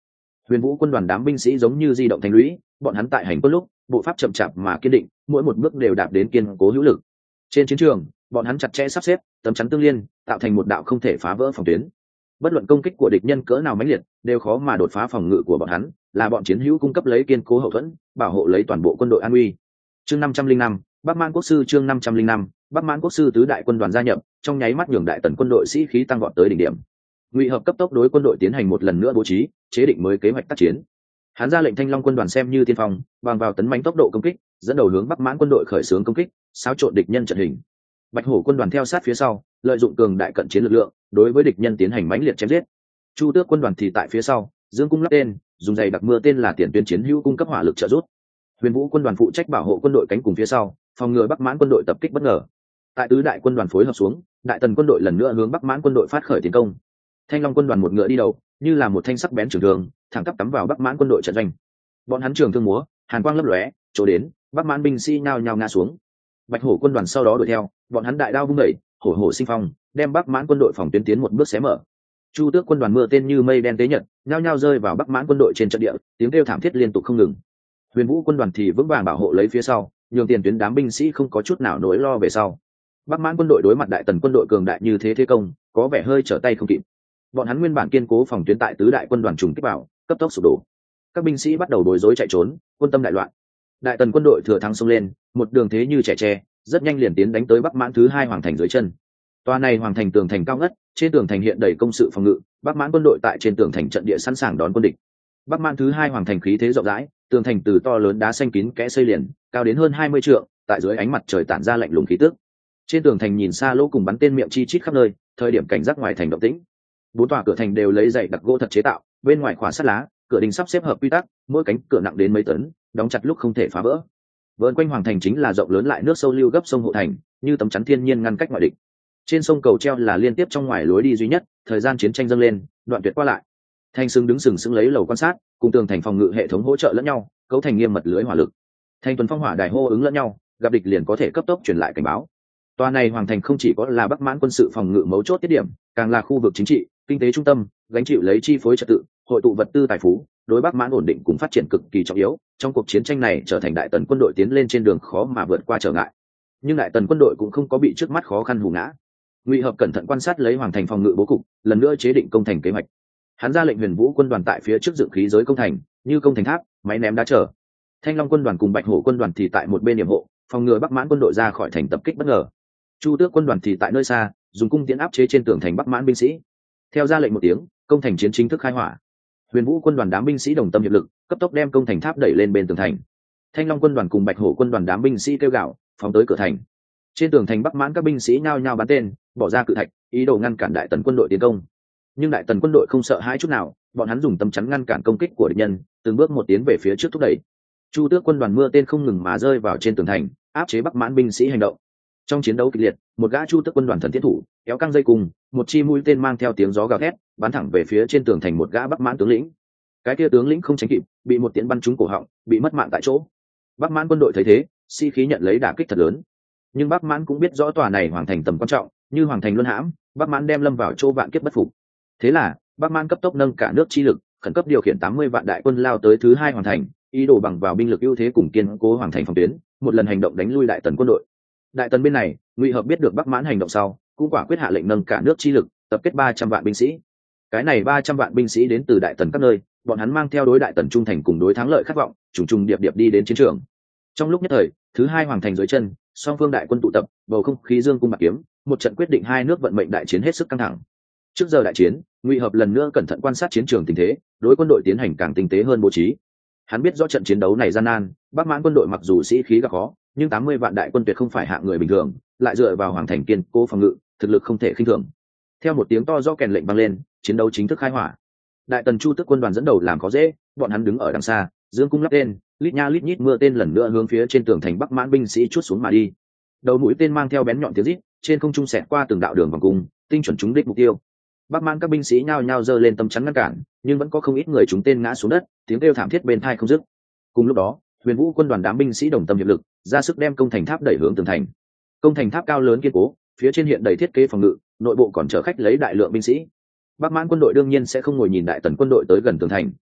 Huyền Vũ quân đoàn đám binh sĩ giống như di động thành lũy, bọn hắn tại hành quân lúc bộ pháp chậm chạp mà kiên định, mỗi một bước đều đạp đến kiên cố hữu lực. Trên chiến trường, bọn hắn chặt chẽ sắp xếp tấm chắn tương liên, tạo thành một đạo không thể phá vỡ phòng tuyến. Bất luận công kích của địch nhân cỡ nào mãnh liệt, đều khó mà đột phá phòng ngự của bọn hắn, là bọn chiến hữu cung cấp lấy kiên cố hậu thuẫn, bảo hộ lấy toàn bộ quân đội an uy. Chương 505, Bắc Mãn Quốc sư chương 505, Bắc Mãn Quốc sư tứ đại quân đoàn gia nhập, trong nháy mắt nhường đại tần quân đội sĩ khí tăng vọt tới đỉnh điểm. Ngụy Hợp cấp tốc đối quân đội tiến hành một lần nữa bố trí, chế định mới kế hoạch tác chiến. Hắn ra lệnh Thanh Long quân đoàn xem như tiên phong, bằng vào tấn mãnh tốc độ công kích, dẫn đầu hướng Bắc Mãn quân đội khởi xướng công kích, xáo trộn địch nhân trận hình. Bạch Hổ quân đoàn theo sát phía sau, lợi dụng cường đại cận chiến lực lượng, đối với địch nhân tiến hành mãnh liệt chém giết. Chu Tước quân đoàn thì tại phía sau, dương cung lắp tên, dùng giày đặc mưa tên là tiền tuyến chiến hữu cung cấp hỏa lực trợ giúp. Huyền Vũ quân đoàn phụ trách bảo hộ quân đội cánh cùng phía sau, phòng ngừa Bắc Mãn quân đội tập kích bất ngờ. Tại tứ đại quân đoàn phối hợp xuống, đại tần quân đội lần nữa hướng Bắc Mãn quân đội phát khởi tiến công. Thanh Long quân đoàn một ngựa đi đầu, như là một thanh sắc bén trường thương, thẳng tắp cắm vào Bắc Mãn quân đội trận doanh. Bọn hắn trường thương múa, hàn quang lấp lóe, chỗ đến, Bắc Mãn binh sĩ nhao nhao ngã xuống. Bạch Hổ quân đoàn sau đó đuổi theo, bọn hắn đại đao vung đẩy, hổ hổ sinh phong, đem Bắc Mãn quân đội phòng tuyến tiến một bước xé mở. Chu Tước quân đoàn mưa tên như mây đen tế nhật, nhao nhao rơi vào Bắc Mãn quân đội trên trận địa, tiếng kêu thảm thiết liên tục không ngừng. Huyền Vũ quân đoàn thì vững vàng bảo hộ lấy phía sau, nhường tiền tuyến đám binh sĩ không có chút nào nỗi lo về sau. Bắc Mãn quân đội đối mặt đại tần quân đội cường đại như thế công, có vẻ hơi trở tay không kịp. Bọn hắn nguyên bản kiên cố phòng tuyến tại tứ đại quân đoàn trùng kích vào, cấp tốc sụp đổ. Các binh sĩ bắt đầu bối rối chạy trốn, quân tâm đại loạn. Đại tần quân đội thừa thắng xông lên, một đường thế như trẻ tre, rất nhanh liền tiến đánh tới Bắc Mãn thứ hai hoàng thành dưới chân. Tòa này hoàng thành tường thành cao ngất, trên tường thành hiện đầy công sự phòng ngự, Bắc Mãn quân đội tại trên tường thành trận địa sẵn sàng đón quân địch. Bắc Mãn thứ hai hoàng thành khí thế rộng rãi, tường thành từ to lớn đá xanh kín kẽ xây liền, cao đến hơn 20 trượng, tại dưới ánh mặt trời tản ra lạnh lùng khí tức. Trên tường thành nhìn xa lỗ cùng bắn tên miệng chi chít khắp nơi, thời điểm cảnh giác ngoài thành động tĩnh. Bốn tòa cửa thành đều lấy dày đặc gỗ thật chế tạo, bên ngoài khóa sắt lá, cửa đình sắp xếp hợp quy tắc, mỗi cánh cửa nặng đến mấy tấn, đóng chặt lúc không thể phá vỡ. Vờn quanh hoàng thành chính là rộng lớn lại nước sâu lưu gấp sông hộ thành, như tấm chắn thiên nhiên ngăn cách ngoại địch. Trên sông cầu treo là liên tiếp trong ngoài lối đi duy nhất, thời gian chiến tranh dâng lên, đoạn tuyệt qua lại. Thành sừng đứng sừng sững lấy lầu quan sát, cùng tường thành phòng ngự hệ thống hỗ trợ lẫn nhau, cấu thành nghiêm mật lưới hỏa lực. Thành tuần phong hỏa đài hô ứng lẫn nhau, gặp địch liền có thể cấp tốc truyền lại cảnh báo. Tòa này hoàng thành không chỉ có là Bắc Mãn quân sự phòng ngự mấu chốt tiết điểm, càng là khu vực chính trị, kinh tế trung tâm, gánh chịu lấy chi phối trật tự, hội tụ vật tư tài phú, đối Bắc Mãn ổn định cùng phát triển cực kỳ trọng yếu. Trong cuộc chiến tranh này trở thành đại tần quân đội tiến lên trên đường khó mà vượt qua trở ngại. Nhưng đại tần quân đội cũng không có bị trước mắt khó khăn hù ngã. Ngụy Hợp cẩn thận quan sát lấy hoàng thành phòng ngự bố cục, lần nữa chế định công thành kế hoạch. Hắn ra lệnh Huyền Vũ quân đoàn tại phía trước dựng khí giới công thành, như công thành tháp, máy ném đá trở. Thanh Long quân đoàn cùng Bạch Hổ quân đoàn thì tại một bên điểm hộ, phòng ngừa Bắc Mãn quân đội ra khỏi thành tập kích bất ngờ. Chu Tước quân đoàn thì tại nơi xa, dùng cung tiễn áp chế trên tường thành Bắc Mãn binh sĩ. Theo ra lệnh một tiếng, công thành chiến chính thức khai hỏa. Huyền Vũ quân đoàn đám binh sĩ đồng tâm hiệp lực, cấp tốc đem công thành tháp đẩy lên bên tường thành. Thanh Long quân đoàn cùng Bạch Hổ quân đoàn đám binh sĩ kêu gào, phóng tới cửa thành. Trên tường thành Bắc Mãn các binh sĩ nhao nhao bắn tên, bỏ ra cự thạch, ý đồ ngăn cản đại tần quân đội tiến công. Nhưng đại tần quân đội không sợ hãi chút nào, bọn hắn dùng tấm chắn ngăn cản công kích của địch nhân, từng bước một tiến về phía trước thúc đẩy. Chu Tước quân đoàn mưa tên không ngừng mà rơi vào trên tường thành, áp chế Bắc Mãn binh sĩ hành động. Trong chiến đấu kịch liệt, một gã Chu Tước quân đoàn thần tiến thủ kéo căng dây cùng, một chi mũi tên mang theo tiếng gió gào thét, bắn thẳng về phía trên tường thành một gã Bắc Mãn tướng lĩnh. Cái kia tướng lĩnh không tránh kịp, bị một tiễn bắn trúng cổ họng, bị mất mạng tại chỗ. Bắc Mãn quân đội thấy thế, sĩ khí nhận lấy đả kích thật lớn. Nhưng Bắc Mãn cũng biết rõ tòa này hoàng thành tầm quan trọng, như hoàng thành luân hãm, Bắc Mãn đem lâm vào chỗ vạn kiếp bất phục. Thế là, Bắc Mãn cấp tốc nâng cả nước chi lực, khẩn cấp điều khiển 80 vạn đại quân lao tới thứ hai hoàng thành, ý đồ bằng vào binh lực ưu thế cùng kiên cố hoàng thành phòng tuyến, một lần hành động đánh lui đại tần quân đội. Đại tần bên này, Ngụy Hợp biết được Bắc Mãn hành động sau, cũng quả quyết hạ lệnh nâng cả nước chi lực, tập kết 300 vạn binh sĩ. Cái này 300 vạn binh sĩ đến từ đại tần các nơi, bọn hắn mang theo đối đại tần trung thành cùng đối thắng lợi khát vọng, trùng trùng điệp điệp đi đến chiến trường. Trong lúc nhất thời, thứ hai hoàng thành dưới chân, song phương đại quân tụ tập, bầu không khí dương cung bạc kiếm, một trận quyết định hai nước vận mệnh đại chiến hết sức căng thẳng. Trước giờ đại chiến, Ngụy Hợp lần nữa cẩn thận quan sát chiến trường tình thế, đối quân đội tiến hành càng tinh tế hơn bố trí. Hắn biết rõ trận chiến đấu này gian nan, Bắc Mãn quân đội mặc dù sĩ khí gặp khó, nhưng 80 vạn đại quân tuyệt không phải hạng người bình thường, lại dựa vào hoàng thành kiên cố phòng ngự, thực lực không thể khinh thường. Theo một tiếng to do kèn lệnh vang lên, chiến đấu chính thức khai hỏa. Đại tần Chu Tước quân đoàn dẫn đầu làm khó dễ, bọn hắn đứng ở đằng xa, dương cung lắp tên, lít nha lít nhít mưa tên lần nữa hướng phía trên tường thành Bắc Mãn binh sĩ chuốt xuống mà đi. Đầu mũi tên mang theo bén nhọn tiếng rít, trên không trung xẹt qua từng đạo đường vòng cung, tinh chuẩn trúng đích mục tiêu. Bắc Mãn các binh sĩ nhao nhao giơ lên tấm chắn ngăn cản, nhưng vẫn có không ít người trúng tên ngã xuống đất, tiếng kêu thảm thiết bên tai không dứt. Cùng lúc đó, Huyền Vũ quân đoàn đám binh sĩ đồng tâm hiệp lực, ra sức đem công thành tháp đẩy hướng tường thành. Công thành tháp cao lớn kiên cố, phía trên hiện đầy thiết kế phòng ngự, nội bộ còn chở khách lấy đại lượng binh sĩ. Bắc Mãn quân đội đương nhiên sẽ không ngồi nhìn đại tần quân đội tới gần tường thành,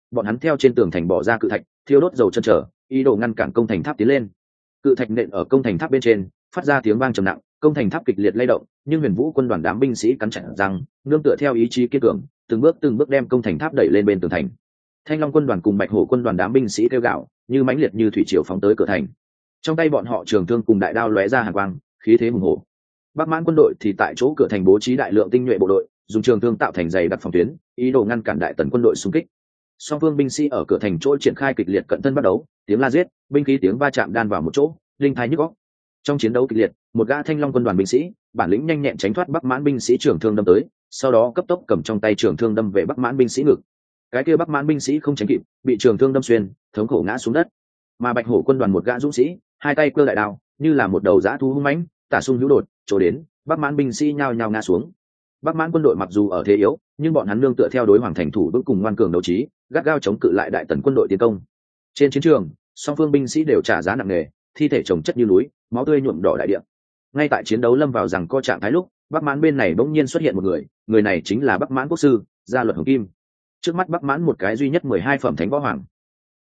bọn hắn theo trên tường thành bỏ ra cự thạch thiêu đốt dầu chân trở, ý đồ ngăn cản công thành tháp tiến lên. Cự thạch nện ở công thành tháp bên trên phát ra tiếng vang trầm nặng, công thành tháp kịch liệt lay động, nhưng Huyền Vũ quân đoàn đám binh sĩ cắn chặt răng, nương tựa theo ý chí kiên cường, từng bước đem công thành tháp đẩy lên bên tường thành. Thanh Long quân đoàn cùng Bạch Hổ quân đoàn đám binh sĩ kêu gào, như mãnh liệt như thủy triều phóng tới cửa thành. Trong tay bọn họ trường thương cùng đại đao lóe ra hàn quang, khí thế hùng hổ. Bắc Mãn quân đội thì tại chỗ cửa thành bố trí đại lượng tinh nhuệ bộ đội, dùng trường thương tạo thành dày đặc phòng tuyến, ý đồ ngăn cản đại tần quân đội xung kích. Song phương binh sĩ ở cửa thành chỗ triển khai kịch liệt cận thân bắt đấu, tiếng la giết, binh khí tiếng va chạm đan vào một chỗ, linh thái nhức óc. Trong chiến đấu kịch liệt, một gã Thanh Long quân đoàn binh sĩ, bản lĩnh nhanh nhẹn tránh thoát Bắc Mãn binh sĩ trường thương đâm tới, sau đó cấp tốc cầm trong tay trường thương đâm về Bắc Mãn binh sĩ ngực. Cái kia Bắc Mãn binh sĩ không tránh kịp, bị trường thương đâm xuyên, thống khổ ngã xuống đất. Mà Bạch Hổ quân đoàn một gã dũng sĩ, hai tay cơ đại đao, như là một đầu dã thú hung mãnh, tả xung hữu đột, chỗ đến, Bắc Mãn binh sĩ nhao nhao ngã xuống. Bắc Mãn quân đội mặc dù ở thế yếu, nhưng bọn hắn nương tựa theo đối hoàng thành thủ vững cùng ngoan cường đấu trí, gắt gao chống cự lại đại tần quân đội tiến công. Trên chiến trường, song phương binh sĩ đều trả giá nặng nề, thi thể chồng chất như núi, máu tươi nhuộm đỏ đại địa. Ngay tại chiến đấu lâm vào rằng co trạng thái lúc, Bắc Mãn bên này bỗng nhiên xuất hiện một người này chính là Bắc Mãn quốc sư, Gia Luật Hồng Kim. Trước mắt Bắc Mãn một cái duy nhất 12 phẩm thánh võ hoàng,